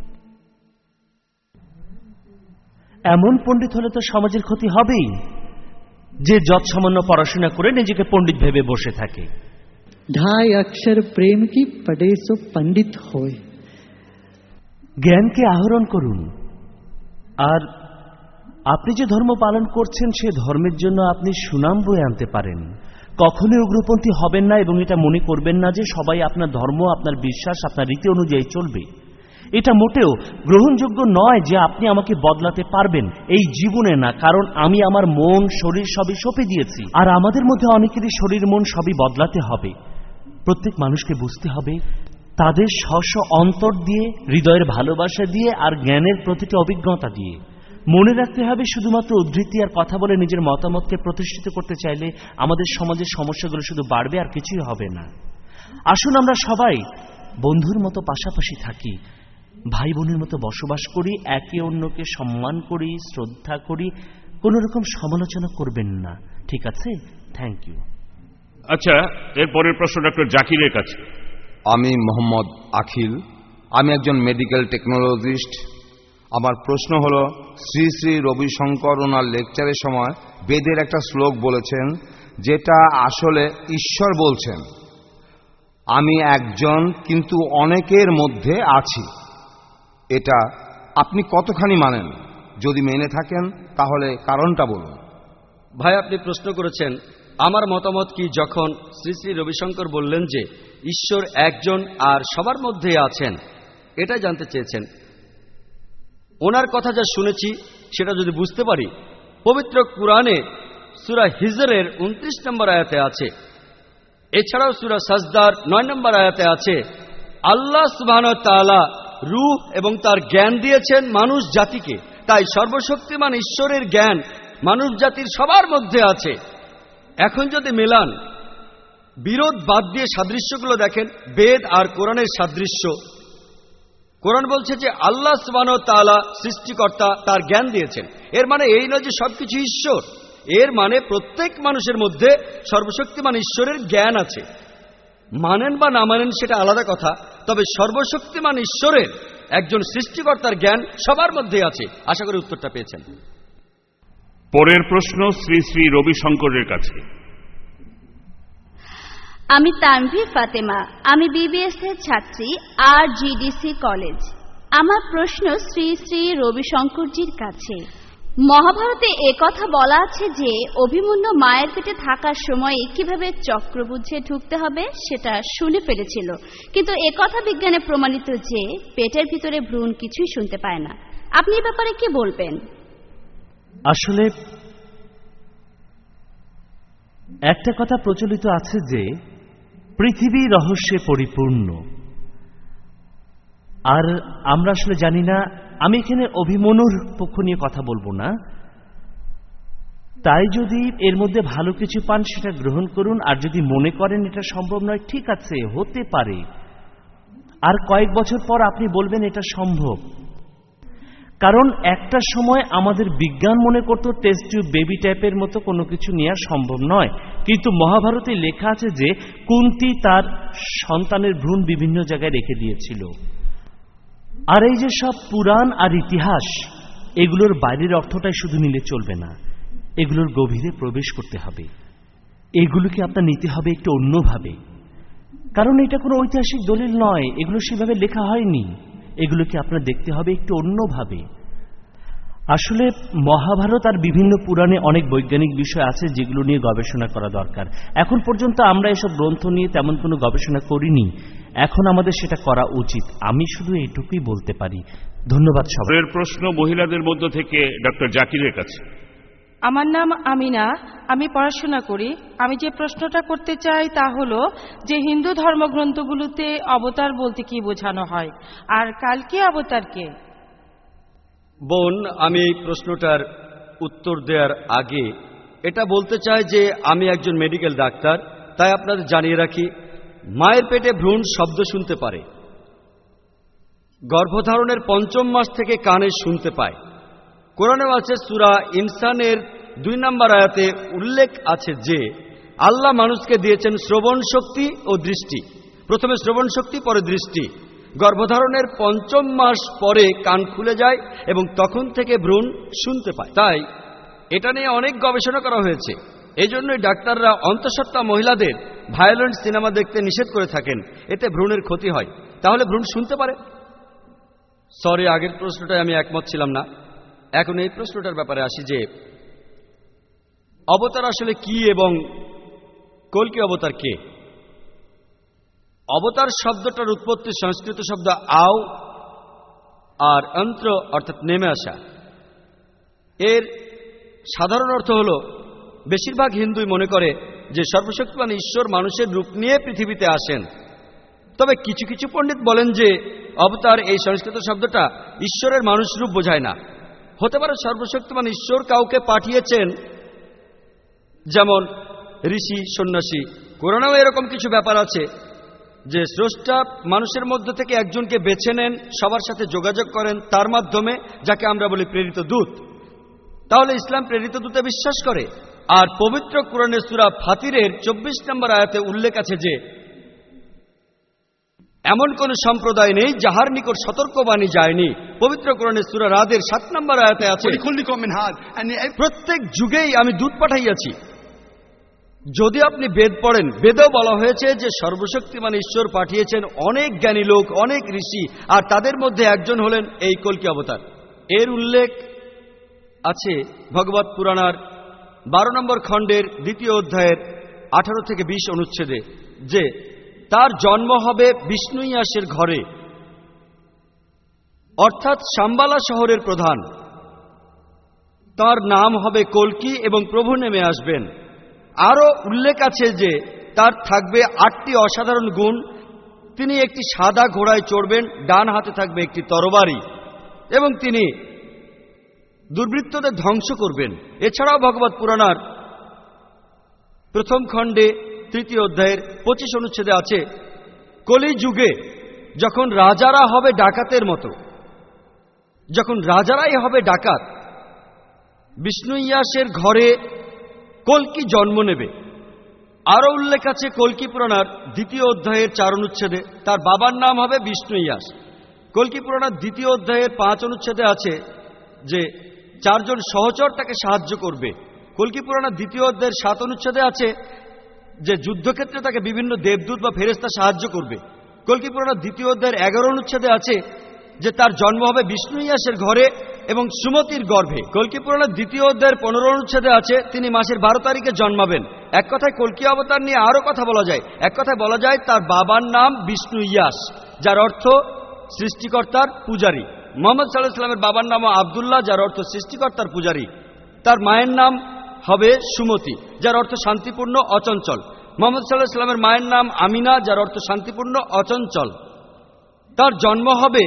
S7: এমন পণ্ডিত হলে তো সমাজের ক্ষতি হবেই, যে যৎসামান্য পড়াশোনা করে নিজেকে পণ্ডিত ভেবে বসে থাকে।
S6: 2.5 अक्षर प्रेम की पढ़े सो पंडित होए।
S7: জ্ঞানকে আহরণ করুন। আর আপনি যে ধর্ম পালন করছেন সে ধর্মের জন্য আপনি সুনাম বয়ে আনতে পারেন। কখনোই উগ্রপন্থী হবেন না, এবং এটা মনে করবেন না যে সবাই আপনার ধর্ম, আপনার বিশ্বাস, আপনার রীতি অনুযায়ী চলবে। এটা মোটেও গ্রহণযোগ্য নয় যে আপনি আমাকে বদলাতে পারবেন, এই জীবনে না। কারণ আমি আমার মন, শরীর সবই সঁপে দিয়েছি, আর আমাদের মধ্যে অনেকেরই শরীর মন সবই বদলাতে হবে। প্রত্যেক মানুষকে বুঝতে হবে তাদের স্ব অন্তর দিয়ে, হৃদয়ের ভালোবাসা দিয়ে, আর জ্ঞানের প্রতিটি অভিজ্ঞতা দিয়ে। মনে রাখতে হবে, শুধুমাত্র উদ্ধৃতি আর কথা বলে নিজের মতামতকে প্রতিষ্ঠিত করতে চাইলে আমাদের সমাজের সমস্যাগুলো শুধু বাড়বে, আর কিছুই হবে না। আসুন আমরা সবাই বন্ধুর মতো পাশাপাশি থাকি, ভাই বোনের মতো বসবাস করি, একে অন্যকে সম্মান করি, শ্রদ্ধা করি, কোন রকম সমালোচনা করবেন না। ঠিক আছে? Thank you.
S4: আচ্ছা, এরপরের প্রশ্ন ডক্টর জাকিরের কাছে।
S1: আমি মোহাম্মদ আখিল, আমি একজন মেডিকেল টেকনোলজিস্ট। আমার প্রশ্ন হলো, শ্রী শ্রী রবিশঙ্কর ওনার লেকচারের সময় বেদের একটা শ্লোক বলেছেন, যেটা আসলে ঈশ্বর বলছেন। আমি একজন কিন্তু অনেকের মধ্যে আছি। এটা আপনি কতখানি মানেন? যদি মেনে থাকেন তাহলে কারণটা বলুন।
S3: ভাই, আপনি প্রশ্ন করেছেন আমার মতামত কি যখন শ্রী শ্রী রবিশঙ্কর বললেন যে ঈশ্বর একজন আর সবার মধ্যে আছেন, এটা জানতে চেয়েছেন। ওনার কথা যা শুনেছি সেটা যদি বুঝতে পারি, পবিত্র কুরআনে সূরা হিজরের 29 নম্বর আয়াতে আছে, এছাড়াও সূরা সাজদার 9 নম্বর আয়াতে আছে, আল্লাহ সুবহানাহু ওয়া তাআলা রূহ এবং তার জ্ঞান দিয়েছেন মানুষ জাতিকে। তাই সর্বশক্তিমান ঈশ্বরের জ্ঞান মানব জাতির সবার মধ্যে আছে। এখন যদি মেলান, বিরোধ বাদ দিয়ে সাদৃশ্যগুলো দেখেন, বেদ আর কোরআনের সাদৃশ্য। কোরআন বলছে যে আল্লাহ সুবহানাহু ওয়া তাআলা সৃষ্টিকর্তা, তার জ্ঞান দিয়েছেন। এর মানে এই নয় যে সবকিছু ঈশ্বর, এর মানে প্রত্যেক মানুষের মধ্যে সর্বশক্তিমান ঈশ্বরের জ্ঞান আছে। মানেন বা না মানেন সেটা আলাদা কথা, তবে সর্বশক্তিমান ঈশ্বরের একজন সৃষ্টিকর্তার জ্ঞান সবার মধ্যে আছে। আশা করি উত্তরটা পেয়েছেন।
S4: পরের প্রশ্ন শ্রী শ্রী রবিশঙ্করের কাছে।
S8: আমি তানভীর ফাতেমা, আমি বিবিএস এর ছাত্রী, আর জিডিসি কলেজ। আমার প্রশ্ন শ্রী শ্রী রবিশঙ্করজির কাছে। মহাভারতে একথা বলা আছে যে অভিমন্যু মায়ের পেটে থাকার সময় কিভাবে চক্রবুদ্ধে ঢুকতে হবে সেটা শুনে ফেলেছিল, কিন্তু একথা বিজ্ঞানে প্রমাণিত যে পেটের ভিতরে ভ্রূণ কিছুই শুনতে পায় না। আপনি এ ব্যাপারে কি বলবেন?
S7: আসলে একটা কথা প্রচলিত আছে যে পৃথিবী রহস্যে পরিপূর্ণ, আর আমরা আসলে জানি না। আমি এখানে অভিমন্যুর পক্ষ নিয়ে কথা বলবো না, তাই যদি এর মধ্যে ভালো কিছু পান সেটা গ্রহণ করুন, আর যদি মনে করেন এটা সম্ভব নয়, ঠিক আছে, হতে পারে, আর কয়েক বছর পর আপনি বলবেন এটা সম্ভব। কারণ একটা সময় আমাদের বিজ্ঞান মনে করত টেস্ট টিউব বেবি টাইপের মতো কোনো কিছু নেওয়া সম্ভব নয়, কিন্তু মহাভারতে লেখা আছে যে কুন্তী তার সন্তানের ভ্রূণ বিভিন্ন জায়গায় রেখে দিয়েছিল। আর এই যে সব পুরাণ আর ইতিহাস, এগুলোর বাইরের অর্থটাই শুধু নিলে চলবে না, এগুলোর গভীরে প্রবেশ করতে হবে। এগুলোকে আপনার নিতে হবে একটু অন্যভাবে, কারণ এটা কোনো ঐতিহাসিক দলিল নয়, এগুলো সেভাবে লেখা হয়নি। এগুলোকে আপনার দেখতে হবে একটু অন্যভাবে। আসলে মহাভারত আর বিভিন্ন পুরাণে অনেক বৈজ্ঞানিক বিষয় আছে যেগুলো নিয়ে গবেষণা করা দরকার। এখন পর্যন্ত আমরা এসব গ্রন্থ নিয়ে তেমন কোনো গবেষণা করিনি, এখন আমাদের সেটা করা উচিত। আমি শুধু এইটুকুই বলতে পারি। ধন্যবাদ সবাই।
S4: প্রশ্ন মহিলাদের মধ্য থেকে ডক্টর জাকিরের কাছে।
S9: আমার নাম আমিনা, আমি পড়াশোনা করি। আমি যে প্রশ্নটা করতে চাই তা হলো যে হিন্দু ধর্মগ্রন্থগুলোতে অবতার বলতে কি বোঝানো হয়, আর কালকে অবতার কে?
S3: বোন, আমি এই প্রশ্নটার উত্তর দেওয়ার আগে এটা বলতে চাই যে আমি একজন মেডিকেল ডাক্তার, তাই আপনাদের জানিয়ে রাখি, মায়ের পেটে ভ্রূণ শব্দ শুনতে পারে, গর্ভধারণের ৫ম মাস থেকে কানে শুনতে পায়। কোরআনেও আছে, সূরা ইনসানের ২ নম্বর আয়াতে উল্লেখ আছে যে আল্লাহ মানুষকে দিয়েছেন শ্রবণ শক্তি ও দৃষ্টি। প্রথমে শ্রবণ শক্তি, পরে দৃষ্টি। গর্ভধারণের ৫ম মাস পরে কান খুলে যায় এবং তখন থেকে ভ্রূণ শুনতে পায়। তাই এটা নিয়ে অনেক গবেষণা করা হয়েছে। এই জন্যই ডাক্তাররা অন্তঃসত্ত্বা মহিলাদের ভায়োলেন্ট সিনেমা দেখতে নিষেধ করে থাকেন, এতে ভ্রূণের ক্ষতি হয়। তাহলে ভ্রূণ শুনতে পারে। সরি, আগের প্রশ্নটায় আমি একমত ছিলাম না। এখন এই প্রশ্নটার ব্যাপারে আসি যে অবতার আসলে কি এবং কল্কি অবতার কে। অবতার শব্দটার উৎপত্তি সংস্কৃত শব্দ আও আর অন্ত্র অর্থাৎ নেমে আসা। এর সাধারণ অর্থ হল, বেশিরভাগ হিন্দুই মনে করে যে সর্বশক্তিমান ঈশ্বর মানুষের রূপ নিয়ে পৃথিবীতে আসেন। তবে কিছু কিছু পণ্ডিত বলেন যে অবতার এই সংস্কৃত শব্দটা ঈশ্বরের মানুষ রূপ বোঝায় না। হতে পারে সর্বশক্তিমান ঈশ্বর কাউকে পাঠিয়েছেন, যেমন ঋষি, সন্ন্যাসী। কোরআনেও এরকম কিছু ব্যাপার আছে যে স্রষ্টা মানুষের মধ্য থেকে একজনকে বেছে নেন, সবার সাথে যোগাযোগ করেন তার মাধ্যমে, যাকে আমরা বলি প্রেরিত দূত। তাহলে ইসলাম প্রেরিত দূতে বিশ্বাস করে। আর পবিত্র কোরআনের সূরা ফাতিরের ২৪ নম্বর আয়াতে উল্লেখ আছে যে এমন কোন সম্প্রদায় নেই যাহার নিকট সতর্কবাণী যায়নি। পবিত্র কোরআনের সূরা রাদের ৭ নম্বর আয়াতে আছে, প্রত্যেক যুগেই আমি দূত পাঠাইয়াছি। যদি আপনি বেদ পড়েন, বেদেও বলা হয়েছে যে সর্বশক্তিমান ঈশ্বর পাঠিয়েছেন অনেক জ্ঞানী লোক, অনেক ঋষি, আর তাদের মধ্যে একজন হলেন এই কল্কি অবতার। এর উল্লেখ আছে ভগবত পুরাণার 12 নম্বর খণ্ডের 2য় অধ্যায়ের 18 থেকে 20 অনুচ্ছেদে, যে তার জন্ম হবে বিষ্ণুইয়াসের ঘরে, অর্থাৎ শাম্বালা শহরের প্রধান। তার নাম হবে কল্কি এবং প্রভু নেমে আসবেন। আরও উল্লেখ আছে যে তার থাকবে 8টি অসাধারণ গুণ। তিনি একটি সাদা ঘোড়ায় চড়বেন, ডান হাতে থাকবে একটি তরবারি, এবং তিনি দুর্বৃত্তদের ধ্বংস করবেন। এছাড়াও ভগবত পুরাণার 1ম খণ্ডে 3য় অধ্যায়ের 25 অনুচ্ছেদে আছে, কলি যুগে যখন রাজারা হবে ডাকাতের মতো, যখন রাজারাই হবে ডাকাত, বিষ্ণুইয়াসের ঘরে কল্কি জন্ম নেবে। আরও উল্লেখ আছে কল্কি পুরাণার 2য় অধ্যায়ের 4 অনুচ্ছেদে, তার বাবার নাম হবে বিষ্ণুইয়াস। কল্কি পুরাণার 2য় অধ্যায়ের 5 অনুচ্ছেদে আছে যে 4 জন সহচর তাকে সাহায্য করবে। কল্কি পুরাণার 2য় অধ্যায়ের 7 অনুচ্ছেদে আছে যে যুদ্ধক্ষেত্রে তাকে বিভিন্ন দেবদূত বা ফেরেশতা সাহায্য করবে। কল্কি পুরাণার 2য় অধ্যায়ের 11 অনুচ্ছেদে আছে যে তার জন্ম হবে বিষ্ণুইয়াসের ঘরে এবং সুমতির গর্ভে। কল্কি পুরাণের 2য় অধ্যায়ের 15 অনুচ্ছেদে আছে তিনি মাসের 12 তারিখে জন্মাবেন। এক কথায় কল্কি অবতার নিয়ে আরো কথা বলা যায়। এক কথায় বলা যায় তার বাবার নাম বিষ্ণুইয়াস, যার অর্থ সৃষ্টিকর্তার পূজারী। মোহাম্মদ সাল্লাল্লাহু আলাইহি সাল্লামের বাবার নাম আব্দুল্লাহ, যার অর্থ সৃষ্টিকর্তার পূজারী। তার মায়ের নাম হবে সুমতি, যার অর্থ শান্তিপূর্ণ অচঞ্চল। মোহাম্মদ সাল্লাল্লাহু আলাইহি সাল্লামের মায়ের নাম আমিনা, যার অর্থ শান্তিপূর্ণ অচঞ্চল। তার জন্ম হবে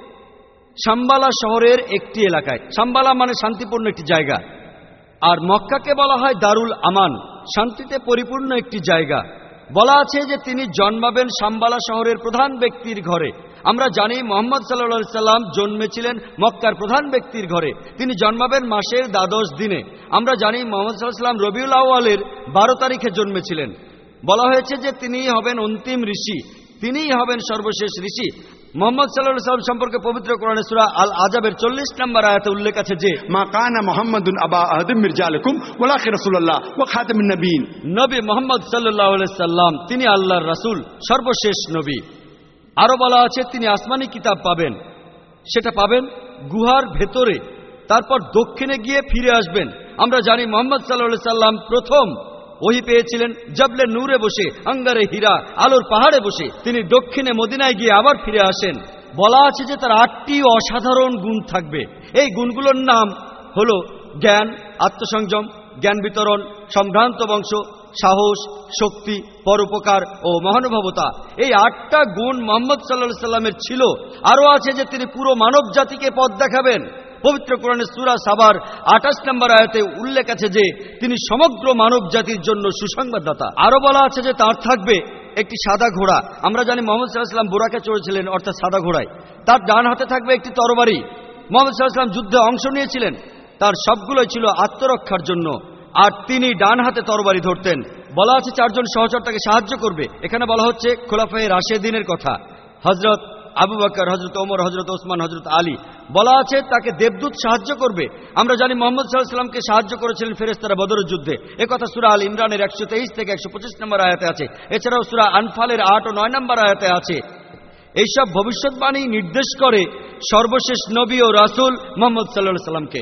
S3: শাম্বালা শহরের একটি এলাকায়। শাম্বালা মানে শান্তিপূর্ণ একটি জায়গা, আর মক্কাকে বলা হয় দারুল আমান, শান্তিতে পরিপূর্ণ একটি জায়গা। বলা আছে যে তিনি জন্মাবেন শাম্বালা শহরের প্রধান ব্যক্তির ঘরে। আমরা জানি মুহাম্মদ সাল্লাল্লাহু আলাইহি সাল্লাম জন্মেছিলেন মক্কার প্রধান ব্যক্তির ঘরে। তিনি জন্মাবেন মাসের 12 দিনে। আমরা জানি মুহাম্মদ সাল্লাল্লাহু আলাইহি সাল্লাম রবিউল আউয়ালের 12 তারিখে জন্মেছিলেন। বলা হয়েছে যে তিনিই হবেন অন্তিম ঋষি, তিনিই হবেন সর্বশেষ ঋষি। মুহাম্মদ সাল্লাল্লাহু আলাইহি সাল্লাম সম্পর্কে পবিত্র কোরআনে সূরা আল আজাবের 40 নম্বর আয়াতে উল্লেখ আছে যে
S2: মা কানা মুহাম্মাদুন আবা আহাদিম মির রিজালিকুম ওয়ালাকিন রাসূলুল্লাহ ওয়া খাতামুন নবিয়্যিন।
S3: নবী মুহাম্মদ সাল্লাল্লাহু আলাইহি সাল্লাম তিনি আল্লাহর রাসূল, সর্বশেষ নবী। আরো বলা আছে তিনি আসমানি কিতাব পাবেন, সেটা পাবেন গুহার ভেতরে, তারপর দক্ষিণে গিয়ে ফিরে আসবেন। আমরা জানি মুহাম্মদ সাল্লাল্লাহু আলাইহি সাল্লাম প্রথম ওহী পেয়েছিলেন জবলে নূরে বসে, আঙ্গারে হীরা, আলোর পাহাড়ে বসে। তিনি দক্ষিণে মদিনায় গিয়ে আবার ফিরে আসেন। বলা আছে যে তার 8টি অসাধারণ গুণ থাকবে। এই গুণগুলোর নাম হলো জ্ঞান, আত্মসংযম, জ্ঞান বিতরণ, সম্ভ্রান্ত বংশ, সাহস, শক্তি, পরোপকার ও মহানুভবতা। এই 8টা গুণ মুহাম্মদ সাল্লাল্লাহু আলাইহি সাল্লামের ছিল। আরও আছে যে তিনি পুরো মানব জাতিকে পথ দেখাবেন। পবিত্র কোরআনের সূরা সাবার 28 নম্বর আয়াতে উল্লেখ আছে যে তিনি সমগ্র মানব জাতির জন্য সুসংবাদদাতা। আরো বলা আছে যে তার থাকবে একটি সাদা ঘোড়া। আমরা জানি মুহাম্মদ সাল্লাল্লাহু আলাইহি সাল্লাম বুরাকে চড়েছিলেন, অর্থাৎ সাদা ঘোড়ায়। তার ডান হাতে থাকবে একটি তরবারি। মুহাম্মদ সাল্লাল্লাহু আলাইহি সাল্লাম যুদ্ধে অংশ নিয়েছিলেন, তার সবগুলোই ছিল আত্মরক্ষার জন্য, আর তিনি ডান হাতে তরবারি ধরতেন। বলা আছে 4 জন সহচর তাকে সাহায্য করবে। এখানে বলা হচ্ছে খোলাফায়ে রাশেদিনের কথা, হযরত আবু বকর, হযরত ওমর, হযরত ওসমান, হযরত আলী। বলা আছে তাকে দেবদূত সাহায্য করবে। আমরা জানি মুহাম্মদ সাল্লাল্লাহু আলাইহি সাল্লামকে সাহায্য করেছিলেন ফেরেশতারা বদরের যুদ্ধে। একথা সূরা আল ইমরানের 123 থেকে 125 নম্বর আয়াতে আছে। এছাড়াও সূরা আনফালের 8 ও 9 নম্বর আয়াতে আছে। এইসব ভবিষ্যৎবাণী নির্দেশ করে সর্বশেষ নবী ও রাসূল মুহাম্মদ সাল্লাল্লাহু আলাইহি সাল্লামকে।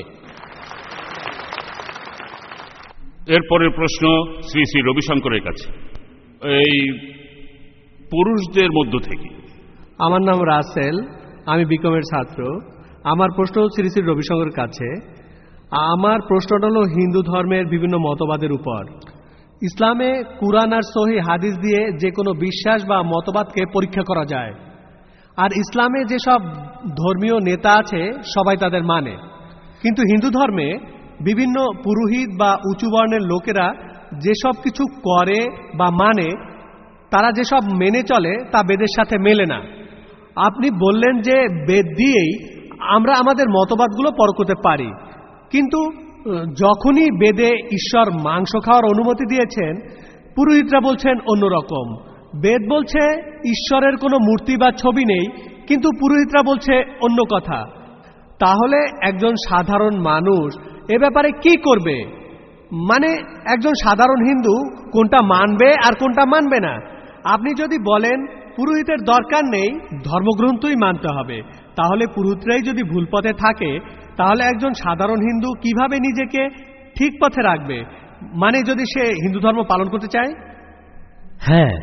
S4: এরপরের প্রশ্ন শ্রী শ্রী রবিশঙ্করের কাছে। এই পুরুষদের মধ্য থেকে।
S5: আমার নাম রাসেল, আমি বিকমের ছাত্র। আমার প্রশ্ন শ্রী শ্রী রবিশঙ্করের কাছে। আমার প্রশ্নটা হলো হিন্দু ধর্মের বিভিন্ন মতবাদের উপর। ইসলামে কুরআন আর সহিহ হাদিস দিয়ে যে কোনো বিশ্বাস বা মতবাদকে পরীক্ষা করা যায়, আর ইসলামে যেসব ধর্মীয় নেতা আছে সবাই তাদের মানে। কিন্তু হিন্দু ধর্মে বিভিন্ন পুরোহিত বা উঁচু বর্ণের লোকেরা যেসব কিছু করে বা মানে, তারা যেসব মেনে চলে তা বেদের সাথে মেলে না। আপনি বললেন যে বেদ দিয়েই আমরা আমাদের মতবাদগুলো পরখতে পারি, কিন্তু যখনই বেদে ঈশ্বর মাংস খাওয়ার অনুমতি দিয়েছেন, পুরোহিতরা বলছেন অন্যরকম। বেদ বলছে ঈশ্বরের কোনো মূর্তি বা ছবি নেই, কিন্তু পুরোহিতরা বলছে অন্য কথা। তাহলে একজন সাধারণ মানুষ এ ব্যাপারে কি করবে? মানে একজন সাধারণ হিন্দু কোনটা মানবে আর কোনটা মানবে না। আপনি যদি বলেন পুরোহিতের দরকার নেই, ধর্মগ্রন্থই মানতে হবে, তাহলে পুরোহিতরাই যদি ভুল পথে থাকে, তাহলে একজন সাধারণ হিন্দু কিভাবে নিজেকে ঠিক পথে রাখবে, মানে যদি সে হিন্দু ধর্ম পালন করতে চায়?
S7: হ্যাঁ,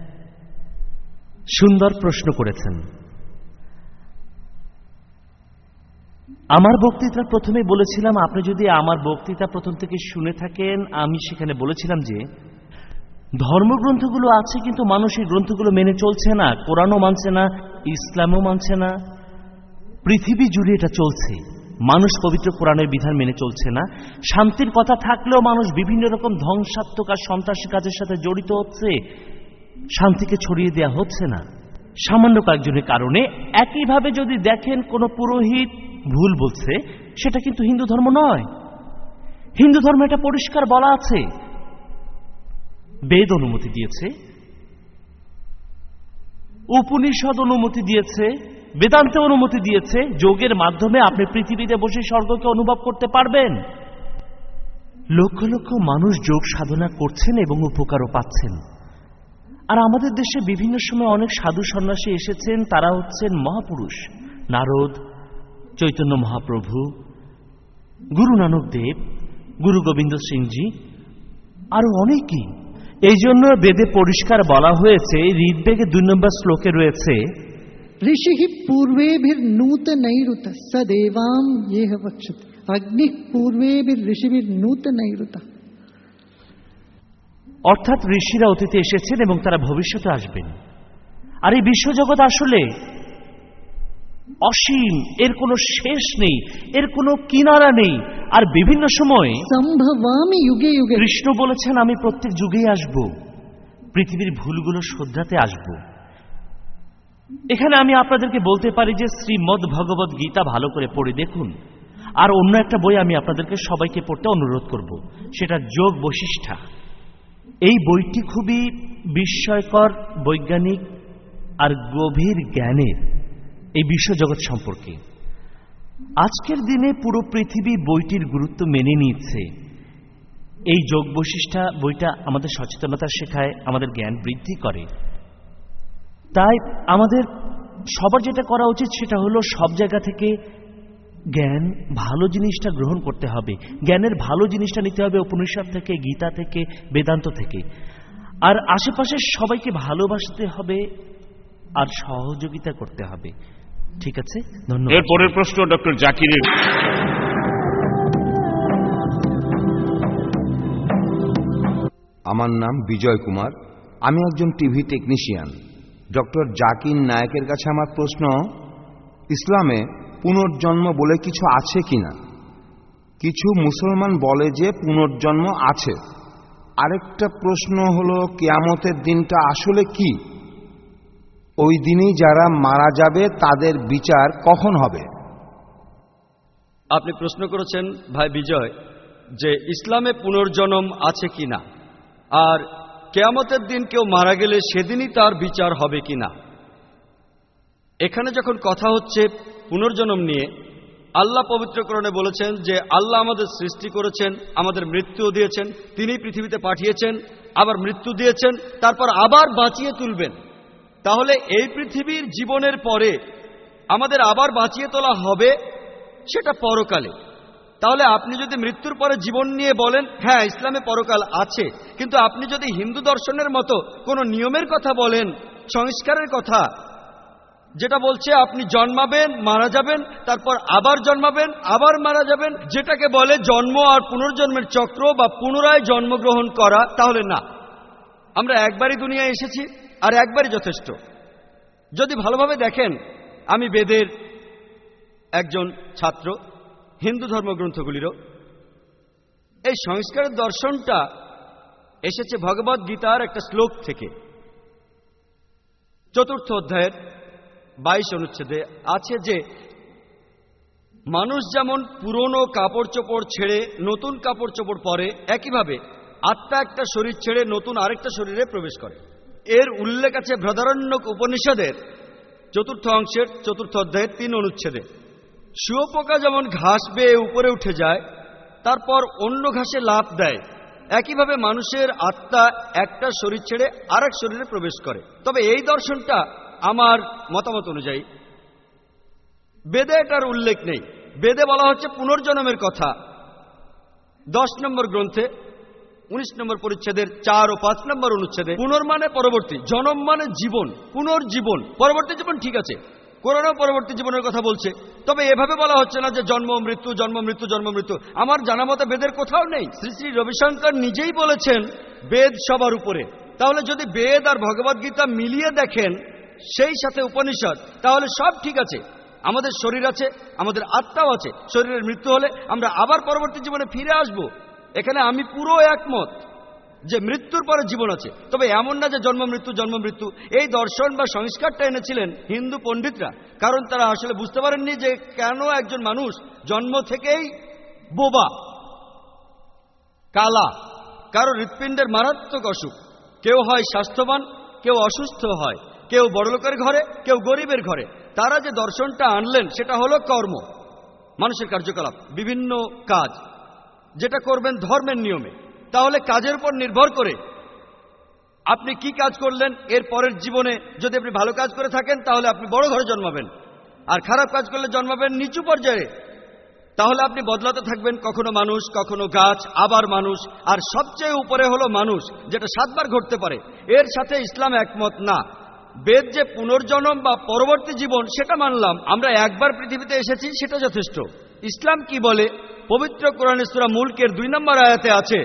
S7: সুন্দর প্রশ্ন করেছেন। আমার বক্তৃতা প্রথমে বলেছিলাম, আপনি যদি আমার বক্তৃতা প্রথম থেকে শুনে থাকেন, আমি সেখানে বলেছিলাম যে ধর্মগ্রন্থগুলো আছে কিন্তু মানুষ এই গ্রন্থগুলো মেনে চলছে না, কোরআনও মানছে না, ইসলামও মানছে না, পৃথিবী জুড়ে এটা চলছে। মানুষ পবিত্র কোরআনের বিধান মেনে চলছে না। শান্তির কথা থাকলেও মানুষ বিভিন্ন রকম ধ্বংসাত্মক আর সন্ত্রাসী কাজের সাথে জড়িত হচ্ছে, শান্তিকে ছড়িয়ে দেয়া হচ্ছে না সামান্য কয়েকজনের কারণে। একইভাবে যদি দেখেন কোন পুরোহিত ভুল বলছে, সেটা কিন্তু হিন্দু ধর্ম নয়। হিন্দু ধর্মে এটা পরিষ্কার বলা আছে, বেদ অনুমতি দিয়েছে, উপনিষদ অনুমতি দিয়েছে, বেদান্ত অনুমতি দিয়েছে, যোগের মাধ্যমে আপনি পৃথিবীতে বসে স্বর্গকে অনুভব করতে পারবেন। লক্ষ লক্ষ মানুষ যোগ সাধনা করছেন এবং উপকারও পাচ্ছেন। আর আমাদের দেশে বিভিন্ন সময় অনেক সাধু সন্ন্যাসী এসেছেন, তারা হচ্ছেন মহাপুরুষ, নারদ, চৈতন্য মহাপ্রভু, গুরু নানক দেব, গুরু গোবিন্দ সিংজি, আরো অনেকেই। এই জন্য বেদে পরিষ্কার বলা হয়েছে, ঋগ্বেদের 2 নম্বর শ্লোকে রয়েছে,
S6: ऋषि पूर्वेभिर्नूतनैरुत सदेवाम येह वक्षति अग्नि पूर्वेभिर्ऋषिभिर्नूतनैरुत।
S7: অর্থাৎ ঋষিরা অতীতে এসেছেন এবং তারা ভবিষ্যতে আসবেন। আর এই বিশ্বজগৎ আসলে অসীম, এর কোনো শেষ নেই, এর কোনো কিনারা নেই। আর বিভিন্ন সময়ে
S6: সম্ভবামি যুগে যুগে,
S7: কৃষ্ণ বলেছেন আমি প্রত্যেক যুগেই আসব, পৃথিবীর ভুলগুলো শোধরাতে আসব। এখানে আমি আপনাদেরকে বলতে পারি যে শ্রীমদ্ ভগবদ গীতা ভালো করে পড়ে দেখুন। আর অন্য একটা বই আমি আপনাদেরকে সবাইকে পড়তে অনুরোধ করব, সেটা যোগ বশিষ্ঠা। এই বইটি খুবই বিস্ময়কর, বৈজ্ঞানিক আর গভীর জ্ঞানের এই বিশ্বজগৎ সম্পর্কে। আজকের দিনে পুরো পৃথিবী বইটির গুরুত্ব মেনে নিচ্ছে। এই যোগ বশিষ্ঠা বইটা আমাদের সচেতনতা শেখায়, আমাদের জ্ঞান বৃদ্ধি করে। তাই আমাদের সবার যেটা করা উচিত সেটা হলো সব জায়গা থেকে জ্ঞান, ভালো জিনিসটা গ্রহণ করতে হবে, জ্ঞানের ভালো জিনিসটা নিতে হবে উপনিষদ থেকে, গীতা থেকে, বেদান্ত থেকে। আর আশেপাশের সবাইকে ভালোবাসতে হবে আর সহযোগিতা করতে হবে। ঠিক আছে, ধন্যবাদ।
S4: এর পরের প্রশ্ন ডক্টর জাকিরের।
S1: আমার নাম বিজয় কুমার, আমি একজন টিভি টেকনিশিয়ান। ডক্টর জাকির নায়েকের কাছে আমার প্রশ্ন, ইসলামে পুনর্জন্ম বলে কিছু আছে কিনা? কিছু মুসলমান বলে যে পুনর্জন্ম আছে। আরেকটা প্রশ্ন হলো, কিয়ামতের দিনটা আসলে কি? ওই দিনই যারা মারা যাবে তাদের বিচার কখন হবে?
S3: আপনি প্রশ্ন করেছেন ভাই বিজয় যে ইসলামে পুনর্জন্ম আছে কিনা, আর কিয়ামতের দিন কেউ মারা গেলে সেদিনই তার বিচার হবে কিনা। এখানে যখন কথা হচ্ছে পুনর্জন্ম নিয়ে, আল্লাহ পবিত্র কোরআনে বলেছেন যে আল্লাহ আমাদের সৃষ্টি করেছেন, আমাদের মৃত্যুও দিয়েছেন, তিনি পৃথিবীতে পাঠিয়েছেন, আবার মৃত্যু দিয়েছেন, তারপর আবার বাঁচিয়ে তুলবেন। তাহলে এই পৃথিবীর জীবনের পরে আমাদের আবার বাঁচিয়ে তোলা হবে, সেটা পরকালে। তাহলে আপনি যদি মৃত্যুর পরে জীবন নিয়ে বলেন হ্যাঁ ইসলামে পরকাল আছে, কিন্তু আপনি যদি হিন্দু দর্শনের মতো কোনো নিয়মের কথা বলেন, সংস্কারের কথা, যেটা বলছে আপনি জন্মাবেন, মারা যাবেন, তারপর আবার জন্মাবেন, আবার মারা যাবেন, যেটাকে বলে জন্ম আর পুনর্জন্মের চক্র বা পুনরায় জন্মগ্রহণ করা, তাহলে না, আমরা একবারই দুনিয়ায় এসেছি আর একবারই যথেষ্ট। যদি ভালোভাবে দেখেন, আমি বেদের একজন ছাত্র, হিন্দু ধর্মগ্রন্থগুলিরও। এই সংস্কারের দর্শনটা এসেছে ভগবদ গীতার একটা শ্লোক থেকে। 4th অধ্যায়ের 22 অনুচ্ছেদে আছে যে মানুষ যেমন পুরনো কাপড় চোপড় ছেড়ে নতুন কাপড় চোপড় পরে, একইভাবে আত্মা একটা শরীর ছেড়ে নতুন আরেকটা শরীরে প্রবেশ করে। এর উল্লেখ আছে বৃহদারণ্যক উপনিষদের 4th অংশের 4th অধ্যায়ের 3 অনুচ্ছেদে। শুয়োপোকা যেমন ঘাস বেয়ে উপরে উঠে যায়, তারপর অন্য ঘাসে লাফ দেয়। একইভাবে মানুষের আত্মা একটা শরীর ছেড়ে আরেক শরীরে প্রবেশ করে। তবে এই দর্শনটা আমার মতামত অনুযায়ী বেদে এটার উল্লেখ নেই। বেদে বলা হচ্ছে পুনর্জন্মের কথা 10 নম্বর গ্রন্থে 19 নম্বর পরিচ্ছেদের 4 ও 5 নম্বর অনুচ্ছেদে। পুনর্মানে পরবর্তী, জনম মানে জীবন, পুনর্জীবন, পরবর্তী জীবন। ঠিক আছে, কোরআনও পরবর্তী জীবনের কথা বলছে, তবে এভাবে বলা হচ্ছে না যে জন্ম মৃত্যু জন্ম মৃত্যু জন্ম মৃত্যু। আমার জানা মতে বেদের কোথাও নেই। শ্রী শ্রী রবিশঙ্কর নিজেই বলেছেন বেদ সবার উপরে। তাহলে যদি বেদ আর ভগবদ্গীতা মিলিয়ে দেখেন, সেই সাথে উপনিষদ, তাহলে সব ঠিক আছে। আমাদের শরীর আছে, আমাদের আত্মাও আছে। শরীরের মৃত্যু হলে আমরা আবার পরবর্তী জীবনে ফিরে আসব। এখানে আমি পুরো একমত যে মৃত্যুর পরে জীবন আছে। তবে এমন না যে জন্ম মৃত্যু জন্ম মৃত্যু। এই দর্শন বা সংস্কারটা এনেছিলেন হিন্দু পণ্ডিতরা, কারণ তারা আসলে বুঝতে পারেননি যে কেন একজন মানুষ জন্ম থেকেই বোবা, কালা। কারো হৃৎপিণ্ডের মারাত্মক অসুখ, কেউ হয় স্বাস্থ্যবান, কেউ অসুস্থ হয়, কেউ বড়লোকের ঘরে, কেউ গরিবের ঘরে। তারা যে দর্শনটা আনলেন সেটা হলো কর্ম, মানুষের কার্যকলাপ, বিভিন্ন কাজ যেটা করবেন ধর্মের নিয়মে। তাহলে কাজের উপর নির্ভর করে আপনি কি কাজ করলেন, এর পরের জীবনে যদি আপনি ভালো কাজ করে থাকেন তাহলে আপনি বড় ঘরে জন্মাবেন, আর খারাপ কাজ করলে জন্মাবেন নিচু পর্যায়ে। তাহলে আপনি বদলাতে থাকবেন, কখনো মানুষ, কখনো গাছ, আবার মানুষ, আর সবচেয়ে উপরে হলো মানুষ, যেটা 7 বার ঘটতে পারে। এর সাথে ইসলাম একমত না। বেদ যে পুনর্জন্ম বা পরবর্তী জীবন সেটা মানলাম, আমরা একবার পৃথিবীতে এসেছি সেটা যথেষ্ট। ইসলাম কি বলে? পবিত্র কোরআনে সূরা মুলকের 2 নম্বর আয়াতে আছে,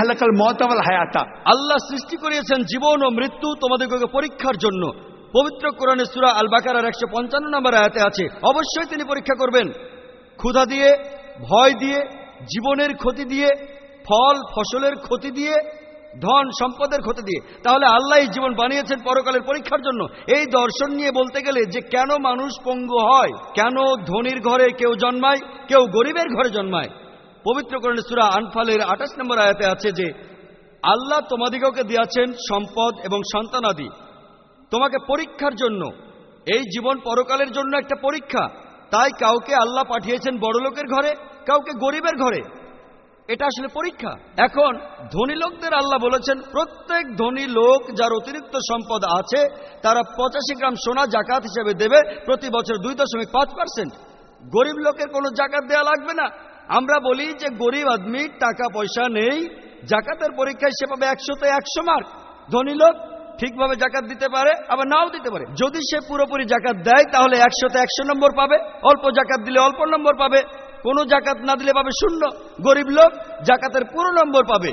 S3: আল্লাহ সৃষ্টি করিয়েছেন জীবন ও মৃত্যু তোমাদেরকে পরীক্ষার জন্য। পবিত্র কোরআনে সূরা আল বাকারার 155 নম্বর আয়াতে আছে, অবশ্যই তিনি পরীক্ষা করবেন, ক্ষুধা দিয়ে, ভয় দিয়ে, জীবনের ক্ষতি দিয়ে, ফল ফসলের ক্ষতি দিয়ে, ধন সম্পদের ক্ষতি দিয়ে। তাহলে আল্লাহ এই জীবন বানিয়েছেন পরকালের পরীক্ষার জন্য। এই দর্শন নিয়ে বলতে গেলে যে কেন মানুষ পঙ্গু হয়, কেন ধনীর ঘরে কেউ জন্মায়, কেউ গরিবের ঘরে জন্মায়, পবিত্র কোরআনে সূরা আনফালের 28 নম্বর আয়াতে আছে যে আল্লাহ তোমাদিগকে দিয়েছেন সম্পদ এবং সন্তানাদি তোমাকে পরীক্ষার জন্য। এই জীবন পরকালের জন্য একটা পরীক্ষা। তাই কাউকে আল্লাহ পাঠিয়েছেন বড়লোকের ঘরে, কাউকে গরিবের ঘরে। এটা আসলে পরীক্ষা। এখন ধনী লোকদের আল্লাহ বলেছেন প্রত্যেক ধনী লোক যার অতিরিক্ত সম্পদ আছে তারা 85 গ্রাম সোনা জাকাত হিসেবে দেবে প্রতি বছর 2.5%। গরিব লোকের কোনো জাকাত দেয়া লাগবে না। আমরা বলি যে গরিব আদমি টাকা পয়সা নেই, জাকাতের পরীক্ষায় সে পাবে 100তে 100 মার্ক। ধনী লোক ঠিকভাবে জাকাত দিতে পারে, আবার নাও দিতে পারে। যদি সে পুরোপুরি জাকাত দেয় তাহলে 100তে 100 নম্বর পাবে, অল্প জাকাত দিলে অল্প নম্বর পাবে, কোনো জাকাত না দিলে পাবে 0। গরিব লোক জাকাতের পুরো নম্বর পাবে।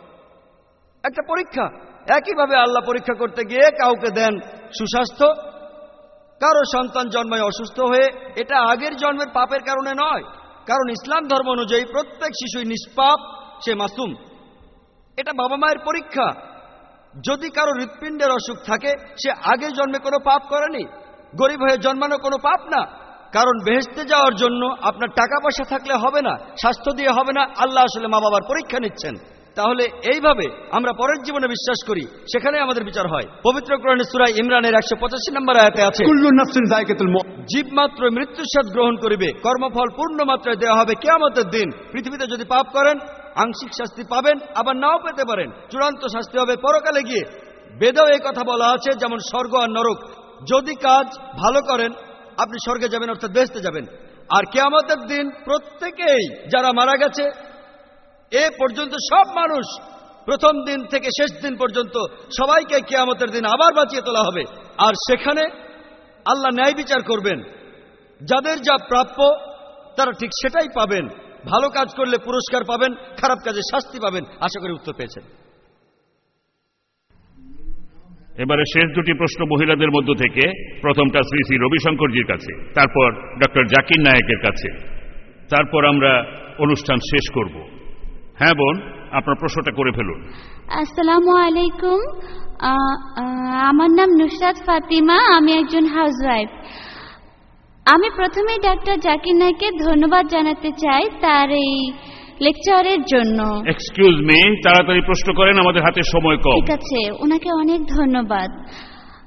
S3: একটা পরীক্ষা। একইভাবে আল্লাহ পরীক্ষা করতে গিয়ে কাউকে দেন সুস্বাস্থ্য, কারো সন্তান জন্মায় অসুস্থ হয়ে। এটা আগের জন্মের পাপের কারণে নয়, কারণ ইসলাম ধর্ম অনুযায়ী প্রত্যেক শিশুই নিষ্পাপ, সে মাসুম। এটা বাবা মায়ের পরীক্ষা। যদি কারো হৃৎপিণ্ডের অসুখ থাকে সে আগের জন্মে কোনো পাপ করেনি। গরিব হয়ে জন্মানো কোনো পাপ না, কারণ বেহেশতে যাওয়ার জন্য আপনার টাকা পয়সা থাকলে হবে না, স্বাস্থ্য দিয়ে হবে না। আল্লাহ আসলে মা বাবার পরীক্ষা নিচ্ছেন। তাহলে এইভাবে আমরা পরের জীবনে বিশ্বাস করি, সেখানে আমাদের বিচার হয়। পবিত্র কোরআনে সূরা ইমরানের 185 নম্বর আয়াতে আছে, কুল্লু নাফসিন যায়কাতুল মউত, জীব মাত্র মৃত্যুর স্বাদ গ্রহণ করিবে, কর্মফল পূর্ণ মাত্রায় দেওয়া হবে কিয়ামতের দিন। পৃথিবীতে যদি পাপ করেন আংশিক শাস্তি পাবেন, আবার নাও পেতে পারেন। চূড়ান্ত শাস্তি হবে পরকালে গিয়ে। বেদেও এই কথা বলা আছে, যেমন স্বর্গ আর নরক। যদি কাজ ভালো করেন আপনি স্বর্গে যাবেন, অর্থাৎ বেহেশতে যাবেন। আর কিয়ামতের দিন প্রত্যেকেই যারা মারা গেছে এ পর্যন্ত সব মানুষ, প্রথম দিন থেকে শেষ দিন পর্যন্ত সবাইকে কিয়ামতের দিন আবার বাঁচিয়ে তোলা হবে। আর সেখানে আল্লাহ ন্যায় বিচার করবেন। যাদের যা প্রাপ্য তারা ঠিক সেটাই পাবেন। ভালো কাজ করলে পুরস্কার পাবেন, খারাপ কাজে শাস্তি পাবেন। আশা করি উত্তর পেয়েছেন।
S4: এবারে শেষ দুটি প্রশ্ন মহিলাদের মধ্য থেকে। প্রথমটা শ্রী শ্রী রবিশঙ্করজির কাছে, তারপর ডক্টর জাকির নায়েকের কাছে, তারপর আমরা অনুষ্ঠান শেষ করব। হ্যাঁ বোন, আপনার প্রশ্নটা করে ফেলুন।
S8: আসসালামু আলাইকুম, আমার নাম নুসরাত ফাতিমা, আমি একজন হাউসওয়াইফ। আমি প্রথমেই ডাক্তার জাকির নায়েককে ধন্যবাদ জানাতে চাই তার এই লেকচারের জন্য।
S4: এক্সকিউজ মি, তাড়াতাড়ি প্রশ্ন করেন, আমাদের হাতে সময় কম।
S8: ঠিক আছে, ওনাকে অনেক ধন্যবাদ।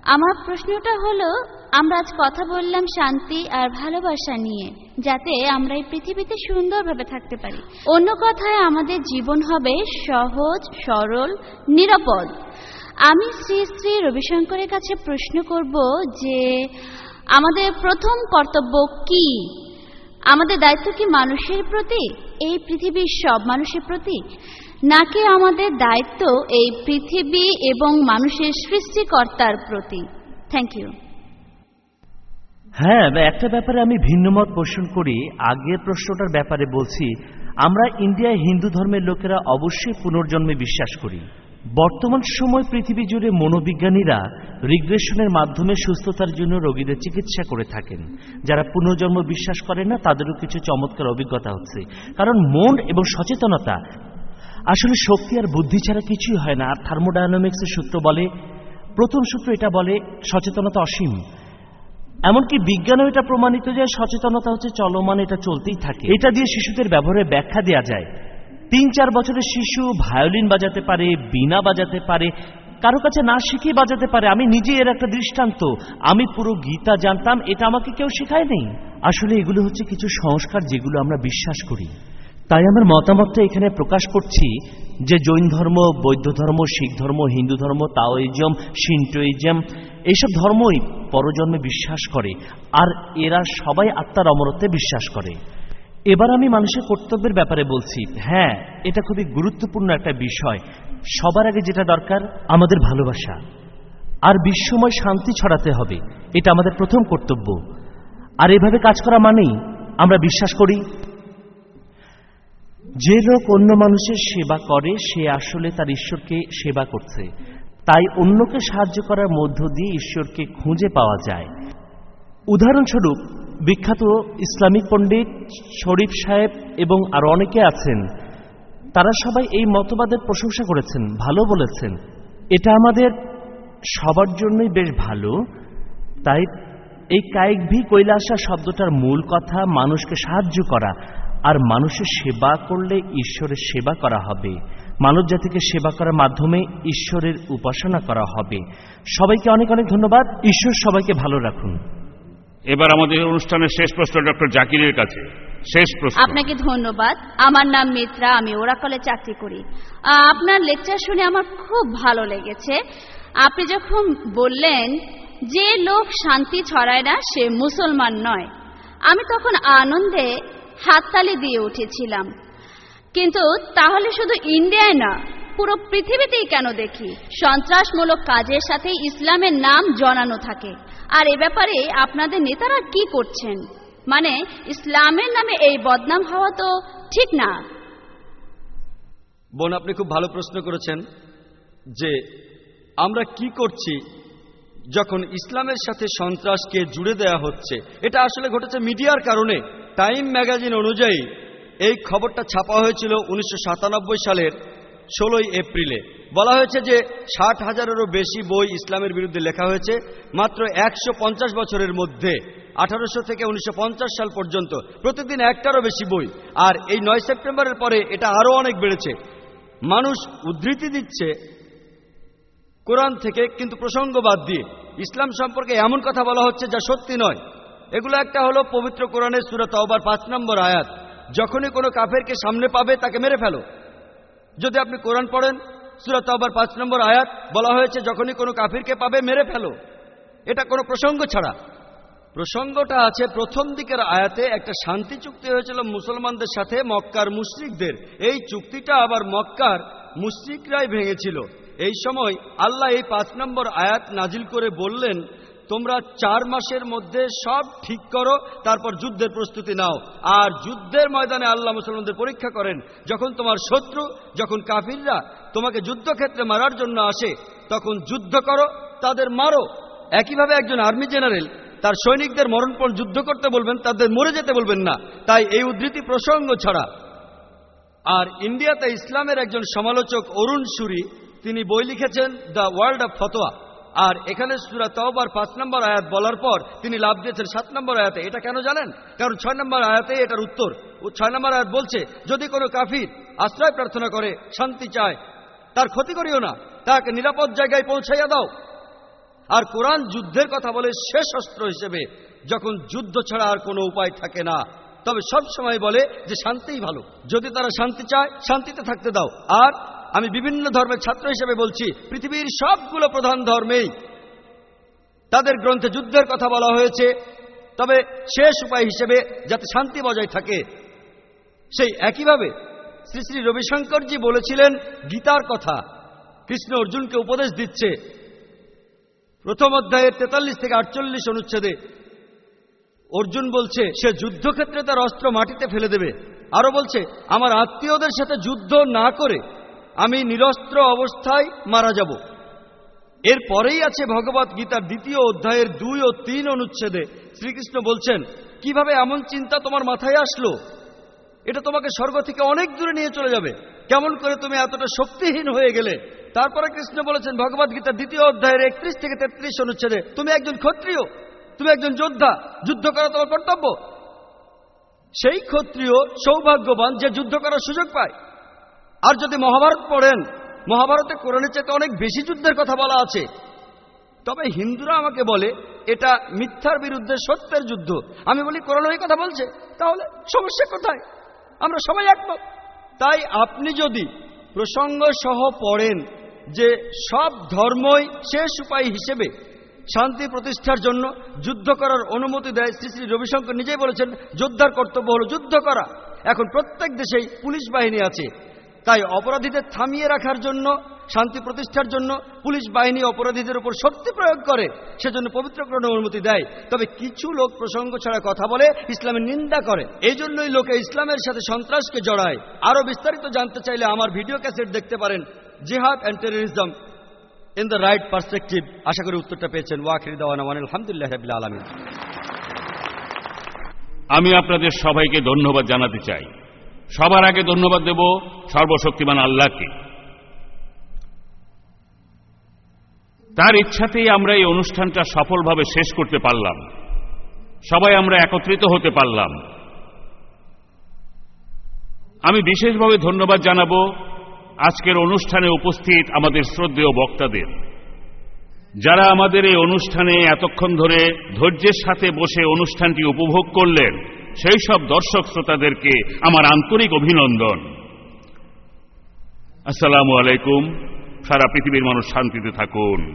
S8: আমার প্রশ্নটা হলো, আমরা আজ কথা বললাম শান্তি আর ভালোবাসা নিয়ে, যাতে আমরা এই পৃথিবীতে সুন্দরভাবে থাকতে পারি। অন্য কথায় আমাদের জীবন হবে সহজ, সরল, নিরাপদ। আমি শ্রী শ্রী রবিশঙ্করের কাছে প্রশ্ন করব যে আমাদের প্রথম কর্তব্য কি? আমাদের দায়িত্ব কি মানুষের প্রতি, এই পৃথিবীর সব মানুষের প্রতি, নাকি আমাদের দায়িত্ব এই পৃথিবী এবং মানুষের সৃষ্টিকর্তার প্রতি? Thank you.
S7: হ্যাঁ, একটা ব্যাপারে আমি ভিন্নমত পোষণ করি। আগের প্রশ্নটার ব্যাপারে বলছি, আমরা ইন্ডিয়ায় হিন্দু ধর্মের লোকেরা অবশ্যই পুনর্জন্মে বিশ্বাস করি। বর্তমান সময় পৃথিবী জুড়ে মনোবিজ্ঞানীরা রিগ্রেশনের মাধ্যমে সুস্থতার জন্য রোগীদের চিকিৎসা করে থাকেন। যারা পুনর্জন্ম বিশ্বাস করেন না তাদেরও কিছু চমৎকার অভিজ্ঞতা হচ্ছে, কারণ মন এবং সচেতনতা আসলে শক্তি আর বুদ্ধি ছাড়া কিছুই হয় না। আর থার্মোডায়নামিক্সের সূত্র বলে, প্রথম সূত্র এটা বলে, সচেতনতা অসীম। এমনকি বিজ্ঞানও এটা প্রমাণিত যে সচেতনতা হচ্ছে চলমান, এটা চলতেই থাকে। এটা দিয়ে শিশুদের ব্যবহারের ব্যাখ্যা দেওয়া যায়। ৩-৪ বছরের শিশু ভায়োলিন বাজাতে পারে, বীণা বাজাতে পারে, কারো কাছে না শিখে বাজাতে পারে। আমি নিজে এর একটা দৃষ্টান্ত। আমি পুরো গীতা জানতাম, এটা আমাকে কেউ শেখায় নেই। আসলে এগুলো হচ্ছে কিছু সংস্কার যেগুলো আমরা বিশ্বাস করি। তাই আমার মতামতটা এখানে প্রকাশ করছি যে জৈন ধর্ম, বৌদ্ধ ধর্ম, শিখ ধর্ম, হিন্দু ধর্ম, তাওইজম, শিন্টোইজম, এইসব ধর্মই পরজন্মে বিশ্বাস করে, আর এরা সবাই আত্মার অমরত্বে বিশ্বাস করে। এবার আমি মানুষের কর্তব্যের ব্যাপারে বলছি। হ্যাঁ, এটা খুবই গুরুত্বপূর্ণ একটা বিষয়। সবার আগে যেটা দরকার আমাদের ভালোবাসা আর বিশ্বময় শান্তি ছড়াতে হবে, এটা আমাদের প্রথম কর্তব্য। আর এভাবে কাজ করা মানেই আমরা বিশ্বাস করি যে লোক অন্য মানুষের সেবা করে সে আসলে তার ঈশ্বরকে সেবা করছে। তাই অন্যকে সাহায্য করার মধ্য দিয়ে ঈশ্বরকে খুঁজে পাওয়া যায়। উদাহরণস্বরূপ বিখ্যাত ইসলামিক পণ্ডিত শরীফ সাহেব এবং আরো অনেকে আছেন, তারা সবাই এই মতবাদের প্রশংসা করেছেন, ভালো বলেছেন। এটা আমাদের সবার জন্যই বেশ ভালো। তাই এই কায়িক ভি কৈলাসা শব্দটার মূল কথা মানুষকে সাহায্য করা, আর মানুষের সেবা করলে ঈশ্বরের সেবা করা হবে। মানব জাতিকে সেবা করার মাধ্যমে ঈশ্বরের উপাসনা করা হবে। সবাইকে অনেক অনেক ধন্যবাদ। ঈশ্বর সবাইকে ভালো রাখুন।
S4: এবার আমাদের অনুষ্ঠানের শেষ প্রশ্ন ডক্টর জাকিরের কাছে। শেষ প্রশ্ন।
S8: আপনাকে ধন্যবাদ। আমার নাম মিত্রা, আমি ওরাকলে চাকরি করি। আপনার লেকচার শুনে আমার খুব ভালো লেগেছে। আপনি যখন বললেন যে লোক শান্তি ছড়ায় না সে মুসলমান নয়, আমি তখন আনন্দে হাততালি দিয়ে উঠেছিলাম। কিন্তু তাহলে শুধু ইন্ডিয়ায় না, পুরো পৃথিবীতেই কেন দেখি সন্ত্রাসমূলক কাজের সাথে ইসলামের নাম জড়ানো থাকে। আর এ ব্যাপারে আপনাদের নেতারা কি করছেন? মানে ইসলামের নামে এই বদনাম হওয়া তো ঠিক না।
S3: বোন, আপনি খুব ভালো প্রশ্ন করেছেন যে আমরা কি করছি যখন ইসলামের সাথে সন্ত্রাসকে জুড়ে দেয়া হচ্ছে। এটা আসলে ঘটেছে মিডিয়ার কারণে। টাইম ম্যাগাজিন অনুযায়ী এই খবরটা ছাপা হয়েছিল 1997 সালের 16 এপ্রিলে। বলা হয়েছে যে 60,000-এরও বেশি বই ইসলামের বিরুদ্ধে লেখা হয়েছে মাত্র 150 বছরের মধ্যে। 1800 থেকে 1950 সাল পর্যন্ত প্রতিদিন একটারও বেশি বই। আর এই 9 সেপ্টেম্বরের পরে এটা আরো অনেক বেড়েছে। মানুষ উদ্ধৃতি দিচ্ছে কোরআন থেকে, কিন্তু প্রসঙ্গ বাদ দিয়ে ইসলাম সম্পর্কে এমন কথা বলা হচ্ছে যা সত্যি নয়। এগুলো একটা হলো পবিত্র কোরআনের সূরা তাওবার 5 নম্বর আয়াত, যখনই কোনো কাফেরকে সামনে পাবে তাকে মেরে ফেলো। যদি আপনি কোরআন পড়েন, সূরা তাওবার 5 নম্বর আয়াত বলা হয়েছে যখনই কোনো কাফিরকে পাবে মেরে ফেলো। এটা কোনো প্রসঙ্গ ছাড়া। প্রসঙ্গটা আছে প্রথম দিকের আয়াতে। একটা শান্তি চুক্তি হয়েছিল মুসলমানদের সাথে মক্কার মুশরিকদের। এই চুক্তিটা আবার মক্কার মুশরিকরাই ভেঙেছিল। এই সময় আল্লাহ এই 5 নম্বর আয়াত নাজিল করে বললেন, তোমরা 4 মাসের মধ্যে সব ঠিক করো, তারপর যুদ্ধের প্রস্তুতি নাও। আর যুদ্ধের ময়দানে আল্লাহ মুসলমানদের পরীক্ষা করেন। যখন তোমার শত্রু, যখন কাফিররা তোমাকে যুদ্ধক্ষেত্রে মারার জন্য আসে, তখন যুদ্ধ করো, তাদের মারো। একইভাবে একজন আর্মি জেনারেল তার সৈনিকদের মরণপণ যুদ্ধ করতে বলবেন, তাদের মরে যেতে বলবেন না। তাই এই উদ্ধৃতি প্রসঙ্গ ছাড়া। আর ইন্ডিয়াতে ইসলামের একজন সমালোচক অরুণ সুরি, তিনি বই লিখেছেন দ্য ওয়ার্ল্ড অফ ফতোয়া। আর এখানে সূরা তাওবার 5 নম্বর আয়াত বলার পর তিনি লাভ দিয়েছেন 7 নম্বর আয়াতে। এটা কেন জানেন? কারণ 6 নম্বর আয়াতে এটার উত্তর। 6 নম্বর আয়াত বলছে, যদি কোনো কাফির আশ্রয় প্রার্থনা করে, শান্তি চায়, তার ক্ষতি করিও না, তাকে নিরাপদ জায়গায় পৌঁছাইয়া দাও। আর কোরআন যুদ্ধের কথা বলে শেষ অস্ত্র হিসেবে, যখন যুদ্ধ ছাড়া আর কোনো উপায় থাকে না। তবে সব সময় বলে যে শান্তিই ভালো, যদি তারা শান্তি চায় শান্তিতে থাকতে দাও। আর আমি বিভিন্ন ধর্মের ছাত্র হিসেবে বলছি, পৃথিবীর সবগুলো প্রধান ধর্মেই তাদের গ্রন্থে যুদ্ধের কথা বলা হয়েছে, তবে শেষ উপায় হিসেবে যাতে শান্তি বজায় থাকে। সেই একইভাবে শ্রী শ্রী রবিশঙ্করজি বলেছিলেন গীতার কথা। কৃষ্ণ অর্জুনকে উপদেশ দিচ্ছে প্রথম অধ্যায়ের 43 থেকে 48 অনুচ্ছেদে। অর্জুন বলছে সে যুদ্ধক্ষেত্রে তার অস্ত্র মাটিতে ফেলে দেবে। আরো বলছে আমার আত্মীয়দের সাথে যুদ্ধ না করে আমি নিরস্ত্র অবস্থায় মারা যাব। এরপরেই আছে ভগবত গীতার 2য় অধ্যায়ের 2 ও 3 অনুচ্ছেদে শ্রীকৃষ্ণ বলছেন কিভাবে এমন চিন্তা তোমার মাথায় আসলো, এটা তোমাকে স্বর্গ থেকে অনেক দূরে নিয়ে চলে যাবে, কেমন করে তুমি এতটা শক্তিহীন হয়ে গেলে। তারপরে কৃষ্ণ বলেছেন ভগবত গীতার 2য় অধ্যায়ের 31 থেকে 33 অনুচ্ছেদে তুমি একজন ক্ষত্রিয়, তুমি একজন যোদ্ধা, যুদ্ধ করা তোমার কর্তব্য। সেই ক্ষত্রিয় সৌভাগ্যবান যে যুদ্ধ করার সুযোগ পায়। আর যদি মহাভারত পড়েন, মহাভারতে কোরআনের চাইতে অনেক বেশি যুদ্ধের কথা বলা আছে। তবে হিন্দুরা আমাকে বলে এটা মিথ্যার বিরুদ্ধে সত্যের যুদ্ধ। আমি বলি কোরআন এই কথা বলছে, তাহলে সমস্যা কোথায়? আমরা সবাই একমত। তাই আপনি যদি প্রসঙ্গ সহ পড়েন যে সব ধর্মই শেষ উপায় হিসেবে শান্তি প্রতিষ্ঠার জন্য যুদ্ধ করার অনুমতি দেয়, শ্রী শ্রী রবিশঙ্কর নিজেই বলেছেন যোদ্ধার কর্তব্য হলো যুদ্ধ করা। এখন প্রত্যেক দেশেই পুলিশ বাহিনী আছে, তাই অপরাধীদের থামিয়ে রাখার জন্য, শান্তি প্রতিষ্ঠার জন্য পুলিশ বাহিনী অপরাধীদের উপর শক্তি প্রয়োগ করে, সেজন্য পবিত্র কোরআন অনুমতি দেয়। তবে কিছু লোক প্রসঙ্গ ছাড়া কথা বলে, ইসলামের নিন্দা করে। এই জন্যই লোকে ইসলামের সাথে সন্ত্রাসকে জড়ায়। আরো বিস্তারিত জানতে চাইলে আমার ভিডিও ক্যাসেট দেখতে পারেন, jihad and terrorism in the right perspective. আশা করি উত্তরটা পেয়েছেন। ওয়াখির দাওয়ানা আলহামদুলিল্লাহ রাব্বিল আলামিন।
S4: আমি আপনাদের সবাইকে ধন্যবাদ জানাতে চাই। সবার আগে ধন্যবাদ দেব সর্বশক্তিমান আল্লাহকে। তার ইচ্ছাতেই আমরা এই অনুষ্ঠানটা সফলভাবে শেষ করতে পারলাম, সবাই আমরা একত্রিত হতে পারলাম। আমি বিশেষভাবে ধন্যবাদ জানাবো আজকের অনুষ্ঠানে উপস্থিত আমাদের শ্রদ্ধেয় বক্তাদের, যারা আমাদের এই অনুষ্ঠানে এতক্ষণ ধরে ধৈর্যের সাথে বসে অনুষ্ঠানটি উপভোগ করলেন। সেই সব দর্শক শ্রোতাদেরকে আমার আন্তরিক অভিনন্দন। আসসালামু আলাইকুম। সারা পৃথিবীর মানুষ শান্তিতে থাকুন।